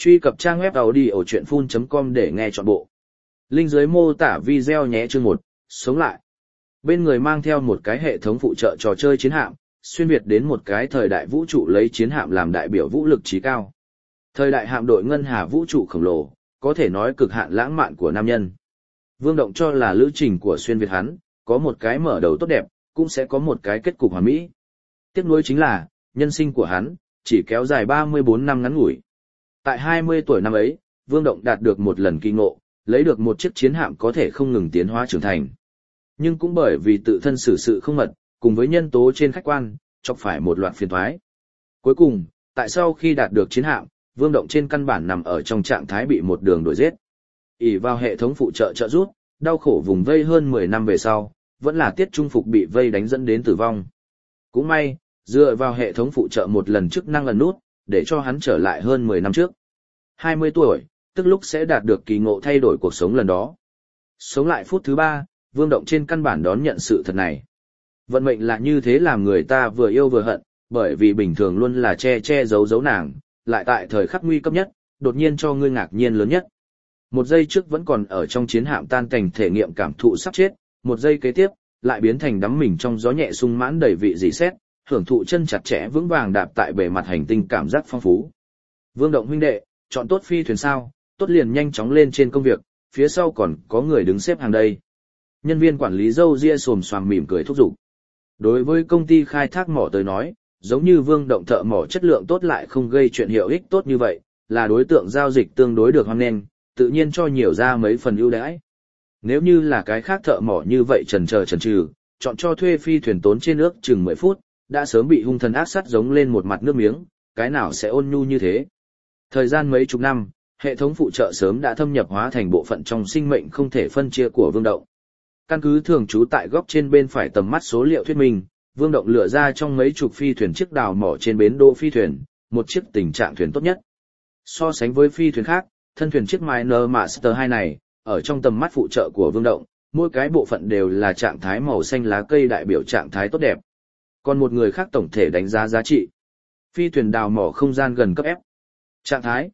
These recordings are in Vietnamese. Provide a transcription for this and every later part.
Truy cập trang web audiochuyenphun.com để nghe trọn bộ. Link dưới mô tả video nhé. Chương 1, sống lại. Bên người mang theo một cái hệ thống phụ trợ trò chơi chiến hạm, xuyên việt đến một cái thời đại vũ trụ lấy chiến hạm làm đại biểu vũ lực trí cao. Thời đại hạm đội ngân hà vũ trụ khổng lồ, có thể nói cực hạn lãng mạn của nam nhân. Vương Động cho là lữ trình của xuyên việt hắn, có một cái mở đầu tốt đẹp, cũng sẽ có một cái kết cục hoàn mỹ. Tiếc nuối chính là, nhân sinh của hắn, chỉ kéo dài 34 năm ngắn ngủi. Tại 20 tuổi năm ấy, Vương Động đạt được một lần kỳ ngộ, lấy được một chiếc chiến hạm có thể không ngừng tiến hóa trưởng thành. Nhưng cũng bởi vì tự thân xử sự không mật, cùng với nhân tố trên khách quan, chọc phải một loạt phiền toái. Cuối cùng, tại sau khi đạt được chiến hạm, Vương Động trên căn bản nằm ở trong trạng thái bị một đường đuổi giết. ỷ vào hệ thống phụ trợ trợ giúp, đau khổ vùng vây hơn 10 năm về sau, vẫn là Tiết Trung Phục bị vây đánh dẫn đến tử vong. Cũng may, dựa vào hệ thống phụ trợ một lần chức năng ẩn nút, để cho hắn trở lại hơn 10 năm trước. 20 tuổi, tức lúc sẽ đạt được kỳ ngộ thay đổi cuộc sống lần đó. Sống lại phút thứ 3, Vương Động trên căn bản đón nhận sự thật này. Vận mệnh là như thế làm người ta vừa yêu vừa hận, bởi vì bình thường luôn là che giấu nàng, lại tại thời khắc nguy cấp nhất, đột nhiên cho ngươi ngạc nhiên lớn nhất. Một giây trước vẫn còn ở trong chiến hạm tan cảnh thể nghiệm cảm thụ sắp chết, một giây kế tiếp, lại biến thành đắm mình trong gió nhẹ sung mãn đầy vị dị xét, hưởng thụ chân chặt chẽ vững vàng đạp tại bề mặt hành tinh cảm giác phong phú. Vương Động huynh đệ, chọn tốt phi thuyền sao, tốt liền nhanh chóng lên trên công việc, phía sau còn có người đứng xếp hàng đây. Nhân viên quản lý râu ria xồm xoàm mỉm cười thúc giục. Đối với công ty khai thác mỏ tới nói, giống như Vương Động thợ mỏ chất lượng tốt lại không gây chuyện hiệu ích tốt như vậy, là đối tượng giao dịch tương đối được hoan nghênh, tự nhiên cho nhiều ra mấy phần ưu đãi. Nếu như là cái khác thợ mỏ như vậy chần chừ, chọn cho thuê phi thuyền tốn trên ước chừng 10 phút, đã sớm bị hung thần ác sát giống lên một mặt nước miếng, cái nào sẽ ôn nhu như thế. Thời gian mấy chục năm, hệ thống phụ trợ sớm đã thâm nhập hóa thành bộ phận trong sinh mệnh không thể phân chia của Vương Động. Căn cứ thường trú tại góc trên bên phải tầm mắt số liệu thuyết minh, Vương Động lựa ra trong mấy chục phi thuyền chiếc đào mỏ trên bến đỗ phi thuyền, một chiếc tình trạng thuyền tốt nhất. So sánh với phi thuyền khác, thân thuyền chiếc Miner Master 2 này, ở trong tầm mắt phụ trợ của Vương Động, mỗi cái bộ phận đều là trạng thái màu xanh lá cây đại biểu trạng thái tốt đẹp. Còn một người khác tổng thể đánh giá giá trị. Phi thuyền đào mỏ không gian gần cấp F. Trạng thái,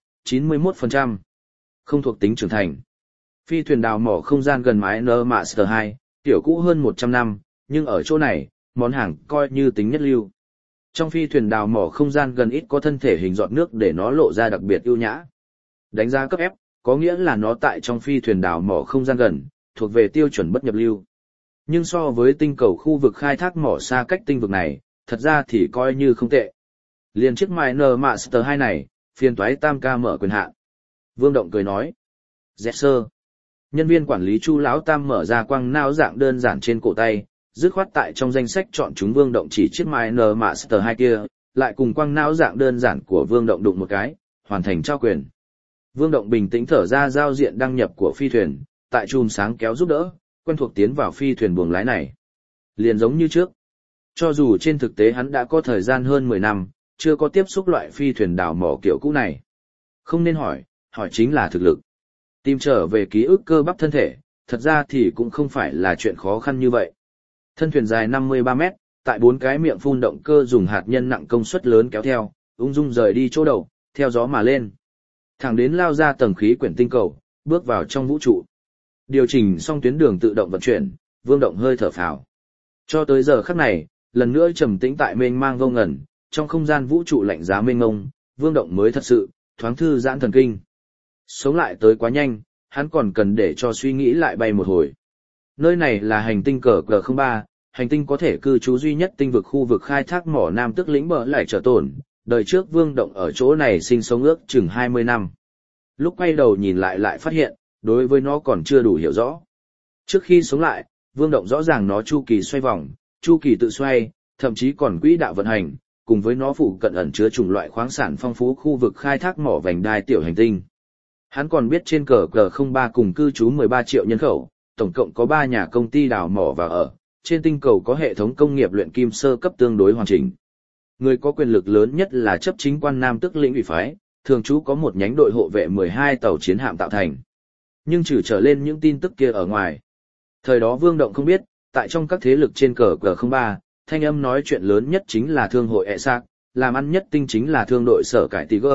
91%. Không thuộc tính trưởng thành. Phi thuyền đào mỏ không gian gần Miner Master 2, tiểu cũ hơn 100 năm, nhưng ở chỗ này, món hàng coi như tính nhất lưu. Trong phi thuyền đào mỏ không gian gần ít có thân thể hình giọt nước để nó lộ ra đặc biệt ưu nhã. Đánh giá cấp F, có nghĩa là nó tại trong phi thuyền đào mỏ không gian gần, thuộc về tiêu chuẩn bất nhập lưu. Nhưng so với tinh cầu khu vực khai thác mỏ xa cách tinh vực này, thật ra thì coi như không tệ. Liền chiếc Miner Master 2 này, phiền toái tam ca mở quyền hạn. Vương Động cười nói. Dẹt sơ. Nhân viên quản lý Chu lão tam mở ra quang não dạng đơn giản trên cổ tay, dứt khoát tại trong danh sách chọn chúng Vương Động chỉ chiếc Miner Master 2 kia, lại cùng quang não dạng đơn giản của Vương Động đụng một cái, hoàn thành trao quyền. Vương Động bình tĩnh thở ra giao diện đăng nhập của phi thuyền, tại chùm sáng kéo giúp đỡ, quen thuộc tiến vào phi thuyền buồng lái này. Liền giống như trước. Cho dù trên thực tế hắn đã có thời gian hơn 10 năm, chưa có tiếp xúc loại phi thuyền đào mỏ kiểu cũ này. Không nên hỏi chính là thực lực. Tìm trở về ký ức cơ bắp thân thể, thật ra thì cũng không phải là chuyện khó khăn như vậy. Thân thuyền dài 53 mét, tại 4 cái miệng phun động cơ dùng hạt nhân nặng công suất lớn kéo theo, ung dung rời đi chỗ đầu, theo gió mà lên. Thẳng đến lao ra tầng khí quyển tinh cầu, bước vào trong vũ trụ. Điều chỉnh xong tuyến đường tự động vận chuyển, Vương Động hơi thở phào. Cho tới giờ khắc này, lần nữa trầm tĩnh tại mênh mang vô ngần, trong không gian vũ trụ lạnh giá mênh mông, Vương Động mới thật sự thoáng thư giãn thần kinh. Sống lại tới quá nhanh, hắn còn cần để cho suy nghĩ lại bay một hồi. Nơi này là hành tinh cờ G03, hành tinh có thể cư trú duy nhất tinh vực khu vực khai thác mỏ Nam Tức lĩnh bờ lại trở tổn. Đời trước Vương Động ở chỗ này sinh sống ước chừng 20 năm. Lúc quay đầu nhìn lại phát hiện, đối với nó còn chưa đủ hiểu rõ. Trước khi sống lại, Vương Động rõ ràng nó chu kỳ xoay vòng, chu kỳ tự xoay, thậm chí còn quỹ đạo vận hành, cùng với nó phụ cận ẩn chứa chủng loại khoáng sản phong phú khu vực khai thác mỏ vành đai tiểu hành tinh. Hắn còn biết trên cờ G03 cùng cư trú 13 triệu nhân khẩu, tổng cộng có 3 nhà công ty đào mỏ và ở, trên tinh cầu có hệ thống công nghiệp luyện kim sơ cấp tương đối hoàn chỉnh. Người có quyền lực lớn nhất là chấp chính quan Nam Tức lĩnh ủy phái, thường trú có một nhánh đội hộ vệ 12 tàu chiến hạm tạo thành. Nhưng trừ trở lên những tin tức kia ở ngoài. Thời đó Vương Động không biết, tại trong các thế lực trên cờ G03, thanh âm nói chuyện lớn nhất chính là thương hội ESAC, làm ăn nhất tinh chính là thương đội sở cải Tiger,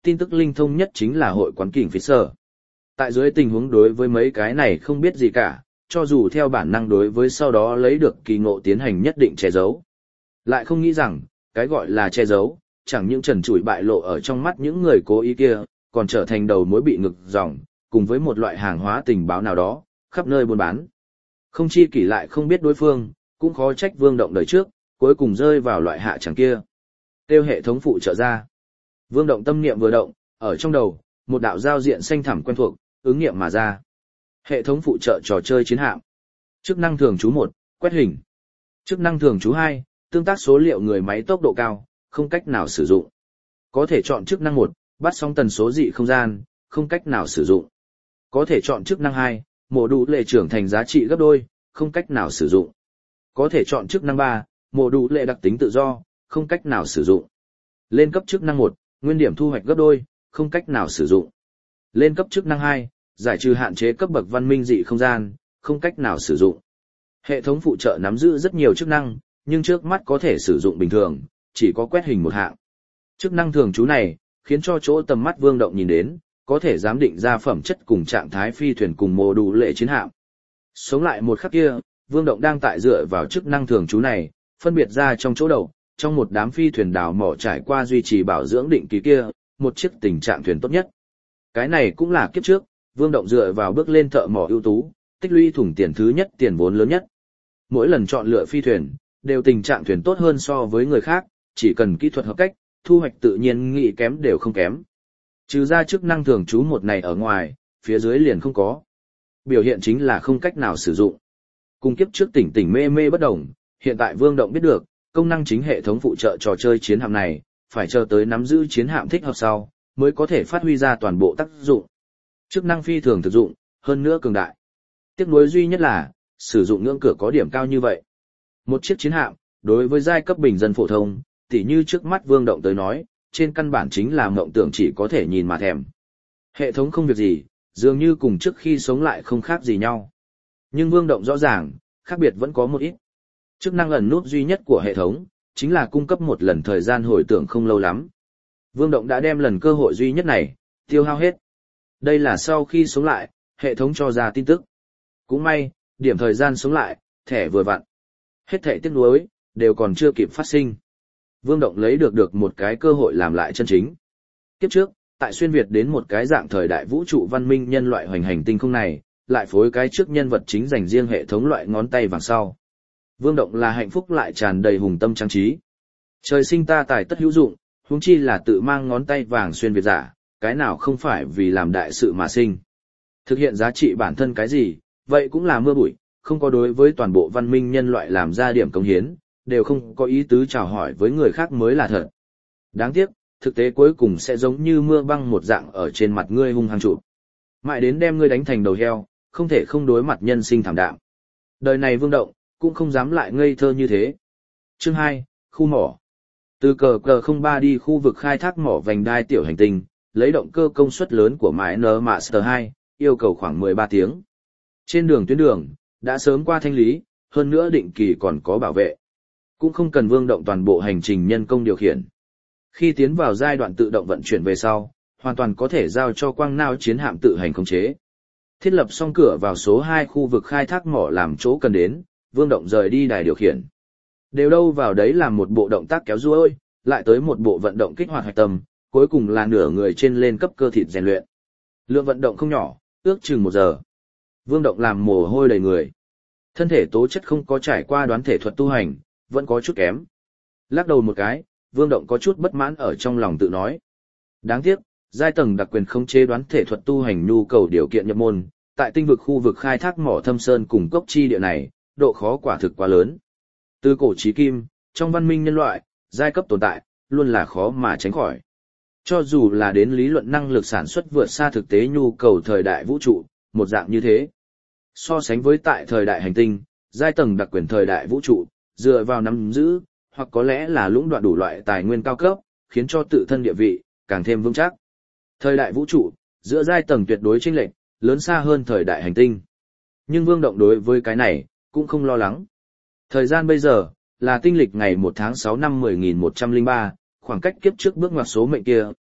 tin tức linh thông nhất chính là hội quán kình phía sở. Tại dưới tình huống đối với mấy cái này không biết gì cả, cho dù theo bản năng đối với sau đó lấy được kỳ ngộ tiến hành nhất định che giấu. Lại không nghĩ rằng, cái gọi là che giấu, chẳng những trần trụi bại lộ ở trong mắt những người cố ý kia, còn trở thành đầu mối bị ngực dòng, cùng với một loại hàng hóa tình báo nào đó, khắp nơi buôn bán. Không chi kỷ lại không biết đối phương, cũng khó trách Vương Động đời trước, cuối cùng rơi vào loại hạ chẳng kia. Tiêu hệ thống phụ trợ ra. Vương Động tâm niệm vừa động, ở trong đầu, một đạo giao diện xanh thẳm quen thuộc, ứng nghiệm mà ra. Hệ thống phụ trợ trò chơi chiến hạm. Chức năng thường trú 1, quét hình. Chức năng thường trú 2, tương tác số liệu người máy tốc độ cao, không cách nào sử dụng. Có thể chọn chức năng 1, bắt sóng tần số dị không gian, không cách nào sử dụng. Có thể chọn chức năng 2, mổ đủ lệ trưởng thành giá trị gấp đôi, không cách nào sử dụng. Có thể chọn chức năng 3, mổ đủ lệ đặc tính tự do, không cách nào sử dụng. Lên cấp chức năng 1, nguyên điểm thu hoạch gấp đôi, không cách nào sử dụng. Lên cấp chức năng 2, giải trừ hạn chế cấp bậc văn minh dị không gian, không cách nào sử dụng. Hệ thống phụ trợ nắm giữ rất nhiều chức năng, nhưng trước mắt có thể sử dụng bình thường, chỉ có quét hình một hạng. Chức năng thường trú này, khiến cho chỗ tầm mắt Vương Động nhìn đến, có thể giám định ra phẩm chất cùng trạng thái phi thuyền cùng mô đủ lệ chiến hạm. Sống lại một khắc kia, Vương Động đang tại dựa vào chức năng thường trú này, phân biệt ra trong chỗ đầu, trong một đám phi thuyền đào mỏ trải qua duy trì bảo dưỡng định kỳ kia, một chiếc tình trạng thuyền tốt nhất. Cái này cũng là kiếp trước, Vương Động dựa vào bước lên thợ mỏ ưu tú, tích lũy thủng tiền thứ nhất tiền vốn lớn nhất. Mỗi lần chọn lựa phi thuyền, đều tình trạng thuyền tốt hơn so với người khác, chỉ cần kỹ thuật hợp cách, thu hoạch tự nhiên nghị kém đều không kém. Trừ ra chức năng thường trú một này ở ngoài, phía dưới liền không có. Biểu hiện chính là không cách nào sử dụng. Cùng kiếp trước tỉnh tỉnh mê mê bất đồng, hiện tại Vương Động biết được, công năng chính hệ thống phụ trợ trò chơi chiến hạm này, phải chờ tới nắm giữ chiến hạm thích hợp sau, mới có thể phát huy ra toàn bộ tác dụng. Chức năng phi thường thực dụng, hơn nữa cường đại. Tiếc nuối duy nhất là, sử dụng ngưỡng cửa có điểm cao như vậy. Một chiếc chiến hạm, đối với giai cấp bình dân phổ thông, tỉ như trước mắt Vương Động tới nói, trên căn bản chính là mộng tưởng chỉ có thể nhìn mà thèm. Hệ thống không việc gì, dường như cùng trước khi sống lại không khác gì nhau. Nhưng Vương Động rõ ràng, khác biệt vẫn có một ít. Chức năng ẩn nút duy nhất của hệ thống, chính là cung cấp một lần thời gian hồi tưởng không lâu lắm. Vương Động đã đem lần cơ hội duy nhất này, tiêu hao hết. Đây là sau khi sống lại, hệ thống cho ra tin tức. Cũng may, điểm thời gian sống lại, thẻ vừa vặn. Hết thẻ tiếc nuối, đều còn chưa kịp phát sinh. Vương Động lấy được một cái cơ hội làm lại chân chính. Kiếp trước, tại xuyên Việt đến một cái dạng thời đại vũ trụ văn minh nhân loại hoành hành tinh không này, lại phối cái trước nhân vật chính dành riêng hệ thống loại ngón tay vàng sau. Vương Động là hạnh phúc lại tràn đầy hùng tâm trang trí. Trời sinh ta tài tất hữu dụng, huống chi là tự mang ngón tay vàng xuyên Việt giả, cái nào không phải vì làm đại sự mà sinh. Thực hiện giá trị bản thân cái gì, vậy cũng là mưa bụi, không có đối với toàn bộ văn minh nhân loại làm ra điểm cống hiến, đều không có ý tứ chào hỏi với người khác mới là thật. Đáng tiếc, thực tế cuối cùng sẽ giống như mưa băng một dạng ở trên mặt ngươi hung hăng trụ. Mãi đến đem ngươi đánh thành đầu heo, không thể không đối mặt nhân sinh thảm đạm. Đời này Vương Động, cũng không dám lại ngây thơ như thế. Chương 2, khu mỏ. Từ cờ 03 đi khu vực khai thác mỏ vành đai tiểu hành tinh, lấy động cơ công suất lớn của máy N Master 2, yêu cầu khoảng 13 tiếng. Trên tuyến đường, đã sớm qua thanh lý, hơn nữa định kỳ còn có bảo vệ. Cũng không cần Vương Động toàn bộ hành trình nhân công điều khiển. Khi tiến vào giai đoạn tự động vận chuyển về sau, hoàn toàn có thể giao cho quang nao chiến hạm tự hành khống chế. Thiết lập xong cửa vào số 2 khu vực khai thác mỏ làm chỗ cần đến, Vương Động rời đi đài điều khiển. Đều đâu vào đấy làm một bộ động tác kéo duỗi, lại tới một bộ vận động kích hoạt hạch tâm, cuối cùng là nửa người trên lên cấp cơ thịt rèn luyện. Lượng vận động không nhỏ, ước chừng 1 giờ. Vương Động làm mồ hôi đầy người. Thân thể tố chất không có trải qua đoán thể thuật tu hành, vẫn có chút kém. Lắc đầu một cái, Vương Động có chút bất mãn ở trong lòng tự nói. Đáng tiếc, giai tầng đặc quyền không chế đoán thể thuật tu hành nhu cầu điều kiện nhập môn, tại tinh vực khu vực khai thác mỏ thâm sơn cùng cốc chi địa này, độ khó quả thực quá lớn. Từ cổ chí kim, trong văn minh nhân loại, giai cấp tồn tại, luôn là khó mà tránh khỏi. Cho dù là đến lý luận năng lực sản xuất vượt xa thực tế nhu cầu thời đại vũ trụ, một dạng như thế. So sánh với tại thời đại hành tinh, giai tầng đặc quyền thời đại vũ trụ, dựa vào nắm giữ, hoặc có lẽ là lũng đoạn đủ loại tài nguyên cao cấp, khiến cho tự thân địa vị càng thêm vững chắc. Thời đại vũ trụ, giữa giai tầng tuyệt đối chênh lệch, lớn xa hơn thời đại hành tinh. Nhưng Vương Động đối với cái này, cũng không lo lắng. Thời gian bây giờ, là tinh lịch ngày 1 tháng 6 năm 10.103, khoảng cách kiếp trước bước ngoặt số mệnh kia,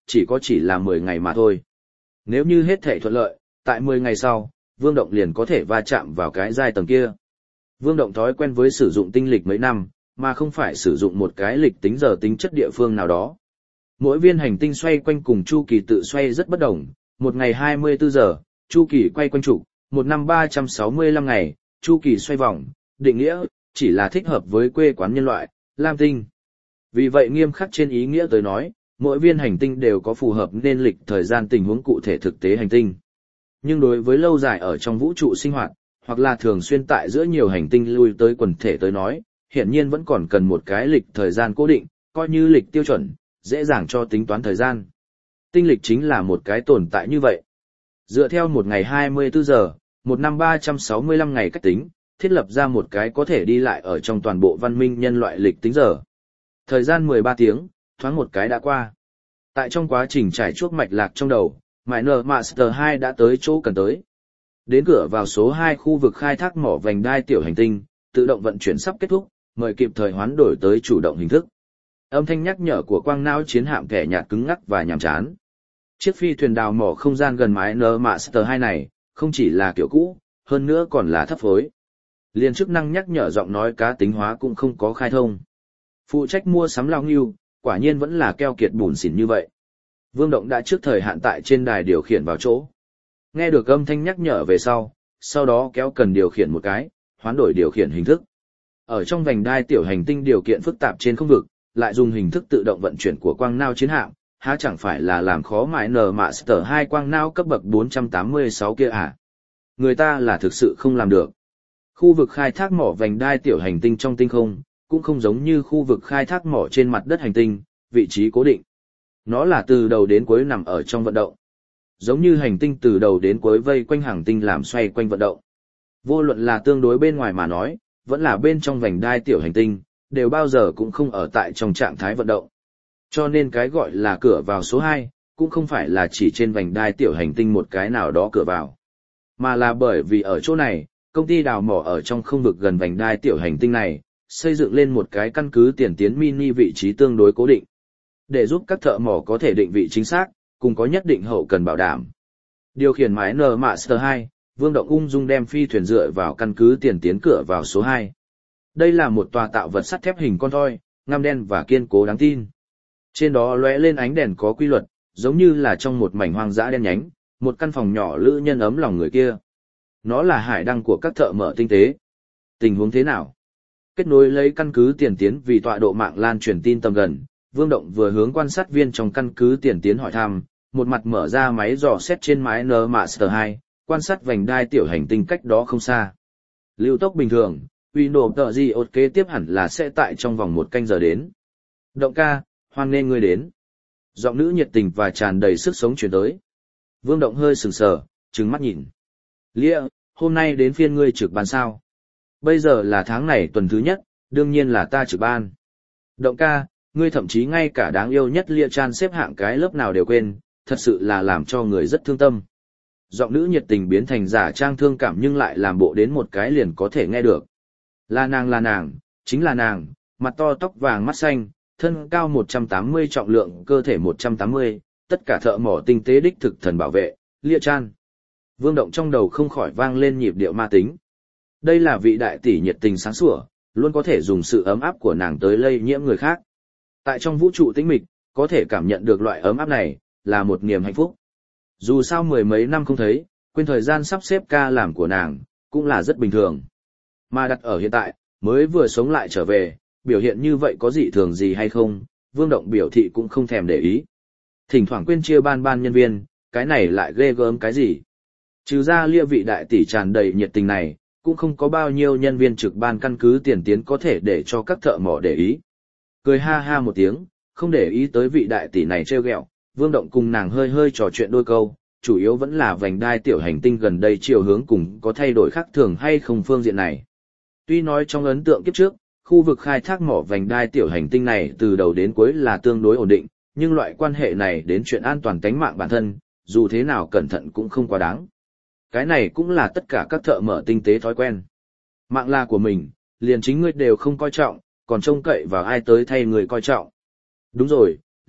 chỉ là 10 ngày mà thôi. Nếu như hết thể thuận lợi, tại 10 ngày sau, Vương Động liền có thể va chạm vào cái giai tầng kia. Vương Động thói quen với sử dụng tinh lịch mấy năm, mà không phải sử dụng một cái lịch tính giờ tính chất địa phương nào đó. Mỗi viên hành tinh xoay quanh cùng chu kỳ tự xoay rất bất đồng, một ngày 24 giờ, chu kỳ quay quanh trục, một năm 365 ngày, chu kỳ xoay vòng, định nghĩa, chỉ là thích hợp với quê quán nhân loại, Lam tinh. Vì vậy nghiêm khắc trên ý nghĩa tới nói, mỗi viên hành tinh đều có phù hợp nên lịch thời gian tình huống cụ thể thực tế hành tinh. Nhưng đối với lâu dài ở trong vũ trụ sinh hoạt, hoặc là thường xuyên tại giữa nhiều hành tinh lui tới quần thể tới nói, hiển nhiên vẫn còn cần một cái lịch thời gian cố định, coi như lịch tiêu chuẩn, dễ dàng cho tính toán thời gian. Tinh lịch chính là một cái tồn tại như vậy. Dựa theo một ngày 24 giờ, một năm 365 ngày cách tính, thiết lập ra một cái có thể đi lại ở trong toàn bộ văn minh nhân loại lịch tính giờ. Thời gian 13 tiếng, thoáng một cái đã qua. Tại trong quá trình trải chuốt mạch lạc trong đầu, Miner Master 2 đã tới chỗ cần tới. Đến cửa vào số 2 khu vực khai thác mỏ vành đai tiểu hành tinh, tự động vận chuyển sắp kết thúc, mời kịp thời hoán đổi tới chủ động hình thức. Âm thanh nhắc nhở của quang não chiến hạm kẻ nhạt cứng ngắc và nhàm chán. Chiếc phi thuyền đào mỏ không gian gần Miner Master 2 này, không chỉ là kiểu cũ, hơn nữa còn là thấp phối. Liên chức năng nhắc nhở giọng nói cá tính hóa cũng không có khai thông. Phụ trách mua sắm lao ngưu, quả nhiên vẫn là keo kiệt bùn xỉn như vậy. Vương Động đã trước thời hạn tại trên đài điều khiển vào chỗ. Nghe được âm thanh nhắc nhở về sau đó kéo cần điều khiển một cái, hoán đổi điều khiển hình thức. Ở trong vành đai tiểu hành tinh điều kiện phức tạp trên không vực, lại dùng hình thức tự động vận chuyển của quang nao chiến hạm, há chẳng phải là làm khó Miner Master 2 quang nao cấp bậc 486 kia à? Người ta là thực sự không làm được. Khu vực khai thác mỏ vành đai tiểu hành tinh trong tinh không, cũng không giống như khu vực khai thác mỏ trên mặt đất hành tinh, vị trí cố định. Nó là từ đầu đến cuối nằm ở trong vận động. Giống như hành tinh từ đầu đến cuối vây quanh hành tinh làm xoay quanh vận động. Vô luận là tương đối bên ngoài mà nói, vẫn là bên trong vành đai tiểu hành tinh, đều bao giờ cũng không ở tại trong trạng thái vận động. Cho nên cái gọi là cửa vào số 2, cũng không phải là chỉ trên vành đai tiểu hành tinh một cái nào đó cửa vào. Mà là bởi vì ở chỗ này, công ty đào mỏ ở trong không vực gần vành đai tiểu hành tinh này, xây dựng lên một cái căn cứ tiền tiến mini vị trí tương đối cố định. Để giúp các thợ mỏ có thể định vị chính xác, cùng có nhất định hậu cần bảo đảm. Điều khiển Miner Master 2, Vương Động ung dung đem phi thuyền dựa vào căn cứ tiền tiến cửa vào số 2. Đây là một tòa tạo vật sắt thép hình con thoi, ngăm đen và kiên cố đáng tin. Trên đó lóe lên ánh đèn có quy luật, giống như là trong một mảnh hoang dã đen nhánh, một căn phòng nhỏ lữ nhân ấm lòng người kia. Nó là hải đăng của các thợ mở tinh tế. Tình huống thế nào? Kết nối lấy căn cứ tiền tiến vì tọa độ mạng lan truyền tin tầm gần, Vương Động vừa hướng quan sát viên trong căn cứ tiền tiến hỏi thăm, một mặt mở ra máy dò xét trên Miner Master 2, quan sát vành đai tiểu hành tinh cách đó không xa. Lưu tốc bình thường, Windows tờ gì ột kế tiếp hẳn là sẽ tại trong vòng 1 canh giờ đến. Động ca, hoan nghênh ngươi đến. Giọng nữ nhiệt tình và tràn đầy sức sống truyền tới. Vương Động hơi sừng sờ, trừng mắt nhìn. Lia, hôm nay đến phiên ngươi trực ban sao? Bây giờ là tháng này tuần thứ nhất, đương nhiên là ta trực ban. Động ca, ngươi thậm chí ngay cả đáng yêu nhất Lia Chan xếp hạng cái lớp nào đều quên, thật sự là làm cho người rất thương tâm. Giọng nữ nhiệt tình biến thành giả trang thương cảm nhưng lại làm bộ đến một cái liền có thể nghe được. Là nàng, chính là nàng, mặt to tóc vàng mắt xanh, thân cao 180 trọng lượng cơ thể 180, tất cả thợ mỏ tinh tế đích thực thần bảo vệ, Lia Chan. Vương Động trong đầu không khỏi vang lên nhịp điệu ma tính. Đây là vị đại tỷ nhiệt tình sáng sủa, luôn có thể dùng sự ấm áp của nàng tới lây nhiễm người khác. Tại trong vũ trụ tĩnh mịch, có thể cảm nhận được loại ấm áp này, là một niềm hạnh phúc. Dù sao 10 mấy năm không thấy, quên thời gian sắp xếp ca làm của nàng, cũng là rất bình thường. Mà đặt ở hiện tại, mới vừa sống lại trở về, biểu hiện như vậy có dị thường gì hay không, Vương Động biểu thị cũng không thèm để ý. Thỉnh thoảng quên chia ban nhân viên, cái này lại ghê gớm cái gì. Trừ ra Lia vị đại tỷ tràn đầy nhiệt tình này, cũng không có bao nhiêu nhân viên trực ban căn cứ tiền tiến có thể để cho các thợ mỏ để ý. Cười ha ha một tiếng, không để ý tới vị đại tỷ này trêu ghẹo, Vương Động cùng nàng hơi hơi trò chuyện đôi câu, chủ yếu vẫn là vành đai tiểu hành tinh gần đây chiều hướng cùng có thay đổi khác thường hay không phương diện này. Tuy nói trong ấn tượng kiếp trước, khu vực khai thác mỏ vành đai tiểu hành tinh này từ đầu đến cuối là tương đối ổn định, nhưng loại quan hệ này đến chuyện an toàn tính mạng bản thân, dù thế nào cẩn thận cũng không quá đáng. Cái này cũng là tất cả các thợ mở tinh tế thói quen. Mạng là của mình, liền chính ngươi đều không coi trọng, còn trông cậy vào ai tới thay người coi trọng. Đúng rồi,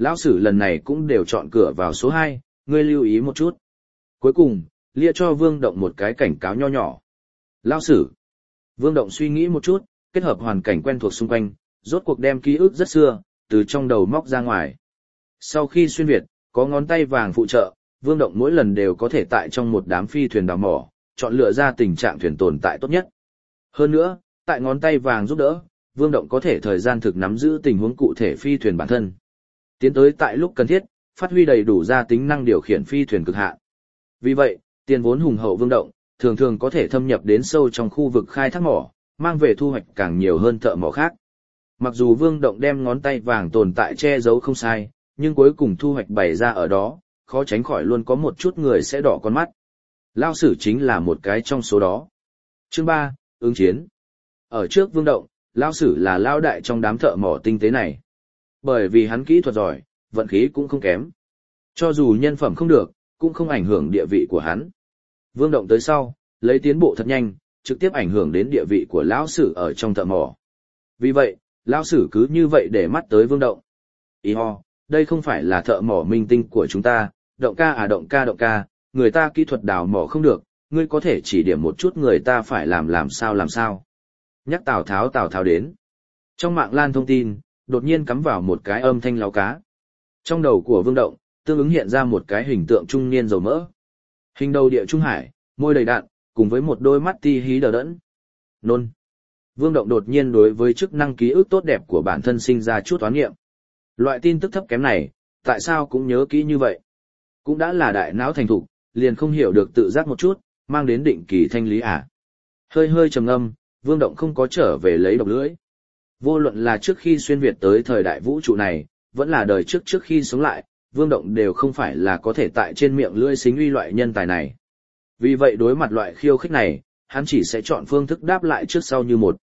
Lão sử lần này cũng đều chọn cửa vào số 2, ngươi lưu ý một chút. Cuối cùng, lia cho Vương Động một cái cảnh cáo nho nhỏ. Lão sử. Vương Động suy nghĩ một chút, kết hợp hoàn cảnh quen thuộc xung quanh, rốt cuộc đem ký ức rất xưa, từ trong đầu móc ra ngoài. Sau khi xuyên Việt, có ngón tay vàng phụ trợ, Vương Động mỗi lần đều có thể tại trong một đám phi thuyền đào mỏ, chọn lựa ra tình trạng thuyền tồn tại tốt nhất. Hơn nữa, tại ngón tay vàng giúp đỡ, Vương Động có thể thời gian thực nắm giữ tình huống cụ thể phi thuyền bản thân. Tiến tới tại lúc cần thiết, phát huy đầy đủ ra tính năng điều khiển phi thuyền cực hạn. Vì vậy, tiền vốn hùng hậu Vương Động, thường thường có thể thâm nhập đến sâu trong khu vực khai thác mỏ, mang về thu hoạch càng nhiều hơn thợ mỏ khác. Mặc dù Vương Động đem ngón tay vàng tồn tại che giấu không sai, nhưng cuối cùng thu hoạch bày ra ở đó, khó tránh khỏi luôn có một chút người sẽ đỏ con mắt. Lao sử chính là một cái trong số đó. Chương 3, ứng chiến. Ở trước Vương Động, Lao sử là lao đại trong đám thợ mỏ tinh tế này. Bởi vì hắn kỹ thuật giỏi, vận khí cũng không kém. Cho dù nhân phẩm không được, cũng không ảnh hưởng địa vị của hắn. Vương Động tới sau, lấy tiến bộ thật nhanh, trực tiếp ảnh hưởng đến địa vị của lão sử ở trong thợ mỏ. Vì vậy, lão sử cứ như vậy để mắt tới Vương Động. Ý ho, đây không phải là thợ mỏ minh tinh của chúng ta, Động ca à Động ca, người ta kỹ thuật đào mỏ không được, ngươi có thể chỉ điểm một chút người ta phải làm sao. Nhắc Tào Tháo đến. Trong mạng lan thông tin, đột nhiên cắm vào một cái âm thanh láo cá. Trong đầu của Vương Động, tương ứng hiện ra một cái hình tượng trung niên dầu mỡ. Hình đầu địa trung hải, môi đầy đạn, cùng với một đôi mắt ti hí đờ đẫn. Nôn. Vương Động đột nhiên đối với chức năng ký ức tốt đẹp của bản thân sinh ra chút toán nghiệm. Loại tin tức thấp kém này, tại sao cũng nhớ kỹ như vậy? Cũng đã là đại não thành thục, liền không hiểu được tự giác một chút, mang đến định kỳ thanh lý à. Hơi trầm ngâm, Vương Động không có trở về lấy độc lưỡi. Vô luận là trước khi xuyên Việt tới thời đại vũ trụ này, vẫn là đời trước khi sống lại, Vương Động đều không phải là có thể tại trên miệng lưỡi xính uy loại nhân tài này. Vì vậy đối mặt loại khiêu khích này, hắn chỉ sẽ chọn phương thức đáp lại trước sau như một.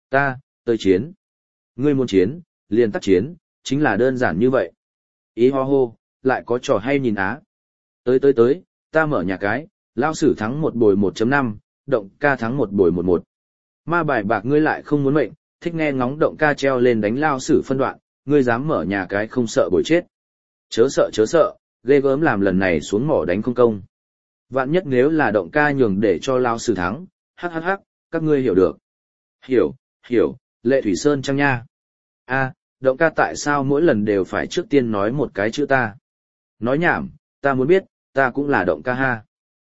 Tới chiến. Ngươi muốn chiến, liền tác chiến, chính là đơn giản như vậy. Ý ho hô, lại có trò hay nhìn á. Tới, ta mở nhà cái, lao sử thắng 1 bồi 1.5, Động ca thắng 1 bồi 11. Ma bài bạc ngươi lại không muốn mệnh, thích nghe ngóng Động ca treo lên đánh lao sử phân đoạn, ngươi dám mở nhà cái không sợ bồi chết. Chớ sợ, ghê gớm làm lần này xuống mỏ đánh không công. Vạn nhất nếu là Động ca nhường để cho lao sử thắng, hắc, các ngươi hiểu được. Hiểu, Lệ Thủy Sơn chăng nha. Động ca tại sao mỗi lần đều phải trước tiên nói một cái chữ ta? Nói nhảm, ta muốn biết, ta cũng là Động ca ha.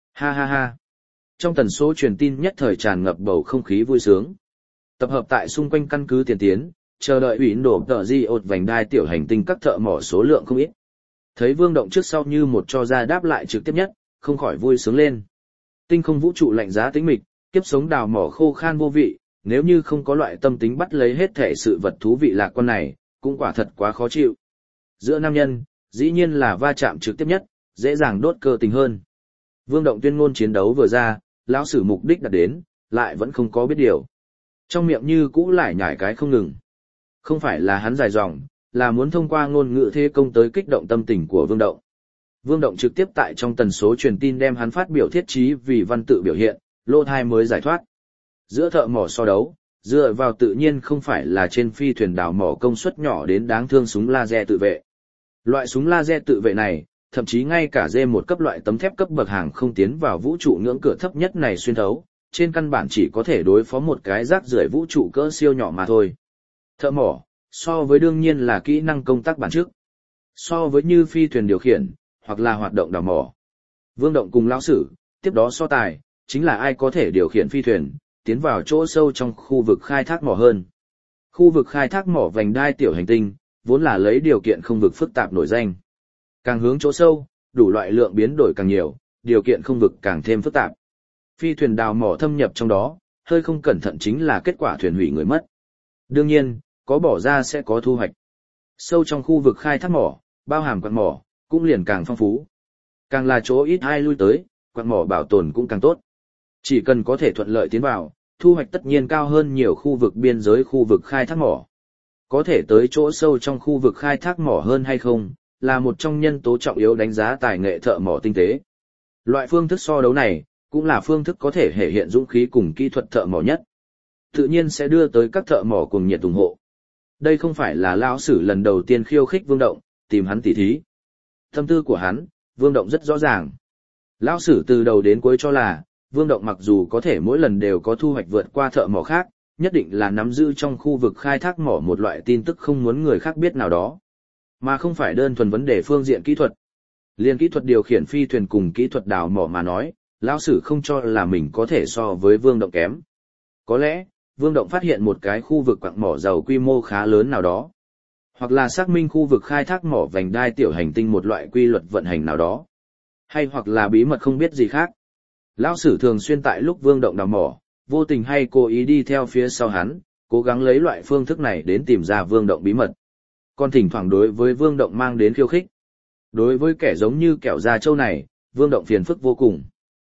Ha. Trong tần số truyền tin nhất thời tràn ngập bầu không khí vui sướng. Tập hợp tại xung quanh căn cứ tiền tiến, chờ đợi ủy nổ tờ di ột vành đai tiểu hành tinh các thợ mỏ số lượng không ít. Thấy Vương Động trước sau như một cho ra đáp lại trực tiếp nhất, không khỏi vui sướng lên. Tinh không vũ trụ lạnh giá tĩnh mịch, kiếp sống đào mỏ khô khan vô vị, nếu như không có loại tâm tính bắt lấy hết thể sự vật thú vị lạc quan này, cũng quả thật quá khó chịu. Giữa nam nhân, dĩ nhiên là va chạm trực tiếp nhất, dễ dàng đốt cơ tình hơn. Vương Động tuyên ngôn chiến đấu vừa ra, lão sử mục đích đạt đến, lại vẫn không có biết điều. Trong miệng như cũ lại nhải cái không ngừng. Không phải là hắn dài dòng, là muốn thông qua ngôn ngữ thế công tới kích động tâm tình của Vương Động. Vương Động trực tiếp tại trong tần số truyền tin đem hắn phát biểu thiết trí vì văn tự biểu hiện, lô thai mới giải thoát. Giữa thợ mỏ so đấu, dựa vào tự nhiên không phải là trên phi thuyền đào mỏ công suất nhỏ đến đáng thương súng laser tự vệ. Loại súng laser tự vệ này, thậm chí ngay cả D1 cấp loại tấm thép cấp bậc hàng không tiến vào vũ trụ ngưỡng cửa thấp nhất này xuyên thấu, trên căn bản chỉ có thể đối phó một cái rác rưởi vũ trụ cỡ siêu nhỏ mà thôi. Thợ mỏ, so với đương nhiên là kỹ năng công tác bản trước. So với như phi thuyền điều khiển, hoặc là hoạt động đào mỏ. Vương Động cùng lão sử, tiếp đó so tài, chính là ai có thể điều khiển phi thuyền, tiến vào chỗ sâu trong khu vực khai thác mỏ hơn. Khu vực khai thác mỏ vành đai tiểu hành tinh, vốn là lấy điều kiện không vực phức tạp nổi danh. Càng hướng chỗ sâu, đủ loại lượng biến đổi càng nhiều, điều kiện không vực càng thêm phức tạp. Phi thuyền đào mỏ thâm nhập trong đó, hơi không cẩn thận chính là kết quả thuyền hủy người mất. Đương nhiên, có bỏ ra sẽ có thu hoạch. Sâu trong khu vực khai thác mỏ, bao hàm quặng mỏ, cũng liền càng phong phú. Càng là chỗ ít ai lui tới, quặng mỏ bảo tồn cũng càng tốt. Chỉ cần có thể thuận lợi tiến vào, thu hoạch tất nhiên cao hơn nhiều khu vực biên giới khu vực khai thác mỏ. Có thể tới chỗ sâu trong khu vực khai thác mỏ hơn hay không, là một trong nhân tố trọng yếu đánh giá tài nghệ thợ mỏ tinh tế. Loại phương thức so đấu này, cũng là phương thức có thể thể hiện dũng khí cùng kỹ thuật thợ mỏ nhất. Tự nhiên sẽ đưa tới các thợ mỏ cùng nhiệt ủng hộ. Đây không phải là lão sử lần đầu tiên khiêu khích Vương Động, tìm hắn tỉ thí. Tâm tư của hắn, Vương Động rất rõ ràng. Lão sử từ đầu đến cuối cho là, Vương Động mặc dù có thể mỗi lần đều có thu hoạch vượt qua thợ mỏ khác, nhất định là nắm giữ trong khu vực khai thác mỏ một loại tin tức không muốn người khác biết nào đó, mà không phải đơn thuần vấn đề phương diện kỹ thuật. Liên kỹ thuật điều khiển phi thuyền cùng kỹ thuật đào mỏ mà nói, lão sử không cho là mình có thể so với Vương Động kém. Có lẽ, Vương Động phát hiện một cái khu vực quặng mỏ dầu quy mô khá lớn nào đó, hoặc là xác minh khu vực khai thác mỏ vành đai tiểu hành tinh một loại quy luật vận hành nào đó, hay hoặc là bí mật không biết gì khác. Lão sử thường xuyên tại lúc Vương Động đào mỏ, vô tình hay cố ý đi theo phía sau hắn, cố gắng lấy loại phương thức này đến tìm ra Vương Động bí mật. Còn thỉnh thoảng đối với Vương Động mang đến khiêu khích. Đối với kẻ giống như kẻo da trâu này, Vương Động phiền phức vô cùng.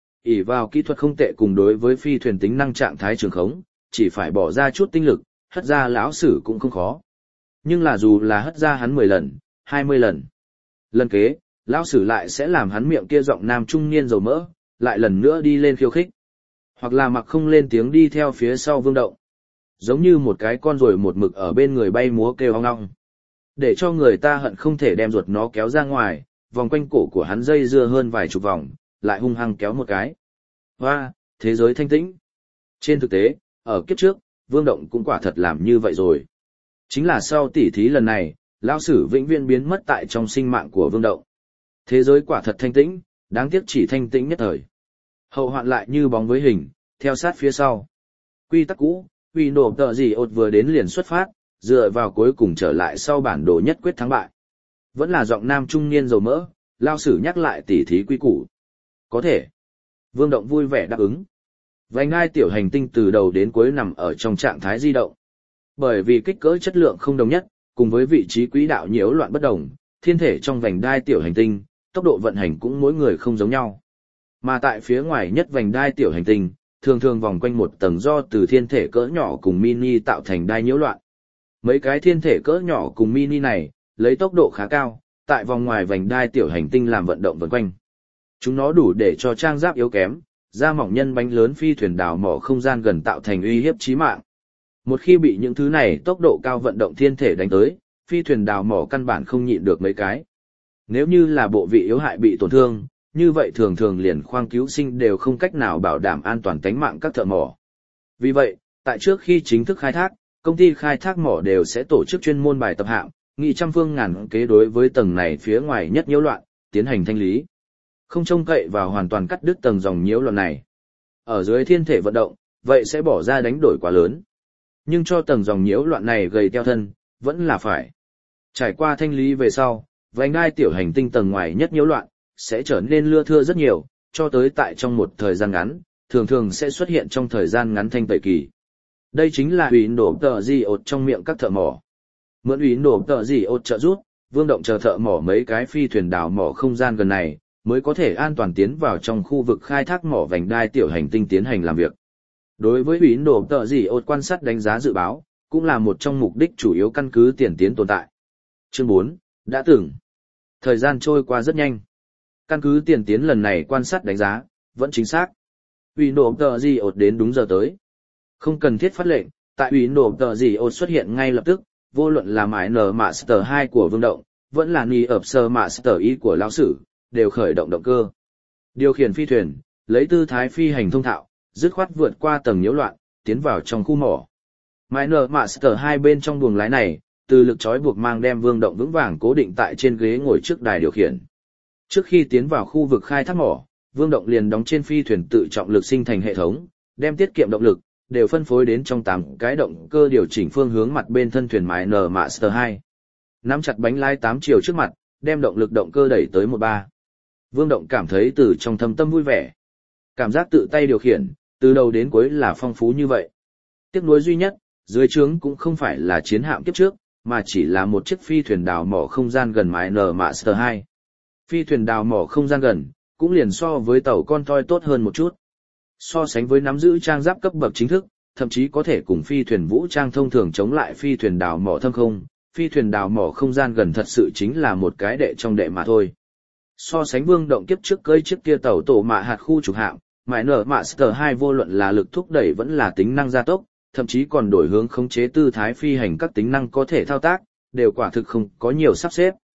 Ỷ vào kỹ thuật không tệ cùng đối với phi thuyền tính năng trạng thái trường khống, chỉ phải bỏ ra chút tinh lực, hất ra lão sử cũng không khó. Nhưng là dù là hất ra hắn 10 lần, 20 lần. Lần kế, lão sử lại sẽ làm hắn miệng kia giọng nam trung niên dầu mỡ, lại lần nữa đi lên khiêu khích. Hoặc là mặc không lên tiếng đi theo phía sau Vương Động. Giống như một cái con ruồi một mực ở bên người bay múa kêu ong ong. Để cho người ta hận không thể đem ruột nó kéo ra ngoài, vòng quanh cổ của hắn dây dưa hơn vài chục vòng, lại hung hăng kéo một cái. Hoa, thế giới thanh tĩnh. Trên thực tế, ở kiếp trước, Vương Động cũng quả thật làm như vậy rồi. Chính là sau tỉ thí lần này, lão sử vĩnh viễn biến mất tại trong sinh mạng của Vương Động. Thế giới quả thật thanh tĩnh, đáng tiếc chỉ thanh tĩnh nhất thời. Hậu hoạn lại như bóng với hình, theo sát phía sau. Quy tắc cũ, Windows tờ gì ột vừa đến liền xuất phát, dựa vào cuối cùng trở lại sau bản đồ nhất quyết thắng bại. Vẫn là giọng nam trung niên dầu mỡ, lão sử nhắc lại tỉ thí quy củ. Có thể. Vương Động vui vẻ đáp ứng. Vành đai tiểu hành tinh từ đầu đến cuối nằm ở trong trạng thái di động. Bởi vì kích cỡ chất lượng không đồng nhất, cùng với vị trí quỹ đạo nhiễu loạn bất đồng, thiên thể trong vành đai tiểu hành tinh, tốc độ vận hành cũng mỗi người không giống nhau. Mà tại phía ngoài nhất vành đai tiểu hành tinh, thường thường vòng quanh một tầng do từ thiên thể cỡ nhỏ cùng mini tạo thành đai nhiễu loạn. Mấy cái thiên thể cỡ nhỏ cùng mini này, lấy tốc độ khá cao, tại vòng ngoài vành đai tiểu hành tinh làm vận động vần quanh. Chúng nó đủ để cho trang giáp yếu kém, da mỏng nhân bánh lớn phi thuyền đào mỏ không gian gần tạo thành uy hiếp chí mạng. Một khi bị những thứ này tốc độ cao vận động thiên thể đánh tới, phi thuyền đào mỏ căn bản không nhịn được mấy cái. Nếu như là bộ vị yếu hại bị tổn thương, như vậy thường thường liền khoang cứu sinh đều không cách nào bảo đảm an toàn tính mạng các thợ mỏ. Vì vậy, tại trước khi chính thức khai thác, công ty khai thác mỏ đều sẽ tổ chức chuyên môn bài tập hạng, nghị trăm phương ngàn kế đối với tầng này phía ngoài nhất nhiễu loạn, tiến hành thanh lý. Không trông cậy vào hoàn toàn cắt đứt tầng dòng nhiễu loạn này. Ở dưới thiên thể vận động, vậy sẽ bỏ ra đánh đổi quá lớn. Nhưng cho tầng dòng nhiễu loạn này gầy teo thân, vẫn là phải. Trải qua thanh lý về sau, vành đai tiểu hành tinh tầng ngoài nhất nhiễu loạn, sẽ trở nên lưa thưa rất nhiều, cho tới tại trong một thời gian ngắn, thường thường sẽ xuất hiện trong thời gian ngắn thanh tẩy kỳ. Đây chính là ủy nổ tờ gì ột trong miệng các thợ mỏ. Mượn ủy nổ tờ gì ột trợ giúp, Vương Động chờ thợ mỏ mấy cái phi thuyền đào mỏ không gian gần này, mới có thể an toàn tiến vào trong khu vực khai thác mỏ vành đai tiểu hành tinh tiến hành làm việc. Đối với ủy nổ tờ gì ột quan sát đánh giá dự báo, cũng là một trong mục đích chủ yếu căn cứ tiền tiến tồn tại. Chương 4, đã từng. Thời gian trôi qua rất nhanh. Căn cứ tiền tiến lần này quan sát đánh giá, vẫn chính xác. Ủy nổ tờ gì ột đến đúng giờ tới. Không cần thiết phát lệnh, tại ủy nổ tờ gì ột xuất hiện ngay lập tức, vô luận là mãi nở Master 2 của Vương Động, vẫn là ni ập sơ Master Y của lão sử, đều khởi động động cơ. Điều khiển phi thuyền, lấy tư thái phi hành thông thạo, dứt khoát vượt qua tầng nhiễu loạn, tiến vào trong khu mỏ. Miner Master 2 bên trong buồng lái này, từ lực trói buộc mang đem Vương Động vững vàng cố định tại trên ghế ngồi trước đài điều khiển. Trước khi tiến vào khu vực khai thác mỏ, Vương Động liền đóng trên phi thuyền tự trọng lực sinh thành hệ thống, đem tiết kiệm động lực, đều phân phối đến trong 8 cái động cơ điều chỉnh phương hướng mặt bên thân thuyền Miner Master 2. Nắm chặt bánh lái 8 chiều trước mặt, đem động lực động cơ đẩy tới 13. Vương Động cảm thấy từ trong thâm tâm vui vẻ. Cảm giác tự tay điều khiển, từ đầu đến cuối là phong phú như vậy. Tiếc nuối duy nhất, dưới trướng cũng không phải là chiến hạm kiếp trước, mà chỉ là một chiếc phi thuyền đào mỏ không gian gần Miner Master 2. Phi thuyền đào mỏ không gian gần, cũng liền so với tàu con toy tốt hơn một chút. So sánh với nắm giữ trang giáp cấp bậc chính thức, thậm chí có thể cùng phi thuyền vũ trang thông thường chống lại phi thuyền đào mỏ thâm không, phi thuyền đào mỏ không gian gần thật sự chính là một cái đệ trong đệ mà thôi. So sánh Vương Động kiếp trước cơi chiếc kia tàu tổ mạ hạt khu trục hạm, Miner Master 2 vô luận là lực thúc đẩy vẫn là tính năng gia tốc, thậm chí còn đổi hướng khống chế tư thái phi hành các tính năng có thể thao tác, đều quả thực không có nhiều sắp xếp.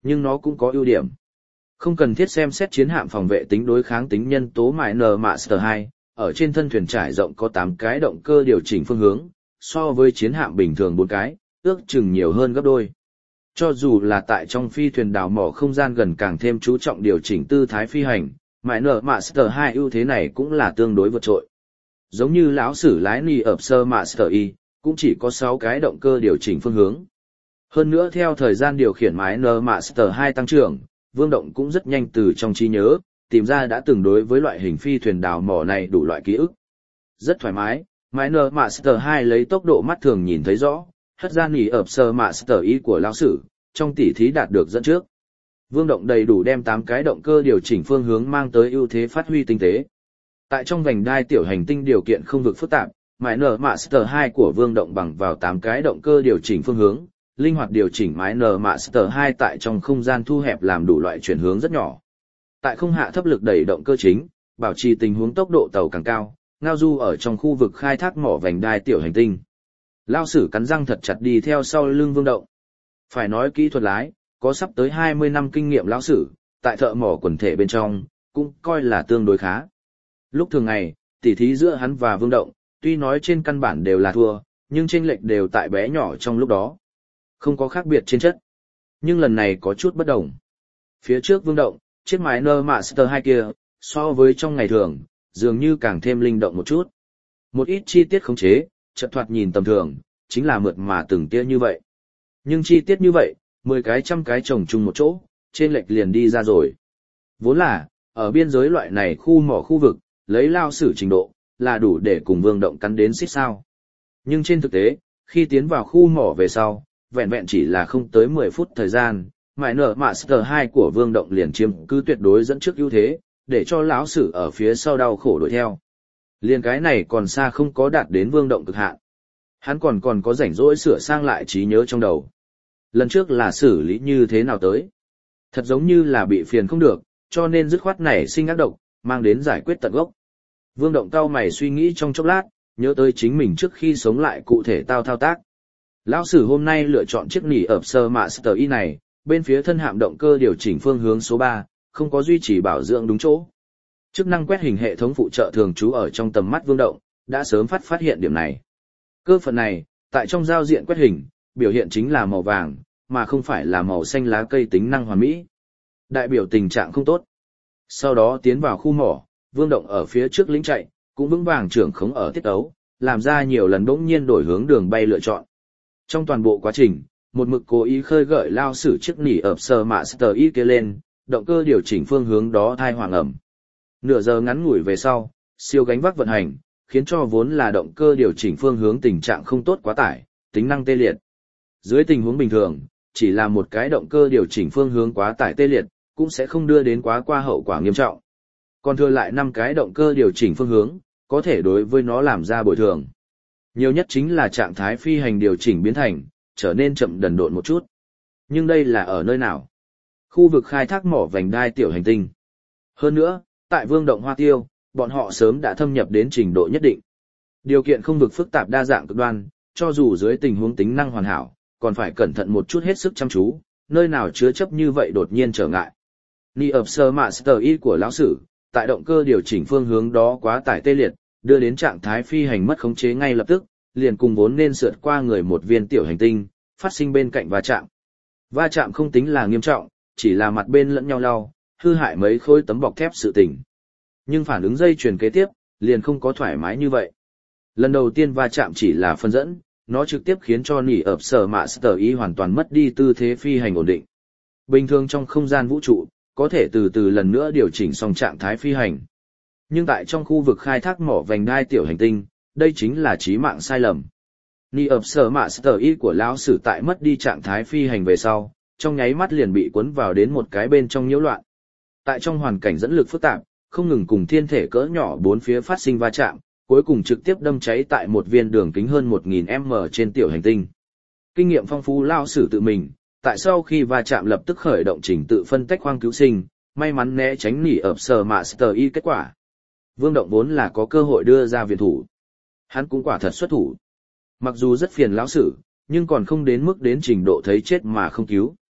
Nhưng nó cũng có ưu điểm. Không cần thiết xem xét chiến hạm phòng vệ tính đối kháng tính nhân tố Miner Master 2, ở trên thân thuyền trải rộng có 8 cái động cơ điều chỉnh phương hướng, so với chiến hạm bình thường 4 cái, ước chừng nhiều hơn gấp đôi. Cho dù là tại trong phi thuyền đào mỏ không gian gần càng thêm chú trọng điều chỉnh tư thái phi hành, Miner Master 2 ưu thế này cũng là tương đối vượt trội. Giống như lão sử lái Niopser Master Y, cũng chỉ có 6 cái động cơ điều chỉnh phương hướng. Hơn nữa theo thời gian điều khiển Miner Master 2 tăng trưởng, Vương Động cũng rất nhanh từ trong trí nhớ, tìm ra đã từng đối với loại hình phi thuyền đào mỏ này đủ loại ký ức. Rất thoải mái, Miner Master 2 lấy tốc độ mắt thường nhìn thấy rõ, hất ra Niopser Master Y của lão sử, trong tỉ thí đạt được dẫn trước. Vương Động đầy đủ đem 8 cái động cơ điều chỉnh phương hướng mang tới ưu thế phát huy tinh tế. Tại trong vành đai tiểu hành tinh điều kiện không vực phức tạp, Miner Master 2 của Vương Động bằng vào 8 cái động cơ điều chỉnh phương hướng, linh hoạt điều chỉnh Miner Master 2 tại trong không gian thu hẹp làm đủ loại chuyển hướng rất nhỏ. Tại không hạ thấp lực đẩy động cơ chính, bảo trì tình huống tốc độ tàu càng cao, ngao du ở trong khu vực khai thác mỏ vành đai tiểu hành tinh. Lao sử cắn răng thật chặt đi theo sau lưng Vương Động. Phải nói kỹ thuật lái, có sắp tới 20 năm kinh nghiệm lão sử, tại thợ mỏ quần thể bên trong, cũng coi là tương đối khá. Lúc thường ngày, tỉ thí giữa hắn và Vương Động, tuy nói trên căn bản đều là thua, nhưng chênh lệch đều tại bé nhỏ trong lúc đó. Không có khác biệt trên chất. Nhưng lần này có chút bất đồng. Phía trước Vương Động, chiếc Miner Master 2 kia, so với trong ngày thường, dường như càng thêm linh động một chút. Một ít chi tiết khống chế, chợt thoạt nhìn tầm thường, chính là mượt mà từng tia như vậy. Nhưng chi tiết như vậy, 10 cái trăm cái chồng chung một chỗ, trên lệch liền đi ra rồi. Vốn là, ở biên giới loại này khu mỏ khu vực, lấy lao sử trình độ, là đủ để cùng Vương Động cắn đến xích sao. Nhưng trên thực tế, khi tiến vào khu mỏ về sau, vẹn vẹn chỉ là không tới 10 phút thời gian, Miner Master 2 của Vương Động liền chiếm cứ tuyệt đối dẫn trước ưu thế, để cho lão sử ở phía sau đau khổ đuổi theo. Liên cái này còn xa không có đạt đến Vương Động cực hạn. Hắn còn có rảnh rỗi sửa sang lại trí nhớ trong đầu. Lần trước là xử lý như thế nào tới? Thật giống như là bị phiền không được, cho nên dứt khoát nảy sinh ác độc, mang đến giải quyết tận gốc. Vương Động cau mày suy nghĩ trong chốc lát, nhớ tới chính mình trước khi sống lại cụ thể thao tác. Lão sử hôm nay lựa chọn chiếc Niopser Master Y này, bên phía thân hạm động cơ điều chỉnh phương hướng số 3, không có duy trì bảo dưỡng đúng chỗ. Chức năng quét hình hệ thống phụ trợ thường trú ở trong tầm mắt Vương Động, đã sớm phát hiện điểm này. Cơ phận này, tại trong giao diện quét hình, biểu hiện chính là màu vàng, mà không phải là màu xanh lá cây tính năng hoàn mỹ. Đại biểu tình trạng không tốt. Sau đó tiến vào khu mỏ, Vương Động ở phía trước lính chạy, cũng vững vàng trưởng khống ở tiết ấu, làm ra nhiều lần bỗng nhiên đổi hướng đường bay lựa chọn. Trong toàn bộ quá trình, một mực cố ý khơi gợi lao sử chiếc Niopser Master Y kia lên, động cơ điều chỉnh phương hướng đó thai hoàng ẩm. Nửa giờ ngắn ngủi về sau, siêu gánh vác vận hành, khiến cho vốn là động cơ điều chỉnh phương hướng tình trạng không tốt quá tải, tính năng tê liệt. Dưới tình huống bình thường, chỉ là một cái động cơ điều chỉnh phương hướng quá tải tê liệt, cũng sẽ không đưa đến quá qua hậu quả nghiêm trọng. Còn thừa lại 5 cái động cơ điều chỉnh phương hướng, có thể đối với nó làm ra bồi thường. Nhiều nhất chính là trạng thái phi hành điều chỉnh biến thành, trở nên chậm đần độn một chút. Nhưng đây là ở nơi nào? Khu vực khai thác mỏ vành đai tiểu hành tinh. Hơn nữa, tại Vương Động Hoa Tiêu, bọn họ sớm đã thâm nhập đến trình độ nhất định. Điều kiện không vực phức tạp đa dạng cực đoan, cho dù dưới tình huống tính năng hoàn hảo, còn phải cẩn thận một chút hết sức chăm chú, nơi nào chứa chấp như vậy đột nhiên trở ngại. Niopser Master Y của lão sử, tại động cơ điều chỉnh phương hướng đó quá tải tê liệt, đưa đến trạng thái phi hành mất khống chế ngay lập tức, liền cùng vốn nên sượt qua người một viên tiểu hành tinh, phát sinh bên cạnh va chạm. Va chạm không tính là nghiêm trọng, chỉ là mặt bên lẫn nhau lau, hư hại mấy khối tấm bọc thép sự tình. Nhưng phản ứng dây chuyền kế tiếp, liền không có thoải mái như vậy. Lần đầu tiên va chạm chỉ là phân dẫn, nó trực tiếp khiến cho Niopser Master Y hoàn toàn mất đi tư thế phi hành ổn định. Bình thường trong không gian vũ trụ, có thể từ từ lần nữa điều chỉnh xong trạng thái phi hành. Nhưng tại trong khu vực khai thác mỏ vành đai tiểu hành tinh, đây chính là chí mạng sai lầm. Niopser Master Y của lão sử tại mất đi trạng thái phi hành về sau, trong nháy mắt liền bị cuốn vào đến một cái bên trong nhiễu loạn. Tại trong hoàn cảnh dẫn lực phức tạp, không ngừng cùng thiên thể cỡ nhỏ bốn phía phát sinh va chạm, cuối cùng trực tiếp đâm cháy tại một viên đường kính hơn 1000m trên tiểu hành tinh. Kinh nghiệm phong phú lão sử tự mình, tại sau khi va chạm lập tức khởi động trình tự phân tách khoang cứu sinh, may mắn né tránh Niopser Master Y kết quả. Vương Động vốn là có cơ hội đưa ra viện thủ. Hắn cũng quả thật xuất thủ. Mặc dù rất phiền lão sử, nhưng còn không đến mức đến trình độ thấy chết mà không cứu.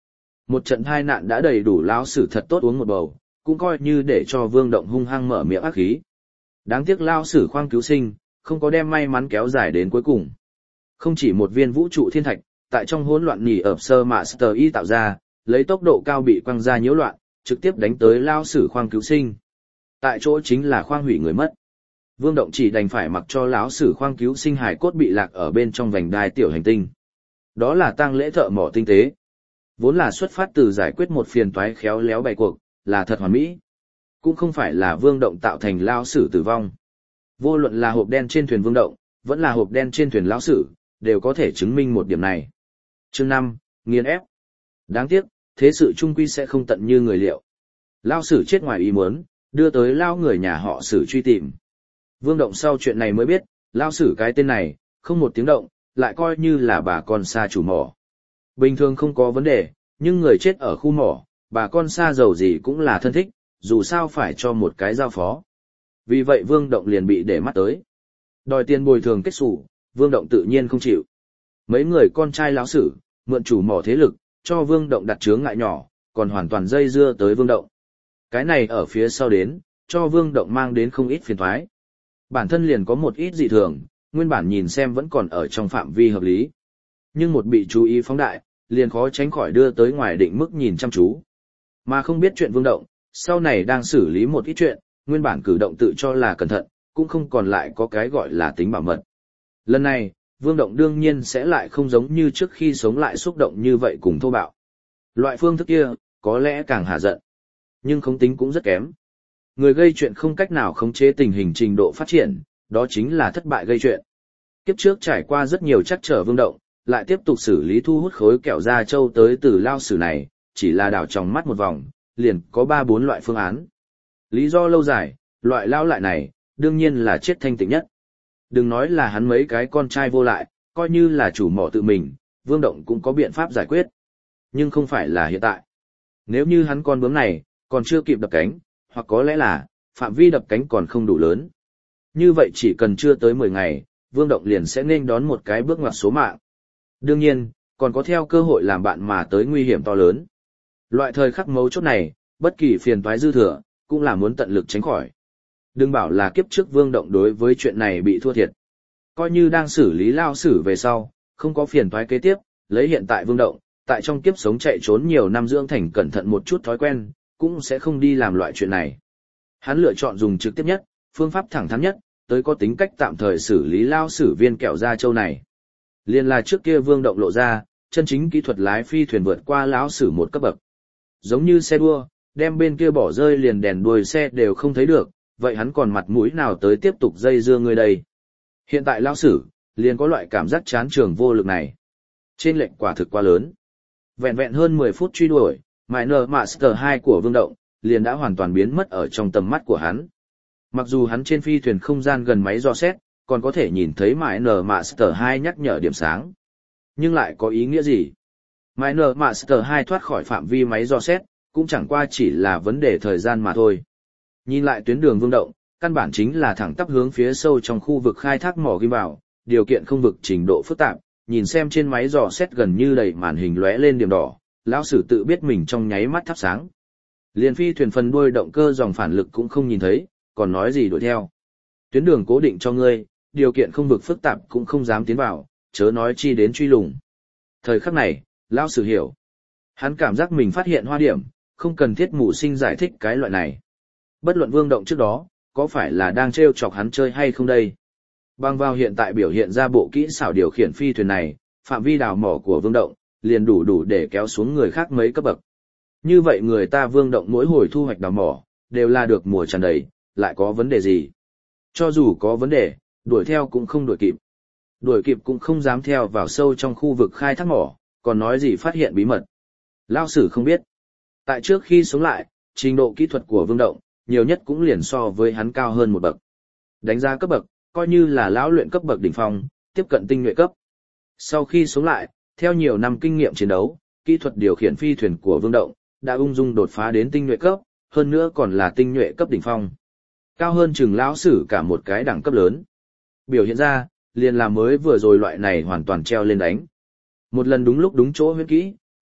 Một trận tai nạn đã đầy đủ lão sử thật tốt uống một bầu, cũng coi như để cho Vương Động hung hăng mở miệng ác khí. Đáng tiếc lão sử khoang cứu sinh, không có đem may mắn kéo dài đến cuối cùng. Không chỉ một viên vũ trụ thiên thạch, tại trong hỗn loạn nhỉ ập sơ Master Y tạo ra, lấy tốc độ cao bị quăng ra nhiễu loạn, trực tiếp đánh tới lão sử khoang cứu sinh. Tại chỗ chính là khoang hủy người mất. Vương Động chỉ đành phải mặc cho lão sử khoang cứu sinh hải cốt bị lạc ở bên trong vành đai tiểu hành tinh. Đó là tang lễ thợ mỏ tinh tế. Vốn là xuất phát từ giải quyết một phiền toái khéo léo bày cuộc, là thật hoàn mỹ. Cũng không phải là Vương Động tạo thành lão sử tử vong. Vô luận là hộp đen trên thuyền Vương Động, vẫn là hộp đen trên thuyền lão sử, đều có thể chứng minh một điểm này. Chương 5, nghiền ép. Đáng tiếc, thế sự chung quy sẽ không tận như người liệu. Lão sử chết ngoài ý muốn, đưa tới lao người nhà họ Sử truy tìm. Vương Động sau chuyện này mới biết, lão sử cái tên này, không một tiếng động, lại coi như là bà con xa chủ mỏ. Bình thường không có vấn đề, nhưng người chết ở khu mỏ, bà con xa giàu gì cũng là thân thích, dù sao phải cho một cái giao phó. Vì vậy Vương Động liền bị để mắt tới. Đòi tiền bồi thường kết sủ, Vương Động tự nhiên không chịu. Mấy người con trai lão sử, mượn chủ mỏ thế lực, cho Vương Động đặt chướng ngại nhỏ, còn hoàn toàn dây dưa tới Vương Động. Cái này ở phía sau đến, cho Vương Động mang đến không ít phiền toái. Bản thân liền có một ít dị thường, nguyên bản nhìn xem vẫn còn ở trong phạm vi hợp lý. Nhưng một bị chú ý phóng đại, liền khó tránh khỏi đưa tới ngoài định mức nhìn chăm chú. Mà không biết chuyện Vương Động, sau này đang xử lý một ít chuyện, nguyên bản cử động tự cho là cẩn thận, cũng không còn lại có cái gọi là tính bảo mật. Lần này, Vương Động đương nhiên sẽ lại không giống như trước khi sống lại xúc động như vậy cùng thô bạo. Loại phương thức kia, có lẽ càng hà giận, nhưng khống tính cũng rất kém. Người gây chuyện không cách nào khống chế tình hình trình độ phát triển, đó chính là thất bại gây chuyện. Kiếp trước trải qua rất nhiều trắc trở Vương Động, lại tiếp tục xử lý thu hút khối kẹo da trâu tới từ lao sử này, chỉ là đảo trong mắt một vòng, liền có 3-4 loại phương án. Lý do lâu dài, loại lao lại này, đương nhiên là chết thanh tịnh nhất. Đừng nói là hắn mấy cái con trai vô lại, coi như là chủ mỏ tự mình, Vương Động cũng có biện pháp giải quyết. Nhưng không phải là hiện tại. Nếu như hắn con bướm này, còn chưa kịp đập cánh, hoặc có lẽ là, phạm vi đập cánh còn không đủ lớn. Như vậy chỉ cần chưa tới 10 ngày, Vương Động liền sẽ nên đón một cái bước ngoặt số mạng. Đương nhiên, còn có theo cơ hội làm bạn mà tới nguy hiểm to lớn. Loại thời khắc mấu chốt này, bất kỳ phiền toái dư thừa, cũng là muốn tận lực tránh khỏi. Đừng bảo là kiếp trước Vương Động đối với chuyện này bị thua thiệt. Coi như đang xử lý lao sử về sau, không có phiền toái kế tiếp, lấy hiện tại Vương Động, tại trong kiếp sống chạy trốn nhiều năm dưỡng thành cẩn thận một chút thói quen, cũng sẽ không đi làm loại chuyện này. Hắn lựa chọn dùng trực tiếp nhất, phương pháp thẳng thắn nhất, tới có tính cách tạm thời xử lý lao sử viên kẹo da trâu này. Liên là trước kia Vương Động lộ ra, chân chính kỹ thuật lái phi thuyền vượt qua lão sử một cấp bậc. Giống như xe đua, đem bên kia bỏ rơi liền đèn đuôi xe đều không thấy được, vậy hắn còn mặt mũi nào tới tiếp tục dây dưa người đây. Hiện tại lão sử, liền có loại cảm giác chán trường vô lực này. Trên lệnh quả thực quá lớn. Vẹn vẹn hơn 10 phút truy đuổi, Miner Master 2 của Vương Động, liền đã hoàn toàn biến mất ở trong tầm mắt của hắn. Mặc dù hắn trên phi thuyền không gian gần máy dò xét, còn có thể nhìn thấy Miner Master 2 nhắc nhở điểm sáng. Nhưng lại có ý nghĩa gì? Miner Master 2 thoát khỏi phạm vi máy dò xét, cũng chẳng qua chỉ là vấn đề thời gian mà thôi. Nhìn lại tuyến đường Vương Động, căn bản chính là thẳng tắp hướng phía sâu trong khu vực khai thác mỏ kim vào, điều kiện không vực trình độ phức tạp, nhìn xem trên máy dò xét gần như đầy màn hình lóe lên điểm đỏ, lão sử tự biết mình trong nháy mắt thắp sáng. Liên phi thuyền phần đuôi động cơ dòng phản lực cũng không nhìn thấy, còn nói gì đuổi theo. Tuyến đường cố định cho ngươi, điều kiện không vực phức tạp cũng không dám tiến vào, chớ nói chi đến truy lùng. Thời khắc này, lão sử hiểu. Hắn cảm giác mình phát hiện hoa điểm, không cần thiết mù sinh giải thích cái loại này. Bất luận Vương Động trước đó, có phải là đang trêu chọc hắn chơi hay không đây? Bằng vào hiện tại biểu hiện ra bộ kỹ xảo điều khiển phi thuyền này, phạm vi đào mỏ của Vương Động, liền đủ để kéo xuống người khác mấy cấp bậc. Như vậy người ta Vương Động mỗi hồi thu hoạch đào mỏ, đều là được mùa tràn đầy, lại có vấn đề gì? Cho dù có vấn đề, đuổi theo cũng không đuổi kịp. Đuổi kịp cũng không dám theo vào sâu trong khu vực khai thác mỏ, còn nói gì phát hiện bí mật. Lao sử không biết. Tại trước khi sống lại, trình độ kỹ thuật của Vương Động, nhiều nhất cũng liền so với hắn cao hơn một bậc. Đánh giá cấp bậc, coi như là lão luyện cấp bậc đỉnh phong, tiếp cận tinh nhuệ cấp. Sau khi sống lại, theo nhiều năm kinh nghiệm chiến đấu, kỹ thuật điều khiển phi thuyền của Vương Động đã ung dung đột phá đến tinh nhuệ cấp, hơn nữa còn là tinh nhuệ cấp đỉnh phong. Cao hơn chừng lão sử cả một cái đẳng cấp lớn. Biểu hiện ra, liền là mới vừa rồi loại này hoàn toàn treo lên đánh. Một lần đúng lúc đúng chỗ huyễn kỹ,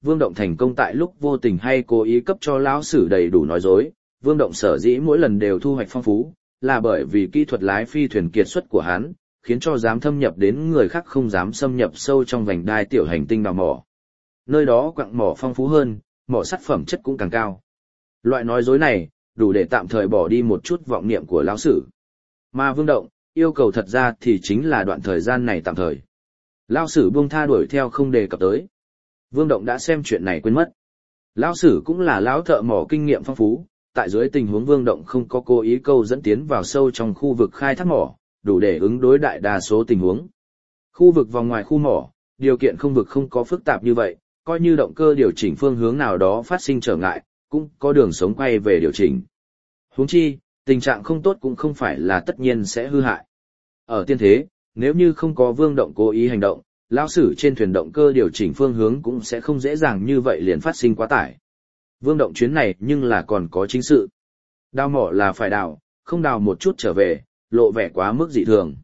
Vương Động thành công tại lúc vô tình hay cố ý cấp cho lão sử đầy đủ nói dối. Vương Động sở dĩ mỗi lần đều thu hoạch phong phú, là bởi vì kỹ thuật lái phi thuyền kiệt xuất của hắn, khiến cho dám thâm nhập đến người khác không dám xâm nhập sâu trong vành đai tiểu hành tinh đào mỏ. Nơi đó quặng mỏ phong phú hơn, mỏ sắt phẩm chất cũng càng cao. Loại nói dối này, đủ để tạm thời bỏ đi một chút vọng niệm của lão sử. Mà Vương Động, yêu cầu thật ra thì chính là đoạn thời gian này tạm thời. Lão sử buông tha đuổi theo không đề cập tới. Vương Động đã xem chuyện này quên mất. Lão sử cũng là lão thợ mỏ kinh nghiệm phong phú, tại dưới tình huống Vương Động không có cố ý câu dẫn tiến vào sâu trong khu vực khai thác mỏ, đủ để ứng đối đại đa số tình huống. Khu vực vòng ngoài khu mỏ, điều kiện không vực không có phức tạp như vậy, coi như động cơ điều chỉnh phương hướng nào đó phát sinh trở ngại, cũng có đường sống quay về điều chỉnh. Huống chi, tình trạng không tốt cũng không phải là tất nhiên sẽ hư hại. Ở tiên thế, nếu như không có Vương Động cố ý hành động, lão sử trên thuyền động cơ điều chỉnh phương hướng cũng sẽ không dễ dàng như vậy liền phát sinh quá tải. Vương Động chuyến này nhưng là còn có chính sự. Đào mỏ là phải đào, không đào một chút trở về, lộ vẻ quá mức dị thường.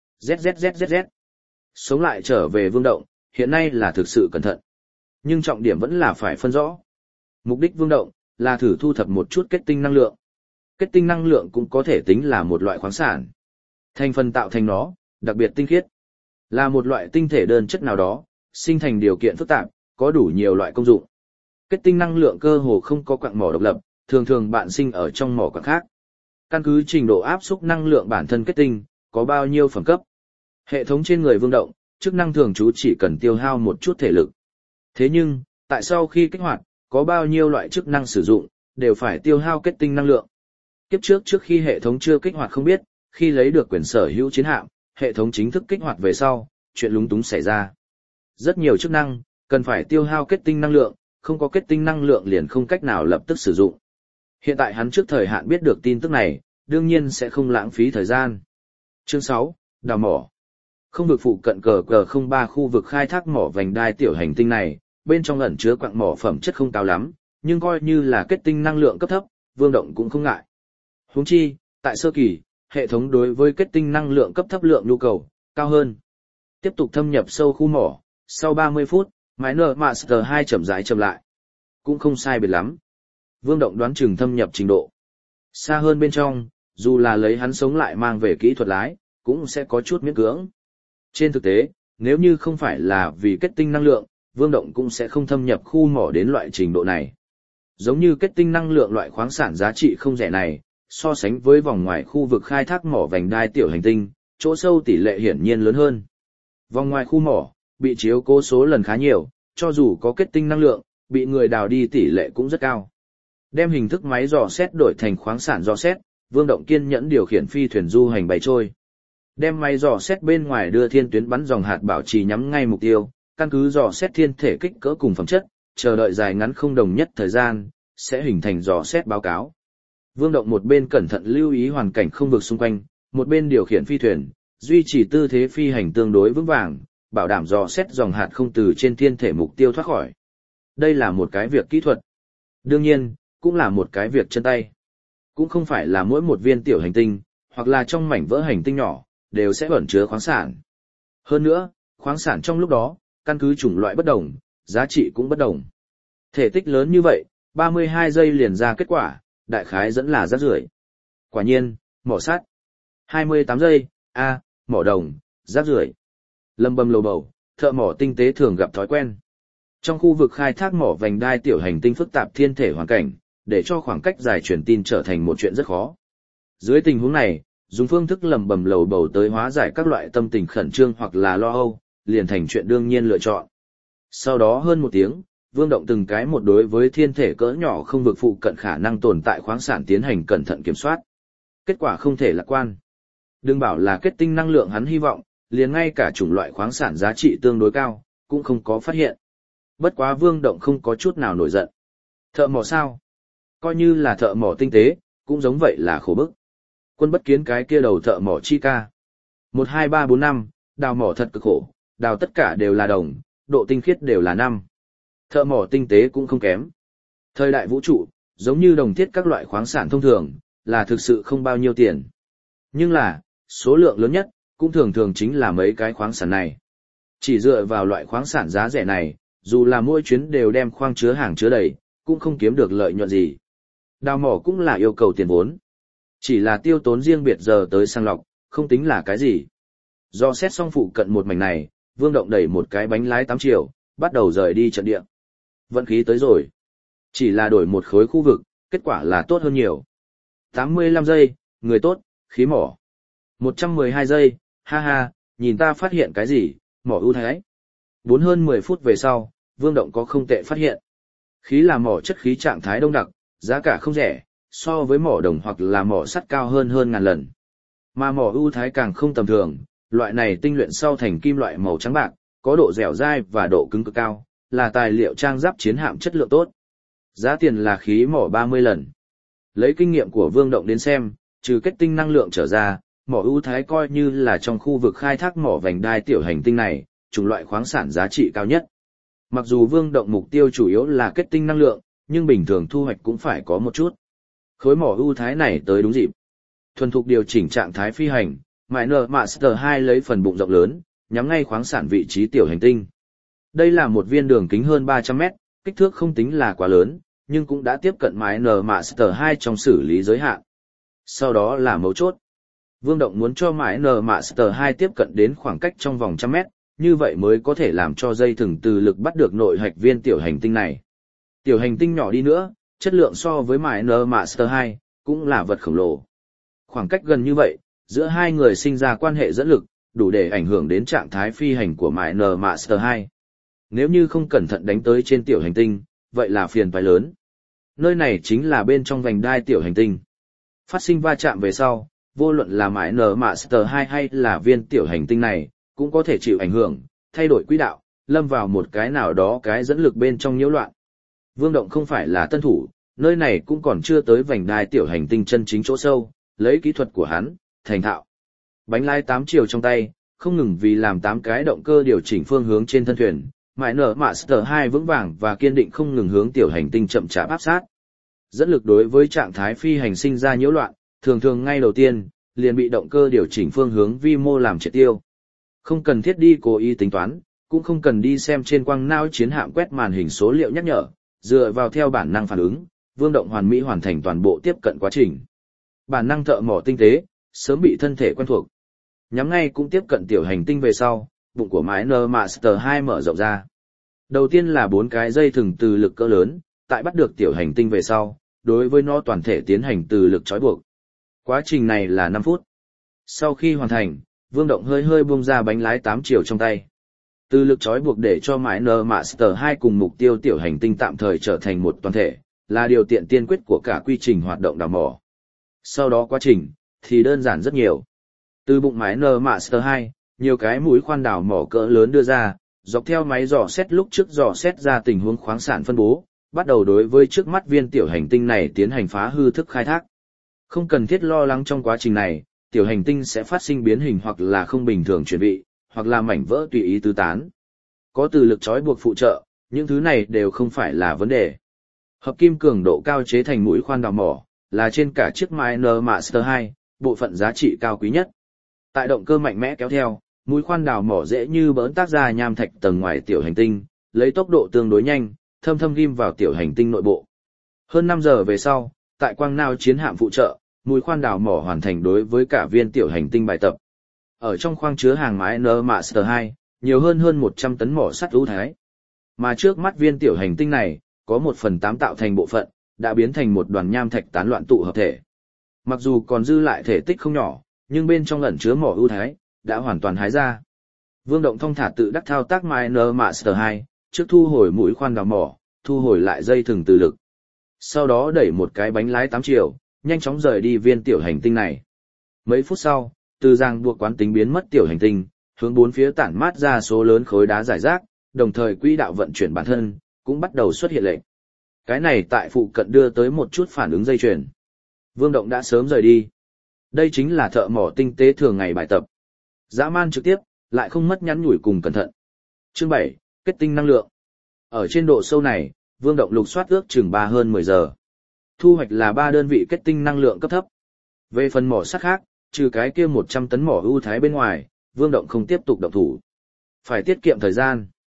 ZZZZZ. Sống lại trở về Vương Động, hiện nay là thực sự cẩn thận. Nhưng trọng điểm vẫn là phải phân rõ. Mục đích Vương Động là thử thu thập một chút kết tinh năng lượng. Kết tinh năng lượng cũng có thể tính là một loại khoáng sản. Thành phần tạo thành nó, đặc biệt tinh khiết. Là một loại tinh thể đơn chất nào đó, sinh thành điều kiện phức tạp, có đủ nhiều loại công dụng. Kết tinh năng lượng cơ hồ không có quặng mỏ độc lập, thường thường bạn sinh ở trong mỏ quặng khác. Căn cứ trình độ áp xúc năng lượng bản thân kết tinh, có bao nhiêu phẩm cấp. Hệ thống trên người Vương Động, chức năng thường trú chỉ cần tiêu hao một chút thể lực. Thế nhưng, tại sau khi kích hoạt, có bao nhiêu loại chức năng sử dụng, đều phải tiêu hao kết tinh năng lượng. Kiếp trước khi hệ thống chưa kích hoạt không biết, khi lấy được quyền sở hữu chiến hạm, hệ thống chính thức kích hoạt về sau, chuyện lúng túng xảy ra. Rất nhiều chức năng, cần phải tiêu hao kết tinh năng lượng, không có kết tinh năng lượng liền không cách nào lập tức sử dụng. Hiện tại hắn trước thời hạn biết được tin tức này, đương nhiên sẽ không lãng phí thời gian. Chương 6, đào mỏ. Không vực phụ cận cờ 03 khu vực khai thác mỏ vành đai tiểu hành tinh này, bên trong ẩn chứa quặng mỏ phẩm chất không cao lắm, nhưng coi như là kết tinh năng lượng cấp thấp, Vương Động cũng không ngại. Huống chi, tại sơ kỳ, hệ thống đối với kết tinh năng lượng cấp thấp lượng nhu cầu cao hơn. Tiếp tục thâm nhập sâu khu mỏ, sau 30 phút, Miner Master 2 chậm rãi chậm lại. Cũng không sai biệt lắm. Vương Động đoán chừng thâm nhập trình độ. Xa hơn bên trong, dù là lấy hắn sống lại mang về kỹ thuật lái, cũng sẽ có chút miễn cưỡng. Trên thực tế, nếu như không phải là vì kết tinh năng lượng, Vương Động cũng sẽ không thâm nhập khu mỏ đến loại trình độ này. Giống như kết tinh năng lượng loại khoáng sản giá trị không rẻ này, so sánh với vòng ngoài khu vực khai thác mỏ vành đai tiểu hành tinh, chỗ sâu tỷ lệ hiển nhiên lớn hơn. Vòng ngoài khu mỏ, bị chiếu cố số lần khá nhiều, cho dù có kết tinh năng lượng, bị người đào đi tỷ lệ cũng rất cao. Đem hình thức máy dò xét đổi thành khoáng sản dò xét, Vương Động kiên nhẫn điều khiển phi thuyền du hành bay trôi. Đem máy dò xét bên ngoài đưa thiên tuyến bắn dòng hạt bảo trì nhắm ngay mục tiêu, căn cứ dò xét thiên thể kích cỡ cùng phẩm chất, chờ đợi dài ngắn không đồng nhất thời gian, sẽ hình thành dò xét báo cáo. Vương Động một bên cẩn thận lưu ý hoàn cảnh không vực xung quanh, một bên điều khiển phi thuyền, duy trì tư thế phi hành tương đối vững vàng, bảo đảm dò xét dòng hạt không từ trên thiên thể mục tiêu thoát khỏi. Đây là một cái việc kỹ thuật. Đương nhiên, cũng là một cái việc chân tay. Cũng không phải là mỗi một viên tiểu hành tinh, hoặc là trong mảnh vỡ hành tinh nhỏ, đều sẽ ẩn chứa khoáng sản. Hơn nữa, khoáng sản trong lúc đó, căn cứ chủng loại bất đồng, giá trị cũng bất đồng. Thể tích lớn như vậy, 32 giây liền ra kết quả, đại khái dẫn là rác rưởi. Quả nhiên, mỏ sắt. 28 giây, mỏ đồng, rác rưởi. Lâm bầm lầu bầu, thợ mỏ tinh tế thường gặp thói quen. Trong khu vực khai thác mỏ vành đai tiểu hành tinh phức tạp thiên thể hoàn cảnh, để cho khoảng cách dài truyền tin trở thành một chuyện rất khó. Dưới tình huống này, dùng phương thức lầm bầm lầu bầu tới hóa giải các loại tâm tình khẩn trương hoặc là lo âu, liền thành chuyện đương nhiên lựa chọn. Sau đó hơn một tiếng, Vương Động từng cái một đối với thiên thể cỡ nhỏ không vực phụ cận khả năng tồn tại khoáng sản tiến hành cẩn thận kiểm soát. Kết quả không thể lạc quan. Đừng bảo là kết tinh năng lượng hắn hy vọng, liền ngay cả chủng loại khoáng sản giá trị tương đối cao, cũng không có phát hiện. Bất quá Vương Động không có chút nào nổi giận. Thợ mỏ sao? Coi như là thợ mỏ tinh tế, cũng giống vậy là khổ bức. Quân bất kiến cái kia đầu thợ mỏ chi ca. 1, 2, 3, 4, 5, đào mỏ thật cực khổ, đào tất cả đều là đồng, độ tinh khiết đều là 5. Thợ mỏ tinh tế cũng không kém. Thời đại vũ trụ, giống như đồng thiết các loại khoáng sản thông thường, là thực sự không bao nhiêu tiền. Nhưng là, số lượng lớn nhất, cũng thường thường chính là mấy cái khoáng sản này. Chỉ dựa vào loại khoáng sản giá rẻ này, dù là mỗi chuyến đều đem khoang chứa hàng chứa đầy, cũng không kiếm được lợi nhuận gì. Đào mỏ cũng là yêu cầu tiền vốn. Chỉ là tiêu tốn riêng biệt giờ tới sang lọc, không tính là cái gì. Do xét xong phụ cận một mảnh này, Vương Động đẩy một cái bánh lái 8 chiều, bắt đầu rời đi trận địa. Vận khí tới rồi. Chỉ là đổi một khối khu vực, kết quả là tốt hơn nhiều. 85 giây, người tốt, khí mỏ. 112 giây, ha ha, nhìn ta phát hiện cái gì, mỏ ưu thái. 4 hơn 10 phút về sau, Vương Động có không tệ phát hiện. Khí là mỏ chất khí trạng thái đông đặc, giá cả không rẻ, so với mỏ đồng hoặc là mỏ sắt cao hơn ngàn lần. Mà mỏ ưu thái càng không tầm thường, loại này tinh luyện sau thành kim loại màu trắng bạc, có độ dẻo dai và độ cứng cực cao, là tài liệu trang giáp chiến hạm chất lượng tốt. Giá tiền là khí mỏ 30 lần. Lấy kinh nghiệm của Vương Động đến xem, trừ kết tinh năng lượng trở ra, mỏ ưu thái coi như là trong khu vực khai thác mỏ vành đai tiểu hành tinh này, chủng loại khoáng sản giá trị cao nhất. Mặc dù Vương Động mục tiêu chủ yếu là kết tinh năng lượng, nhưng bình thường thu hoạch cũng phải có một chút. Khối mỏ ưu thái này tới đúng dịp. Thuần thục điều chỉnh trạng thái phi hành, Miner Master 2 lấy phần bụng rộng lớn, nhắm ngay khoáng sản vị trí tiểu hành tinh. Đây là một viên đường kính hơn 300 mét, kích thước không tính là quá lớn, nhưng cũng đã tiếp cận Miner Master 2 trong xử lý giới hạn. Sau đó là mấu chốt. Vương Động muốn cho Miner Master 2 tiếp cận đến khoảng cách trong vòng 100 mét, như vậy mới có thể làm cho dây thừng từ lực bắt được nội hạch viên tiểu hành tinh này. Tiểu hành tinh nhỏ đi nữa, chất lượng so với Miner Master 2, cũng là vật khổng lồ. Khoảng cách gần như vậy, giữa hai người sinh ra quan hệ dẫn lực, đủ để ảnh hưởng đến trạng thái phi hành của Miner Master 2. Nếu như không cẩn thận đánh tới trên tiểu hành tinh, vậy là phiền toái lớn. Nơi này chính là bên trong vành đai tiểu hành tinh. Phát sinh va chạm về sau, vô luận là Miner Master 2 hay là viên tiểu hành tinh này, cũng có thể chịu ảnh hưởng, thay đổi quỹ đạo, lâm vào một cái nào đó cái dẫn lực bên trong nhiễu loạn. Vương Động không phải là tân thủ, nơi này cũng còn chưa tới vành đai tiểu hành tinh chân chính chỗ sâu, lấy kỹ thuật của hắn, thành thạo. Bánh lái 8 chiều trong tay, không ngừng vì làm 8 cái động cơ điều chỉnh phương hướng trên thân thuyền, Miner Master 2 vững vàng và kiên định không ngừng hướng tiểu hành tinh chậm chạp áp sát. Dẫn lực đối với trạng thái phi hành sinh ra nhiễu loạn, thường thường ngay đầu tiên, liền bị động cơ điều chỉnh phương hướng vi mô làm triệt tiêu. Không cần thiết đi cố ý tính toán, cũng không cần đi xem trên quang não chiến hạm quét màn hình số liệu nhắc nhở, dựa vào theo bản năng phản ứng, Vương Động hoàn mỹ hoàn thành toàn bộ tiếp cận quá trình. Bản năng thợ mỏ tinh tế, sớm bị thân thể quen thuộc. Nhắm ngay cũng tiếp cận tiểu hành tinh về sau, bụng của Miner Master 2 mở rộng ra. Đầu tiên là 4 cái dây thừng từ lực cỡ lớn, tại bắt được tiểu hành tinh về sau, đối với nó toàn thể tiến hành từ lực trói buộc. Quá trình này là 5 phút. Sau khi hoàn thành, Vương Động hơi buông ra bánh lái 8 chiều trong tay. Từ lực trói buộc để cho Miner Master 2 cùng mục tiêu tiểu hành tinh tạm thời trở thành một toàn thể, là điều kiện tiên quyết của cả quy trình hoạt động đào mỏ. Sau đó quá trình, thì đơn giản rất nhiều. Từ bụng Miner Master 2, nhiều cái mũi khoan đào mỏ cỡ lớn đưa ra, dọc theo máy dò xét lúc trước dò xét ra tình huống khoáng sản phân bố, bắt đầu đối với trước mắt viên tiểu hành tinh này tiến hành phá hư thức khai thác. Không cần thiết lo lắng trong quá trình này, tiểu hành tinh sẽ phát sinh biến hình hoặc là không bình thường chuyển vị, hoặc là mảnh vỡ tùy ý tứ tán. Có từ lực trói buộc phụ trợ, những thứ này đều không phải là vấn đề. Hợp kim cường độ cao chế thành mũi khoan đào mỏ, là trên cả chiếc Miner Master 2, bộ phận giá trị cao quý nhất. Tại động cơ mạnh mẽ kéo theo, mũi khoan đào mỏ dễ như bỡn tác ra nham thạch tầng ngoài tiểu hành tinh, lấy tốc độ tương đối nhanh, thâm ghim vào tiểu hành tinh nội bộ. Hơn 5 giờ về sau, tại quang não chiến hạm phụ trợ, mũi khoan đào mỏ hoàn thành đối với cả viên tiểu hành tinh bài tập. Ở trong khoang chứa hàng Miner Master 2, nhiều hơn 100 tấn mỏ sắt ưu thái. Mà trước mắt viên tiểu hành tinh này, có 1/8 tạo thành bộ phận, đã biến thành một đoàn nham thạch tán loạn tụ hợp thể. Mặc dù còn dư lại thể tích không nhỏ, nhưng bên trong ẩn chứa mỏ ưu thái, đã hoàn toàn hái ra. Vương Động thong thả tự đắc thao tác Miner Master 2, trước thu hồi mũi khoan đào mỏ, thu hồi lại dây thừng từ lực. Sau đó đẩy một cái bánh lái 8 chiều, nhanh chóng rời đi viên tiểu hành tinh này. Mấy phút sau, từ ràng buộc quán tính biến mất tiểu hành tinh, hướng bốn phía tản mát ra số lớn khối đá rải rác, đồng thời quỹ đạo vận chuyển bản thân, cũng bắt đầu xuất hiện lệnh. Cái này tại phụ cận đưa tới một chút phản ứng dây chuyền. Vương Động đã sớm rời đi. Đây chính là thợ mỏ tinh tế thường ngày bài tập. Dã man trực tiếp, lại không mất nhắn nhủi cùng cẩn thận. Chương 7, kết tinh năng lượng. Ở trên độ sâu này, Vương Động lục soát ước chừng 3 hơn 10 giờ. Thu hoạch là 3 đơn vị kết tinh năng lượng cấp thấp. Về phần mỏ sắt khác, trừ cái kia 100 tấn mỏ ưu thái bên ngoài, Vương Động không tiếp tục động thủ. Phải tiết kiệm thời gian.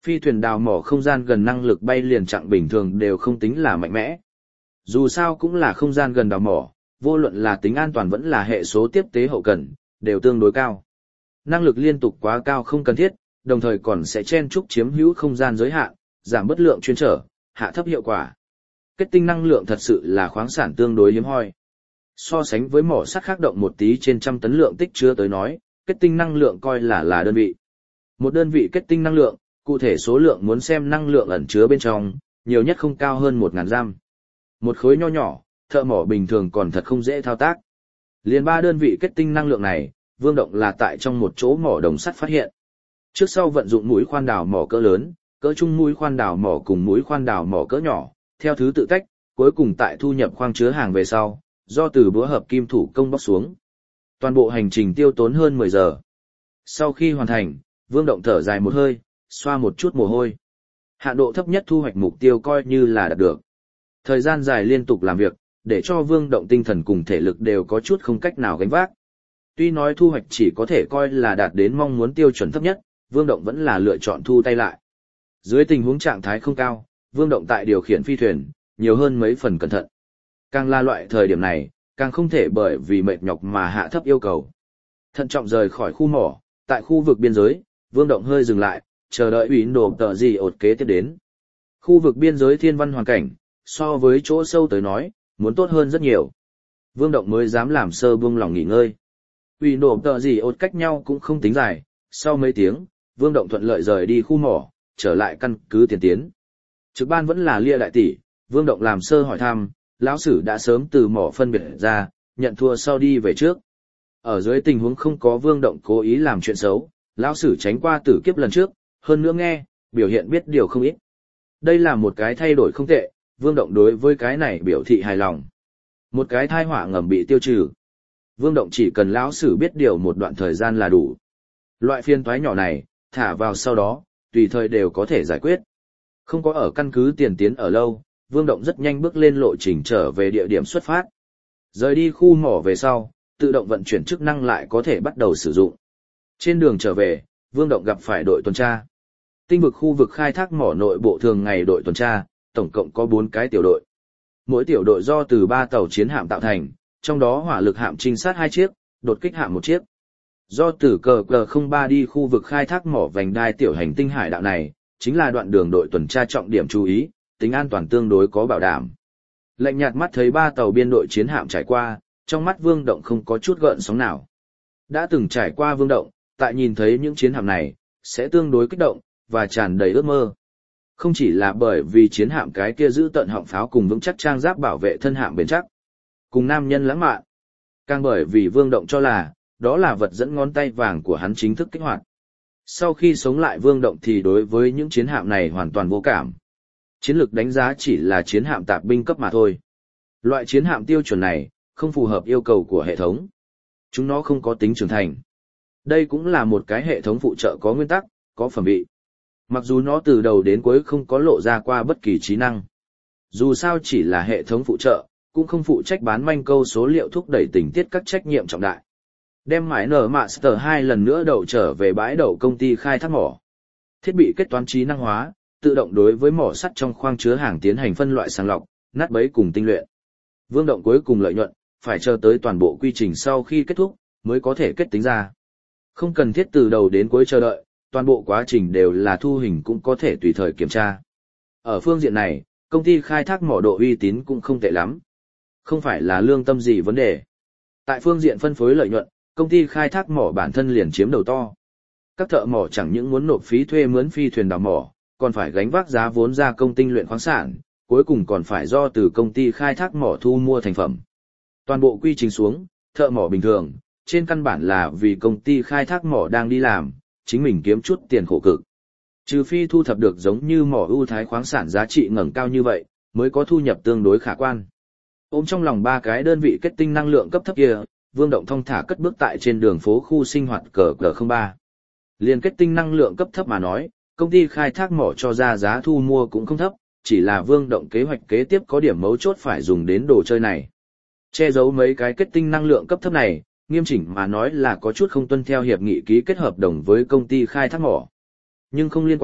Phi thuyền đào mỏ không gian gần năng lực bay liền chặng bình thường đều không tính là mạnh mẽ. Dù sao cũng là không gian gần đào mỏ, vô luận là tính an toàn vẫn là hệ số tiếp tế hậu cần, đều tương đối cao. Năng lực liên tục quá cao không cần thiết, đồng thời còn sẽ chen chúc chiếm hữu không gian giới hạn, giảm bất lượng chuyên trở, hạ thấp hiệu quả. Kết tinh năng lượng thật sự là khoáng sản tương đối hiếm hoi. So sánh với mỏ sắt khác động một tí trên trăm tấn lượng tích chứa tới nói, kết tinh năng lượng coi là đơn vị. Một đơn vị kết tinh năng lượng, cụ thể số lượng muốn xem năng lượng ẩn chứa bên trong, nhiều nhất không cao hơn 1.000 giam. Một khối nho nhỏ, thợ mỏ bình thường còn thật không dễ thao tác. Liền 3 đơn vị kết tinh năng lượng này, Vương Động là tại trong một chỗ mỏ đồng sắt phát hiện. Trước sau vận dụng mũi khoan đào mỏ cỡ lớn, cỡ trung mũi khoan đào mỏ cùng mũi khoan đào mỏ cỡ nhỏ, theo thứ tự tách, cuối cùng tại thu nhập khoang chứa hàng về sau, do từ búa hợp kim thủ công bóc xuống. Toàn bộ hành trình tiêu tốn hơn 10 giờ. Sau khi hoàn thành, Vương Động thở dài một hơi, xoa một chút mồ hôi. Hạn độ thấp nhất thu hoạch mục tiêu coi như là đạt được. Thời gian dài liên tục làm việc, để cho Vương Động tinh thần cùng thể lực đều có chút không cách nào gánh vác. Tuy nói thu hoạch chỉ có thể coi là đạt đến mong muốn tiêu chuẩn thấp nhất, Vương Động vẫn là lựa chọn thu tay lại. Dưới tình huống trạng thái không cao, Vương Động tại điều khiển phi thuyền, nhiều hơn mấy phần cẩn thận. Càng là loại thời điểm này, càng không thể bởi vì mệt nhọc mà hạ thấp yêu cầu. Thận trọng rời khỏi khu mỏ, tại khu vực biên giới, Vương Động hơi dừng lại, chờ đợi ủy nổ tờ gì ột kế tiếp đến. Khu vực biên giới thiên văn hoàn cảnh, so với chỗ sâu tới nói, muốn tốt hơn rất nhiều. Vương Động mới dám làm sơ buông lòng nghỉ ngơi. Ủy nổ tờ gì ột cách nhau cũng không tính dài, sau mấy tiếng, Vương Động thuận lợi rời đi khu mỏ, trở lại căn cứ tiền tiến. Trực ban vẫn là Lia đại tỷ, Vương Động làm sơ hỏi thăm, lão sử đã sớm từ mỏ phân biệt ra, nhận thua sau đi về trước. Ở dưới tình huống không có Vương Động cố ý làm chuyện xấu, lão sử tránh qua tử kiếp lần trước, hơn nữa nghe, biểu hiện biết điều không ít. Đây là một cái thay đổi không tệ, Vương Động đối với cái này biểu thị hài lòng. Một cái tai họa ngầm bị tiêu trừ. Vương Động chỉ cần lão sử biết điều một đoạn thời gian là đủ. Loại phiên toái nhỏ này, thả vào sau đó, tùy thời đều có thể giải quyết. Không có ở căn cứ tiền tiến ở lâu, Vương Động rất nhanh bước lên lộ trình trở về địa điểm xuất phát. Rời đi khu mỏ về sau, tự động vận chuyển chức năng lại có thể bắt đầu sử dụng. Trên đường trở về, Vương Động gặp phải đội tuần tra. Tinh vực khu vực khai thác mỏ nội bộ thường ngày đội tuần tra, tổng cộng có 4 cái tiểu đội. Mỗi tiểu đội do từ 3 tàu chiến hạm tạo thành, trong đó hỏa lực hạm trinh sát 2 chiếc, đột kích hạm 1 chiếc. Do từ CG-03 đi khu vực khai thác mỏ vành đai tiểu hành tinh hải đạo này, chính là đoạn đường đội tuần tra trọng điểm chú ý, tính an toàn tương đối có bảo đảm. Lạnh nhạt mắt thấy 3 tàu biên đội chiến hạm trải qua, trong mắt Vương Động không có chút gợn sóng nào. Đã từng trải qua Vương Động, tại nhìn thấy những chiến hạm này, sẽ tương đối kích động, và tràn đầy ước mơ. Không chỉ là bởi vì chiến hạm cái kia giữ tận họng pháo cùng vững chắc trang giáp bảo vệ thân hạm bền chắc, cùng nam nhân lãng mạn, càng bởi vì Vương Động cho là, đó là vật dẫn ngón tay vàng của hắn chính thức kích hoạt. Sau khi sống lại Vương Động thì đối với những chiến hạm này hoàn toàn vô cảm. Chiến lược đánh giá chỉ là chiến hạm tạp binh cấp mà thôi. Loại chiến hạm tiêu chuẩn này, không phù hợp yêu cầu của hệ thống. Chúng nó không có tính trưởng thành. Đây cũng là một cái hệ thống phụ trợ có nguyên tắc, có phẩm vị. Mặc dù nó từ đầu đến cuối không có lộ ra qua bất kỳ trí năng. Dù sao chỉ là hệ thống phụ trợ, cũng không phụ trách bán manh câu số liệu thúc đẩy tình tiết các trách nhiệm trọng đại. Đem mãi nở Master 2 lần nữa đậu trở về bãi đậu công ty khai thác mỏ. Thiết bị kết toán trí năng hóa, tự động đối với mỏ sắt trong khoang chứa hàng tiến hành phân loại sàng lọc, nát bấy cùng tinh luyện. Vương Động cuối cùng lợi nhuận, phải chờ tới toàn bộ quy trình sau khi kết thúc, mới có thể kết tính ra. Không cần thiết từ đầu đến cuối chờ đợi, toàn bộ quá trình đều là thu hình cũng có thể tùy thời kiểm tra. Ở phương diện này, công ty khai thác mỏ độ uy tín cũng không tệ lắm. Không phải là lương tâm gì vấn đề. Tại phương diện phân phối lợi nhuận, công ty khai thác mỏ bản thân liền chiếm đầu to. Các thợ mỏ chẳng những muốn nộp phí thuê mướn phi thuyền đào mỏ, còn phải gánh vác giá vốn ra công tinh luyện khoáng sản, cuối cùng còn phải do từ công ty khai thác mỏ thu mua thành phẩm. Toàn bộ quy trình xuống, thợ mỏ bình thường, trên căn bản là vì công ty khai thác mỏ đang đi làm, chính mình kiếm chút tiền khổ cực. Trừ phi thu thập được giống như mỏ ưu thái khoáng sản giá trị ngẩng cao như vậy, mới có thu nhập tương đối khả quan. Ôm trong lòng 3 cái đơn vị kết tinh năng lượng cấp thấp kia, Vương Động thong thả cất bước tại trên đường phố khu sinh hoạt CG-03. Liên kết tinh năng lượng cấp thấp mà nói, công ty khai thác mỏ cho ra giá thu mua cũng không thấp, chỉ là Vương Động kế hoạch kế tiếp có điểm mấu chốt phải dùng đến đồ chơi này. Che giấu mấy cái kết tinh năng lượng cấp thấp này, nghiêm chỉnh mà nói là có chút không tuân theo hiệp nghị ký kết hợp đồng với công ty khai thác mỏ. Nhưng không liên quan,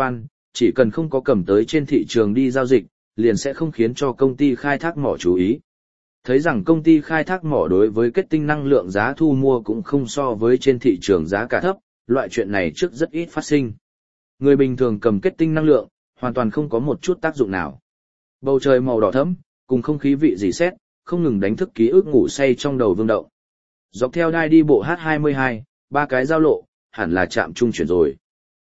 chỉ cần không có cầm tới trên thị trường đi giao dịch, liền sẽ không khiến cho công ty khai thác mỏ chú ý. Thấy rằng công ty khai thác mỏ đối với kết tinh năng lượng giá thu mua cũng không so với trên thị trường giá cả thấp, loại chuyện này trước rất ít phát sinh. Người bình thường cầm kết tinh năng lượng, hoàn toàn không có một chút tác dụng nào. Bầu trời màu đỏ thẫm, cùng không khí vị dì xét, không ngừng đánh thức ký ức ngủ say trong đầu Vương Động. Dọc theo đai đi bộ H22, 3 cái giao lộ, hẳn là trạm trung chuyển rồi.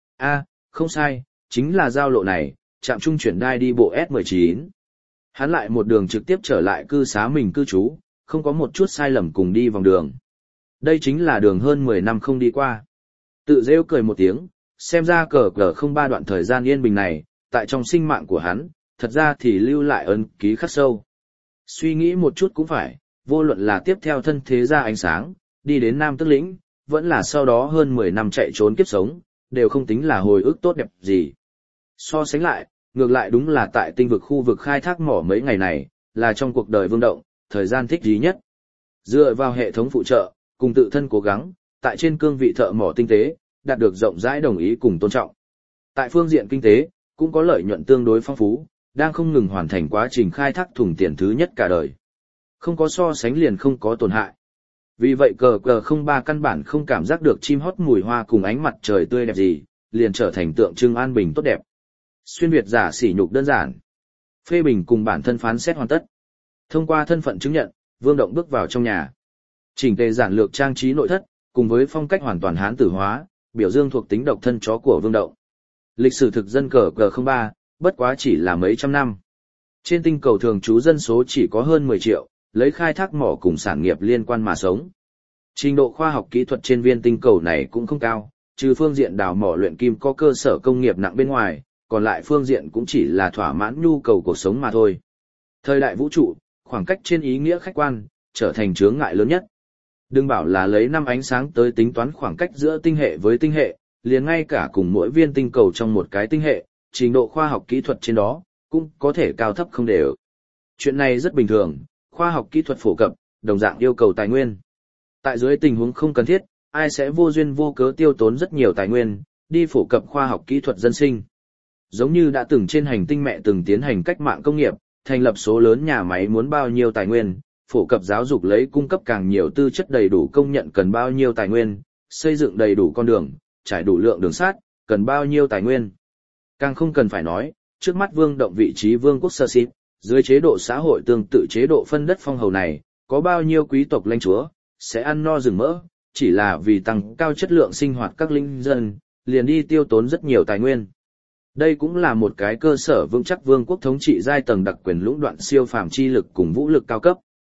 Không sai, chính là giao lộ này, trạm trung chuyển đai đi bộ S19. Hắn lại một đường trực tiếp trở lại cư xá mình cư trú, không có một chút sai lầm cùng đi vòng đường. Đây chính là đường hơn 10 năm không đi qua. Tự rêu cười một tiếng, xem ra cờ không ba đoạn thời gian yên bình này, tại trong sinh mạng của hắn, thật ra thì lưu lại ấn ký khắc sâu. Suy nghĩ một chút cũng phải, vô luận là tiếp theo thân thế ra ánh sáng, đi đến Nam Tức Lĩnh, vẫn là sau đó hơn 10 năm chạy trốn kiếp sống, đều không tính là hồi ức tốt đẹp gì. So sánh lại, ngược lại đúng là tại tinh vực khu vực khai thác mỏ mấy ngày này, là trong cuộc đời Vương Động, thời gian thích gì nhất. Dựa vào hệ thống phụ trợ, cùng tự thân cố gắng, tại trên cương vị thợ mỏ tinh tế, đạt được rộng rãi đồng ý cùng tôn trọng. Tại phương diện kinh tế, cũng có lợi nhuận tương đối phong phú, đang không ngừng hoàn thành quá trình khai thác thùng tiền thứ nhất cả đời. Không có so sánh liền không có tổn hại. Vì vậy không ba căn bản không cảm giác được chim hót mùi hoa cùng ánh mặt trời tươi đẹp gì, liền trở thành tượng trưng an bình tốt đẹp. Xuyên Việt giả sỉ nhục đơn giản. Phê bình cùng bản thân phán xét hoàn tất. Thông qua thân phận chứng nhận, Vương Động bước vào trong nhà. Chỉnh tề giản lược trang trí nội thất, cùng với phong cách hoàn toàn hán tử hóa, biểu dương thuộc tính độc thân chó của Vương Động. Lịch sử thực dân không ba, bất quá chỉ là mấy trăm năm. Trên tinh cầu thường trú dân số chỉ có hơn 10 triệu, lấy khai thác mỏ cùng sản nghiệp liên quan mà sống. Trình độ khoa học kỹ thuật trên viên tinh cầu này cũng không cao, trừ phương diện đào mỏ luyện kim có cơ sở công nghiệp nặng bên ngoài, còn lại phương diện cũng chỉ là thỏa mãn nhu cầu cuộc sống mà thôi. Thời đại vũ trụ, khoảng cách trên ý nghĩa khách quan, trở thành chướng ngại lớn nhất. Đừng bảo là lấy năm ánh sáng tới tính toán khoảng cách giữa tinh hệ với tinh hệ, liền ngay cả cùng mỗi viên tinh cầu trong một cái tinh hệ, trình độ khoa học kỹ thuật trên đó, cũng có thể cao thấp không đều. Chuyện này rất bình thường, khoa học kỹ thuật phổ cập, đồng dạng yêu cầu tài nguyên. Tại dưới tình huống không cần thiết, ai sẽ vô duyên vô cớ tiêu tốn rất nhiều tài nguyên, đi phổ cập khoa học kỹ thuật dân sinh. Giống như đã từng trên hành tinh mẹ từng tiến hành cách mạng công nghiệp, thành lập số lớn nhà máy muốn bao nhiêu tài nguyên, phổ cập giáo dục lấy cung cấp càng nhiều tư chất đầy đủ công nhận cần bao nhiêu tài nguyên, xây dựng đầy đủ con đường, trải đủ lượng đường sắt, cần bao nhiêu tài nguyên. Càng không cần phải nói, trước mắt Vương Động vị trí vương quốc sơ xít, dưới chế độ xã hội tương tự chế độ phân đất phong hầu này, có bao nhiêu quý tộc lãnh chúa, sẽ ăn no rừng mỡ, chỉ là vì tăng cao chất lượng sinh hoạt các linh dân, liền đi tiêu tốn rất nhiều tài nguyên. Đây cũng là một cái cơ sở vững chắc vương quốc thống trị giai tầng đặc quyền lũng đoạn siêu phàm chi lực cùng vũ lực cao cấp.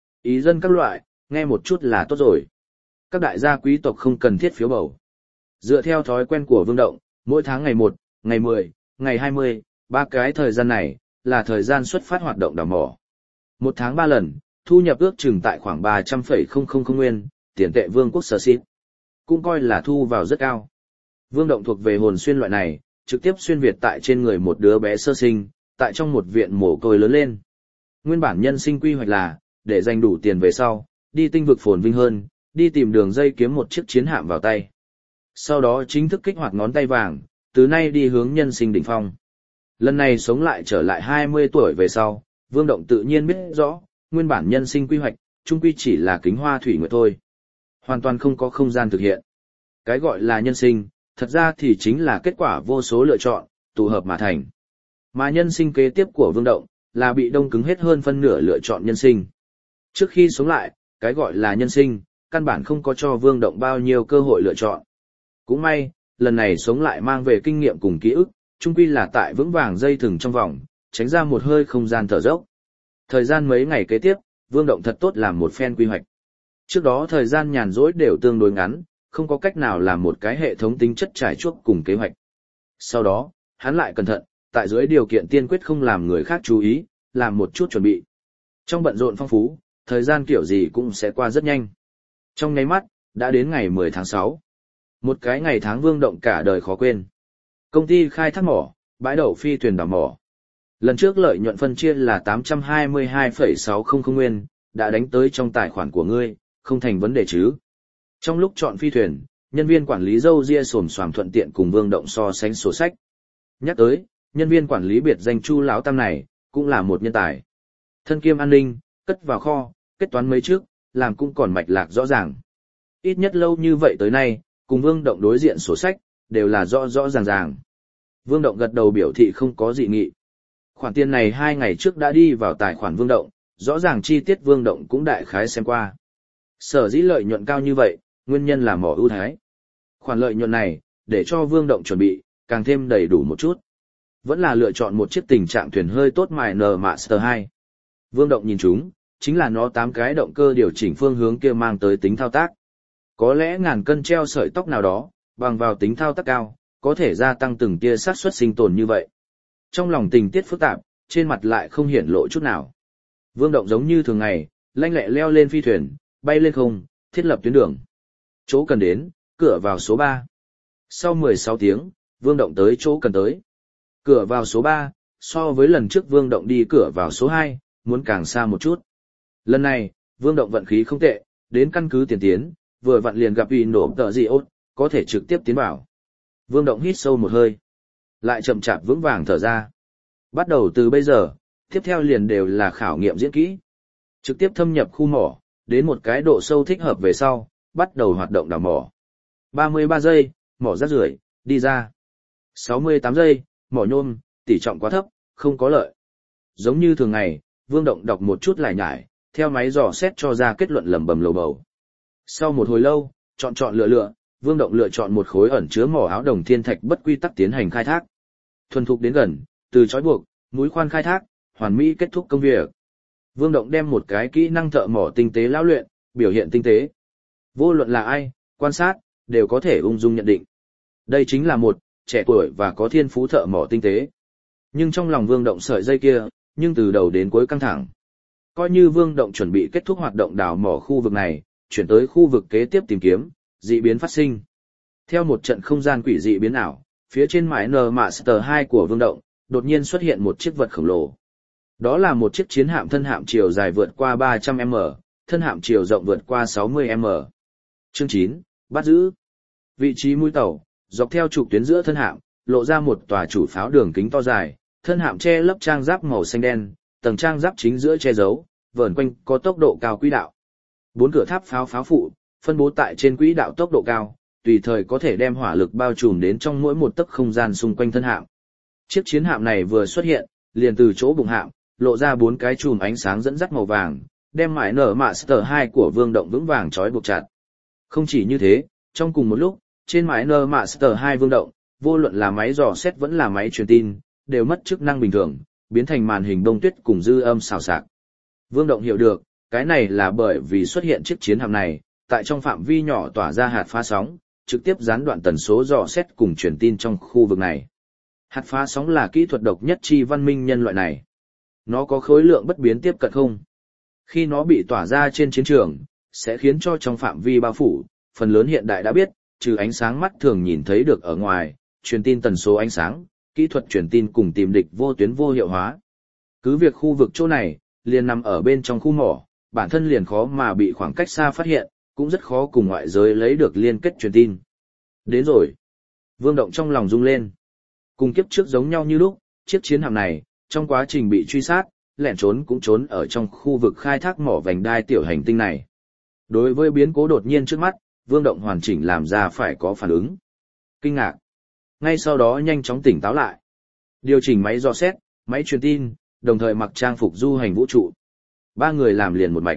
Ý dân các loại, nghe một chút là tốt rồi. Các đại gia quý tộc không cần thiết phiếu bầu. Dựa theo thói quen của Vương Động, mỗi tháng ngày 1, ngày 10, ngày 20, 3 cái thời gian này, là thời gian xuất phát hoạt động đào mỏ. 1 tháng 3 lần, thu nhập ước chừng tại khoảng 300,000 nguyên, tiền tệ vương quốc sở xít. Cũng coi là thu vào rất cao. Vương Động thuộc về hồn xuyên loại này, trực tiếp xuyên Việt tại trên người một đứa bé sơ sinh, tại trong một viện mồ côi lớn lên. Nguyên bản nhân sinh quy hoạch là, để dành đủ tiền về sau, đi tinh vực phồn vinh hơn, đi tìm đường dây kiếm một chiếc chiến hạm vào tay. Sau đó chính thức kích hoạt ngón tay vàng, từ nay đi hướng nhân sinh đỉnh phong. Lần này sống lại trở lại 20 tuổi về sau, Vương Động tự nhiên biết rõ, nguyên bản nhân sinh quy hoạch, chung quy chỉ là kính hoa thủy nguyệt thôi. Hoàn toàn không có không gian thực hiện. Cái gọi là nhân sinh, thật ra thì chính là kết quả vô số lựa chọn, tụ hợp mà thành. Mà nhân sinh kế tiếp của Vương Động, là bị đông cứng hết hơn phân nửa lựa chọn nhân sinh. Trước khi sống lại, cái gọi là nhân sinh, căn bản không có cho Vương Động bao nhiêu cơ hội lựa chọn. Cũng may, lần này sống lại mang về kinh nghiệm cùng ký ức, chung quy là tại vững vàng dây thừng trong vòng, tránh ra một hơi không gian thở dốc. Thời gian mấy ngày kế tiếp, Vương Động thật tốt làm một phen quy hoạch. Trước đó thời gian nhàn rỗi đều tương đối ngắn, không có cách nào làm một cái hệ thống tính chất trải chuốt cùng kế hoạch. Sau đó, hắn lại cẩn thận, tại dưới điều kiện tiên quyết không làm người khác chú ý, làm một chút chuẩn bị. Trong bận rộn phong phú, thời gian kiểu gì cũng sẽ qua rất nhanh. Trong nháy mắt, đã đến ngày 10 tháng 6. Một cái ngày tháng Vương Động cả đời khó quên. Công ty khai thác mỏ, bãi đậu phi thuyền đào mỏ. Lần trước lợi nhuận phân chia là 822,600 nguyên, đã đánh tới trong tài khoản của ngươi, không thành vấn đề chứ. Trong lúc chọn phi thuyền, nhân viên quản lý râu ria xồm xoàm thuận tiện cùng Vương Động so sánh sổ sách. Nhắc tới, nhân viên quản lý biệt danh Chu lão tam này, cũng là một nhân tài. Thân kiêm an ninh, cất vào kho, kết toán mấy trước, làm cũng còn mạch lạc rõ ràng. Ít nhất lâu như vậy tới nay, cùng Vương Động đối diện sổ sách, đều là rõ rõ ràng ràng. Vương Động gật đầu biểu thị không có dị nghị. Khoản tiền này 2 ngày trước đã đi vào tài khoản Vương Động, rõ ràng chi tiết Vương Động cũng đại khái xem qua. Sở dĩ lợi nhuận cao như vậy, nguyên nhân là mỏ ưu thái. Khoản lợi nhuận này, để cho Vương Động chuẩn bị, càng thêm đầy đủ một chút. Vẫn là lựa chọn một chiếc tình trạng thuyền hơi tốt mài nờ Master 2. Vương Động nhìn chúng, chính là nó 8 cái động cơ điều chỉnh phương hướng kia mang tới tính thao tác. Có lẽ ngàn cân treo sợi tóc nào đó, bằng vào tính thao tác cao, có thể gia tăng từng tia xác suất sinh tồn như vậy. Trong lòng tình tiết phức tạp, trên mặt lại không hiển lộ chút nào. Vương Động giống như thường ngày, lanh lẹ leo lên phi thuyền, bay lên không, thiết lập tuyến đường. Chỗ cần đến, cửa vào số 3. Sau 16 tiếng, Vương Động tới chỗ cần tới. Cửa vào số 3, so với lần trước Vương Động đi cửa vào số 2, muốn càng xa một chút. Lần này, Vương Động vận khí không tệ, đến căn cứ tiền tiến, vừa vặn liền gặp ủy nổ tờ gì ốt, có thể trực tiếp tiến vào. Vương Động hít sâu một hơi, lại chậm chạp vững vàng thở ra. Bắt đầu từ bây giờ, tiếp theo liền đều là khảo nghiệm diễn kỹ. Trực tiếp thâm nhập khu mỏ, đến một cái độ sâu thích hợp về sau, bắt đầu hoạt động đào mỏ. 33 giây, mỏ rác rưởi, đi ra. 68 giây, mỏ nhôm, tỷ trọng quá thấp, không có lợi. Giống như thường ngày, Vương Động đọc một chút lại nhải, theo máy dò xét cho ra kết luận lẩm bẩm lầu bầu. Sau một hồi lâu, chọn lựa, Vương Động lựa chọn một khối ẩn chứa mỏ áo đồng thiên thạch bất quy tắc tiến hành khai thác. Thuần thục đến gần, từ trói buộc, mũi khoan khai thác, hoàn mỹ kết thúc công việc. Vương Động đem một cái kỹ năng thợ mỏ tinh tế lão luyện, biểu hiện tinh tế. Vô luận là ai, quan sát, đều có thể ung dung nhận định. Đây chính là một trẻ tuổi và có thiên phú thợ mỏ tinh tế. Nhưng trong lòng Vương Động sợi dây kia, nhưng từ đầu đến cuối căng thẳng. Coi như Vương Động chuẩn bị kết thúc hoạt động đào mỏ khu vực này, chuyển tới khu vực kế tiếp tìm kiếm, dị biến phát sinh. Theo một trận không gian quỷ dị biến ảo, phía trên mái nờ Master 2 của Vương Động, đột nhiên xuất hiện một chiếc vật khổng lồ. Đó là một chiếc chiến hạm thân hạm chiều dài vượt qua 300m, thân hạm chiều rộng vượt qua 60m. Chương 9, bắt giữ. Vị trí mũi tàu, dọc theo trục tuyến giữa thân hạm, lộ ra một tòa chủ pháo đường kính to dài, thân hạm che lấp trang giáp màu xanh đen, tầng trang giáp chính giữa che giấu, vờn quanh có tốc độ cao quỹ đạo. 4 cửa tháp pháo phụ, phân bố tại trên quỹ đạo tốc độ cao, tùy thời có thể đem hỏa lực bao trùm đến trong mỗi một tấc không gian xung quanh thân hạm. Chiếc chiến hạm này vừa xuất hiện, liền từ chỗ bụng hạm, lộ ra 4 cái chùm ánh sáng dẫn dắt màu vàng, đem mái nở Master 2 của Vương Động vững vàng trói buộc chặt. Không chỉ như thế, trong cùng một lúc, trên mái nở Master 2 Vương Động, vô luận là máy dò xét vẫn là máy truyền tin, đều mất chức năng bình thường, biến thành màn hình đông tuyết cùng dư âm xào xạc. Vương Động hiểu được, cái này là bởi vì xuất hiện chiếc chiến hạm này, tại trong phạm vi nhỏ tỏa ra hạt phá sóng, trực tiếp gián đoạn tần số dò xét cùng truyền tin trong khu vực này. Hạt phá sóng là kỹ thuật độc nhất chi văn minh nhân loại này. Nó có khối lượng bất biến tiếp cận không. Khi nó bị tỏa ra trên chiến trường, sẽ khiến cho trong phạm vi bao phủ, phần lớn hiện đại đã biết, trừ ánh sáng mắt thường nhìn thấy được ở ngoài, truyền tin tần số ánh sáng, kỹ thuật truyền tin cùng tìm địch vô tuyến vô hiệu hóa. Cứ việc khu vực chỗ này, liền nằm ở bên trong khu mỏ, bản thân liền khó mà bị khoảng cách xa phát hiện, cũng rất khó cùng ngoại giới lấy được liên kết truyền tin. Đến rồi. Vương Động trong lòng rung lên. Cùng kiếp trước giống nhau như lúc, chiếc chiến hạm này, trong quá trình bị truy sát, lẻn trốn cũng trốn ở trong khu vực khai thác mỏ vành đai tiểu hành tinh này. Đối với biến cố đột nhiên trước mắt, Vương Động hoàn chỉnh làm ra phải có phản ứng. Kinh ngạc. Ngay sau đó nhanh chóng tỉnh táo lại. Điều chỉnh máy dò xét, máy truyền tin, đồng thời mặc trang phục du hành vũ trụ. 3 người làm liền một mạch.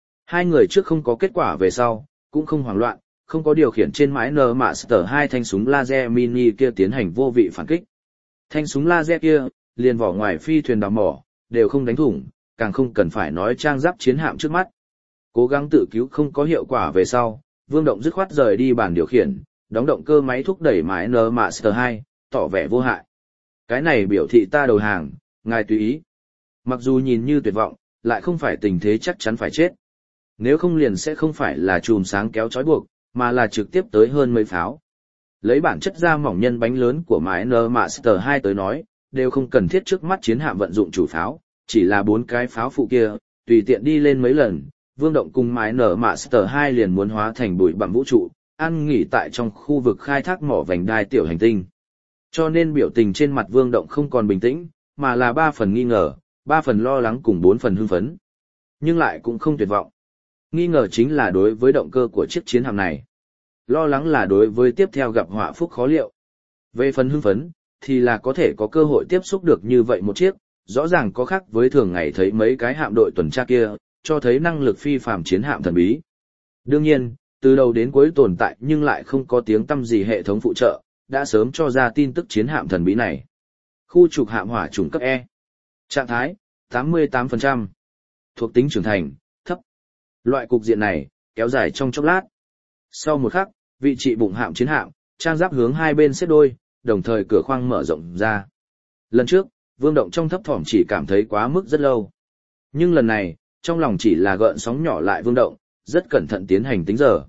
2 người trước không có kết quả về sau, cũng không hoảng loạn, không có điều khiển trên mái nở Master 2 thanh súng laser mini kia tiến hành vô vị phản kích. Thanh súng laser kia, liền vỏ ngoài phi thuyền đào mỏ, đều không đánh thủng, càng không cần phải nói trang giáp chiến hạm trước mắt. Cố gắng tự cứu không có hiệu quả về sau, Vương Động dứt khoát rời đi bàn điều khiển, đóng động cơ máy thúc đẩy mái nở Master 2, tỏ vẻ vô hại. Cái này biểu thị ta đầu hàng, ngài tùy ý. Mặc dù nhìn như tuyệt vọng, lại không phải tình thế chắc chắn phải chết. Nếu không liền sẽ không phải là chùm sáng kéo trói buộc, mà là trực tiếp tới hơn mấy pháo. Lấy bản chất ra mỏng nhân bánh lớn của mái nở Master 2 tới nói, đều không cần thiết trước mắt chiến hạm vận dụng chủ pháo, chỉ là 4 cái pháo phụ kia, tùy tiện đi lên mấy lần, Vương Động cùng mái nở Master 2 liền muốn hóa thành bụi bặm vũ trụ, an nghỉ tại trong khu vực khai thác mỏ vành đai tiểu hành tinh. Cho nên biểu tình trên mặt Vương Động không còn bình tĩnh, mà là 3 phần nghi ngờ, 3 phần lo lắng cùng 4 phần hưng phấn. Nhưng lại cũng không tuyệt vọng. Nghi ngờ chính là đối với động cơ của chiếc chiến hạm này. Lo lắng là đối với tiếp theo gặp họa phúc khó liệu. Về phần hưng phấn, thì là có thể có cơ hội tiếp xúc được như vậy một chiếc, rõ ràng có khác với thường ngày thấy mấy cái hạm đội tuần tra kia, cho thấy năng lực phi phàm chiến hạm thần bí. Đương nhiên, từ đầu đến cuối tồn tại nhưng lại không có tiếng tăm gì hệ thống phụ trợ, đã sớm cho ra tin tức chiến hạm thần bí này. Khu trục hạm hỏa chủng cấp E. Trạng thái, 88%. Thuộc tính trưởng thành, thấp. Loại cục diện này, kéo dài trong chốc lát. Sau một khắc, vị trí bụng hạm chiến hạm, trang giáp hướng hai bên xếp đôi, đồng thời cửa khoang mở rộng ra. Lần trước, Vương Động trong thấp thỏm chỉ cảm thấy quá mức rất lâu. Nhưng lần này, trong lòng chỉ là gợn sóng nhỏ lại Vương Động, rất cẩn thận tiến hành tính giờ.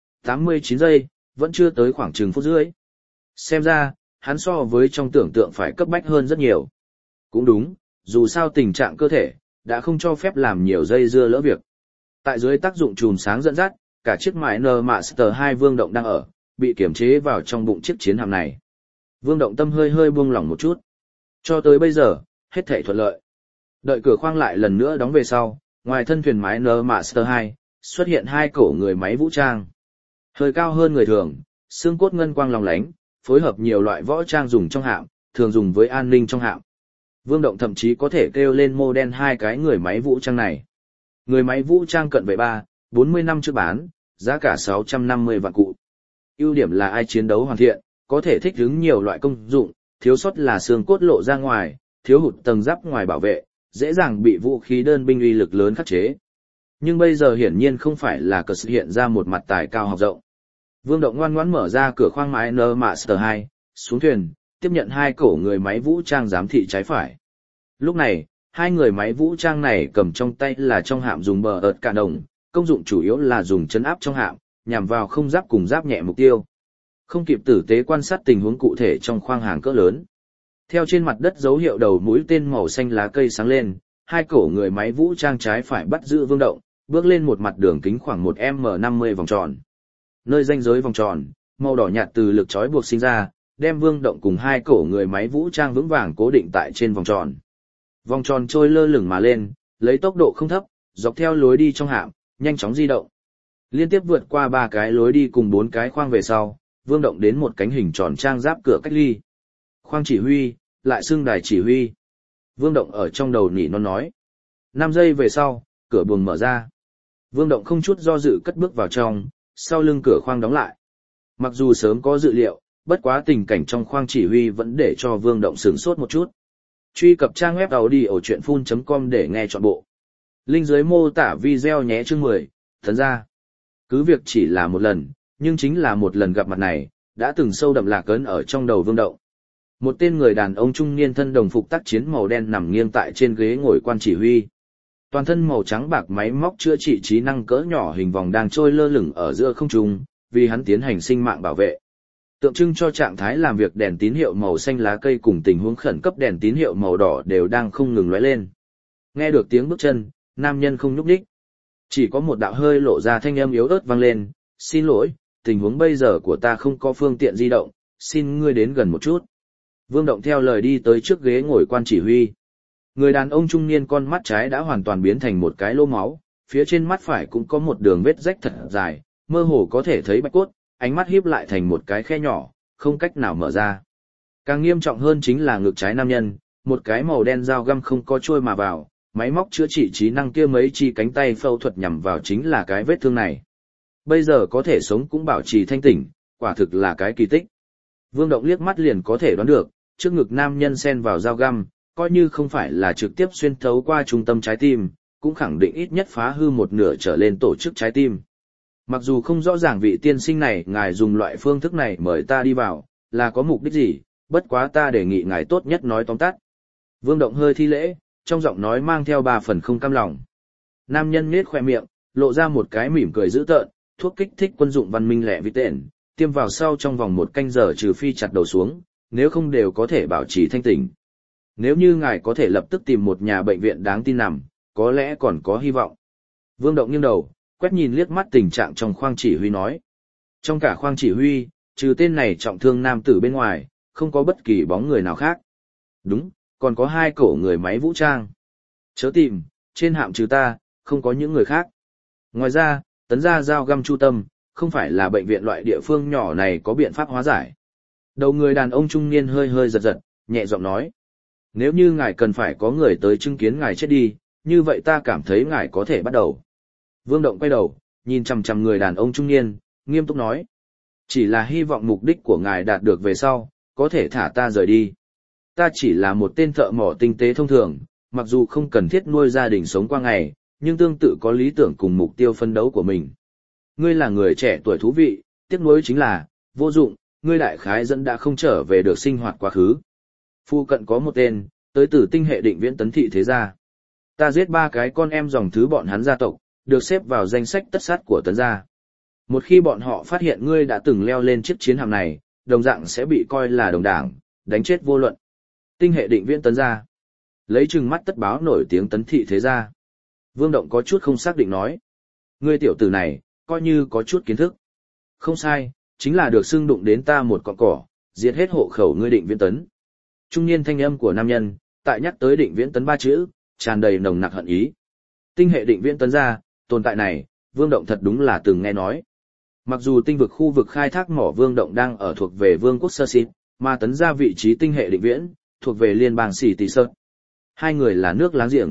89 giây, vẫn chưa tới khoảng chừng phút rưỡi. Xem ra, hắn so với trong tưởng tượng phải cấp bách hơn rất nhiều. Cũng đúng, dù sao tình trạng cơ thể, đã không cho phép làm nhiều dây dưa lỡ việc. Tại dưới tác dụng chùm sáng dẫn dắt, cả chiếc Miner Master 2 Vương Động đang ở, bị kiểm chế vào trong bụng chiếc chiến hạm này. Vương Động tâm hơi hơi buông lỏng một chút. Cho tới bây giờ, hết thảy thuận lợi. Đợi cửa khoang lại lần nữa đóng về sau, ngoài thân thuyền Miner Master 2, xuất hiện hai cổ người máy vũ trang. Hơi cao hơn người thường, xương cốt ngân quang lóng lánh, phối hợp nhiều loại võ trang dùng trong hạm, thường dùng với an ninh trong hạm. Vương Động thậm chí có thể kêu lên mô đen hai cái người máy vũ trang này. Người máy vũ trang cận vệ 40 năm trước bán, giá cả 650 vạn cụ. Ưu điểm là ai chiến đấu hoàn thiện, có thể thích ứng nhiều loại công dụng, thiếu sót là xương cốt lộ ra ngoài, thiếu hụt tầng giáp ngoài bảo vệ, dễ dàng bị vũ khí đơn binh uy lực lớn khắc chế. Nhưng bây giờ hiển nhiên không phải là cờ sự hiện ra một mặt tài cao học rộng. Vương Động ngoan ngoãn mở ra cửa khoang Miner Master 2, xuống thuyền, tiếp nhận hai cổ người máy vũ trang giám thị trái phải. Lúc này, hai người máy vũ trang này cầm trong tay là trong hạm dùng bờ ợt cả đồng, công dụng chủ yếu là dùng chấn áp trong hạm, nhằm vào không giáp cùng giáp nhẹ mục tiêu. Không kịp tử tế quan sát tình huống cụ thể trong khoang hàng cỡ lớn. Theo trên mặt đất dấu hiệu đầu mũi tên màu xanh lá cây sáng lên, hai cổ người máy vũ trang trái phải bắt giữ Vương Động, bước lên một mặt đường kính khoảng 1m50 vòng tròn. Nơi ranh giới vòng tròn, màu đỏ nhạt từ lực trói buộc sinh ra, đem Vương Động cùng hai cổ người máy vũ trang vững vàng cố định tại trên vòng tròn. Vòng tròn trôi lơ lửng mà lên, lấy tốc độ không thấp, dọc theo lối đi trong hạm, nhanh chóng di động. Liên tiếp vượt qua 3 cái lối đi cùng 4 cái khoang về sau, Vương Động đến một cánh hình tròn trang giáp cửa cách ly. Khoang chỉ huy, lại xưng đài chỉ huy. Vương Động ở trong đầu nỉ non nói. 5 giây về sau, cửa buồng mở ra. Vương Động không chút do dự cất bước vào trong, sau lưng cửa khoang đóng lại. Mặc dù sớm có dự liệu, bất quá tình cảnh trong khoang chỉ huy vẫn để cho Vương Động sửng sốt một chút. Truy cập trang web audiochuyenphun.com để nghe trọn bộ. Link dưới mô tả video nhé. Chương 10, thần ra. Cứ việc chỉ là một lần, nhưng chính là một lần gặp mặt này, đã từng sâu đậm lạc ấn ở trong đầu Vương Động. Một tên người đàn ông trung niên thân đồng phục tác chiến màu đen nằm nghiêng tại trên ghế ngồi quan chỉ huy. Toàn thân màu trắng bạc máy móc chữa trị trí năng cỡ nhỏ hình vòng đang trôi lơ lửng ở giữa không trung, vì hắn tiến hành sinh mạng bảo vệ. Tượng trưng cho trạng thái làm việc đèn tín hiệu màu xanh lá cây cùng tình huống khẩn cấp đèn tín hiệu màu đỏ đều đang không ngừng lóe lên. Nghe được tiếng bước chân, nam nhân không nhúc nhích. Chỉ có một đạo hơi lộ ra thanh âm yếu ớt vang lên, "Xin lỗi, tình huống bây giờ của ta không có phương tiện di động, xin ngươi đến gần một chút." Vương Động theo lời đi tới trước ghế ngồi quan chỉ huy. Người đàn ông trung niên con mắt trái đã hoàn toàn biến thành một cái lỗ máu, phía trên mắt phải cũng có một đường vết rách thật dài, mơ hồ có thể thấy bạch cốt, ánh mắt híp lại thành một cái khe nhỏ, không cách nào mở ra. Càng nghiêm trọng hơn chính là ngực trái nam nhân, một cái màu đen dao găm không có trôi mà vào, máy móc chữa trị trí năng kia mấy chi cánh tay phẫu thuật nhằm vào chính là cái vết thương này. Bây giờ có thể sống cũng bảo trì thanh tỉnh, quả thực là cái kỳ tích. Vương Động liếc mắt liền có thể đoán được, trước ngực nam nhân xen vào dao găm, coi như không phải là trực tiếp xuyên thấu qua trung tâm trái tim, cũng khẳng định ít nhất phá hư một nửa trở lên tổ chức trái tim. Mặc dù không rõ ràng vị tiên sinh này ngài dùng loại phương thức này mời ta đi vào, là có mục đích gì, bất quá ta đề nghị ngài tốt nhất nói tóm tắt. Vương Động hơi thi lễ, trong giọng nói mang theo 3 phần không cam lòng. Nam nhân nhếch khóe miệng, lộ ra một cái mỉm cười dữ tợn, thuốc kích thích quân dụng văn minh lẹ vi tện, tiêm vào sau trong vòng 1 canh giờ trừ phi chặt đầu xuống, nếu không đều có thể bảo trì thanh tỉnh. Nếu như ngài có thể lập tức tìm một nhà bệnh viện đáng tin nằm, có lẽ còn có hy vọng. Vương Động nghiêng đầu, quét nhìn liếc mắt tình trạng trong khoang chỉ huy nói. Trong cả khoang chỉ huy, trừ tên này trọng thương nam tử bên ngoài, không có bất kỳ bóng người nào khác. Đúng, còn có 2 cổ người máy vũ trang. Chớ tìm, trên hạm trừ ta, không có những người khác. Ngoài ra, Tấn gia giao găm chu tâm, không phải là bệnh viện loại địa phương nhỏ này có biện pháp hóa giải. Đầu người đàn ông trung niên hơi hơi giật giật, nhẹ giọng nói. Nếu như ngài cần phải có người tới chứng kiến ngài chết đi, như vậy ta cảm thấy ngài có thể bắt đầu. Vương Động quay đầu, nhìn chằm chằm người đàn ông trung niên, nghiêm túc nói. Chỉ là hy vọng mục đích của ngài đạt được về sau, có thể thả ta rời đi. Ta chỉ là một tên thợ mỏ tinh tế thông thường, mặc dù không cần thiết nuôi gia đình sống qua ngày, nhưng tương tự có lý tưởng cùng mục tiêu phân đấu của mình. Ngươi là người trẻ tuổi thú vị, tiếc nuối chính là, vô dụng, ngươi đại khái dẫn đã không trở về được sinh hoạt quá khứ. Phu cận có một tên, tới từ tinh hệ định viễn Tấn thị thế gia. Ta giết 3 cái con em dòng thứ bọn hắn gia tộc, được xếp vào danh sách tất sát của Tấn gia. Một khi bọn họ phát hiện ngươi đã từng leo lên chiếc chiến hạm này, đồng dạng sẽ bị coi là đồng đảng, đánh chết vô luận. Tinh hệ định viễn Tấn gia. Lấy chừng mắt tất báo nổi tiếng Tấn thị thế gia. Vương Động có chút không xác định nói. Ngươi tiểu tử này, coi như có chút kiến thức. Không sai, chính là được xưng đụng đến ta một cọng cỏ, diệt hết hộ khẩu ngươi định viễn Tấn. Trung niên thanh âm của nam nhân, tại nhắc tới định viễn Tấn 3 chữ, tràn đầy nồng nặc hận ý. Tinh hệ định viễn Tấn gia, tồn tại này, Vương Động thật đúng là từng nghe nói. Mặc dù tinh vực khu vực khai thác mỏ Vương Động đang ở thuộc về Vương quốc Sơ Xịt, mà Tấn gia vị trí tinh hệ định viễn, thuộc về liên bang Xỉ Tỷ Sơn. 2 người là nước láng giềng.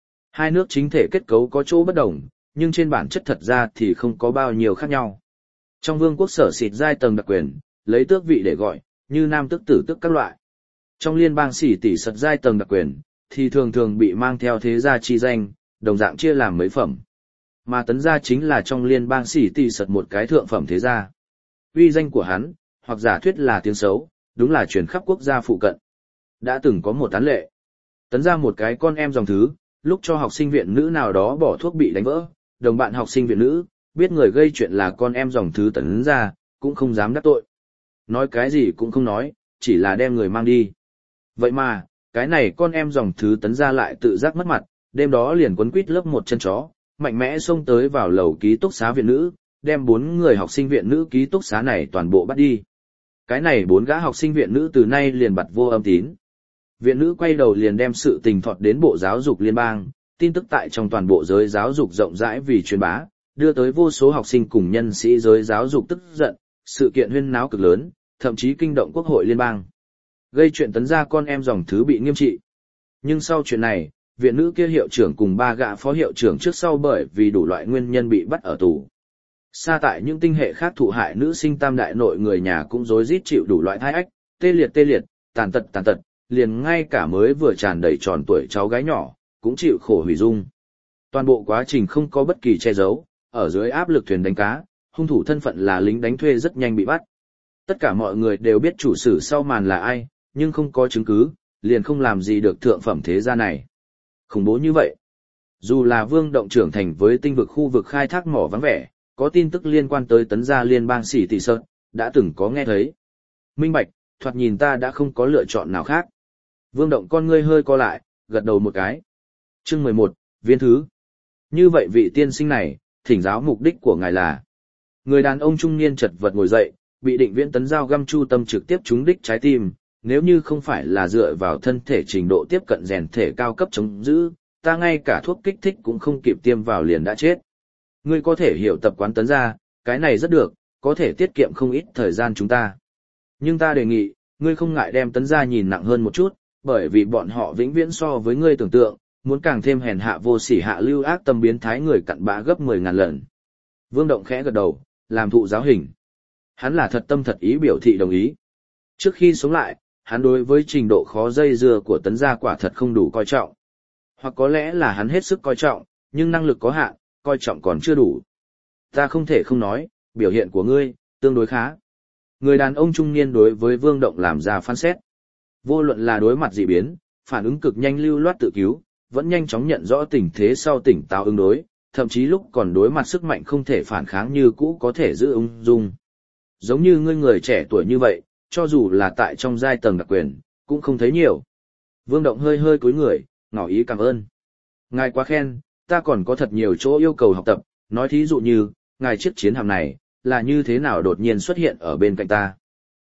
2 nước chính thể kết cấu có chỗ bất đồng, nhưng trên bản chất thật ra thì không có bao nhiêu khác nhau. Trong Vương quốc Sở Xịt giai tầng đặc quyền, lấy tước vị để gọi, như nam tước tử tước các loại. Trong liên bang Xỉ Tỷ Sơn giai tầng đặc quyền, thì thường thường bị mang theo thế gia chi danh, đồng dạng chia làm mấy phẩm. Mà Tấn gia chính là trong liên bang Xỉ Tỷ Sơn một cái thượng phẩm thế gia. Uy danh của hắn, hoặc giả thuyết là tiếng xấu, đúng là truyền khắp quốc gia phụ cận. Đã từng có một án lệ. Tấn gia một cái con em dòng thứ, lúc cho học sinh viện nữ nào đó bỏ thuốc bị đánh vỡ, đồng bạn học sinh viện nữ, biết người gây chuyện là con em dòng thứ Tấn gia, cũng không dám đắc tội. Nói cái gì cũng không nói, chỉ là đem người mang đi. Vậy mà, cái này con em dòng thứ Tấn gia lại tự giác mất mặt, đêm đó liền quấn quít lớp một chân chó, mạnh mẽ xông tới vào lầu ký túc xá viện nữ, đem 4 người học sinh viện nữ ký túc xá này toàn bộ bắt đi. Cái này 4 gã học sinh viện nữ từ nay liền bặt vô âm tín. Viện nữ quay đầu liền đem sự tình thọt đến Bộ Giáo dục Liên bang, tin tức tại trong toàn bộ giới giáo dục rộng rãi vì truyền bá, đưa tới vô số học sinh cùng nhân sĩ giới giáo dục tức giận, sự kiện huyên náo cực lớn, thậm chí kinh động Quốc hội Liên bang. Gây chuyện Tấn gia con em dòng thứ bị nghiêm trị. Nhưng sau chuyện này, viện nữ kia hiệu trưởng cùng 3 gã phó hiệu trưởng trước sau bởi vì đủ loại nguyên nhân bị bắt ở tù. Xa tại những tinh hệ khác thụ hại nữ sinh tam đại nội người nhà cũng rối rít chịu đủ loại thai ách, tê liệt, tàn tật, liền ngay cả mới vừa tràn đầy tròn tuổi cháu gái nhỏ, cũng chịu khổ hủy dung. Toàn bộ quá trình không có bất kỳ che giấu, ở dưới áp lực thuyền đánh cá, hung thủ thân phận là lính đánh thuê rất nhanh bị bắt. Tất cả mọi người đều biết chủ sử sau màn là ai, nhưng không có chứng cứ, liền không làm gì được thượng phẩm thế gia này. Khủng bố như vậy. Dù là Vương Động trưởng thành với tinh vực khu vực khai thác mỏ vắng vẻ, có tin tức liên quan tới Tấn gia liên bang Xỉ Tỷ Sơn, đã từng có nghe thấy. Minh bạch, thoạt nhìn ta đã không có lựa chọn nào khác. Vương Động con ngươi hơi co lại, gật đầu một cái. Chương 11, viên thứ. Như vậy vị tiên sinh này, thỉnh giáo mục đích của ngài là. Người đàn ông trung niên chật vật ngồi dậy, bị định viễn Tấn dao găm chu tâm trực tiếp trúng đích trái tim, nếu như không phải là dựa vào thân thể trình độ tiếp cận rèn thể cao cấp chống giữ, ta ngay cả thuốc kích thích cũng không kịp tiêm vào liền đã chết. Ngươi có thể hiểu tập quán Tấn gia, cái này rất được, có thể tiết kiệm không ít thời gian chúng ta. Nhưng ta đề nghị, ngươi không ngại đem Tấn gia nhìn nặng hơn một chút, bởi vì bọn họ vĩnh viễn so với ngươi tưởng tượng, muốn càng thêm hèn hạ vô sỉ hạ lưu ác tâm biến thái người cặn bã gấp 10.000 lần. Vương Động khẽ gật đầu, làm thụ giáo hình. Hắn là thật tâm thật ý biểu thị đồng ý. Trước khi sống lại, hắn đối với trình độ khó dây dưa của Tấn gia quả thật không đủ coi trọng. Hoặc có lẽ là hắn hết sức coi trọng, nhưng năng lực có hạn, coi trọng còn chưa đủ. Ta không thể không nói, biểu hiện của ngươi, tương đối khá. Người đàn ông trung niên đối với Vương Động làm ra phán xét. Vô luận là đối mặt dị biến, phản ứng cực nhanh lưu loát tự cứu, vẫn nhanh chóng nhận rõ tình thế sau tỉnh táo ứng đối, thậm chí lúc còn đối mặt sức mạnh không thể phản kháng như cũ có thể giữ ung dung. Giống như ngươi người trẻ tuổi như vậy, cho dù là tại trong giai tầng đặc quyền, cũng không thấy nhiều. Vương Động hơi hơi cúi người, ngỏ ý cảm ơn. Ngài quá khen, ta còn có thật nhiều chỗ yêu cầu học tập, nói thí dụ như, ngài chiếc chiến hạm này, là như thế nào đột nhiên xuất hiện ở bên cạnh ta.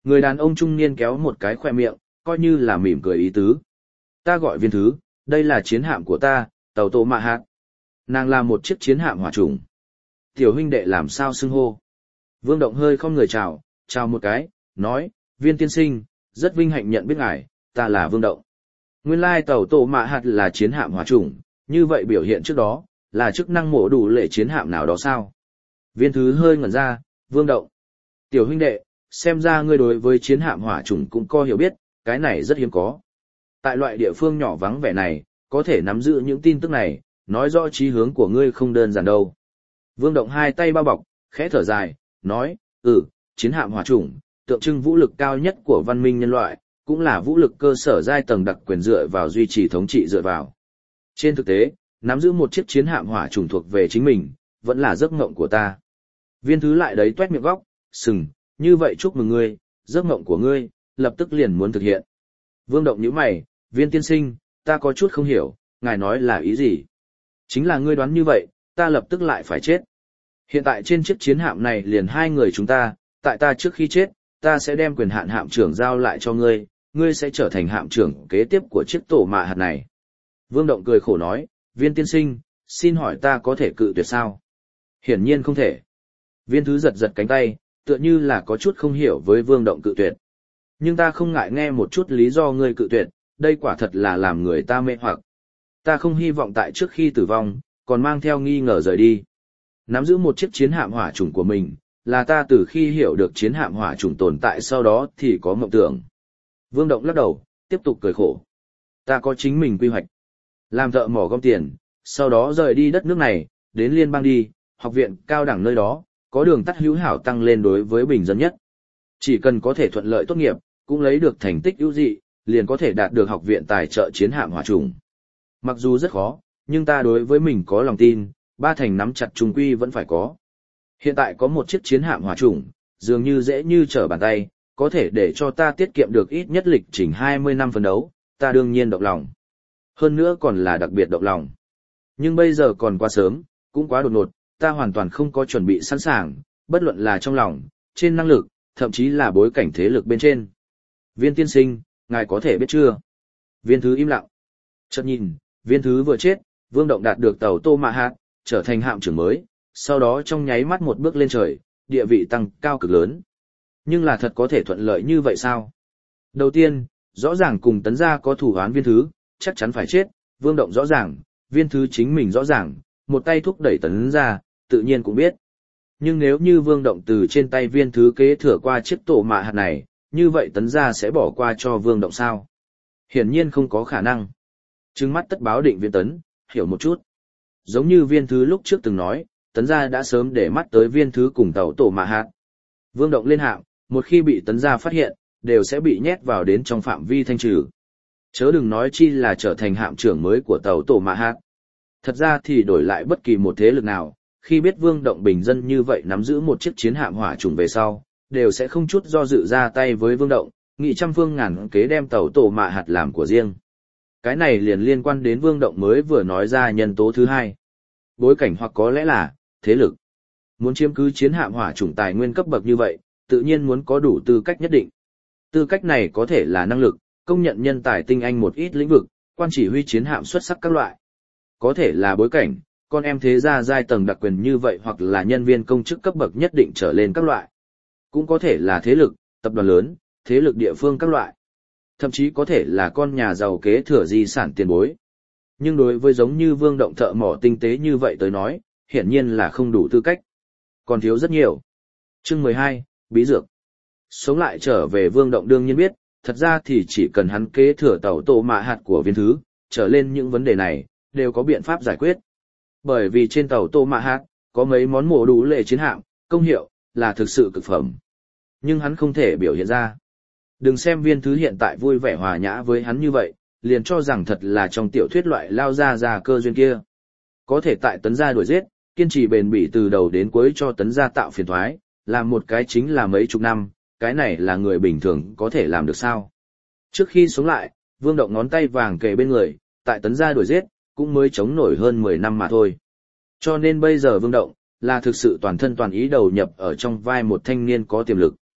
Người đàn ông trung niên kéo một cái khoe miệng, coi như là mỉm cười ý tứ. Ta gọi Viên Thứ, đây là chiến hạm của ta, tàu Tô Mạ Hạt. Nàng là một chiếc chiến hạm hỏa chủng. Tiểu huynh đệ làm sao xưng hô? Vương Động hơi không người chào một cái, nói, Viên tiên sinh, rất vinh hạnh nhận biết ngài, ta là Vương Động. Nguyên lai tàu Tô Mạ Hạt là chiến hạm hỏa chủng, như vậy biểu hiện trước đó, là chức năng mổ đủ lệ chiến hạm nào đó sao? Viên Thứ hơi ngẩn ra, Vương Động. Tiểu huynh đệ, xem ra ngươi đối với chiến hạm hỏa chủng cũng có hiểu biết, cái này rất hiếm có. Tại loại địa phương nhỏ vắng vẻ này, có thể nắm giữ những tin tức này, nói rõ chí hướng của ngươi không đơn giản đâu. Vương Động hai tay bao bọc, khẽ thở dài, nói, chiến hạm hỏa chủng, tượng trưng vũ lực cao nhất của văn minh nhân loại, cũng là vũ lực cơ sở giai tầng đặc quyền dựa vào duy trì thống trị dựa vào. Trên thực tế, nắm giữ một chiếc chiến hạm hỏa chủng thuộc về chính mình, vẫn là giấc mộng của ta. Viên Thứ lại đấy toét miệng góc, sừng, như vậy chúc mừng ngươi, giấc mộng của ngươi, lập tức liền muốn thực hiện. Vương Động nhíu mày, Viên tiên sinh, ta có chút không hiểu, ngài nói là ý gì? Chính là ngươi đoán như vậy, ta lập tức lại phải chết. Hiện tại trên chiếc chiến hạm này liền hai người chúng ta, tại ta trước khi chết, ta sẽ đem quyền hạn hạm trưởng giao lại cho ngươi, ngươi sẽ trở thành hạm trưởng kế tiếp của chiếc Tô Mạ Hạt này. Vương Động cười khổ nói, Viên tiên sinh, xin hỏi ta có thể cự tuyệt sao? Hiển nhiên không thể. Viên Thứ giật giật cánh tay, tựa như là có chút không hiểu với Vương Động cự tuyệt. Nhưng ta không ngại nghe một chút lý do ngươi cự tuyệt, đây quả thật là làm người ta mê hoặc. Ta không hy vọng tại trước khi tử vong, còn mang theo nghi ngờ rời đi. Nắm giữ một chiếc chiến hạm hỏa chủng của mình, là ta từ khi hiểu được chiến hạm hỏa chủng tồn tại sau đó thì có mộng tưởng. Vương Động lắc đầu, tiếp tục cười khổ. Ta có chính mình quy hoạch. Làm thợ mỏ gom tiền, sau đó rời đi đất nước này, đến liên bang đi, học viện cao đẳng nơi đó, có đường tắt hữu hảo tăng lên đối với bình dân nhất. Chỉ cần có thể thuận lợi tốt nghiệp, cũng lấy được thành tích ưu dị, liền có thể đạt được học viện tài trợ chiến hạm hỏa chủng. Mặc dù rất khó, nhưng ta đối với mình có lòng tin, ba thành nắm chặt trung quy vẫn phải có. Hiện tại có một chiếc chiến hạm hỏa chủng, dường như dễ như trở bàn tay, có thể để cho ta tiết kiệm được ít nhất lịch trình 20 năm phấn đấu, ta đương nhiên động lòng. Hơn nữa còn là đặc biệt động lòng. Nhưng bây giờ còn quá sớm, cũng quá đột ngột, ta hoàn toàn không có chuẩn bị sẵn sàng, bất luận là trong lòng, trên năng lực, thậm chí là bối cảnh thế lực bên trên. Viên tiên sinh, ngài có thể biết chưa? Viên Thứ im lặng. Chợt nhìn, Viên Thứ vừa chết, Vương Động đạt được tàu Tô Mạ Hạt, trở thành hạm trưởng mới, sau đó trong nháy mắt một bước lên trời, địa vị tăng cao cực lớn. Nhưng là thật có thể thuận lợi như vậy sao? Đầu tiên, rõ ràng cùng Tấn gia có thủ án Viên Thứ, chắc chắn phải chết, Vương Động rõ ràng, Viên Thứ chính mình rõ ràng, một tay thúc đẩy Tấn gia, tự nhiên cũng biết. Nhưng nếu như Vương Động từ trên tay Viên Thứ kế thừa qua chiếc Tô Mạ Hạt này, như vậy Tấn gia sẽ bỏ qua cho Vương Động sao? Hiển nhiên không có khả năng. Trừng mắt tất báo định Viên Tấn, hiểu một chút. Giống như Viên Thứ lúc trước từng nói, Tấn gia đã sớm để mắt tới Viên Thứ cùng tàu Tô Mạ Hạt. Vương Động lên hạm, một khi bị Tấn gia phát hiện, đều sẽ bị nhét vào đến trong phạm vi thanh trừ. Chớ đừng nói chi là trở thành hạm trưởng mới của tàu Tô Mạ Hạt. Thật ra thì đổi lại bất kỳ một thế lực nào, khi biết Vương Động bình dân như vậy nắm giữ một chiếc chiến hạm hỏa chủng về sau, đều sẽ không chút do dự ra tay với Vương Động, nghị trăm phương ngàn kế đem tàu Tô Mạ Hạt làm của riêng. Cái này liền liên quan đến Vương Động mới vừa nói ra nhân tố thứ hai. Bối cảnh hoặc có lẽ là thế lực. Muốn chiếm cứ chiến hạm hỏa chủng tài nguyên cấp bậc như vậy, tự nhiên muốn có đủ tư cách nhất định. Tư cách này có thể là năng lực, công nhận nhân tài tinh anh một ít lĩnh vực, quan chỉ huy chiến hạm xuất sắc các loại. Có thể là bối cảnh, con em thế gia giai tầng đặc quyền như vậy hoặc là nhân viên công chức cấp bậc nhất định trở lên các loại. Cũng có thể là thế lực, tập đoàn lớn, thế lực địa phương các loại. Thậm chí có thể là con nhà giàu kế thừa di sản tiền bối. Nhưng đối với giống như Vương Động thợ mỏ tinh tế như vậy tới nói, hiển nhiên là không đủ tư cách. Còn thiếu rất nhiều. Chương 12, Bí Dược. Sống lại trở về Vương Động đương nhiên biết, thật ra thì chỉ cần hắn kế thừa tàu Tô Mạ Hạt của Viên Thứ, trở lên những vấn đề này, đều có biện pháp giải quyết. Bởi vì trên tàu Tô Mạ Hạt, có mấy món mổ đủ lệ chiến hạm, công hiệu, là thực sự cực phẩm. Nhưng hắn không thể biểu hiện ra. Đừng xem Viên Thứ hiện tại vui vẻ hòa nhã với hắn như vậy, liền cho rằng thật là trong tiểu thuyết loại lao ra cơ duyên kia. Có thể tại Tấn gia đuổi giết, kiên trì bền bỉ từ đầu đến cuối cho Tấn gia tạo phiền toái, làm một cái chính là mấy chục năm, cái này là người bình thường có thể làm được sao? Trước khi sống lại, Vương Động ngón tay vàng kề bên người, tại Tấn gia đuổi giết, cũng mới chống nổi hơn 10 năm mà thôi. Cho nên bây giờ Vương Động, là thực sự toàn thân toàn ý đầu nhập ở trong vai một thanh niên có tiềm lực.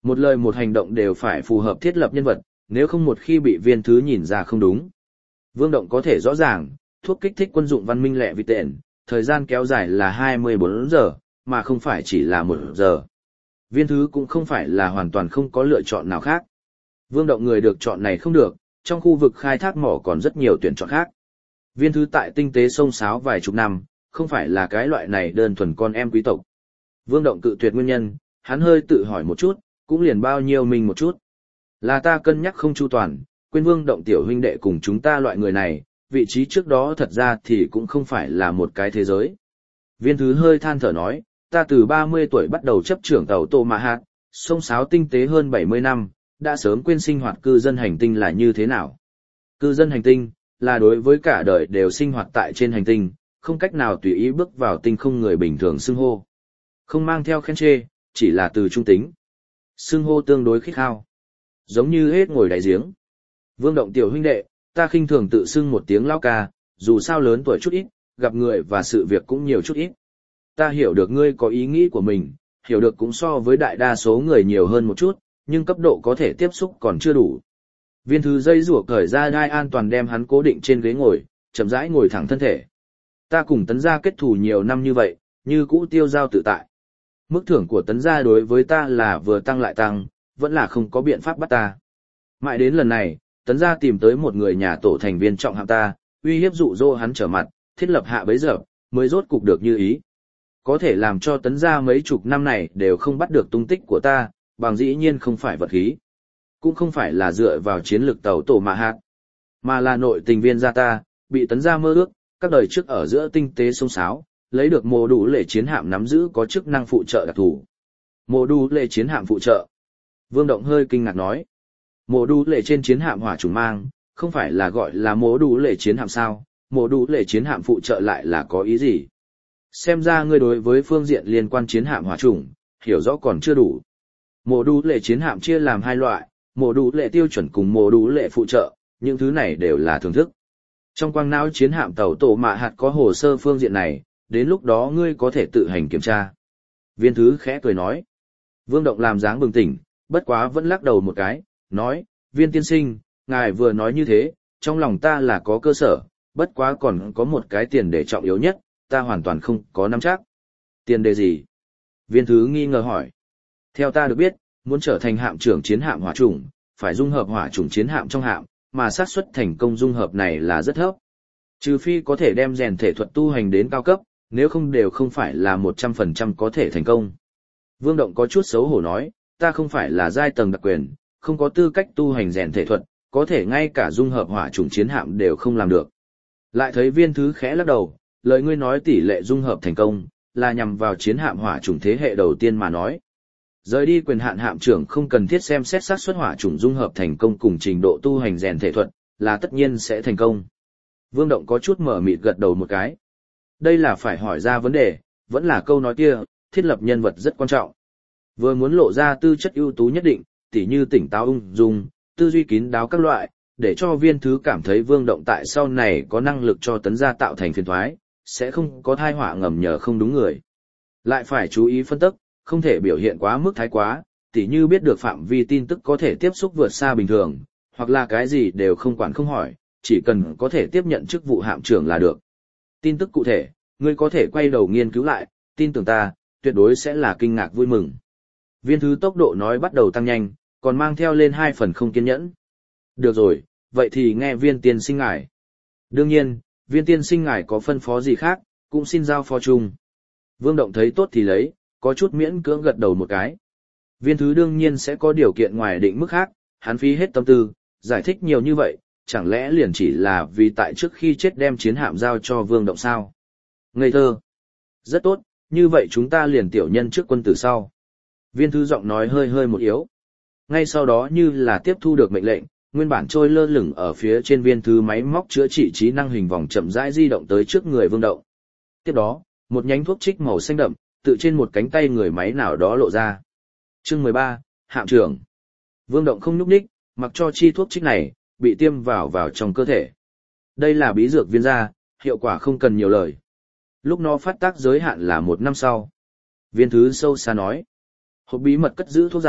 Một lời một hành động đều phải phù hợp thiết lập nhân vật, nếu không một khi bị viên thứ nhìn ra không đúng. Vương Động có thể rõ ràng, thuốc kích thích quân dụng văn minh lẹ vì tện, thời gian kéo dài là 24 giờ, mà không phải chỉ là 1 giờ. Viên thứ cũng không phải là hoàn toàn không có lựa chọn nào khác. Vương Động người được chọn này không được, trong khu vực khai thác mỏ còn rất nhiều tuyển chọn khác. Viên thứ tại tinh tế sông sáo vài chục năm, không phải là cái loại này đơn thuần con em quý tộc. Vương Động cự tuyệt nguyên nhân, hắn hơi tự hỏi một chút, cũng liền bao nhiêu mình một chút. Là ta cân nhắc không chu toàn, quên Vương Động tiểu huynh đệ cùng chúng ta loại người này, vị trí trước đó thật ra thì cũng không phải là một cái thế giới. Viên thứ hơi than thở nói, ta từ 30 tuổi bắt đầu chấp trưởng tàu Tô Mạ Hạt, sông sáo tinh tế hơn 70 năm, đã sớm quên sinh hoạt cư dân hành tinh là như thế nào. Cư dân hành tinh, là đối với cả đời đều sinh hoạt tại trên hành tinh, không cách nào tùy ý bước vào tinh không người bình thường xưng hô. Không mang theo khen chê, chỉ là từ trung tính. Xưng hô tương đối khích khao. Giống như hết ngồi đáy giếng. Vương Động tiểu huynh đệ, ta khinh thường tự xưng một tiếng lão ca, dù sao lớn tuổi chút ít, gặp người và sự việc cũng nhiều chút ít. Ta hiểu được ngươi có ý nghĩ của mình, hiểu được cũng so với đại đa số người nhiều hơn một chút, nhưng cấp độ có thể tiếp xúc còn chưa đủ. Viên thứ dây rủa cởi ra đai an toàn đem hắn cố định trên ghế ngồi, chậm rãi ngồi thẳng thân thể. Ta cùng Tấn gia kết thù nhiều năm như vậy, như cũ tiêu giao tự tại. Mức thưởng của Tấn gia đối với ta là vừa tăng lại tăng, vẫn là không có biện pháp bắt ta. Mãi đến lần này, Tấn gia tìm tới một người nhà tổ thành viên trọng hạng ta, uy hiếp dụ dỗ hắn trở mặt, thiết lập hạ bấy giờ, mới rốt cục được như ý. Có thể làm cho Tấn gia mấy chục năm này đều không bắt được tung tích của ta, bằng dĩ nhiên không phải vật khí. Cũng không phải là dựa vào chiến lược tàu Tổ Mạ Hạt, mà là nội tình viên gia ta, bị Tấn gia mơ ước, các đời trước ở giữa tinh tế sông sáo, lấy được mô đủ lệ chiến hạm nắm giữ có chức năng phụ trợ đặc thù. Mô đủ lệ chiến hạm phụ trợ. Vương Động hơi kinh ngạc nói. Mô đủ lệ trên chiến hạm hỏa trùng mang, không phải là gọi là mô đủ lệ chiến hạm sao, mô đủ lệ chiến hạm phụ trợ lại là có ý gì? Xem ra ngươi đối với phương diện liên quan chiến hạm hỏa trùng, hiểu rõ còn chưa đủ. Mô đủ lệ chiến hạm chia làm hai loại, mô đủ lệ tiêu chuẩn cùng mô đủ lệ phụ trợ, những thứ này đều là thưởng thức. Trong quang não chiến hạm tàu Tổ Mạ Hạt có hồ sơ phương diện này, đến lúc đó ngươi có thể tự hành kiểm tra. Viên thứ khẽ cười nói. Vương Động làm dáng bừng tỉnh, bất quá vẫn lắc đầu một cái, nói, viên tiên sinh, ngài vừa nói như thế, trong lòng ta là có cơ sở, bất quá còn có một cái tiền đề trọng yếu nhất, ta hoàn toàn không có nắm chắc. Tiền đề gì? Viên thứ nghi ngờ hỏi. Theo ta được biết, muốn trở thành hạm trưởng chiến hạm hỏa chủng, phải dung hợp hỏa chủng chiến hạm trong hạm, mà xác suất thành công dung hợp này là rất thấp. Trừ phi có thể đem rèn thể thuật tu hành đến cao cấp, nếu không đều không phải là 100% có thể thành công. Vương Động có chút xấu hổ nói, ta không phải là giai tầng đặc quyền, không có tư cách tu hành rèn thể thuật, có thể ngay cả dung hợp hỏa chủng chiến hạm đều không làm được. Lại thấy viên thứ khẽ lắc đầu, lời ngươi nói tỷ lệ dung hợp thành công, là nhằm vào chiến hạm hỏa chủng thế hệ đầu tiên mà nói. Rời đi quyền hạn hạm trưởng không cần thiết xem xét xác suất hỏa chủng dung hợp thành công cùng trình độ tu hành rèn thể thuật, là tất nhiên sẽ thành công. Vương Động có chút mở mịt gật đầu một cái. Đây là phải hỏi ra vấn đề, vẫn là câu nói kia, thiết lập nhân vật rất quan trọng. Vừa muốn lộ ra tư chất ưu tú nhất định, tỉ như tỉnh táo ung dung, tư duy kín đáo các loại, để cho viên thứ cảm thấy Vương Động tại sau này có năng lực cho Tấn gia tạo thành phiền toái, sẽ không có thai họa ngầm nhờ không đúng người. Lại phải chú ý phân tích, không thể biểu hiện quá mức thái quá, tỉ như biết được phạm vi tin tức có thể tiếp xúc vượt xa bình thường, hoặc là cái gì đều không quản không hỏi, chỉ cần có thể tiếp nhận chức vụ hạm trưởng là được. Tin tức cụ thể, ngươi có thể quay đầu nghiên cứu lại, tin tưởng ta, tuyệt đối sẽ là kinh ngạc vui mừng. Viên thứ tốc độ nói bắt đầu tăng nhanh, còn mang theo lên 2 phần không kiên nhẫn. Được rồi, vậy thì nghe viên tiên sinh ngài. Đương nhiên, viên tiên sinh ngài có phân phó gì khác, cũng xin giao phó chung. Vương Động thấy tốt thì lấy, có chút miễn cưỡng gật đầu một cái. Viên thứ đương nhiên sẽ có điều kiện ngoài định mức khác, hắn phí hết tâm tư, giải thích nhiều như vậy, chẳng lẽ liền chỉ là vì tại trước khi chết đem chiến hạm giao cho Vương Động sao? Ngây thơ. Rất tốt, như vậy chúng ta liền tiểu nhân trước quân tử sau. Viên thứ giọng nói hơi hơi một yếu. Ngay sau đó như là tiếp thu được mệnh lệnh, nguyên bản trôi lơ lửng ở phía trên viên thứ máy móc chữa trị trí năng hình vòng chậm rãi di động tới trước người Vương Động. Tiếp đó, một nhánh thuốc trích màu xanh đậm, tự trên một cánh tay người máy nào đó lộ ra. Chương 13, hạm trưởng. Vương Động không nhúc nhích, mặc cho chi thuốc trích này bị tiêm vào trong cơ thể. Đây là bí dược viên gia, hiệu quả không cần nhiều lời. Lúc nó phát tác giới hạn là 1 năm sau. Viên thứ sâu xa nói. Hộp bí mật cất giữ thuốc giải,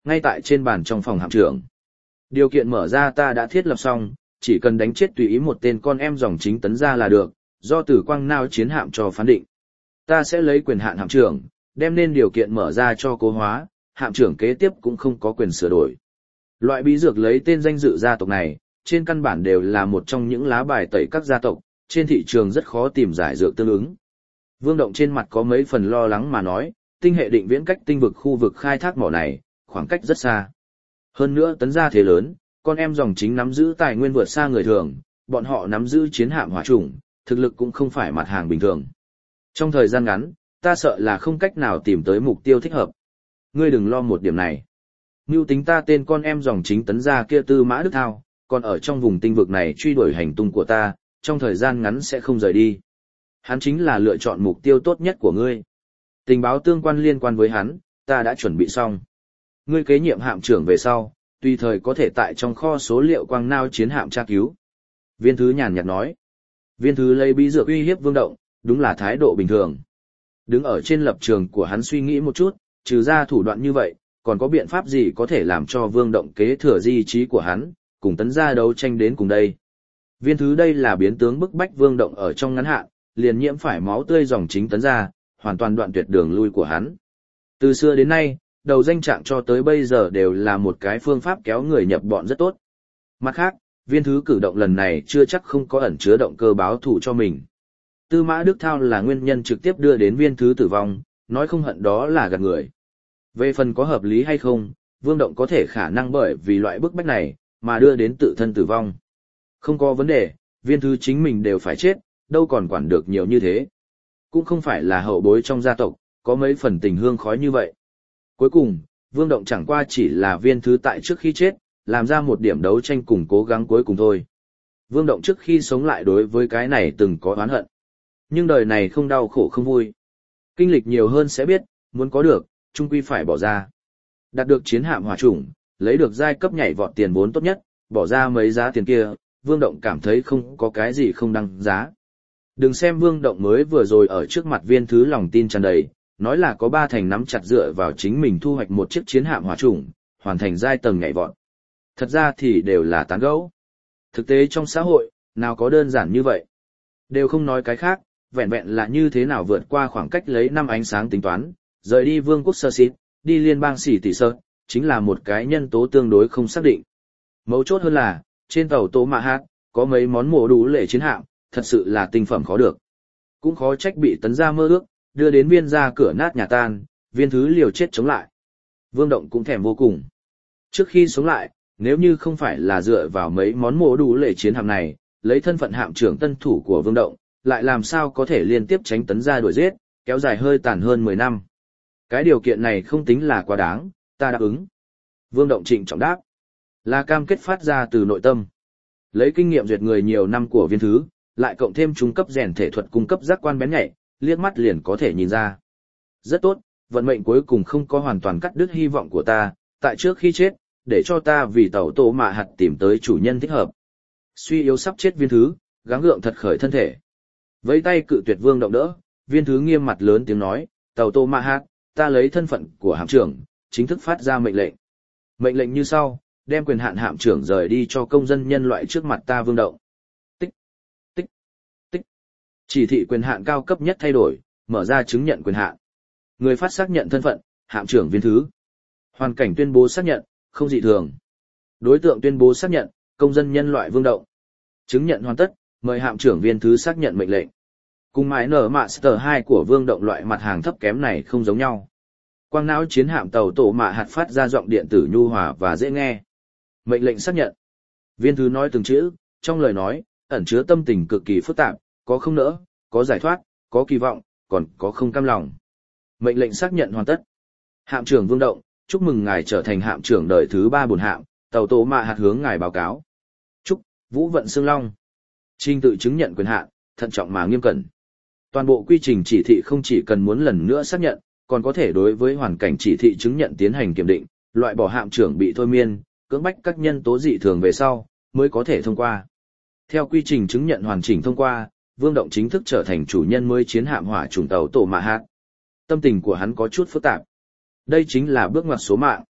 ngay tại trên bàn trong phòng hạm trưởng. Điều kiện mở ra ta đã thiết lập xong, chỉ cần đánh chết tùy ý một tên con em dòng chính Tấn gia là được, do Tử Quang Nao chiến hạm cho phán định. Ta sẽ lấy quyền hạn hạm trưởng, đem nên điều kiện mở ra cho Cố Hóa, hạm trưởng kế tiếp cũng không có quyền sửa đổi. Loại bí dược lấy tên danh dự gia tộc này, trên căn bản đều là một trong những lá bài tẩy các gia tộc, trên thị trường rất khó tìm giải dược tương ứng. Vương Động trên mặt có mấy phần lo lắng mà nói, tinh hệ định viễn cách tinh vực khu vực khai thác mỏ này, khoảng cách rất xa. Hơn nữa Tấn gia thế lớn, con em dòng chính nắm giữ tài nguyên vượt xa người thường, bọn họ nắm giữ chiến hạm hỏa chủng, thực lực cũng không phải mặt hàng bình thường. Trong thời gian ngắn, ta sợ là không cách nào tìm tới mục tiêu thích hợp. Ngươi đừng lo một điểm này. Mưu tính ta tên con em dòng chính Tấn gia kia Tư Mã Đức Thao, còn ở trong vùng tinh vực này truy đuổi hành tung của ta, trong thời gian ngắn sẽ không rời đi. Hắn chính là lựa chọn mục tiêu tốt nhất của ngươi. Tình báo tương quan liên quan với hắn, ta đã chuẩn bị xong. Ngươi kế nhiệm hạm trưởng về sau, tùy thời có thể tại trong kho số liệu Quang Nao chiến hạm tra cứu. Viên Thứ nhàn nhạt nói. Viên Thứ lấy bí dược uy hiếp Vương Động, đúng là thái độ bình thường. Đứng ở trên lập trường của hắn suy nghĩ một chút, trừ ra thủ đoạn như vậy, còn có biện pháp gì có thể làm cho Vương Động kế thừa di trí của hắn, cùng Tấn gia đấu tranh đến cùng đây. Viên Thứ đây là biến tướng bức bách Vương Động ở trong ngắn hạn, liền nhiễm phải máu tươi dòng chính Tấn gia, hoàn toàn đoạn tuyệt đường lui của hắn. Từ xưa đến nay, đầu danh trạng cho tới bây giờ đều là một cái phương pháp kéo người nhập bọn rất tốt. Mặt khác, Viên Thứ cử động lần này chưa chắc không có ẩn chứa động cơ báo thù cho mình. Tư Mã Đức Thao là nguyên nhân trực tiếp đưa đến Viên Thứ tử vong, nói không hận đó là gạt người. Về phần có hợp lý hay không, Vương Động có thể khả năng bởi vì loại bức bách này, mà đưa đến tự thân tử vong. Không có vấn đề, Viên Thứ chính mình đều phải chết, đâu còn quản được nhiều như thế. Cũng không phải là hậu bối trong gia tộc, có mấy phần tình hương khói như vậy. Cuối cùng, Vương Động chẳng qua chỉ là Viên Thứ tại trước khi chết, làm ra một điểm đấu tranh cùng cố gắng cuối cùng thôi. Vương Động trước khi sống lại đối với cái này từng có oán hận. Nhưng đời này không đau khổ không vui. Kinh lịch nhiều hơn sẽ biết, muốn có được, chung quy phải bỏ ra. Đạt được chiến hạm hỏa chủng, lấy được giai cấp nhảy vọt tiền vốn tốt nhất, bỏ ra mấy giá tiền kia, Vương Động cảm thấy không có cái gì không đăng giá. Đừng xem Vương Động mới vừa rồi ở trước mặt Viên Thứ lòng tin tràn đầy, nói là có 3 thành nắm chặt dựa vào chính mình thu hoạch một chiếc chiến hạm hỏa chủng, hoàn thành giai tầng nhảy vọt. Thật ra thì đều là tán gẫu. Thực tế trong xã hội, nào có đơn giản như vậy. Đều không nói cái khác, vẹn vẹn là như thế nào vượt qua khoảng cách lấy 5 ánh sáng tính toán, rời đi vương quốc Sơ Xít, đi liên bang Xỉ Tỷ Sơ, chính là một cái nhân tố tương đối không xác định. Mấu chốt hơn là, trên tàu Tố Mạ Hát, có mấy món mổ đủ lệ chiến hạm, thật sự là tinh phẩm khó được. Cũng khó trách bị Tấn gia mơ ước, đưa đến Viên gia cửa nát nhà tan, Viên Thứ liều chết chống lại. Vương Động cũng thèm vô cùng. Trước khi sống lại, nếu như không phải là dựa vào mấy món mổ đủ lệ chiến hạm này, lấy thân phận hạm trưởng tân thủ của Vương Động, lại làm sao có thể liên tiếp tránh Tấn gia đuổi giết, kéo dài hơi tàn hơn 10 năm. Cái điều kiện này không tính là quá đáng, ta đáp ứng. Vương Động trịnh trọng đáp, là cam kết phát ra từ nội tâm. Lấy kinh nghiệm duyệt người nhiều năm của Viên Thứ, lại cộng thêm trung cấp rèn thể thuật cung cấp giác quan bén nhạy, liếc mắt liền có thể nhìn ra. Rất tốt, vận mệnh cuối cùng không có hoàn toàn cắt đứt hy vọng của ta, tại trước khi chết, để cho ta vì tàu Tổ Mạ Hạt tìm tới chủ nhân thích hợp. Suy yếu sắp chết Viên Thứ, gắng gượng thật khởi thân thể. Vẫy tay cự tuyệt Vương Động đỡ, Viên Thứ nghiêm mặt lớn tiếng nói, tàu Tổ Mạ Hạt, ta lấy thân phận của hạm trưởng, chính thức phát ra mệnh lệnh. Mệnh lệnh như sau, đem quyền hạn hạm trưởng rời đi cho công dân nhân loại trước mặt ta Vương Động. Tích, tích, tích. Chỉ thị quyền hạn cao cấp nhất thay đổi, mở ra chứng nhận quyền hạn. Người phát xác nhận thân phận, hạm trưởng Viên Thứ. Hoàn cảnh tuyên bố xác nhận, không dị thường. Đối tượng tuyên bố xác nhận, công dân nhân loại Vương Động. Chứng nhận hoàn tất, mời hạm trưởng Viên Thứ xác nhận mệnh lệnh. Cùng mãi nở Master 2 của Vương Động loại mặt hàng thấp kém này không giống nhau. Quang não chiến hạm tàu Tổ Mạ Hạt phát ra giọng điện tử nhu hòa và dễ nghe. Mệnh lệnh xác nhận. Viên Thứ nói từng chữ, trong lời nói, ẩn chứa tâm tình cực kỳ phức tạp, có không nỡ, có giải thoát, có kỳ vọng, còn có không cam lòng. Mệnh lệnh xác nhận hoàn tất. Hạm trưởng Vương Động, chúc mừng ngài trở thành hạm trưởng đời thứ 3 bổn hạm, tàu Tổ Mạ Hạt hướng ngài báo cáo. Chúc, Vũ vận xương long. Trình tự chứng nhận quyền hạn, thận trọng mà nghiêm cẩn. Toàn bộ quy trình chỉ thị không chỉ cần muốn lần nữa xác nhận, còn có thể đối với hoàn cảnh chỉ thị chứng nhận tiến hành kiểm định, loại bỏ hạm trưởng bị thôi miên, cưỡng bách các nhân tố dị thường về sau, mới có thể thông qua. Theo quy trình chứng nhận hoàn chỉnh thông qua, Vương Động chính thức trở thành chủ nhân mới chiến hạm hỏa chủng tàu Tổ Mạ Hạt. Tâm tình của hắn có chút phức tạp. Đây chính là bước ngoặt số mạng.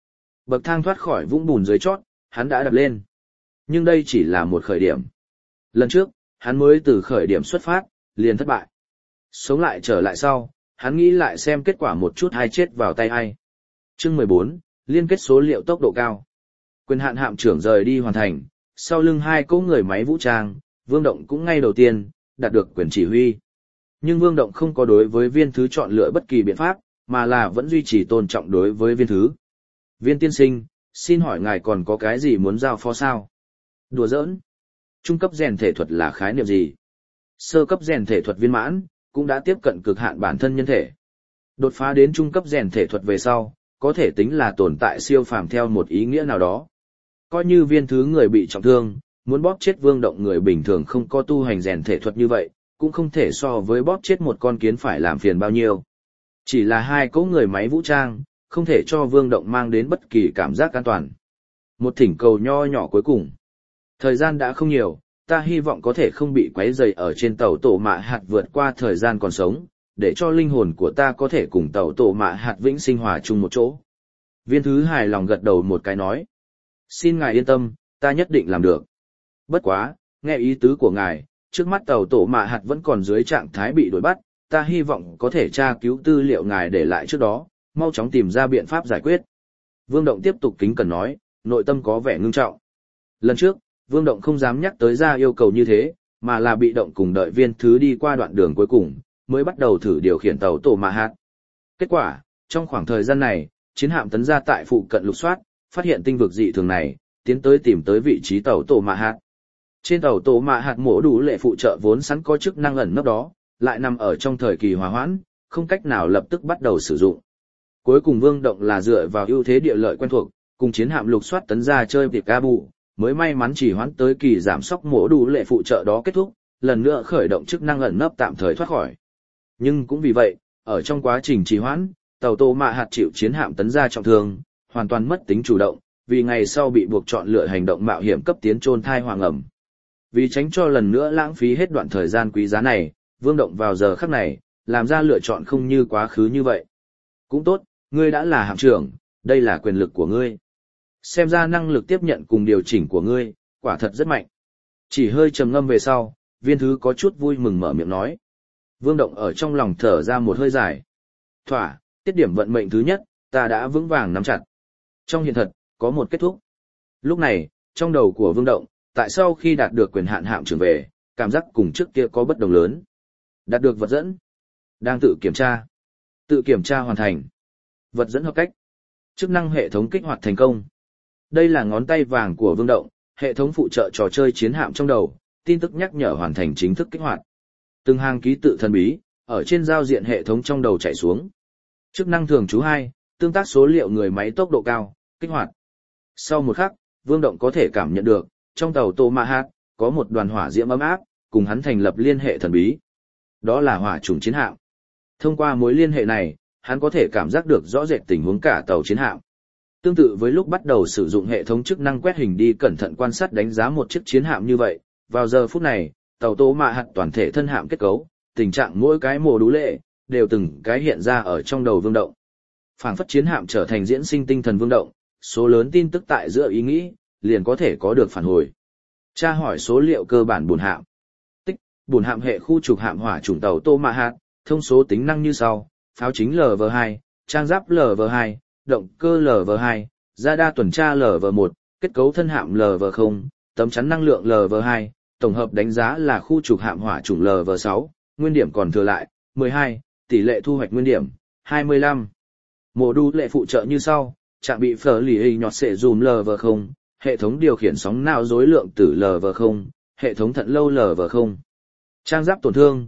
Bậc thang thoát khỏi vũng bùn dưới chót, hắn đã đập lên. Nhưng đây chỉ là một khởi điểm. Lần trước, hắn mới từ khởi điểm xuất phát, liền thất bại. Sống lại trở lại sau, hắn nghĩ lại xem kết quả một chút hay chết vào tay ai. Chương 14, liên kết số liệu tốc độ cao. Quyền hạn hạm trưởng rời đi hoàn thành, sau lưng hai cỗ người máy vũ trang, Vương Động cũng ngay đầu tiên, đạt được quyền chỉ huy. Nhưng Vương Động không có đối với viên thứ chọn lựa bất kỳ biện pháp, mà là vẫn duy trì tôn trọng đối với viên thứ. Viên tiên sinh, xin hỏi ngài còn có cái gì muốn giao phó sao? Đùa giỡn. Trung cấp rèn thể thuật là khái niệm gì? Sơ cấp rèn thể thuật viên mãn, cũng đã tiếp cận cực hạn bản thân nhân thể. Đột phá đến trung cấp rèn thể thuật về sau, có thể tính là tồn tại siêu phàm theo một ý nghĩa nào đó. Coi như viên thứ người bị trọng thương, muốn bóp chết Vương Động người bình thường không có tu hành rèn thể thuật như vậy, cũng không thể so với bóp chết một con kiến phải làm phiền bao nhiêu. Chỉ là hai cỗ người máy vũ trang, không thể cho Vương Động mang đến bất kỳ cảm giác an toàn. Một thỉnh cầu nho nhỏ cuối cùng. Thời gian đã không nhiều, ta hy vọng có thể không bị quấy rầy ở trên tàu tổ mạ hạt vượt qua thời gian còn sống, để cho linh hồn của ta có thể cùng tàu tổ mạ hạt vĩnh sinh hòa chung một chỗ. Viên thứ hài lòng gật đầu một cái nói. Xin ngài yên tâm, ta nhất định làm được. Bất quá, nghe ý tứ của ngài, trước mắt tàu tổ mạ hạt vẫn còn dưới trạng thái bị đuổi bắt, ta hy vọng có thể tra cứu tư liệu ngài để lại trước đó, mau chóng tìm ra biện pháp giải quyết. Vương Động tiếp tục kính cẩn nói, nội tâm có vẻ ngưng trọng. Lần trước, Vương Động không dám nhắc tới ra yêu cầu như thế, mà là bị động cùng đợi viên thứ đi qua đoạn đường cuối cùng, mới bắt đầu thử điều khiển tàu tổ mạ hạt. Kết quả, trong khoảng thời gian này, chiến hạm tấn ra tại phụ cận lục soát, phát hiện tinh vực dị thường này, tiến tới tìm tới vị trí tàu tổ mạ hạt. Trên tàu tổ mạ hạt mổ đủ lệ phụ trợ vốn sẵn có chức năng ẩn nấp đó, lại nằm ở trong thời kỳ hòa hoãn, không cách nào lập tức bắt đầu sử dụng. Cuối cùng Vương Động là dựa vào ưu thế địa lợi quen thuộc, cùng chiến hạm lục soát tấn ra chơi tiệp ca bù, mới may mắn chỉ hoãn tới kỳ giảm sóc mổ đủ lệ phụ trợ đó kết thúc, lần nữa khởi động chức năng ẩn nấp tạm thời thoát khỏi. Nhưng cũng vì vậy, ở trong quá trình trì hoãn, tàu tổ mạ hạt chịu chiến hạm tấn ra trọng thương, hoàn toàn mất tính chủ động, vì ngày sau bị buộc chọn lựa hành động mạo hiểm cấp tiến chôn thai hoàng ẩm. Vì tránh cho lần nữa lãng phí hết đoạn thời gian quý giá này, Vương Động vào giờ khắc này, làm ra lựa chọn không như quá khứ như vậy. Cũng tốt, ngươi đã là hạm trưởng, đây là quyền lực của ngươi. Xem ra năng lực tiếp nhận cùng điều chỉnh của ngươi, quả thật rất mạnh. Chỉ hơi trầm ngâm về sau, viên thứ có chút vui mừng mở miệng nói. Vương Động ở trong lòng thở ra một hơi dài. Thỏa, tiết điểm vận mệnh thứ nhất, ta đã vững vàng nắm chặt. Trong hiện thật, có một kết thúc. Lúc này, trong đầu của Vương Động, tại sau khi đạt được quyền hạn hạm trưởng về, cảm giác cùng trước kia có bất đồng lớn. Đạt được vật dẫn. Đang tự kiểm tra. Tự kiểm tra hoàn thành. Vật dẫn hợp cách. Chức năng hệ thống kích hoạt thành công. Đây là ngón tay vàng của Vương Động, hệ thống phụ trợ trò chơi chiến hạm trong đầu, tin tức nhắc nhở hoàn thành chính thức kích hoạt. Từng hàng ký tự thần bí, ở trên giao diện hệ thống trong đầu chạy xuống. Chức năng thường trú 2, tương tác số liệu người máy tốc độ cao, kích hoạt. Sau một khắc, Vương Động có thể cảm nhận được, trong tàu Tô Ma Hát, có một đoàn hỏa diễm ấm áp, cùng hắn thành lập liên hệ thần bí. Đó là hỏa chủng chiến hạm. Thông qua mối liên hệ này, hắn có thể cảm giác được rõ rệt tình huống cả tàu chiến hạm. Tương tự với lúc bắt đầu sử dụng hệ thống chức năng quét hình đi cẩn thận quan sát đánh giá một chiếc chiến hạm như vậy, vào giờ phút này, tàu Tô Ma Hát toàn thể thân hạm kết cấu, tình trạng mỗi cái mô đú lệ, đều từng cái hiện ra ở trong đầu Vương Động. Phảng phất chiến hạm trở thành diễn sinh tinh thần Vương Động, số lớn tin tức tại giữa ý nghĩ, liền có thể có được phản hồi. Tra hỏi số liệu cơ bản bổn hạm. Tích, bổn hạm hệ khu trục hạm hỏa chủng tàu Tô Ma Hát, thông số tính năng như sau: pháo chính LV2, trang giáp LV2, động cơ LV2, radar tuần tra LV1, kết cấu thân hạm LV0, tấm chắn năng lượng LV2, tổng hợp đánh giá là khu trục hạm hỏa chủng LV6, nguyên điểm còn thừa lại 12, tỷ lệ thu hoạch nguyên điểm 25. Mô đu lệ phụ trợ như sau: trạm bị phở lì nhọt sệ dùm LV0, hệ thống điều khiển sóng não dối lượng tử LV0, hệ thống thận lâu LV0. Trang giáp tổn thương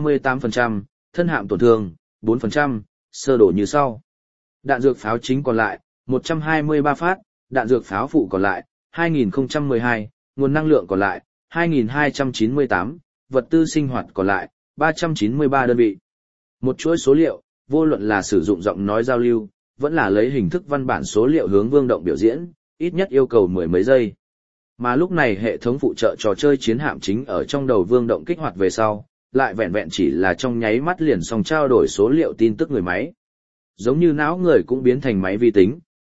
38%, thân hạm tổn thương 4%, sơ đồ như sau. Đạn dược pháo chính còn lại 123 phát, đạn dược pháo phụ còn lại 2012, nguồn năng lượng còn lại 2298, vật tư sinh hoạt còn lại 393 đơn vị. Một chuỗi số liệu, vô luận là sử dụng giọng nói giao lưu, vẫn là lấy hình thức văn bản số liệu hướng Vương Động biểu diễn, ít nhất yêu cầu mười mấy giây. Mà lúc này hệ thống phụ trợ trò chơi chiến hạm chính ở trong đầu Vương Động kích hoạt về sau, lại vẹn vẹn chỉ là trong nháy mắt liền xong trao đổi số liệu tin tức người máy. Giống như não người cũng biến thành máy vi tính,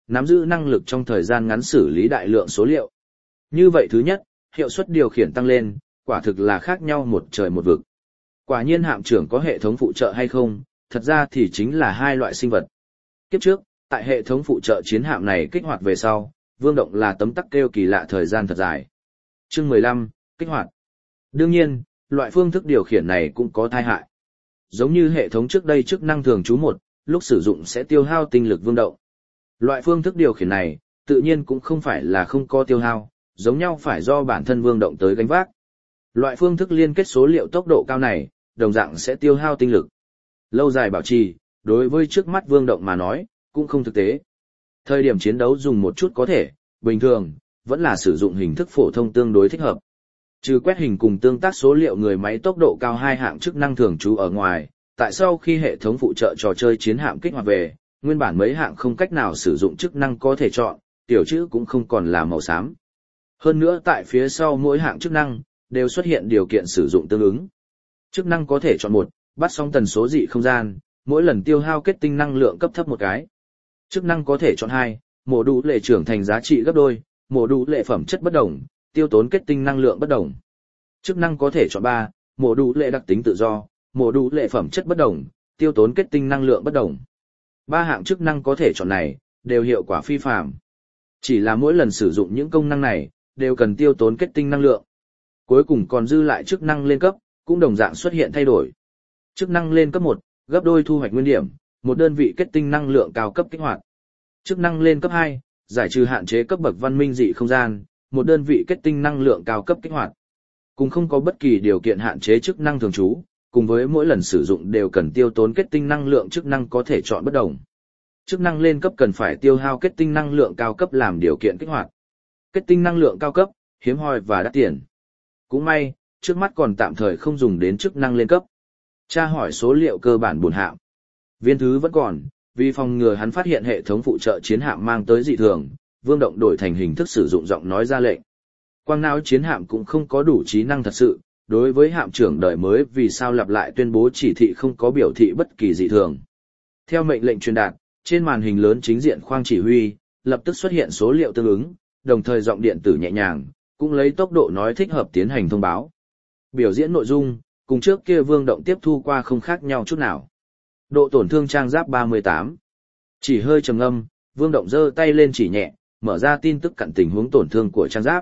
nắm giữ năng lực trong thời gian ngắn xử lý đại lượng số liệu. Như vậy thứ nhất, hiệu suất điều khiển tăng lên, quả thực là khác nhau một trời một vực. Quả nhiên hạm trưởng có hệ thống phụ trợ hay không, thật ra thì chính là hai loại sinh vật. Kiếp trước, tại hệ thống phụ trợ chiến hạm này kích hoạt về sau, Vương Động là tấm tắc kêu kỳ lạ thời gian thật dài. Chương 15, kích hoạt. Đương nhiên, loại phương thức điều khiển này cũng có tai hại. Giống như hệ thống trước đây chức năng thường trú một, lúc sử dụng sẽ tiêu hao tinh lực Vương Động. Loại phương thức điều khiển này, tự nhiên cũng không phải là không có tiêu hao, giống nhau phải do bản thân Vương Động tới gánh vác. Loại phương thức liên kết số liệu tốc độ cao này, đồng dạng sẽ tiêu hao tinh lực. Lâu dài bảo trì, đối với trước mắt Vương Động mà nói, cũng không thực tế. Thời điểm chiến đấu dùng một chút có thể, bình thường, vẫn là sử dụng hình thức phổ thông tương đối thích hợp. Trừ quét hình cùng tương tác số liệu người máy tốc độ cao hai hạng chức năng thường trú ở ngoài, tại sau khi hệ thống phụ trợ trò chơi chiến hạm kích hoạt về, nguyên bản mấy hạng không cách nào sử dụng chức năng có thể chọn, tiểu chữ cũng không còn là màu xám. Hơn nữa tại phía sau mỗi hạng chức năng, đều xuất hiện điều kiện sử dụng tương ứng. Chức năng có thể chọn một, bắt sóng tần số dị không gian, mỗi lần tiêu hao kết tinh năng lượng cấp thấp một cái. Chức năng có thể chọn hai, mổ đủ lệ trưởng thành giá trị gấp đôi, mổ đủ lệ phẩm chất bất đồng, tiêu tốn kết tinh năng lượng bất đồng. Chức năng có thể chọn ba, mổ đủ lệ đặc tính tự do, mổ đủ lệ phẩm chất bất đồng, tiêu tốn kết tinh năng lượng bất đồng. Ba hạng chức năng có thể chọn này, đều hiệu quả phi phàm. Chỉ là mỗi lần sử dụng những công năng này, đều cần tiêu tốn kết tinh năng lượng. Cuối cùng còn dư lại chức năng lên cấp, cũng đồng dạng xuất hiện thay đổi. Chức năng lên cấp 1, gấp đôi thu hoạch nguyên điểm, một đơn vị kết tinh năng lượng cao cấp kích hoạt. Chức năng lên cấp 2, giải trừ hạn chế cấp bậc văn minh dị không gian, một đơn vị kết tinh năng lượng cao cấp kích hoạt. Cùng không có bất kỳ điều kiện hạn chế chức năng thường trú, cùng với mỗi lần sử dụng đều cần tiêu tốn kết tinh năng lượng chức năng có thể chọn bất đồng. Chức năng lên cấp cần phải tiêu hao kết tinh năng lượng cao cấp làm điều kiện kích hoạt. Kết tinh năng lượng cao cấp, hiếm hoi và đắt tiền. Cũng may, trước mắt còn tạm thời không dùng đến chức năng lên cấp. Tra hỏi số liệu cơ bản buồn hạm. Viên thứ vẫn còn, vì phòng ngừa hắn phát hiện hệ thống phụ trợ chiến hạm mang tới dị thường, Vương Động đổi thành hình thức sử dụng giọng nói ra lệnh. Quang não chiến hạm cũng không có đủ trí năng thật sự, đối với hạm trưởng đời mới vì sao lặp lại tuyên bố chỉ thị không có biểu thị bất kỳ dị thường. Theo mệnh lệnh truyền đạt, trên màn hình lớn chính diện khoang chỉ huy, lập tức xuất hiện số liệu tương ứng, đồng thời giọng điện tử nhẹ nhàng, cũng lấy tốc độ nói thích hợp tiến hành thông báo. Biểu diễn nội dung, cùng trước kia Vương Động tiếp thu qua không khác nhau chút nào. Độ tổn thương trang giáp 38. Chỉ hơi trầm ngâm, Vương Động giơ tay lên chỉ nhẹ, mở ra tin tức cặn tình huống tổn thương của trang giáp.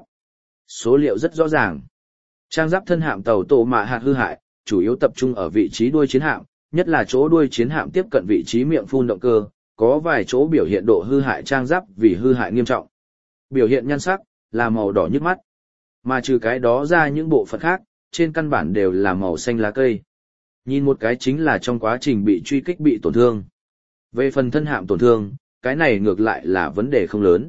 Số liệu rất rõ ràng. Trang giáp thân hạm tàu tổ mạ hạt hư hại, chủ yếu tập trung ở vị trí đuôi chiến hạm, nhất là chỗ đuôi chiến hạm tiếp cận vị trí miệng phun động cơ, có vài chỗ biểu hiện độ hư hại trang giáp vì hư hại nghiêm trọng. Biểu hiện nhan sắc là màu đỏ nhức mắt. Mà trừ cái đó ra những bộ phận khác, trên căn bản đều là màu xanh lá cây. Nhìn một cái chính là trong quá trình bị truy kích bị tổn thương. Về phần thân hạm tổn thương, cái này ngược lại là vấn đề không lớn.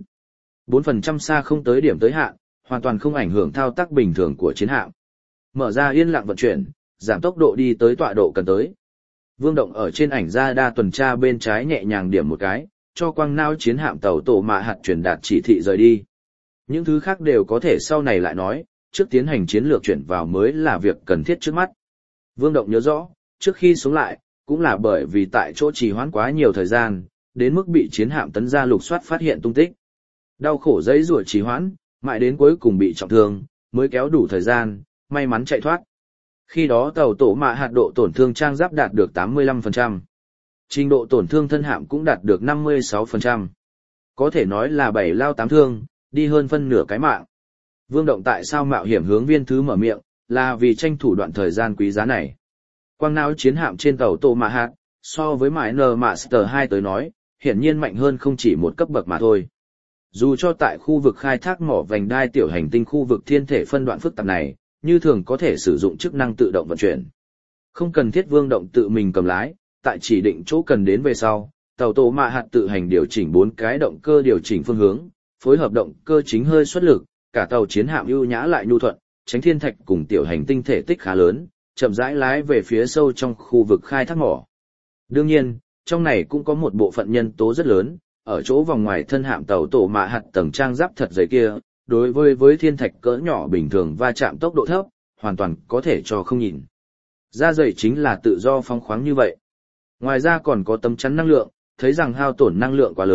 4% xa không tới điểm tới hạn, hoàn toàn không ảnh hưởng thao tác bình thường của chiến hạm. Mở ra yên lặng vận chuyển, giảm tốc độ đi tới tọa độ cần tới. Vương Động ở trên ảnh ra đa tuần tra bên trái nhẹ nhàng điểm một cái, cho quang não chiến hạm tàu tổ mạ hạt truyền đạt chỉ thị rời đi. Những thứ khác đều có thể sau này lại nói, trước tiến hành chiến lược chuyển vào mới là việc cần thiết trước mắt. Vương Động nhớ rõ, trước khi sống lại, cũng là bởi vì tại chỗ trì hoãn quá nhiều thời gian, đến mức bị chiến hạm tấn gia lục soát phát hiện tung tích. Đau khổ giấy rủa trì hoãn, mãi đến cuối cùng bị trọng thương, mới kéo đủ thời gian, may mắn chạy thoát. Khi đó tàu tổ mạ hạt độ tổn thương trang giáp đạt được 85%. Trình độ tổn thương thân hạm cũng đạt được 56%. Có thể nói là 7 lao 8 thương, đi hơn phân nửa cái mạng. Vương Động tại sao mạo hiểm hướng viên thứ mở miệng, là vì tranh thủ đoạn thời gian quý giá này. Quang não chiến hạm trên tàu tổ mạ hạt, so với Miner Master 2 tới nói, hiển nhiên mạnh hơn không chỉ một cấp bậc mà thôi. Dù cho tại khu vực khai thác mỏ vành đai tiểu hành tinh khu vực thiên thể phân đoạn phức tạp này, như thường có thể sử dụng chức năng tự động vận chuyển. Không cần thiết Vương Động tự mình cầm lái, tại chỉ định chỗ cần đến về sau, tàu tổ mạ hạt tự hành điều chỉnh 4 cái động cơ điều chỉnh phương hướng, phối hợp động cơ chính hơi xuất lực, cả tàu chiến hạm ưu nhã lại nhu thuận, tránh thiên thạch cùng tiểu hành tinh thể tích khá lớn, chậm rãi lái về phía sâu trong khu vực khai thác mỏ. Đương nhiên, trong này cũng có một bộ phận nhân tố rất lớn, ở chỗ vòng ngoài thân hạm tàu tổ mạ hạt tầng trang giáp thật dày kia, đối với thiên thạch cỡ nhỏ bình thường va chạm tốc độ thấp, hoàn toàn có thể cho không nhìn. Da dày chính là tự do phóng khoáng như vậy. Ngoài ra còn có tấm chắn năng lượng, thấy rằng hao tổn năng lượng quá lớn,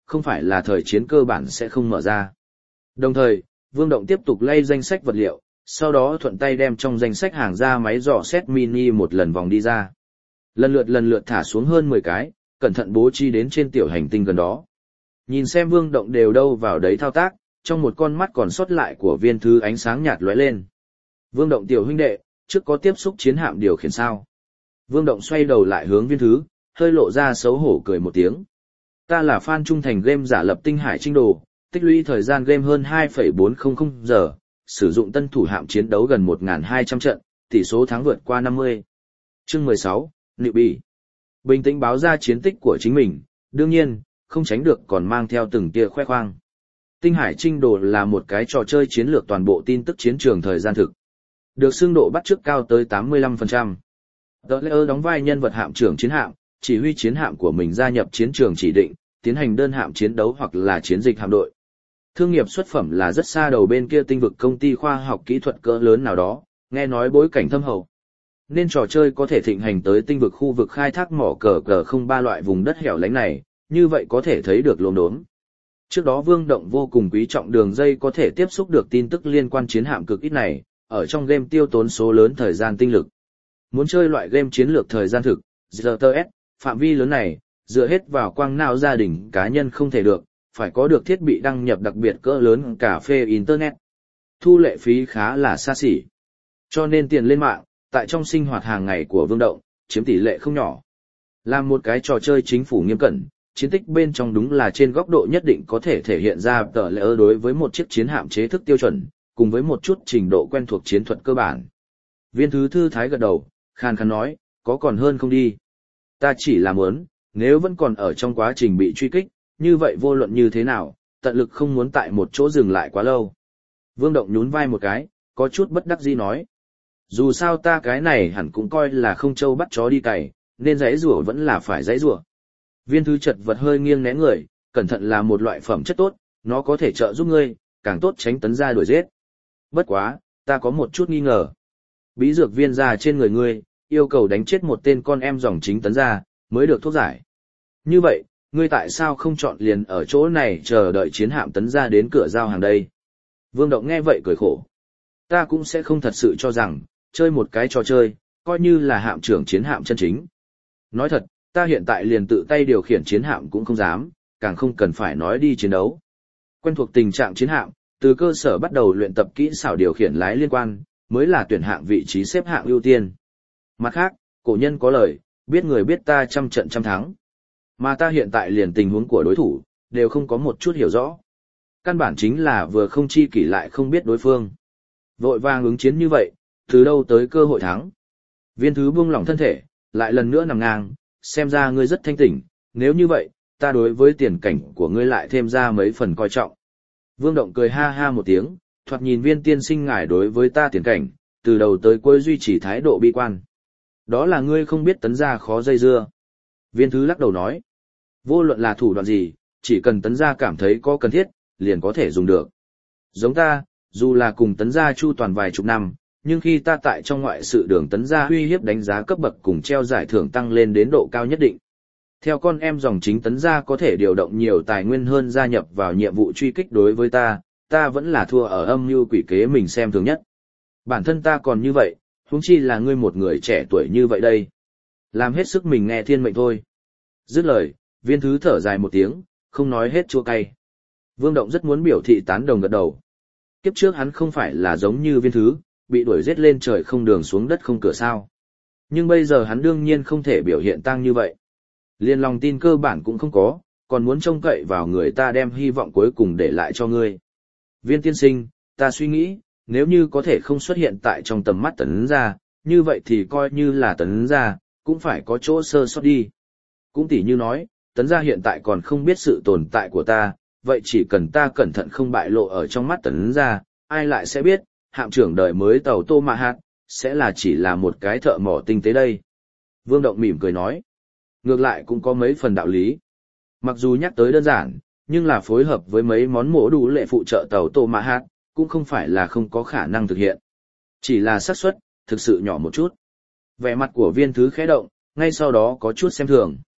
không phải là thời chiến cơ bản sẽ không mở ra. Đồng thời, Vương Động tiếp tục lay danh sách vật liệu, sau đó thuận tay đem trong danh sách hàng ra máy dò xét mini một lần vòng đi ra. Lần lượt thả xuống hơn 10 cái, cẩn thận bố trí đến trên tiểu hành tinh gần đó. Nhìn xem Vương Động đều đâu vào đấy thao tác, trong một con mắt còn sót lại của Viên Thứ ánh sáng nhạt lóe lên. Vương Động tiểu huynh đệ, trước có tiếp xúc chiến hạm điều khiển sao? Vương Động xoay đầu lại hướng Viên Thứ, hơi lộ ra xấu hổ cười một tiếng. Ta là fan trung thành game giả lập Tinh Hải Trinh Đồ, tích lũy thời gian game hơn 2,400 giờ, sử dụng tân thủ hạm chiến đấu gần 1.200 trận, tỷ số thắng vượt qua 50. Chương 16, Nịu Bì. Bình tĩnh báo ra chiến tích của chính mình, đương nhiên, không tránh được còn mang theo từng tia khoe khoang. Tinh Hải Trinh Đồ là một cái trò chơi chiến lược toàn bộ tin tức chiến trường thời gian thực. Được xưng độ bắt chước cao tới 85%. The Layer đóng vai nhân vật hạm trưởng chiến hạm, chỉ huy chiến hạm của mình gia nhập chiến trường chỉ định, tiến hành đơn hạm chiến đấu hoặc là chiến dịch hạm đội. Thương nghiệp xuất phẩm là rất xa đầu bên kia tinh vực công ty khoa học kỹ thuật cỡ lớn nào đó, nghe nói bối cảnh thâm hậu. Nên trò chơi có thể thịnh hành tới tinh vực khu vực khai thác mỏ cờ không ba loại vùng đất hẻo lánh này, như vậy có thể thấy được lồn đốm. Trước đó Vương Động vô cùng quý trọng đường dây có thể tiếp xúc được tin tức liên quan chiến hạm cực ít này, ở trong game tiêu tốn số lớn thời gian tinh lực. Muốn chơi loại game chiến lược thời gian thực, RTS, phạm vi lớn này, dựa hết vào quang não gia đình cá nhân không thể được, phải có được thiết bị đăng nhập đặc biệt cỡ lớn cà phê Internet. Thu lệ phí khá là xa xỉ. Cho nên tiền lên mạng, tại trong sinh hoạt hàng ngày của Vương Động, chiếm tỷ lệ không nhỏ. Làm một cái trò chơi chính phủ nghiêm cẩn, chiến tích bên trong đúng là trên góc độ nhất định có thể thể hiện ra tờ lệ đối với một chiếc chiến hạm chế thức tiêu chuẩn, cùng với một chút trình độ quen thuộc chiến thuật cơ bản. Viên Thứ thư thái gật đầu, khàn khàn nói, có còn hơn không đi. Ta chỉ là muốn, nếu vẫn còn ở trong quá trình bị truy kích, như vậy vô luận như thế nào, tận lực không muốn tại một chỗ dừng lại quá lâu. Vương Động nhún vai một cái, có chút bất đắc dĩ nói. Dù sao ta cái này hẳn cũng coi là không trâu bắt chó đi cày, nên giãy giụa vẫn là phải giãy giụa. Viên Thứ chật vật hơi nghiêng né người, cẩn thận là một loại phẩm chất tốt, nó có thể trợ giúp ngươi, càng tốt tránh tấn gia đuổi giết. Bất quá, ta có một chút nghi ngờ. Bí dược viên ra trên người ngươi, yêu cầu đánh chết một tên con em dòng chính tấn gia, mới được thuốc giải. Như vậy, ngươi tại sao không chọn liền ở chỗ này chờ đợi chiến hạm tấn gia đến cửa giao hàng đây? Vương Động nghe vậy cười khổ. Ta cũng sẽ không thật sự cho rằng, chơi một cái trò chơi, coi như là hạm trưởng chiến hạm chân chính. Nói thật, ta hiện tại liền tự tay điều khiển chiến hạm cũng không dám, càng không cần phải nói đi chiến đấu. Quen thuộc tình trạng chiến hạm, từ cơ sở bắt đầu luyện tập kỹ xảo điều khiển lái liên quan, mới là tuyển hạng vị trí xếp hạng ưu tiên. Mặt khác, cổ nhân có lời, biết người biết ta trăm trận trăm thắng. Mà ta hiện tại liền tình huống của đối thủ, đều không có một chút hiểu rõ. Căn bản chính là vừa không chi kỷ lại không biết đối phương. Vội vàng ứng chiến như vậy, từ đâu tới cơ hội thắng. Viên Thứ buông lỏng thân thể, lại lần nữa nằm ngang, xem ra ngươi rất thanh tỉnh, nếu như vậy, ta đối với tiền cảnh của ngươi lại thêm ra mấy phần coi trọng. Vương Động cười ha ha một tiếng, thoạt nhìn Viên tiên sinh ngài đối với ta tiền cảnh, từ đầu tới cuối duy trì thái độ bi quan. Đó là ngươi không biết tấn gia khó dây dưa. Viên Thứ lắc đầu nói, vô luận là thủ đoạn gì, chỉ cần tấn gia cảm thấy có cần thiết, liền có thể dùng được. Giống ta, dù là cùng tấn gia chu toàn vài chục năm, nhưng khi ta tại trong ngoại sự đường tấn gia uy hiếp đánh giá cấp bậc cùng treo giải thưởng tăng lên đến độ cao nhất định. Theo con em dòng chính tấn gia có thể điều động nhiều tài nguyên hơn gia nhập vào nhiệm vụ truy kích đối với ta vẫn là thua ở âm mưu quỷ kế mình xem thường nhất. Bản thân ta còn như vậy, huống chi là ngươi một người trẻ tuổi như vậy đây. Làm hết sức mình nghe thiên mệnh thôi. Dứt lời, Viên Thứ thở dài một tiếng, không nói hết chua cay. Vương Động rất muốn biểu thị tán đồng gật đầu. Kiếp trước hắn không phải là giống như Viên Thứ, bị đuổi giết lên trời không đường xuống đất không cửa sao. Nhưng bây giờ hắn đương nhiên không thể biểu hiện tang như vậy. Liên lòng tin cơ bản cũng không có, còn muốn trông cậy vào người ta đem hy vọng cuối cùng để lại cho ngươi. Viên tiên sinh, ta suy nghĩ, nếu như có thể không xuất hiện tại trong tầm mắt tấn gia, như vậy thì coi như là tấn gia, cũng phải có chỗ sơ sót đi. Cũng tỉ như nói, tấn gia hiện tại còn không biết sự tồn tại của ta, vậy chỉ cần ta cẩn thận không bại lộ ở trong mắt tấn gia, ai lại sẽ biết, hạm trưởng đời mới tàu Tô Mạ Hạt, sẽ là chỉ là một cái thợ mỏ tinh tế đây. Vương Động mỉm cười nói, ngược lại cũng có mấy phần đạo lý. Mặc dù nhắc tới đơn giản, nhưng là phối hợp với mấy món mổ đủ lệ phụ trợ tàu Tô Mạ Hạt, cũng không phải là không có khả năng thực hiện. Chỉ là xác suất thực sự nhỏ một chút. Vẻ mặt của Viên Thứ khẽ động, ngay sau đó có chút xem thường.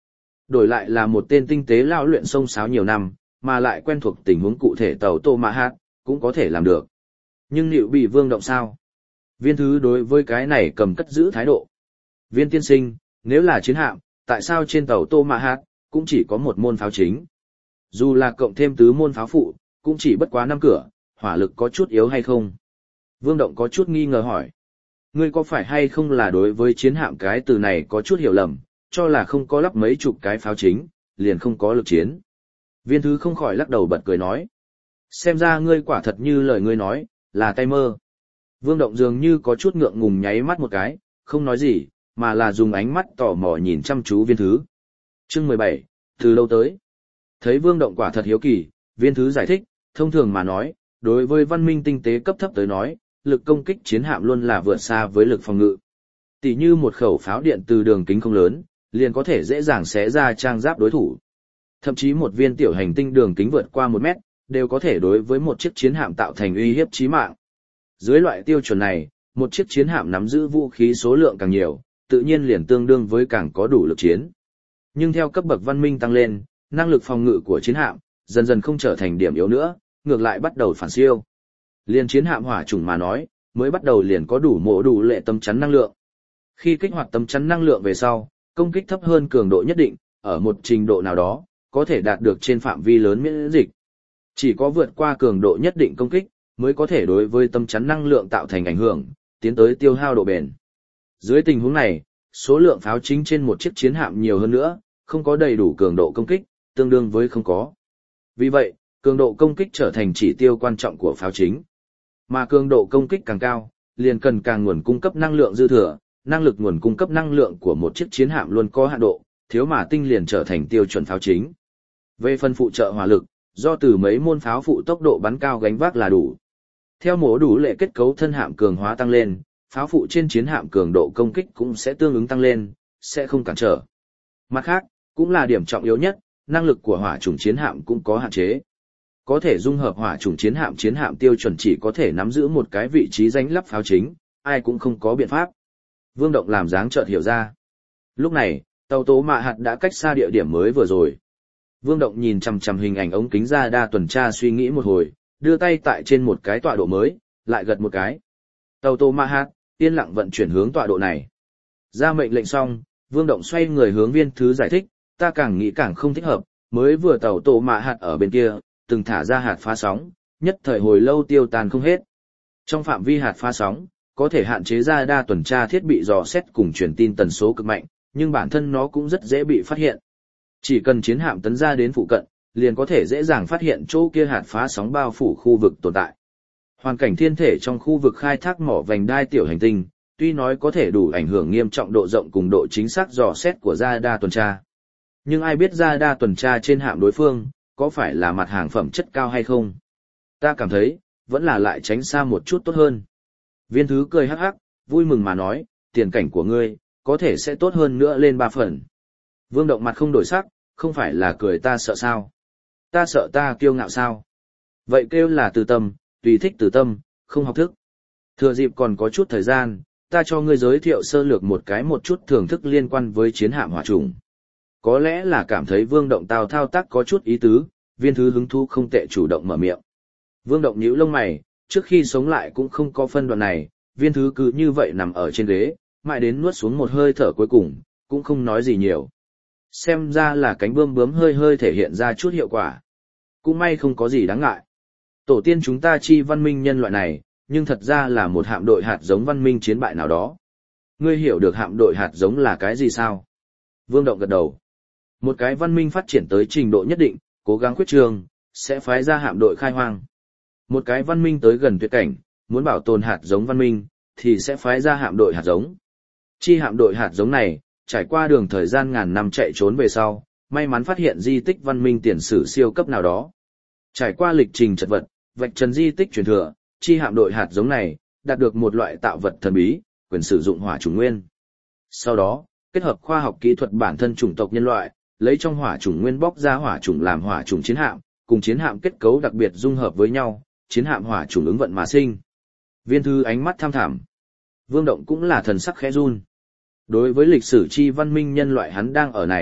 Đổi lại là một tên tinh tế lao luyện sông sáo nhiều năm, mà lại quen thuộc tình huống cụ thể tàu Tô Mã Hát, cũng có thể làm được. Nhưng liệu bị Vương Động sao? Viên Thứ đối với cái này cầm cất giữ thái độ. Viên tiên sinh, nếu là chiến hạm, tại sao trên tàu Tô Mã Hát cũng chỉ có một môn pháo chính? Dù là cộng thêm tứ môn pháo phụ, cũng chỉ bất quá 5 cửa, hỏa lực có chút yếu hay không? Vương Động có chút nghi ngờ hỏi. Ngươi có phải hay không là đối với chiến hạm cái từ này có chút hiểu lầm, cho là không có lắp mấy chục cái pháo chính, liền không có lực chiến. Viên Thứ không khỏi lắc đầu bật cười nói. Xem ra ngươi quả thật như lời ngươi nói, là tay mơ. Vương Động dường như có chút ngượng ngùng nháy mắt một cái, không nói gì, mà là dùng ánh mắt tò mò nhìn chăm chú Viên Thứ. Chương 17, từ lâu tới. Thấy Vương Động quả thật hiếu kỳ, Viên Thứ giải thích, thông thường mà nói, đối với văn minh tinh tế cấp thấp tới nói, lực công kích chiến hạm luôn là vượt xa với lực phòng ngự. Tỷ như một khẩu pháo điện từ đường kính không lớn, liền có thể dễ dàng xé ra trang giáp đối thủ. Thậm chí một viên tiểu hành tinh đường kính vượt qua 1 mét, đều có thể đối với một chiếc chiến hạm tạo thành uy hiếp chí mạng. Dưới loại tiêu chuẩn này, một chiếc chiến hạm nắm giữ vũ khí số lượng càng nhiều, tự nhiên liền tương đương với càng có đủ lực chiến. Nhưng theo cấp bậc văn minh tăng lên, năng lực phòng ngự của chiến hạm dần dần không trở thành điểm yếu nữa, ngược lại bắt đầu phản siêu. Liên chiến hạm hỏa chủng mà nói, mới bắt đầu liền có đủ lệ tấm chắn năng lượng. Khi kích hoạt tấm chắn năng lượng về sau, công kích thấp hơn cường độ nhất định, ở một trình độ nào đó, có thể đạt được trên phạm vi lớn miễn dịch. Chỉ có vượt qua cường độ nhất định công kích, mới có thể đối với tấm chắn năng lượng tạo thành ảnh hưởng, tiến tới tiêu hao độ bền. Dưới tình huống này, số lượng pháo chính trên một chiếc chiến hạm nhiều hơn nữa, không có đầy đủ cường độ công kích, tương đương với không có. Vì vậy, cường độ công kích trở thành chỉ tiêu quan trọng của pháo chính. Mà cường độ công kích càng cao, liền cần càng nguồn cung cấp năng lượng dư thừa, năng lực nguồn cung cấp năng lượng của một chiếc chiến hạm luôn có hạn độ, thiếu mà tinh liền trở thành tiêu chuẩn pháo chính. Về phần phụ trợ hỏa lực, do từ mấy môn pháo phụ tốc độ bắn cao gánh vác là đủ. Theo mổ đủ lệ kết cấu thân hạm cường hóa tăng lên, pháo phụ trên chiến hạm cường độ công kích cũng sẽ tương ứng tăng lên, sẽ không cản trở. Mặt khác, cũng là điểm trọng yếu nhất, năng lực của hỏa chủng chiến hạm cũng có hạn chế. Có thể dung hợp hỏa chủng chiến hạm tiêu chuẩn chỉ có thể nắm giữ một cái vị trí danh lắp pháo chính, ai cũng không có biện pháp. Vương Động làm dáng chợt hiểu ra. Lúc này, tàu Tố Mạ Hạt đã cách xa địa điểm mới vừa rồi. Vương Động nhìn chằm chằm hình ảnh ống kính ra đa tuần tra suy nghĩ một hồi, đưa tay tại trên một cái tọa độ mới, lại gật một cái. Tàu Tố Mạ Hạt, yên lặng vận chuyển hướng tọa độ này. Ra mệnh lệnh xong, Vương Động xoay người hướng Viên Thứ giải thích, ta càng nghĩ càng không thích hợp, mới vừa tàu Tố Mạ Hạt ở bên kia, từng thả ra hạt phá sóng, nhất thời hồi lâu tiêu tàn không hết. Trong phạm vi hạt phá sóng, có thể hạn chế ra đa tuần tra thiết bị dò xét cùng truyền tin tần số cực mạnh, nhưng bản thân nó cũng rất dễ bị phát hiện. Chỉ cần chiến hạm tấn ra đến phụ cận, liền có thể dễ dàng phát hiện chỗ kia hạt phá sóng bao phủ khu vực tồn tại. Hoàn cảnh thiên thể trong khu vực khai thác mỏ vành đai tiểu hành tinh, tuy nói có thể đủ ảnh hưởng nghiêm trọng độ rộng cùng độ chính xác dò xét của ra đa tuần tra. Nhưng ai biết ra đa tuần tra trên hạm đối phương, có phải là mặt hàng phẩm chất cao hay không? Ta cảm thấy, vẫn là lại tránh xa một chút tốt hơn. Viên Thứ cười hắc hắc, vui mừng mà nói, tiền cảnh của ngươi, có thể sẽ tốt hơn nữa lên 3 phần. Vương Động mặt không đổi sắc, không phải là cười ta sợ sao? Ta sợ ta kiêu ngạo sao? Vậy kêu là từ tâm, tùy thích từ tâm, không học thức. Thừa dịp còn có chút thời gian, ta cho ngươi giới thiệu sơ lược một chút thưởng thức liên quan với chiến hạm hỏa chủng. Có lẽ là cảm thấy Vương Động tào thao tác có chút ý tứ, Viên Thứ hứng thú không tệ chủ động mở miệng. Vương Động nhíu lông mày, trước khi sống lại cũng không có phân đoạn này, Viên Thứ cứ như vậy nằm ở trên ghế, mãi đến nuốt xuống một hơi thở cuối cùng, cũng không nói gì nhiều. Xem ra là cánh bươm bướm hơi hơi thể hiện ra chút hiệu quả. Cũng may không có gì đáng ngại. Tổ tiên chúng ta chi văn minh nhân loại này, nhưng thật ra là một hạm đội hạt giống văn minh chiến bại nào đó. Ngươi hiểu được hạm đội hạt giống là cái gì sao? Vương Động gật đầu. Một cái văn minh phát triển tới trình độ nhất định, cố gắng khuyết trường, sẽ phái ra hạm đội khai hoang. Một cái văn minh tới gần tuyệt cảnh, muốn bảo tồn hạt giống văn minh, thì sẽ phái ra hạm đội hạt giống. Chi hạm đội hạt giống này, trải qua đường thời gian ngàn năm chạy trốn về sau, may mắn phát hiện di tích văn minh tiền sử siêu cấp nào đó. Trải qua lịch trình chật vật, vạch trần di tích truyền thừa, chi hạm đội hạt giống này, đạt được một loại tạo vật thần bí, quyền sử dụng hỏa chủng nguyên. Sau đó, kết hợp khoa học kỹ thuật bản thân chủng tộc nhân loại, lấy trong hỏa chủng nguyên bóc ra hỏa chủng làm hỏa chủng chiến hạm, cùng chiến hạm kết cấu đặc biệt dung hợp với nhau, chiến hạm hỏa chủng ứng vận mà sinh. Viên Thứ ánh mắt tham thẳm. Vương Động cũng là thần sắc khẽ run. Đối với lịch sử chi văn minh nhân loại hắn đang ở này,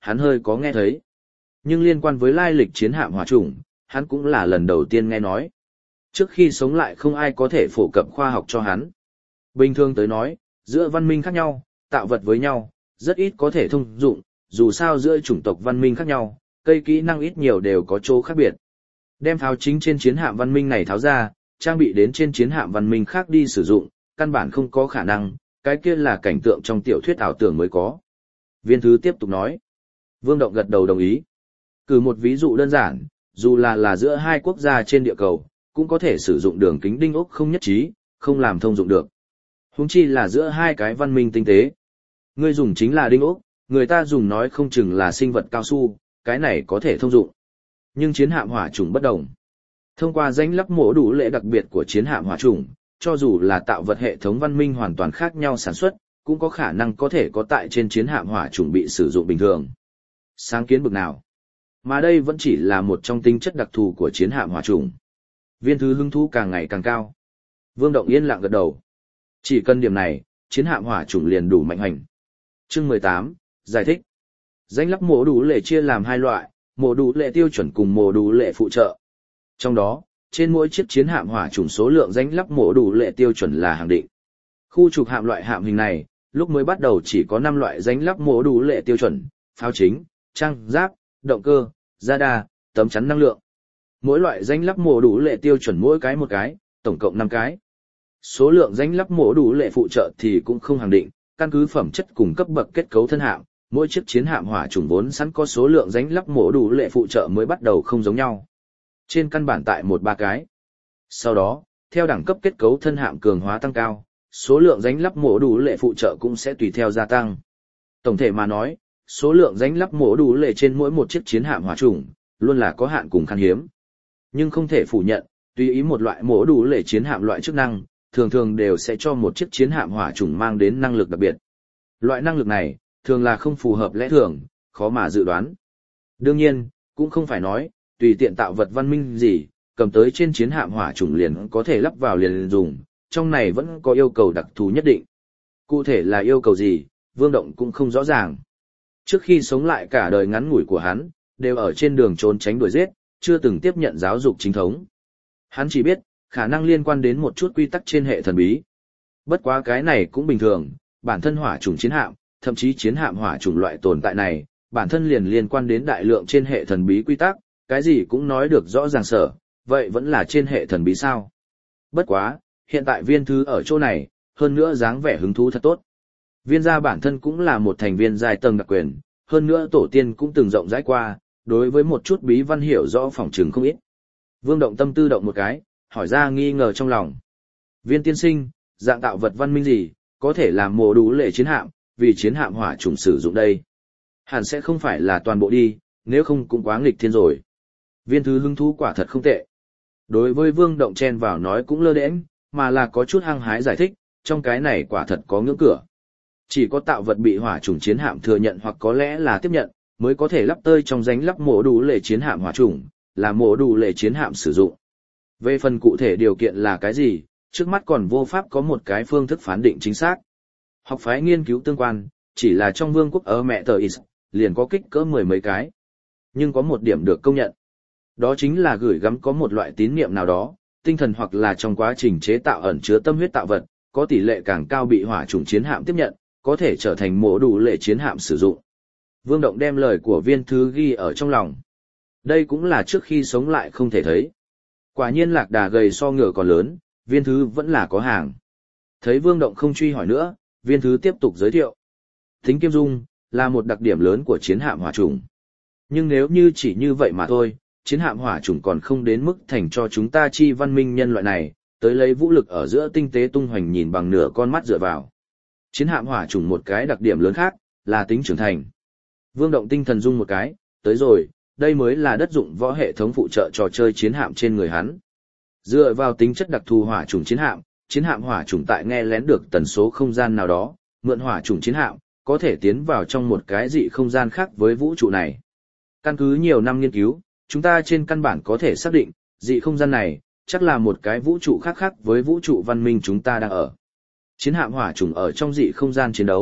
hắn hơi có nghe thấy. Nhưng liên quan với lai lịch chiến hạm hỏa chủng, hắn cũng là lần đầu tiên nghe nói. Trước khi sống lại không ai có thể phổ cập khoa học cho hắn. Bình thường tới nói, giữa văn minh khác nhau, tạo vật với nhau, rất ít có thể thông dụng, dù sao giữa chủng tộc văn minh khác nhau, cây kỹ năng ít nhiều đều có chỗ khác biệt. Đem pháo chính trên chiến hạm văn minh này tháo ra, trang bị đến trên chiến hạm văn minh khác đi sử dụng, căn bản không có khả năng, cái kia là cảnh tượng trong tiểu thuyết ảo tưởng mới có. Viên thứ tiếp tục nói. Vương Động gật đầu đồng ý. Cử một ví dụ đơn giản, dù là giữa hai quốc gia trên địa cầu, cũng có thể sử dụng đường kính đinh ốc không nhất trí, không làm thông dụng được. Huống chi là giữa hai cái văn minh tinh tế. Ngươi dùng chính là đinh ốc, người ta dùng nói không chừng là sinh vật cao su, cái này có thể thông dụng. Nhưng chiến hạm hỏa chủng bất đồng. Thông qua danh lắp mổ đủ lệ đặc biệt của chiến hạm hỏa chủng, cho dù là tạo vật hệ thống văn minh hoàn toàn khác nhau sản xuất, cũng có khả năng có thể có tại trên chiến hạm hỏa chủng bị sử dụng bình thường. Sáng kiến bực nào? Mà đây vẫn chỉ là một trong tính chất đặc thù của chiến hạm hỏa chủng. Viên thứ hứng thú càng ngày càng cao. Vương Động yên lặng gật đầu. Chỉ cần điểm này, chiến hạm hỏa chủng liền đủ mạnh hành. Chương 18, giải thích. Danh lắp mổ đủ lệ chia làm hai loại, mổ đủ lệ tiêu chuẩn cùng mổ đủ lệ phụ trợ. Trong đó, trên mỗi chiếc chiến hạm hỏa chủng số lượng danh lắp mổ đủ lệ tiêu chuẩn là hàng định. Khu trục hạm loại hạm hình này, lúc mới bắt đầu chỉ có 5 loại danh lắp mổ đủ lệ tiêu chuẩn, pháo chính, trang giáp, động cơ, radar, tấm chắn năng lượng. Mỗi loại danh lắp mổ đủ lệ tiêu chuẩn mỗi cái một cái, tổng cộng 5 cái. Số lượng danh lắp mổ đủ lệ phụ trợ thì cũng không hàng định, căn cứ phẩm chất cùng cấp bậc kết cấu thân hạm, mỗi chiếc chiến hạm hỏa chủng vốn sẵn có số lượng danh lắp mổ đủ lệ phụ trợ mới bắt đầu không giống nhau. Trên căn bản tại 1-3 cái. Sau đó, theo đẳng cấp kết cấu thân hạm cường hóa tăng cao, số lượng danh lắp mổ đủ lệ phụ trợ cũng sẽ tùy theo gia tăng. Tổng thể mà nói, số lượng danh lắp mổ đủ lệ trên mỗi một chiếc chiến hạm hỏa chủng luôn là có hạn cùng khan hiếm. Nhưng không thể phủ nhận, tùy ý một loại mổ đủ lệ chiến hạm loại chức năng, thường thường đều sẽ cho một chiếc chiến hạm hỏa chủng mang đến năng lực đặc biệt. Loại năng lực này, thường là không phù hợp lẽ thường, khó mà dự đoán. Đương nhiên, cũng không phải nói, tùy tiện tạo vật văn minh gì, cầm tới trên chiến hạm hỏa chủng liền có thể lắp vào liền dùng, trong này vẫn có yêu cầu đặc thù nhất định. Cụ thể là yêu cầu gì, Vương Động cũng không rõ ràng. Trước khi sống lại cả đời ngắn ngủi của hắn, đều ở trên đường trốn tránh đuổi giết, chưa từng tiếp nhận giáo dục chính thống. Hắn chỉ biết, khả năng liên quan đến một chút quy tắc trên hệ thần bí. Bất quá cái này cũng bình thường, bản thân hỏa chủng chiến hạm, thậm chí chiến hạm hỏa chủng loại tồn tại này, bản thân liền liên quan đến đại lượng trên hệ thần bí quy tắc, cái gì cũng nói được rõ ràng sở, vậy vẫn là trên hệ thần bí sao. Bất quá, hiện tại viên thứ ở chỗ này, hơn nữa dáng vẻ hứng thú thật tốt. Viên gia bản thân cũng là một thành viên giai tầng đặc quyền, hơn nữa tổ tiên cũng từng rộng rãi qua, đối với một chút bí văn hiểu rõ phỏng chừng không ít. Vương Động tâm tư động một cái, hỏi ra nghi ngờ trong lòng. Viên tiên sinh, dạng tạo vật văn minh gì, có thể làm mổ đủ lệ chiến hạm, vì chiến hạm hỏa chủng sử dụng đây. Hẳn sẽ không phải là toàn bộ đi, nếu không cũng quá nghịch thiên rồi. Viên thứ hứng thú quả thật không tệ. Đối với Vương Động chen vào nói cũng lơ đễnh, mà là có chút hăng hái giải thích, trong cái này quả thật có ngưỡng cửa. Chỉ có tạo vật bị hỏa chủng chiến hạm thừa nhận hoặc có lẽ là tiếp nhận, mới có thể lắp tơi trong danh lắp mổ đủ lệ chiến hạm hỏa chủng, là mổ đủ lệ chiến hạm sử dụng. Về phần cụ thể điều kiện là cái gì, trước mắt còn vô pháp có một cái phương thức phán định chính xác. Học phái nghiên cứu tương quan, chỉ là trong vương quốc ở mẹ tờ Is, liền có kích cỡ 10 mấy cái. Nhưng có một điểm được công nhận. Đó chính là gửi gắm có một loại tín niệm nào đó, tinh thần hoặc là trong quá trình chế tạo ẩn chứa tâm huyết tạo vật, có tỷ lệ càng cao bị hỏa chủng chiến hạm tiếp nhận, có thể trở thành mổ đủ lệ chiến hạm sử dụng. Vương Động đem lời của viên thứ ghi ở trong lòng. Đây cũng là trước khi sống lại không thể thấy. Quả nhiên lạc đà gầy so ngựa còn lớn, viên thứ vẫn là có hàng. Thấy Vương Động không truy hỏi nữa, viên thứ tiếp tục giới thiệu. Tính kiêm dung, là một đặc điểm lớn của chiến hạm hỏa chủng. Nhưng nếu như chỉ như vậy mà thôi, chiến hạm hỏa chủng còn không đến mức thành cho chúng ta chi văn minh nhân loại này, tới lấy vũ lực ở giữa tinh tế tung hoành nhìn bằng nửa con mắt dựa vào. Chiến hạm hỏa chủng một cái đặc điểm lớn khác, là tính trưởng thành. Vương Động tinh thần rung một cái, tới rồi, đây mới là đất dụng võ hệ thống phụ trợ trò chơi chiến hạm trên người hắn. Dựa vào tính chất đặc thù hỏa chủng chiến hạm hỏa chủng tại nghe lén được tần số không gian nào đó, mượn hỏa chủng chiến hạm, có thể tiến vào trong một cái dị không gian khác với vũ trụ này. Căn cứ nhiều năm nghiên cứu, chúng ta trên căn bản có thể xác định, dị không gian này, chắc là một cái vũ trụ khác với vũ trụ văn minh chúng ta đang ở. Chiến hạm hỏa chủng ở trong dị không gian chiến đấu,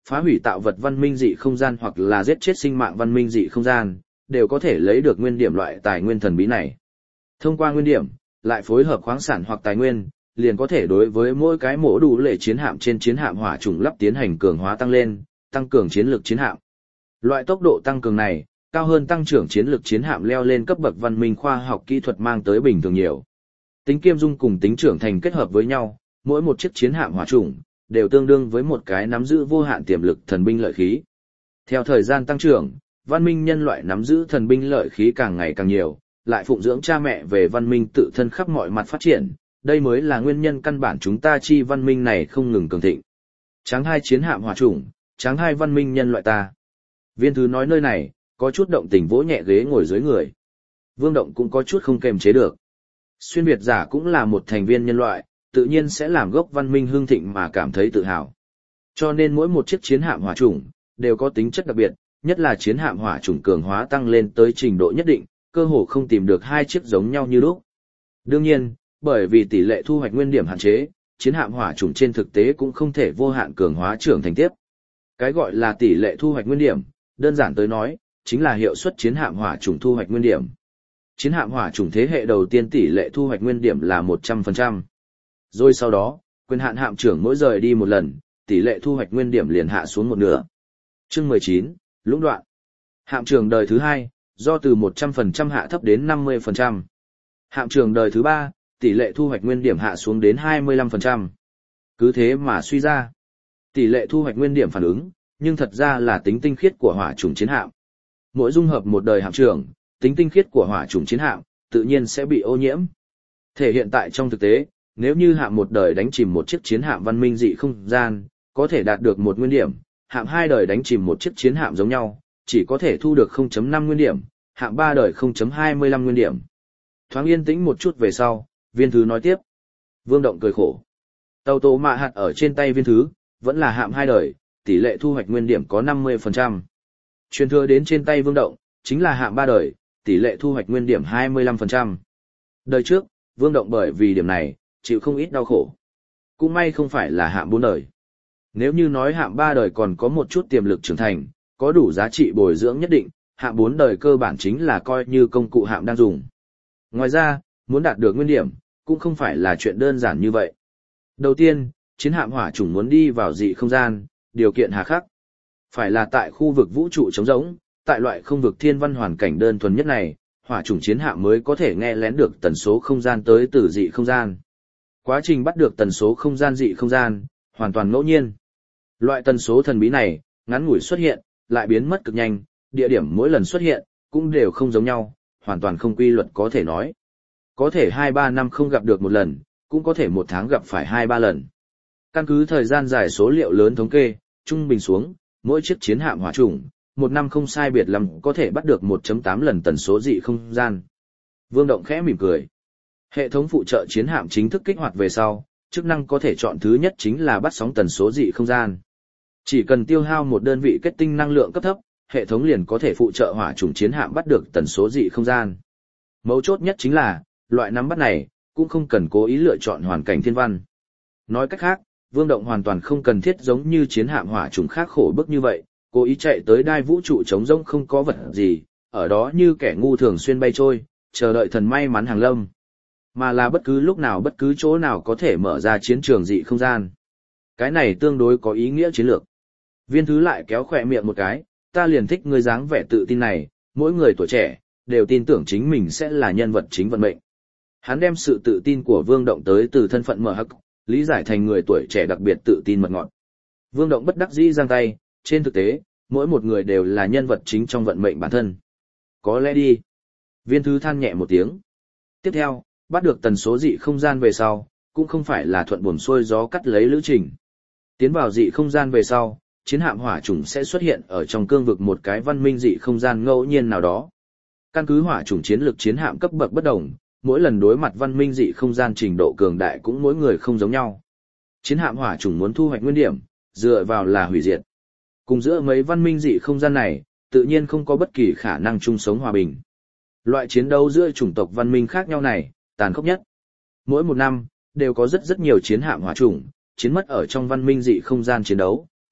phá hủy tạo vật văn minh dị không gian hoặc là giết chết sinh mạng văn minh dị không gian, đều có thể lấy được nguyên điểm loại tài nguyên thần bí này. Thông qua nguyên điểm, lại phối hợp khoáng sản hoặc tài nguyên, liền có thể đối với mỗi cái mổ đủ lệ chiến hạm trên chiến hạm hỏa trùng lắp tiến hành cường hóa tăng lên, tăng cường chiến lược chiến hạm. Loại tốc độ tăng cường này, cao hơn tăng trưởng chiến lược chiến hạm leo lên cấp bậc văn minh khoa học kỹ thuật mang tới bình thường nhiều. Tính kiêm dung cùng tính trưởng thành kết hợp với nhau, mỗi một chiếc chiến hạm hỏa trùng đều tương đương với một cái nắm giữ vô hạn tiềm lực thần binh lợi khí. Theo thời gian tăng trưởng, văn minh nhân loại nắm giữ thần binh lợi khí càng ngày càng nhiều, lại phụng dưỡng cha mẹ về văn minh tự thân khắp mọi mặt phát triển, đây mới là nguyên nhân căn bản chúng ta chi văn minh này không ngừng cường thịnh. Tráng hai chiến hạm hỏa chủng, tráng hai văn minh nhân loại ta. Viên Thứ nói nơi này, có chút động tình vỗ nhẹ ghế ngồi dưới người. Vương Động cũng có chút không kềm chế được. Xuyên Việt giả cũng là một thành viên nhân loại, tự nhiên sẽ làm gốc văn minh hương thịnh mà cảm thấy tự hào. Cho nên mỗi một chiếc chiến hạm hỏa chủng đều có tính chất đặc biệt, nhất là chiến hạm hỏa chủng cường hóa tăng lên tới trình độ nhất định, cơ hồ không tìm được hai chiếc giống nhau như lúc. Đương nhiên, bởi vì tỷ lệ thu hoạch nguyên điểm hạn chế, chiến hạm hỏa chủng trên thực tế cũng không thể vô hạn cường hóa trưởng thành tiếp. Cái gọi là tỷ lệ thu hoạch nguyên điểm, đơn giản tới nói, chính là hiệu suất chiến hạm hỏa chủng thu hoạch nguyên điểm. Chiến hạm hỏa chủng thế hệ đầu tiên tỷ lệ thu hoạch nguyên điểm là 100%. Rồi sau đó, quyền hạn hạm trưởng mỗi rời đi một lần, tỷ lệ thu hoạch nguyên điểm liền hạ xuống một nửa. Chương 19, lũng đoạn. Hạm trưởng đời thứ 2, do từ 100% hạ thấp đến 50%. Hạm trưởng đời thứ 3, tỷ lệ thu hoạch nguyên điểm hạ xuống đến 25%. Cứ thế mà suy ra, tỷ lệ thu hoạch nguyên điểm phản ứng, nhưng thật ra là tính tinh khiết của hỏa chủng chiến hạm. Mỗi dung hợp một đời hạm trưởng, tính tinh khiết của hỏa chủng chiến hạm, tự nhiên sẽ bị ô nhiễm. Thể hiện tại trong thực tế, nếu như hạm một đời đánh chìm một chiếc chiến hạm văn minh dị không gian, có thể đạt được 1 nguyên điểm, hạm 2 đời đánh chìm một chiếc chiến hạm giống nhau, chỉ có thể thu được 0.5 nguyên điểm, hạm 3 đời 0.25 nguyên điểm. Thoáng yên tĩnh một chút về sau, Viên Thứ nói tiếp. Vương Động cười khổ. Tàu tổ mạ hạt ở trên tay Viên Thứ, vẫn là hạm 2 đời, tỷ lệ thu hoạch nguyên điểm có 50%. Truyền thừa đến trên tay Vương Động, chính là hạm 3 đời, tỷ lệ thu hoạch nguyên điểm 25%. Đời trước, Vương Động bởi vì điểm này, chịu không ít đau khổ. Cũng may không phải là hạm 4 đời. Nếu như nói hạm 3 đời còn có một chút tiềm lực trưởng thành, có đủ giá trị bồi dưỡng nhất định, hạm 4 đời cơ bản chính là coi như công cụ hạm đang dùng. Ngoài ra, muốn đạt được nguyên điểm, cũng không phải là chuyện đơn giản như vậy. Đầu tiên, chiến hạm hỏa chủng muốn đi vào dị không gian, điều kiện hà khắc. Phải là tại khu vực vũ trụ trống rỗng, tại loại không vực thiên văn hoàn cảnh đơn thuần nhất này, hỏa chủng chiến hạm mới có thể nghe lén được tần số không gian tới từ dị không gian. Quá trình bắt được tần số không gian dị không gian, hoàn toàn ngẫu nhiên. Loại tần số thần bí này, ngắn ngủi xuất hiện, lại biến mất cực nhanh, địa điểm mỗi lần xuất hiện, cũng đều không giống nhau, hoàn toàn không quy luật có thể nói. Có thể 2-3 năm không gặp được một lần, cũng có thể 1 tháng gặp phải 2-3 lần. Căn cứ thời gian dài số liệu lớn thống kê, trung bình xuống, mỗi chiếc chiến hạm hỏa chủng, 1 năm không sai biệt lắm có thể bắt được 1.8 lần tần số dị không gian. Vương Động khẽ mỉm cười. Hệ thống phụ trợ chiến hạm chính thức kích hoạt về sau, chức năng có thể chọn thứ nhất chính là bắt sóng tần số dị không gian. Chỉ cần tiêu hao một đơn vị kết tinh năng lượng cấp thấp, hệ thống liền có thể phụ trợ hỏa chủng chiến hạm bắt được tần số dị không gian. Mấu chốt nhất chính là, loại nắm bắt này, cũng không cần cố ý lựa chọn hoàn cảnh thiên văn. Nói cách khác, Vương Động hoàn toàn không cần thiết giống như chiến hạm hỏa chủng khác khổ bức như vậy, cố ý chạy tới đai vũ trụ trống rỗng không có vật gì, ở đó như kẻ ngu thường xuyên bay trôi, chờ đợi thần may mắn hàng lâm. Mà là bất cứ lúc nào bất cứ chỗ nào có thể mở ra chiến trường dị không gian. Cái này tương đối có ý nghĩa chiến lược. Viên Thứ lại kéo khỏe miệng một cái, ta liền thích ngươi dáng vẻ tự tin này, mỗi người tuổi trẻ, đều tin tưởng chính mình sẽ là nhân vật chính vận mệnh. Hắn đem sự tự tin của Vương Động tới từ thân phận mở hắc, lý giải thành người tuổi trẻ đặc biệt tự tin mật ngọt. Vương Động bất đắc dĩ giang tay, trên thực tế, mỗi một người đều là nhân vật chính trong vận mệnh bản thân. Có lẽ đi. Viên Thứ than nhẹ một tiếng. Tiếp theo, bắt được tần số dị không gian về sau, cũng không phải là thuận buồm xuôi gió cắt lấy lữ trình. Tiến vào dị không gian về sau, chiến hạm hỏa chủng sẽ xuất hiện ở trong cương vực một cái văn minh dị không gian ngẫu nhiên nào đó. Căn cứ hỏa chủng chiến lược chiến hạm cấp bậc bất đồng, mỗi lần đối mặt văn minh dị không gian trình độ cường đại cũng mỗi người không giống nhau. Chiến hạm hỏa chủng muốn thu hoạch nguyên điểm, dựa vào là hủy diệt. Cùng giữa mấy văn minh dị không gian này, tự nhiên không có bất kỳ khả năng chung sống hòa bình. Loại chiến đấu giữa chủng tộc văn minh khác nhau này, tàn khốc nhất. Mỗi một năm, đều có rất nhiều chiến hạm hỏa chủng, chiến mất ở trong văn minh dị không gian chiến đấu,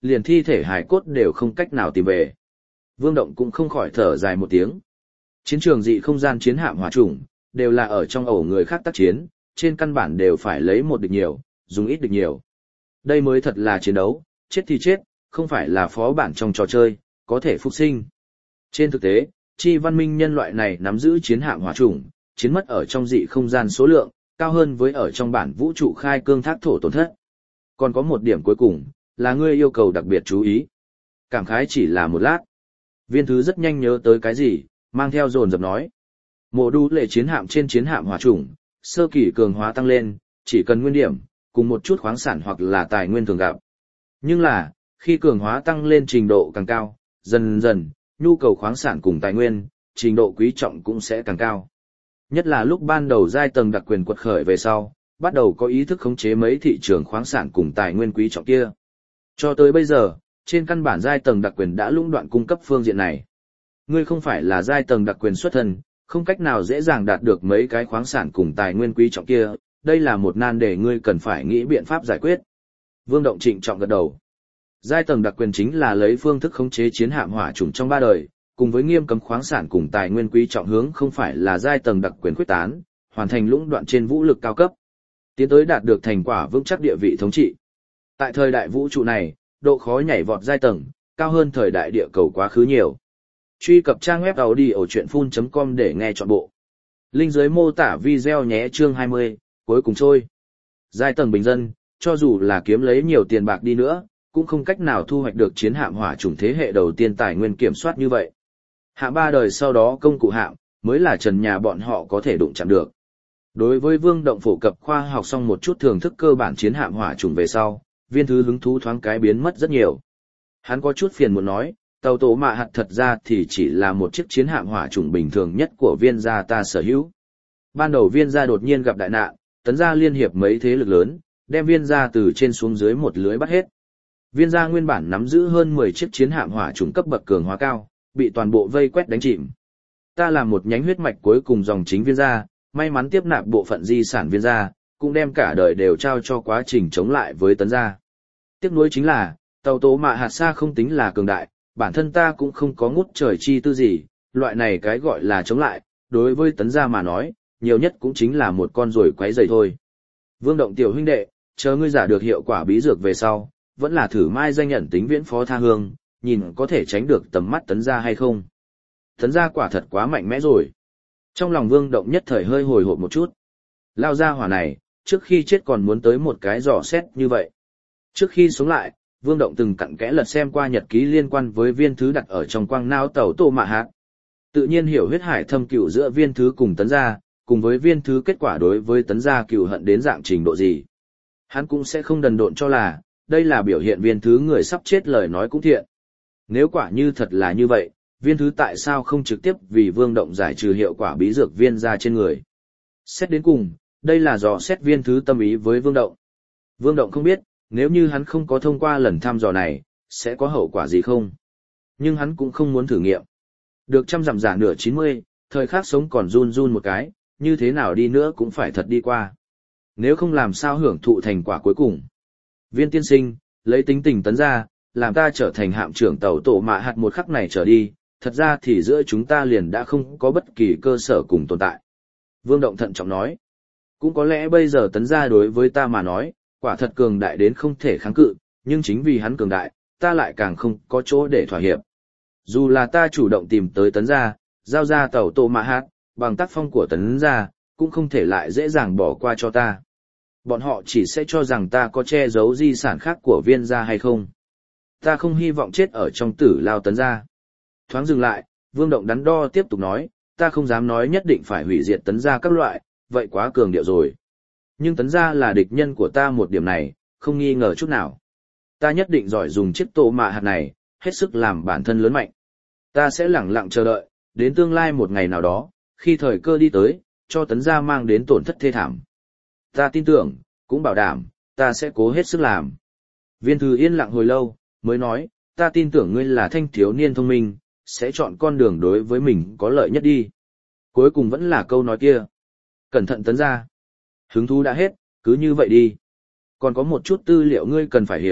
liền thi thể hài cốt đều không cách nào tìm về. Vương Động cũng không khỏi thở dài một tiếng. Chiến trường dị không gian chiến hạm hỏa chủng, đều là ở trong ổ người khác tác chiến, trên căn bản đều phải lấy một địch nhiều, dùng ít địch nhiều. Đây mới thật là chiến đấu, chết thì chết, không phải là phó bản trong trò chơi, có thể phục sinh. Trên thực tế, chi văn minh nhân loại này nắm giữ chiến hạm hỏa chủng, chiến mất ở trong dị không gian số lượng, cao hơn với ở trong bản vũ trụ khai cương thác thổ tổn thất. Còn có một điểm cuối cùng, là ngươi yêu cầu đặc biệt chú ý. Cảm khái chỉ là một lát. Viên thứ rất nhanh nhớ tới cái gì, mang theo dồn dập nói. Mộ đu lệ chiến hạm trên chiến hạm hỏa chủng, sơ kỳ cường hóa tăng lên, chỉ cần nguyên điểm, cùng một chút khoáng sản hoặc là tài nguyên thường gặp. Nhưng là, khi cường hóa tăng lên trình độ càng cao, dần dần, nhu cầu khoáng sản cùng tài nguyên, trình độ quý trọng cũng sẽ càng cao. Nhất là lúc ban đầu giai tầng đặc quyền quật khởi về sau, bắt đầu có ý thức khống chế mấy thị trường khoáng sản cùng tài nguyên quý trọng kia. Cho tới bây giờ, trên căn bản giai tầng đặc quyền đã lũng đoạn cung cấp phương diện này. Ngươi không phải là giai tầng đặc quyền xuất thân, không cách nào dễ dàng đạt được mấy cái khoáng sản cùng tài nguyên quý trọng kia, đây là một nan đề ngươi cần phải nghĩ biện pháp giải quyết. Vương Động trịnh trọng gật đầu. Giai tầng đặc quyền chính là lấy phương thức khống chế chiến hạm hỏa chủng trong 3 đời, cùng với nghiêm cấm khoáng sản cùng tài nguyên quý trọng hướng không phải là giai tầng đặc quyền quyết tán, hoàn thành lũng đoạn trên vũ lực cao cấp, tiến tới đạt được thành quả vững chắc địa vị thống trị. Tại thời đại vũ trụ này, độ khó nhảy vọt giai tầng, cao hơn thời đại địa cầu quá khứ nhiều. Truy cập trang web audiochuyenphun.com để nghe trọn bộ. Link dưới mô tả video nhé. Chương 20, cuối cùng trôi. Giai tầng bình dân, cho dù là kiếm lấy nhiều tiền bạc đi nữa, cũng không cách nào thu hoạch được chiến hạm hỏa chủng thế hệ đầu tiên tài nguyên kiểm soát như vậy. Hạm 3 đời sau đó công cụ hạm, mới là trần nhà bọn họ có thể đụng chạm được. Đối với Vương Động phổ cập khoa học xong một chút thưởng thức cơ bản chiến hạm hỏa chủng về sau, viên thứ hứng thú thoáng cái biến mất rất nhiều. Hắn có chút phiền muốn nói, tàu tổ mạ hạt thật ra thì chỉ là một chiếc chiến hạm hỏa chủng bình thường nhất của viên gia ta sở hữu. Ban đầu viên gia đột nhiên gặp đại nạn, tấn gia liên hiệp mấy thế lực lớn, đem viên gia từ trên xuống dưới một lưới bắt hết. Viên gia nguyên bản nắm giữ hơn 10 chiếc chiến hạm hỏa chủng cấp bậc cường hóa cao, bị toàn bộ vây quét đánh chìm. Ta là một nhánh huyết mạch cuối cùng dòng chính viên gia, may mắn tiếp nạp bộ phận di sản viên gia, cũng đem cả đời đều trao cho quá trình chống lại với tấn gia. Tiếc nuối chính là, tàu tố mạ hạt xa không tính là cường đại, bản thân ta cũng không có ngút trời chi tư gì, loại này cái gọi là chống lại, đối với tấn gia mà nói, nhiều nhất cũng chính là một con ruồi quấy rầy thôi. Vương Động tiểu huynh đệ, chờ ngươi giả được hiệu quả bí dược về sau, vẫn là thử mai danh nhận tính viễn phó tha hương, nhìn có thể tránh được tầm mắt tấn gia hay không. Tấn gia quả thật quá mạnh mẽ rồi. Trong lòng Vương Động nhất thời hơi hồi hộp một chút. Lao gia hỏa này, trước khi chết còn muốn tới một cái dò xét như vậy. Trước khi sống lại, Vương Động từng cặn kẽ lật xem qua nhật ký liên quan với viên thứ đặt ở trong quang não tàu tổ mạ hạt. Tự nhiên hiểu huyết hải thâm cừu giữa viên thứ cùng tấn gia, cùng với viên thứ kết quả đối với tấn gia cừu hận đến dạng trình độ gì. Hắn cũng sẽ không đần độn cho là, đây là biểu hiện viên thứ người sắp chết lời nói cũng thiện. Nếu quả như thật là như vậy, viên thứ tại sao không trực tiếp vì Vương Động giải trừ hiệu quả bí dược viên ra trên người. Xét đến cùng, đây là dò xét viên thứ tâm ý với Vương Động. Vương Động không biết, nếu như hắn không có thông qua lần thăm dò này, sẽ có hậu quả gì không. Nhưng hắn cũng không muốn thử nghiệm. Được trăm dặm giả nửa 90, thời khắc sống còn run run một cái, như thế nào đi nữa cũng phải thật đi qua. Nếu không làm sao hưởng thụ thành quả cuối cùng. Viên tiên sinh, lấy tính tình tấn gia, làm ta trở thành hạm trưởng tàu tổ mạ hạt một khắc này trở đi, thật ra thì giữa chúng ta liền đã không có bất kỳ cơ sở cùng tồn tại. Vương Động thận trọng nói, cũng có lẽ bây giờ tấn gia đối với ta mà nói, quả thật cường đại đến không thể kháng cự, nhưng chính vì hắn cường đại, ta lại càng không có chỗ để thỏa hiệp. Dù là ta chủ động tìm tới tấn gia, giao ra tàu tổ mạ hạt, bằng tác phong của tấn gia, cũng không thể lại dễ dàng bỏ qua cho ta. Bọn họ chỉ sẽ cho rằng ta có che giấu di sản khác của viên gia hay không. Ta không hy vọng chết ở trong tử lao tấn gia. Thoáng dừng lại, Vương Động đắn đo tiếp tục nói, ta không dám nói nhất định phải hủy diệt tấn gia các loại, vậy quá cường điệu rồi. Nhưng tấn gia là địch nhân của ta một điểm này, không nghi ngờ chút nào. Ta nhất định giỏi dùng chiếc tổ mạ hạt này, hết sức làm bản thân lớn mạnh. Ta sẽ lẳng lặng chờ đợi, đến tương lai một ngày nào đó, khi thời cơ đi tới, cho tấn gia mang đến tổn thất thê thảm. Ta tin tưởng, cũng bảo đảm, ta sẽ cố hết sức làm. Viên thư yên lặng hồi lâu, mới nói, ta tin tưởng ngươi là thanh thiếu niên thông minh, sẽ chọn con đường đối với mình có lợi nhất đi. Cuối cùng vẫn là câu nói kia. Cẩn thận tấn gia. Hứng thú đã hết, cứ như vậy đi. Còn có một chút tư liệu ngươi cần phải hiểu,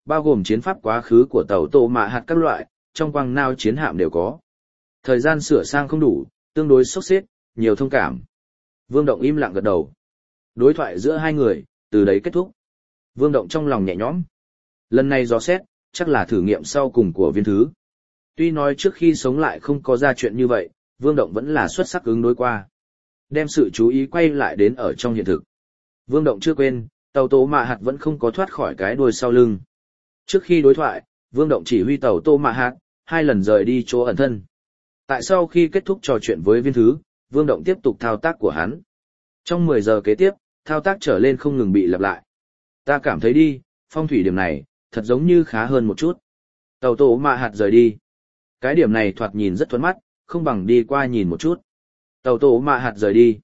bao gồm chiến pháp quá khứ của tàu tổ mạ hạt các loại, trong quang nao chiến hạm đều có. Thời gian sửa sang không đủ, tương đối sốc xếp, nhiều thông cảm. Vương Động im lặng gật đầu. Đối thoại giữa hai người, từ đấy kết thúc. Vương Động trong lòng nhẹ nhõm. Lần này dò xét, chắc là thử nghiệm sau cùng của viên thứ. Tuy nói trước khi sống lại không có ra chuyện như vậy, Vương Động vẫn là xuất sắc ứng đối qua. Đem sự chú ý quay lại đến ở trong hiện thực. Vương Động chưa quên, tàu tổ mạ hạt vẫn không có thoát khỏi cái đuôi sau lưng. Trước khi đối thoại, Vương Động chỉ huy tàu tổ mạ hạt, 2 lần rời đi chỗ ẩn thân. Tại sau khi kết thúc trò chuyện với viên thứ, Vương Động tiếp tục thao tác của hắn. Trong 10 giờ kế tiếp, thao tác trở lên không ngừng bị lặp lại. Ta cảm thấy đi, phong thủy điểm này, thật giống như khá hơn một chút. Tàu tổ mạ hạt rời đi. Cái điểm này thoạt nhìn rất thuận mắt, không bằng đi qua nhìn một chút. Tàu tổ mạ hạt rời đi.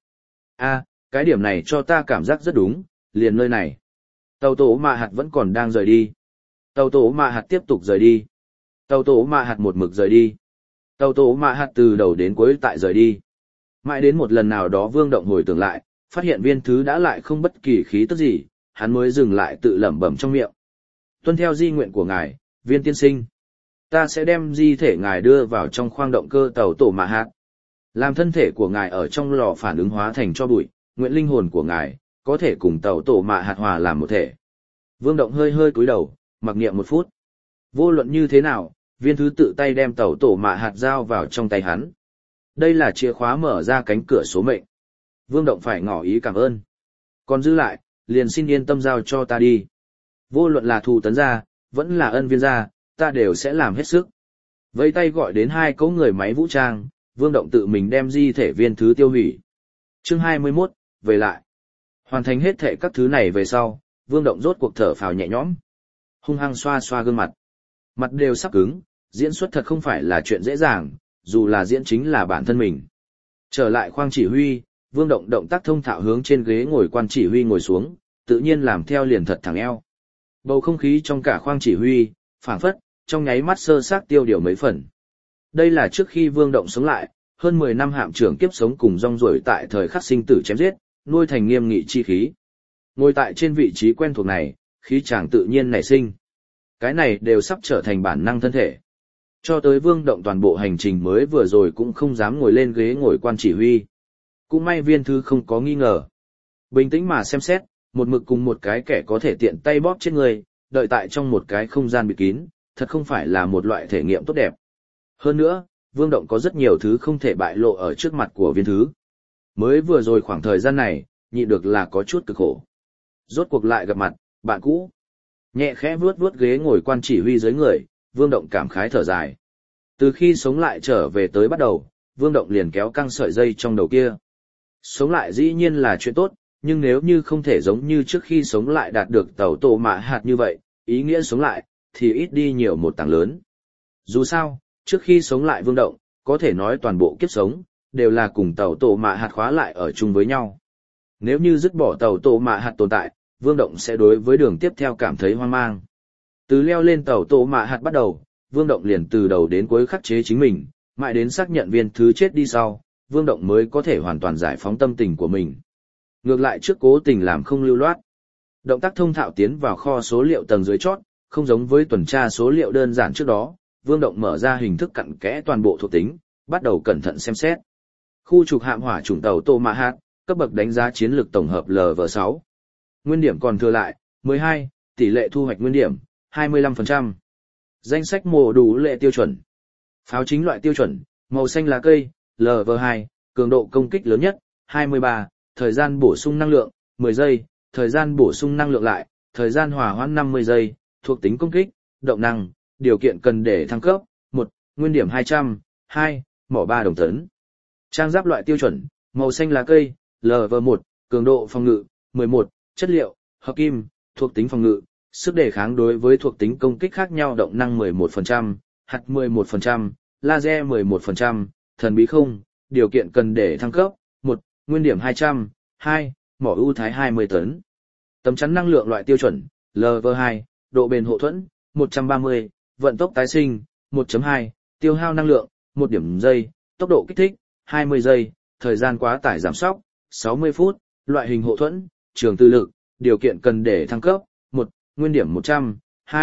Cái điểm này cho ta cảm giác rất đúng, liền nơi này. Tàu tổ mạ hạt vẫn còn đang rời đi. Tàu tổ mạ hạt tiếp tục rời đi. Tàu tổ mạ hạt một mực rời đi. Tàu tổ mạ hạt từ đầu đến cuối tại rời đi. Mãi đến một lần nào đó Vương Động hồi tưởng lại, phát hiện viên thứ đã lại không bất kỳ khí tức gì, hắn mới dừng lại tự lẩm bẩm trong miệng. Tuân theo di nguyện của ngài, viên tiên sinh. Ta sẽ đem di thể ngài đưa vào trong khoang động cơ tàu tổ mạ hạt. Làm thân thể của ngài ở trong lò phản ứng hóa thành cho bụi, nguyện linh hồn của ngài có thể cùng tàu tổ mạ hạt hòa làm một thể. Vương Động hơi hơi cúi đầu, mặc niệm 1 phút. Vô luận như thế nào, viên thứ tự tay đem tàu tổ mạ hạt giao vào trong tay hắn. Đây là chìa khóa mở ra cánh cửa số mệnh. Vương Động phải ngỏ ý cảm ơn. Còn giữ lại, liền xin yên tâm giao cho ta đi. Vô luận là thù tấn gia, vẫn là ân viên gia, ta đều sẽ làm hết sức. Vẫy tay gọi đến 2 cỗ người máy vũ trang, Vương Động tự mình đem di thể viên thứ tiêu hủy. Chương 21, về lại. Hoàn thành hết thệ các thứ này về sau, Vương Động rốt cuộc thở phào nhẹ nhõm. Hung hăng xoa xoa gương mặt. Mặt đều sắp cứng, diễn xuất thật không phải là chuyện dễ dàng, dù là diễn chính là bản thân mình. Trở lại khoang chỉ huy, Vương Động động tác thông thạo hướng trên ghế ngồi quan chỉ huy ngồi xuống, tự nhiên làm theo liền thật thẳng eo. Bầu không khí trong cả khoang chỉ huy, phảng phất, trong nháy mắt sơ xác tiêu điều mấy phần. Đây là trước khi Vương Động sống lại, hơn 10 năm hạm trưởng kiếp sống cùng rong ruổi tại thời khắc sinh tử chém giết, nuôi thành nghiêm nghị chi khí. Ngồi tại trên vị trí quen thuộc này, khí chàng tự nhiên nảy sinh. Cái này đều sắp trở thành bản năng thân thể. Cho tới Vương Động toàn bộ hành trình mới vừa rồi cũng không dám ngồi lên ghế ngồi quan chỉ huy. Cũng may viên thứ không có nghi ngờ. Bình tĩnh mà xem xét, một mực cùng một cái kẻ có thể tiện tay bóp chết người, đợi tại trong một cái không gian bịt kín, thật không phải là một loại thể nghiệm tốt đẹp. Hơn nữa, Vương Động có rất nhiều thứ không thể bại lộ ở trước mặt của viên thứ. Mới vừa rồi khoảng thời gian này, nhịn được là có chút cực khổ. Rốt cuộc lại gặp mặt, bạn cũ. Nhẹ khẽ vuốt vuốt ghế ngồi quan chỉ huy dưới người, Vương Động cảm khái thở dài. Từ khi sống lại trở về tới bắt đầu, Vương Động liền kéo căng sợi dây trong đầu kia. Sống lại dĩ nhiên là chuyện tốt, nhưng nếu như không thể giống như trước khi sống lại đạt được tàu tổ mạ hạt như vậy, ý nghĩa sống lại, thì ít đi nhiều một tảng lớn. Dù sao, trước khi sống lại Vương Động, có thể nói toàn bộ kiếp sống, đều là cùng tàu tổ mạ hạt khóa lại ở chung với nhau. Nếu như dứt bỏ tàu tổ mạ hạt tồn tại, Vương Động sẽ đối với đường tiếp theo cảm thấy hoang mang. Từ leo lên tàu tổ mạ hạt bắt đầu, Vương Động liền từ đầu đến cuối khắc chế chính mình, mãi đến xác nhận viên thứ chết đi sau, Vương Động mới có thể hoàn toàn giải phóng tâm tình của mình. Ngược lại trước cố tình làm không lưu loát. Động tác thông thạo tiến vào kho số liệu tầng dưới chót, không giống với tuần tra số liệu đơn giản trước đó, Vương Động mở ra hình thức cặn kẽ toàn bộ thuộc tính, bắt đầu cẩn thận xem xét. Khu trục hạm hỏa chủng tàu Tô Mạ Hạt, cấp bậc đánh giá chiến lược tổng hợp LV6. Nguyên điểm còn thừa lại, 12, tỷ lệ thu hoạch nguyên điểm, 25%. Danh sách mô đủ lệ tiêu chuẩn. Pháo chính loại tiêu chuẩn, màu xanh lá cây, LV2, cường độ công kích lớn nhất, 23, thời gian bổ sung năng lượng, 10 giây, thời gian bổ sung năng lượng lại, thời gian hòa hoãn 50 giây, thuộc tính công kích, động năng, điều kiện cần để thăng cấp, 1, nguyên điểm 200, 2, mỏ 3 đồng tấn. Trang giáp loại tiêu chuẩn, màu xanh lá cây, LV1, cường độ phòng ngự, 11, chất liệu, hợp kim, thuộc tính phòng ngự, sức đề kháng đối với thuộc tính công kích khác nhau động năng 11%, hạt 11%, laser 11%, thần bí không, điều kiện cần để thăng cấp, 1, nguyên điểm 200, 2, mỏ ưu thái 20 tấn. Tấm chắn năng lượng loại tiêu chuẩn, LV2, độ bền hộ thuẫn, 130, vận tốc tái sinh, 1.2, tiêu hao năng lượng, 1 điểm giây, tốc độ kích thích, 20 giây, thời gian quá tải giảm sóc, 60 phút, loại hình hộ thuẫn, trường tư lực, điều kiện cần để thăng cấp, 1, nguyên điểm 100, 2,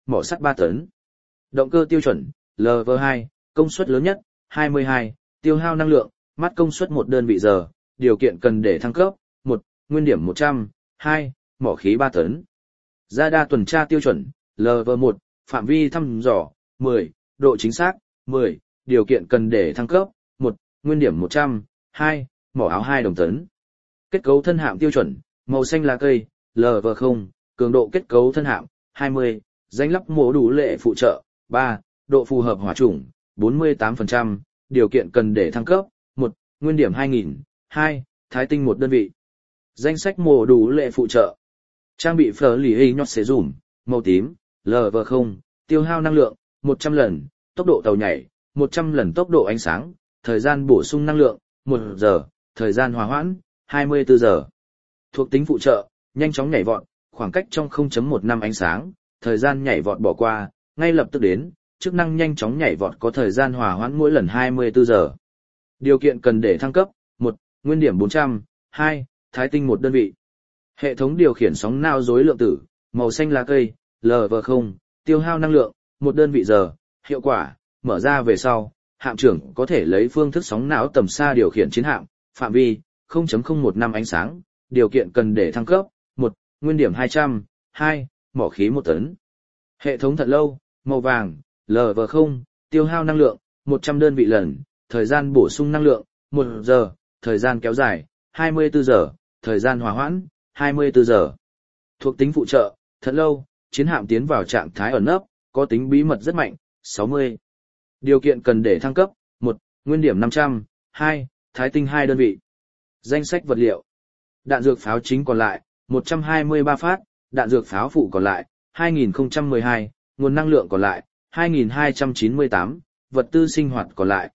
mỏ sắt 3 tấn. Động cơ tiêu chuẩn, LV2, công suất lớn nhất, 22, tiêu hao năng lượng, mắt công suất 1 đơn vị giờ, điều kiện cần để thăng cấp, 1, nguyên điểm 100, 2, mỏ khí 3 tấn. Radar tuần tra tiêu chuẩn, LV1, phạm vi thăm dò, 10, độ chính xác, 10, điều kiện cần để thăng cấp, 1, nguyên điểm 100, 2, mỏ áo 2 đồng tấn. Kết cấu thân hạm tiêu chuẩn, màu xanh lá cây, LV0, cường độ kết cấu thân hạm, 20, danh lắp mổ đủ lệ phụ trợ, 3, độ phù hợp hỏa chủng, 48%, điều kiện cần để thăng cấp, 1, nguyên điểm 2000, 2, thái tinh 1 đơn vị. Danh sách mổ đủ lệ phụ trợ. Trang bị phở lì y nhọt xế dùm, màu tím, LV0, tiêu hao năng lượng, 100 lần, tốc độ tàu nhảy, 100 lần tốc độ ánh sáng, thời gian bổ sung năng lượng, 1 giờ, thời gian hòa hoãn, 24 giờ. Thuộc tính phụ trợ, nhanh chóng nhảy vọt, khoảng cách trong 0.1 năm ánh sáng, thời gian nhảy vọt bỏ qua, ngay lập tức đến, chức năng nhanh chóng nhảy vọt có thời gian hòa hoãn mỗi lần 24 giờ. Điều kiện cần để thăng cấp, 1, nguyên điểm 400, 2, thái tinh 1 đơn vị. Hệ thống điều khiển sóng nao rối lượng tử, màu xanh lá cây, LV0, tiêu hao năng lượng, 1 đơn vị giờ, hiệu quả, mở ra về sau, hạm trưởng có thể lấy phương thức sóng não tầm xa điều khiển chiến hạm, phạm vi, 0.01 năm ánh sáng, điều kiện cần để thăng cấp, 1, nguyên điểm 200, 2, mỏ khí 1 tấn. Hệ thống thật lâu, màu vàng, LV0, tiêu hao năng lượng, 100 đơn vị lần, thời gian bổ sung năng lượng, 1 giờ, thời gian kéo dài, 24 giờ, thời gian hòa hoãn, 24 giờ. Thuộc tính phụ trợ, thật lâu, chiến hạm tiến vào trạng thái ẩn nấp, có tính bí mật rất mạnh, 60. Điều kiện cần để thăng cấp, 1, nguyên điểm 500, 2, thái tinh 2 đơn vị. Danh sách vật liệu. Đạn dược pháo chính còn lại, 123 phát, đạn dược pháo phụ còn lại, 2012, nguồn năng lượng còn lại, 2298, vật tư sinh hoạt còn lại,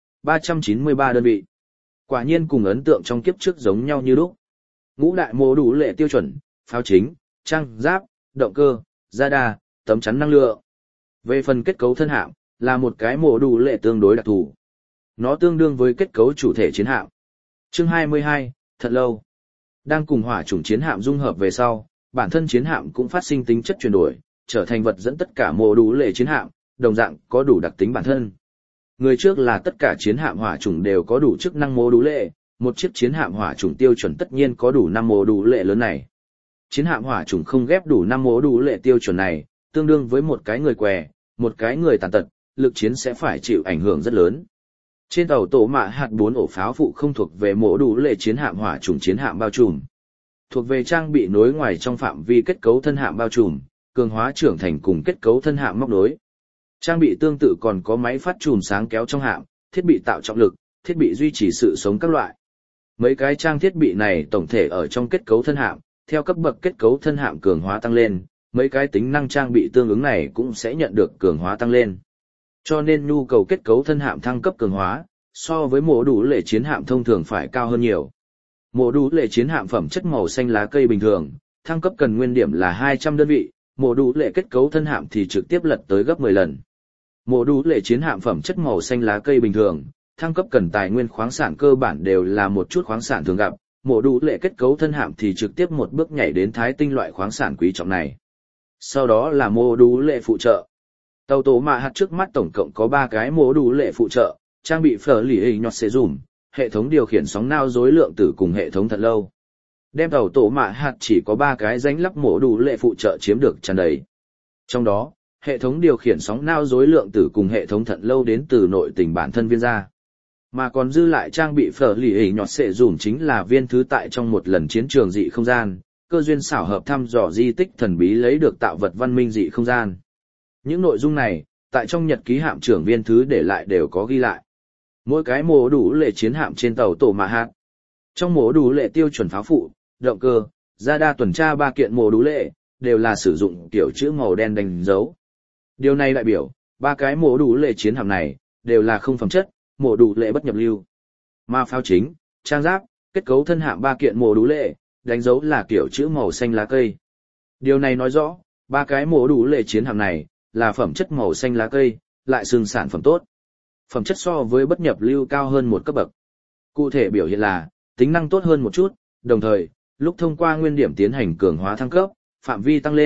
393 đơn vị. Quả nhiên cùng ấn tượng trong kiếp trước giống nhau như lúc. Ngũ đại mô đủ lệ tiêu chuẩn, pháo chính, trang giáp, động cơ, radar, tấm chắn năng lượng. Về phần kết cấu thân hạm, là một cái mô đủ lệ tương đối đặc thù. Nó tương đương với kết cấu chủ thể chiến hạm. Chương 22, thật lâu. Đang cùng hỏa chủng chiến hạm dung hợp về sau, bản thân chiến hạm cũng phát sinh tính chất chuyển đổi, trở thành vật dẫn tất cả mô đủ lệ chiến hạm, đồng dạng có đủ đặc tính bản thân. Người trước là tất cả chiến hạm hỏa chủng đều có đủ chức năng mô đủ lệ, một chiếc chiến hạm hỏa chủng tiêu chuẩn tất nhiên có đủ 5 mô đủ lệ lớn này. Chiến hạm hỏa chủng không ghép đủ 5 mô đủ lệ tiêu chuẩn này, tương đương với một cái người què, một cái người tàn tật, lực chiến sẽ phải chịu ảnh hưởng rất lớn. Trên tàu tổ mạ hạt 4 ổ pháo phụ không thuộc về mô đủ lệ chiến hạm hỏa chủng chiến hạm bao trùm. Thuộc về trang bị nối ngoài trong phạm vi kết cấu thân hạm bao trùm, cường hóa trưởng thành cùng kết cấu thân hạm móc nối. Trang bị tương tự còn có máy phát chùm sáng kéo trong hạm, thiết bị tạo trọng lực, thiết bị duy trì sự sống các loại. Mấy cái trang thiết bị này tổng thể ở trong kết cấu thân hạm, theo cấp bậc kết cấu thân hạm cường hóa tăng lên, mấy cái tính năng trang bị tương ứng này cũng sẽ nhận được cường hóa tăng lên. Cho nên nhu cầu kết cấu thân hạm thăng cấp cường hóa, so với mô đủ lệ chiến hạm thông thường phải cao hơn nhiều. Mô đủ lệ chiến hạm phẩm chất màu xanh lá cây bình thường, thăng cấp cần nguyên điểm là 200 đơn vị, mô đủ lệ kết cấu thân hạm thì trực tiếp lật tới gấp 10 lần. Mô đủ lệ chiến hạm phẩm chất màu xanh lá cây bình thường, thăng cấp cần tài nguyên khoáng sản cơ bản đều là một chút khoáng sản thường gặp, mô đủ lệ kết cấu thân hạm thì trực tiếp một bước nhảy đến thái tinh loại khoáng sản quý trọng này. Sau đó là mô đủ lệ phụ trợ. Tàu tổ mạ hạt trước mắt tổng cộng có 3 cái mô đủ lệ phụ trợ, trang bị phở lì y nhọt xế dùm, hệ thống điều khiển sóng nao rối lượng tử cùng hệ thống thật lâu. Đem tàu tổ mạ hạt chỉ có 3 cái rãnh lắp mô đủ lệ phụ trợ chiếm được tràn đầy. Trong đó, hệ thống điều khiển sóng nao rối lượng tử cùng hệ thống thận lâu đến từ nội tình bản thân viên gia. Mà còn dư lại trang bị phở lì ỉ nhọt xệ dùm chính là viên thứ tại trong một lần chiến trường dị không gian, cơ duyên xảo hợp thăm dò di tích thần bí lấy được tạo vật văn minh dị không gian. Những nội dung này, tại trong nhật ký hạm trưởng viên thứ để lại đều có ghi lại. Mỗi cái mô đủ lệ chiến hạm trên tàu tổ mạ hạt. Trong mô đủ lệ tiêu chuẩn pháo phụ, động cơ, radar tuần tra 3 kiện mô đủ lệ, đều là sử dụng kiểu chữ màu đen đánh dấu. Điều này đại biểu, 3 cái mô đủ lệ chiến hạm này, đều là không phẩm chất, mô đủ lệ bất nhập lưu. Mà pháo chính, trang giáp, kết cấu thân hạm 3 kiện mô đủ lệ, đánh dấu là kiểu chữ màu xanh lá cây. Điều này nói rõ, 3 cái mô đủ lệ chiến hạm này, là phẩm chất màu xanh lá cây, lại xương sản phẩm tốt. Phẩm chất so với bất nhập lưu cao hơn một cấp bậc. Cụ thể biểu hiện là, tính năng tốt hơn một chút, đồng thời, lúc thông qua nguyên điểm tiến hành cường hóa thăng cấp, phạm vi tăng lên,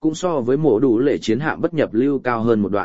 cũng so với mổ đủ lệ chiến hạm bất nhập lưu cao hơn một đoạn.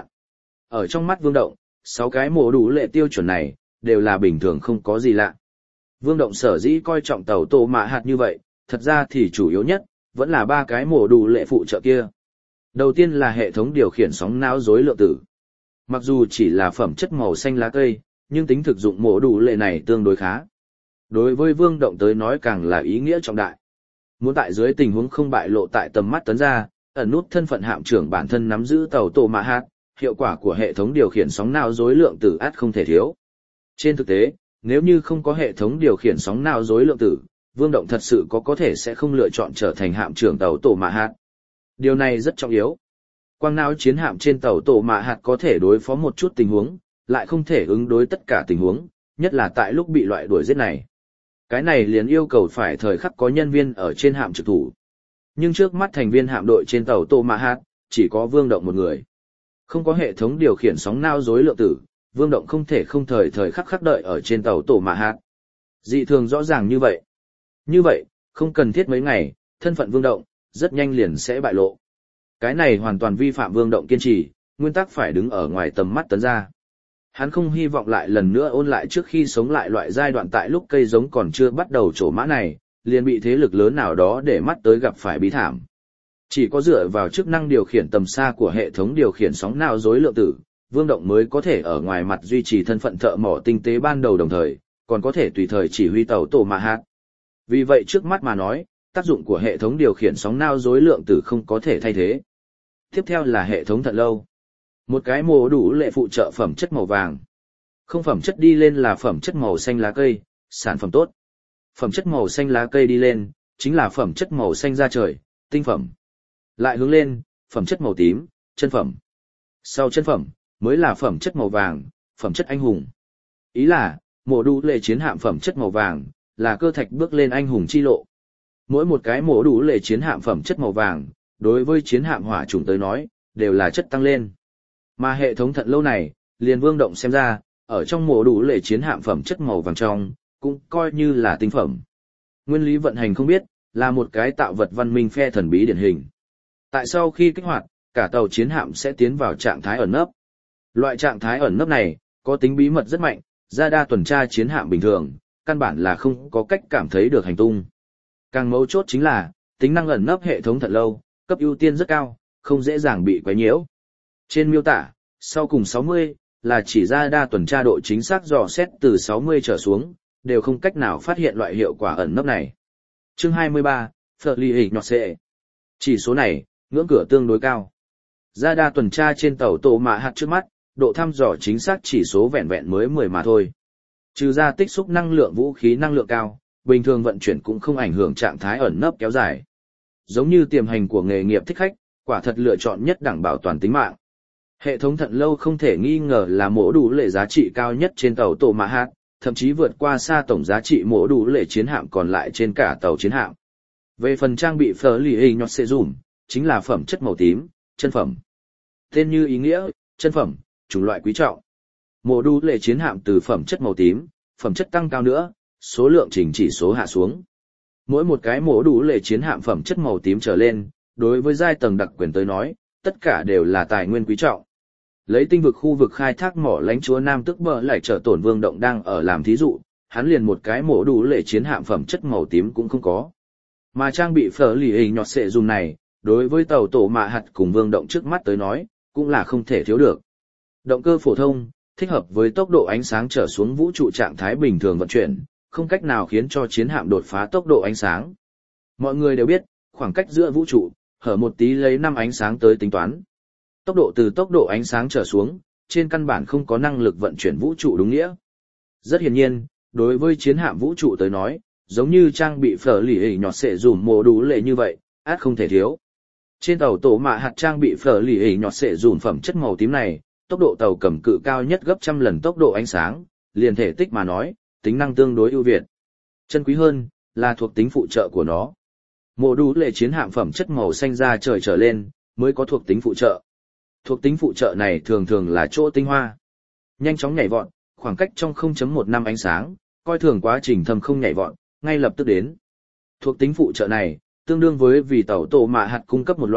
Ở trong mắt Vương Động, 6 cái mổ đủ lệ tiêu chuẩn này, đều là bình thường không có gì lạ. Vương Động sở dĩ coi trọng tàu tổ mạ hạt như vậy, thật ra thì chủ yếu nhất, vẫn là 3 cái mổ đủ lệ phụ trợ kia. Đầu tiên là hệ thống điều khiển sóng não rối lượng tử. Mặc dù chỉ là phẩm chất màu xanh lá cây, nhưng tính thực dụng mổ đủ lệ này tương đối khá. Đối với Vương Động tới nói càng là ý nghĩa trọng đại. Muốn tại dưới tình huống không bại lộ tại tầm mắt tấn ra, ẩn nút thân phận hạm trưởng bản thân nắm giữ tàu tổ mạ hạt, hiệu quả của hệ thống điều khiển sóng não rối lượng tử ắt không thể thiếu. Trên thực tế, nếu như không có hệ thống điều khiển sóng não rối lượng tử, Vương Động thật sự có thể sẽ không lựa chọn trở thành hạm trưởng tàu tổ mạ hạt. Điều này rất trọng yếu. Quang não chiến hạm trên tàu tổ mạ hạt có thể đối phó một chút tình huống, lại không thể ứng đối tất cả tình huống, nhất là tại lúc bị loại đuổi giết này. Cái này liền yêu cầu phải thời khắc có nhân viên ở trên hạm trực thủ. Nhưng trước mắt thành viên hạm đội trên tàu tổ mạ hạt, chỉ có Vương Động một người. Không có hệ thống điều khiển sóng não rối lượng tử, Vương Động không thể không thời khắc khắc đợi ở trên tàu tổ mạ hạt. Dị thường rõ ràng như vậy. Như vậy, không cần thiết mấy ngày, thân phận Vương Động, rất nhanh liền sẽ bại lộ. Cái này hoàn toàn vi phạm Vương Động kiên trì, nguyên tắc phải đứng ở ngoài tầm mắt tấn ra. Hắn không hy vọng lại lần nữa ôn lại trước khi sống lại loại giai đoạn tại lúc cây giống còn chưa bắt đầu trổ mã này, liền bị thế lực lớn nào đó để mắt tới gặp phải bí thảm. Chỉ có dựa vào chức năng điều khiển tầm xa của hệ thống điều khiển sóng não rối lượng tử, Vương Động mới có thể ở ngoài mặt duy trì thân phận thợ mỏ tinh tế ban đầu đồng thời, còn có thể tùy thời chỉ huy tàu tổ mạ hạt. Vì vậy trước mắt mà nói, tác dụng của hệ thống điều khiển sóng não rối lượng tử không có thể thay thế. Tiếp theo là hệ thống thận lâu. Một cái mổ đủ lệ phụ trợ phẩm chất màu vàng. Không phẩm chất đi lên là phẩm chất màu xanh lá cây, sản phẩm tốt. Phẩm chất màu xanh lá cây đi lên, chính là phẩm chất màu xanh da trời, tinh phẩm. Lại hướng lên, phẩm chất màu tím, chân phẩm. Sau chân phẩm, mới là phẩm chất màu vàng, phẩm chất anh hùng. Ý là, mổ đủ lệ chiến hạm phẩm chất màu vàng, là cơ thạch bước lên anh hùng chi lộ. Mỗi một cái mổ đủ lệ chiến hạm phẩm chất màu vàng, đối với chiến hạm hỏa chủng tới nói, đều là chất tăng lên. Mà hệ thống thận lâu này, liền Vương Động xem ra, ở trong mổ đủ lệ chiến hạm phẩm chất màu vàng trong, cũng coi như là tinh phẩm. Nguyên lý vận hành không biết, là một cái tạo vật văn minh phe thần bí điển hình. Tại sau khi kích hoạt, cả tàu chiến hạm sẽ tiến vào trạng thái ẩn nấp. Loại trạng thái ẩn nấp này, có tính bí mật rất mạnh, radar tuần tra chiến hạm bình thường, căn bản là không có cách cảm thấy được hành tung. Càng mấu chốt chính là, tính năng ẩn nấp hệ thống thận lâu, cấp ưu tiên rất cao, không dễ dàng bị quấy nhiễu. Trên miêu tả, sau cùng 60, là chỉ radar tuần tra độ chính xác dò xét từ 60 trở xuống, đều không cách nào phát hiện loại hiệu quả ẩn nấp này. Chương 23, Phật Ly Hình Nọt Xệ. Chỉ số này, ngưỡng cửa tương đối cao. Radar tuần tra trên tàu tổ mạ hạt trước mắt, độ thăm dò chính xác chỉ số vẹn vẹn mới 10 mà thôi. Trừ ra tích xúc năng lượng vũ khí năng lượng cao, bình thường vận chuyển cũng không ảnh hưởng trạng thái ẩn nấp kéo dài. Giống như tiềm hành của nghề nghiệp thích khách, quả thật lựa chọn nhất đẳng bảo toàn tính mạng. Hệ thống thận lâu không thể nghi ngờ là mổ đủ lệ giá trị cao nhất trên tàu tổ mạ hạt, thậm chí vượt qua xa tổng giá trị mổ đủ lệ chiến hạm còn lại trên cả tàu chiến hạm. Về phần trang bị Phở Lì Hình Nhọt Xệ Dùm, chính là phẩm chất màu tím, chân phẩm. Tên như ý nghĩa, chân phẩm, chủng loại quý trọng. Mổ đủ lệ chiến hạm từ phẩm chất màu tím, phẩm chất tăng cao nữa, số lượng chỉnh chỉ số hạ xuống. Mỗi một cái mổ đủ lệ chiến hạm phẩm chất màu tím trở lên, đối với giai tầng đặc quyền tới nói, tất cả đều là tài nguyên quý trọng. Lấy tinh vực khu vực khai thác mỏ lãnh chúa Nam Tức Bờ lại trở tổn Vương Động đang ở làm thí dụ, hắn liền một cái mổ đủ lệ chiến hạm phẩm chất màu tím cũng không có. Mà trang bị Phở Lì Hình Nhọt Xệ Dùm này, đối với tàu tổ mạ hạt cùng Vương Động trước mắt tới nói, cũng là không thể thiếu được. Động cơ phổ thông, thích hợp với tốc độ ánh sáng trở xuống vũ trụ trạng thái bình thường vận chuyển, không cách nào khiến cho chiến hạm đột phá tốc độ ánh sáng. Mọi người đều biết, khoảng cách giữa vũ trụ, hở một tí lấy 5 ánh sáng tới tính toán. Tốc độ từ tốc độ ánh sáng trở xuống, trên căn bản không có năng lực vận chuyển vũ trụ đúng nghĩa. Rất hiển nhiên, đối với chiến hạm vũ trụ tới nói, giống như trang bị Phở Lì Hình Nhọt Xệ Dùm mổ đủ lệ như vậy, át không thể thiếu. Trên tàu tổ mạ hạt trang bị Phở Lì Hình Nhọt Xệ Dùm phẩm chất màu tím này, tốc độ tàu cầm cự cao nhất gấp trăm lần tốc độ ánh sáng, liền thể tích mà nói, tính năng tương đối ưu việt. Chân quý hơn, là thuộc tính phụ trợ của nó. Mổ đủ lệ chiến hạm phẩm chất màu xanh da trời trở lên, mới có thuộc tính phụ trợ. Thuộc tính phụ trợ này thường thường là chỗ tinh hoa. Nhanh chóng nhảy vọt, khoảng cách trong 0.1 năm ánh sáng, coi thường quá trình thâm không nhảy vọt, ngay lập tức đến. Thuộc tính phụ trợ này, tương đương với vì tàu tổ mạ hạt cung cấp một loại,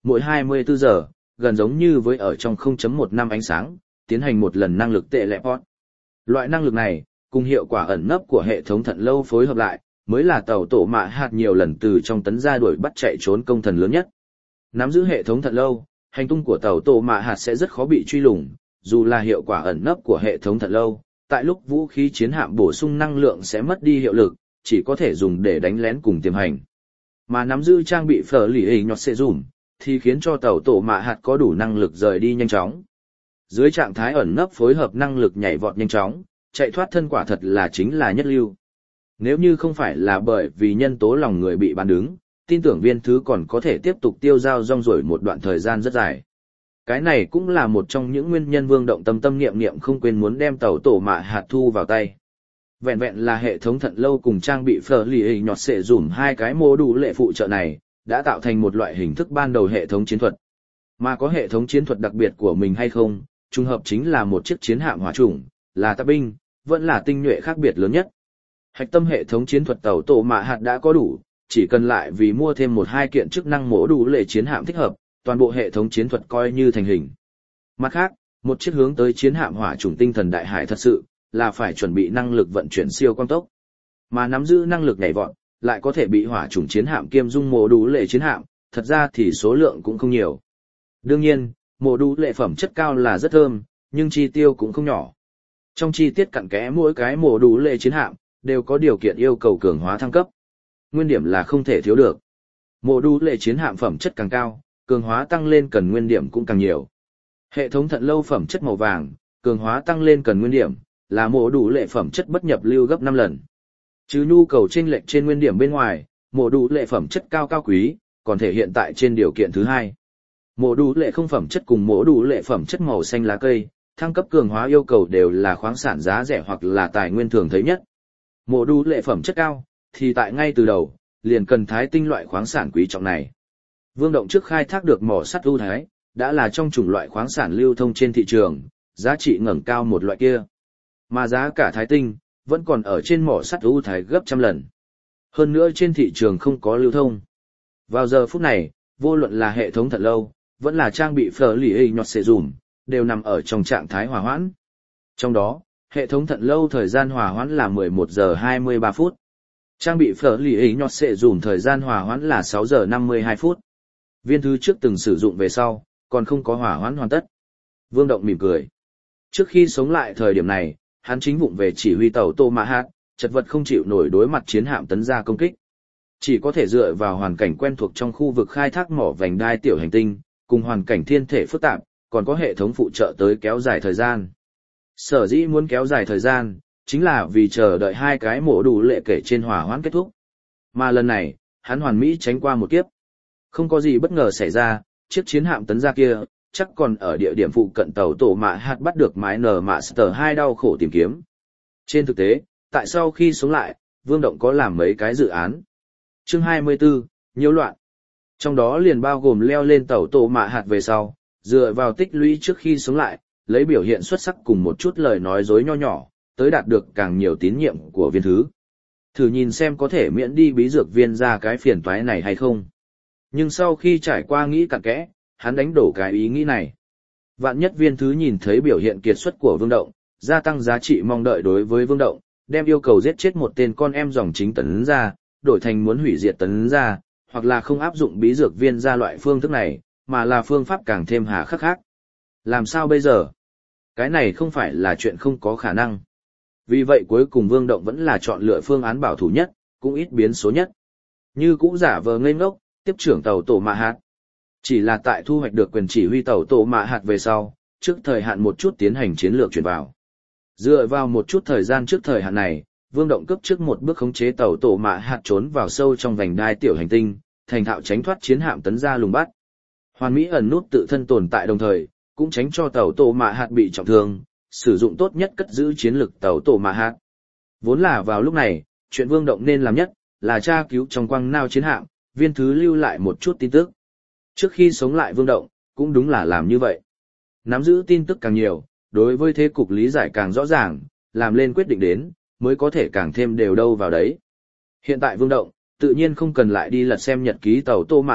mỗi 24 giờ, gần giống như với ở trong 0.1 năm ánh sáng, tiến hành một lần năng lực teleport. Loại năng lực này, cùng hiệu quả ẩn nấp của hệ thống thận lâu phối hợp lại, mới là tàu tổ mạ hạt nhiều lần từ trong tấn ra đuổi bắt chạy trốn công thần lớn nhất. Nắm giữ hệ thống thận lâu, hành tung của tàu tổ mạ hạt sẽ rất khó bị truy lùng, dù là hiệu quả ẩn nấp của hệ thống thận lâu, tại lúc vũ khí chiến hạm bổ sung năng lượng sẽ mất đi hiệu lực, chỉ có thể dùng để đánh lén cùng tiềm hành. Mà nắm giữ trang bị phở lì hình nhọt xệ dùm, thì khiến cho tàu tổ mạ hạt có đủ năng lực rời đi nhanh chóng. Dưới trạng thái ẩn nấp phối hợp năng lực nhảy vọt nhanh chóng, chạy thoát thân quả thật là chính là nhất lưu. Nếu như không phải là bởi vì nhân tố lòng người bị bán đứng, tin tưởng viên thứ còn có thể tiếp tục tiêu dao rong ruổi một đoạn thời gian rất dài. Cái này cũng là một trong những nguyên nhân Vương Động tâm niệm niệm không quên muốn đem tàu tổ mạ hạt thu vào tay. Vẹn vẹn là hệ thống thận lâu cùng trang bị phở lì hình nhọt xệ dùm hai cái mô đủ lệ phụ trợ này, đã tạo thành một loại hình thức ban đầu hệ thống chiến thuật. Mà có hệ thống chiến thuật đặc biệt của mình hay không, trùng hợp chính là một chiếc chiến hạm hỏa chủng, là tạp binh, vẫn là tinh nhuệ khác biệt lớn nhất. Hạch tâm hệ thống chiến thuật tàu tổ mạ hạt đã có đủ, chỉ cần lại vì mua thêm một hai kiện chức năng mổ đủ lệ chiến hạm thích hợp, toàn bộ hệ thống chiến thuật coi như thành hình. Mặt khác, một chiếc hướng tới chiến hạm hỏa chủng tinh thần đại hải thật sự là phải chuẩn bị năng lực vận chuyển siêu quang tốc, mà nắm giữ năng lực nhảy vọt, lại có thể bị hỏa chủng chiến hạm kiêm dung mổ đủ lệ chiến hạm, thật ra thì số lượng cũng không nhiều. Đương nhiên, mổ đủ lệ phẩm chất cao là rất thơm, nhưng chi tiêu cũng không nhỏ. Trong chi tiết cặn kẽ mỗi cái mổ đủ lệ chiến hạm đều có điều kiện yêu cầu cường hóa thăng cấp. Nguyên điểm là không thể thiếu được. Mổ đủ lệ chiến hạm phẩm chất càng cao, cường hóa tăng lên cần nguyên điểm cũng càng nhiều. Hệ thống thận lâu phẩm chất màu vàng, cường hóa tăng lên cần nguyên điểm, là mổ đủ lệ phẩm chất bất nhập lưu gấp 5 lần. Chứ nhu cầu chênh lệch trên nguyên điểm bên ngoài, mổ đủ lệ phẩm chất cao cao quý, còn thể hiện tại trên điều kiện thứ hai. Mổ đủ lệ không phẩm chất cùng mổ đủ lệ phẩm chất màu xanh lá cây, thăng cấp cường hóa yêu cầu đều là khoáng sản giá rẻ hoặc là tài nguyên thường thấy nhất. Mổ đủ lệ phẩm chất cao, thì tại ngay từ đầu, liền cần thái tinh loại khoáng sản quý trọng này. Vương Động trước khai thác được mỏ sắt ưu thái, đã là trong chủng loại khoáng sản lưu thông trên thị trường, giá trị ngẩng cao một loại kia. Mà giá cả thái tinh, vẫn còn ở trên mỏ sắt ưu thái gấp trăm lần. Hơn nữa trên thị trường không có lưu thông. Vào giờ phút này, vô luận là hệ thống thận lâu, vẫn là trang bị phở lì hình nhọt xệ dùm, đều nằm ở trong trạng thái hòa hoãn. Trong đó, hệ thống thận lâu thời gian hòa hoãn là 11 giờ 23 phút. Trang bị phở lì hình nhọt xệ dùm thời gian hòa hoãn là 6 giờ 52 phút. Viên thứ trước từng sử dụng về sau, còn không có hỏa hoãn hoàn tất. Vương Động mỉm cười. Trước khi sống lại thời điểm này, hắn chính vụng về chỉ huy tàu Tô Mã Hát, chật vật không chịu nổi đối mặt chiến hạm tấn ra công kích. Chỉ có thể dựa vào hoàn cảnh quen thuộc trong khu vực khai thác mỏ vành đai tiểu hành tinh, cùng hoàn cảnh thiên thể phức tạp, còn có hệ thống phụ trợ tới kéo dài thời gian. Sở dĩ muốn kéo dài thời gian, chính là vì chờ đợi hai cái mổ đủ lệ kể trên hỏa hoãn kết thúc. Mà lần này, hắn hoàn mỹ tránh qua một kiếp. Không có gì bất ngờ xảy ra, chiếc chiến hạm tấn ra kia, chắc còn ở địa điểm phụ cận tàu Tổ Mã Hát bắt được mái nở Master 2 đau khổ tìm kiếm. Trên thực tế, tại sau khi sống lại, Vương Động có làm mấy cái dự án. Chương 24, nhiễu loạn. Trong đó liền bao gồm leo lên tàu Tổ Mã Hát về sau, dựa vào tích lũy trước khi sống lại, lấy biểu hiện xuất sắc cùng một chút lời nói dối nho nhỏ, tới đạt được càng nhiều tín nhiệm của viên thứ. Thử nhìn xem có thể miễn đi bí dược viên ra cái phiền toái này hay không. Nhưng sau khi trải qua nghĩ cặn kẽ, hắn đánh đổ cái ý nghĩ này. Vạn nhất viên thứ nhìn thấy biểu hiện kiệt xuất của Vương Động, gia tăng giá trị mong đợi đối với Vương Động, đem yêu cầu giết chết một tên con em dòng chính tấn ra, đổi thành muốn hủy diệt tấn ra, hoặc là không áp dụng bí dược viên ra loại phương thức này, mà là phương pháp càng thêm hà khắc khác. Làm sao bây giờ? Cái này không phải là chuyện không có khả năng. Vì vậy cuối cùng Vương Động vẫn là chọn lựa phương án bảo thủ nhất, cũng ít biến số nhất. Như cũ giả vờ ngây ngốc, tiếp trưởng tàu Tổ Mã Hát. Chỉ là tại thu hoạch được quyền chỉ huy tàu Tổ Mã Hát về sau, trước thời hạn một chút tiến hành chiến lược chuyển vào. Dựa vào một chút thời gian trước thời hạn này, Vương Động cấp trước một bước khống chế tàu Tổ Mã Hát trốn vào sâu trong vành đai tiểu hành tinh, thành thạo tránh thoát chiến hạm tấn ra lùng bắt. Hoàn mỹ ẩn nút tự thân tồn tại đồng thời, cũng tránh cho tàu Tổ Mã Hát bị trọng thương, sử dụng tốt nhất cất giữ chiến lực tàu Tổ Mã Hát. Vốn là vào lúc này, chuyện Vương Động nên làm nhất là tra cứu trong quang nao chiến hạm, viên thứ lưu lại một chút tin tức. Trước khi sống lại Vương Động, cũng đúng là làm như vậy. Nắm giữ tin tức càng nhiều, đối với thế cục lý giải càng rõ ràng, làm lên quyết định đến, mới có thể càng thêm đều đâu vào đấy. Hiện tại Vương Động, tự nhiên không cần lại đi lật xem nhật ký tàu Tô Mã Hát,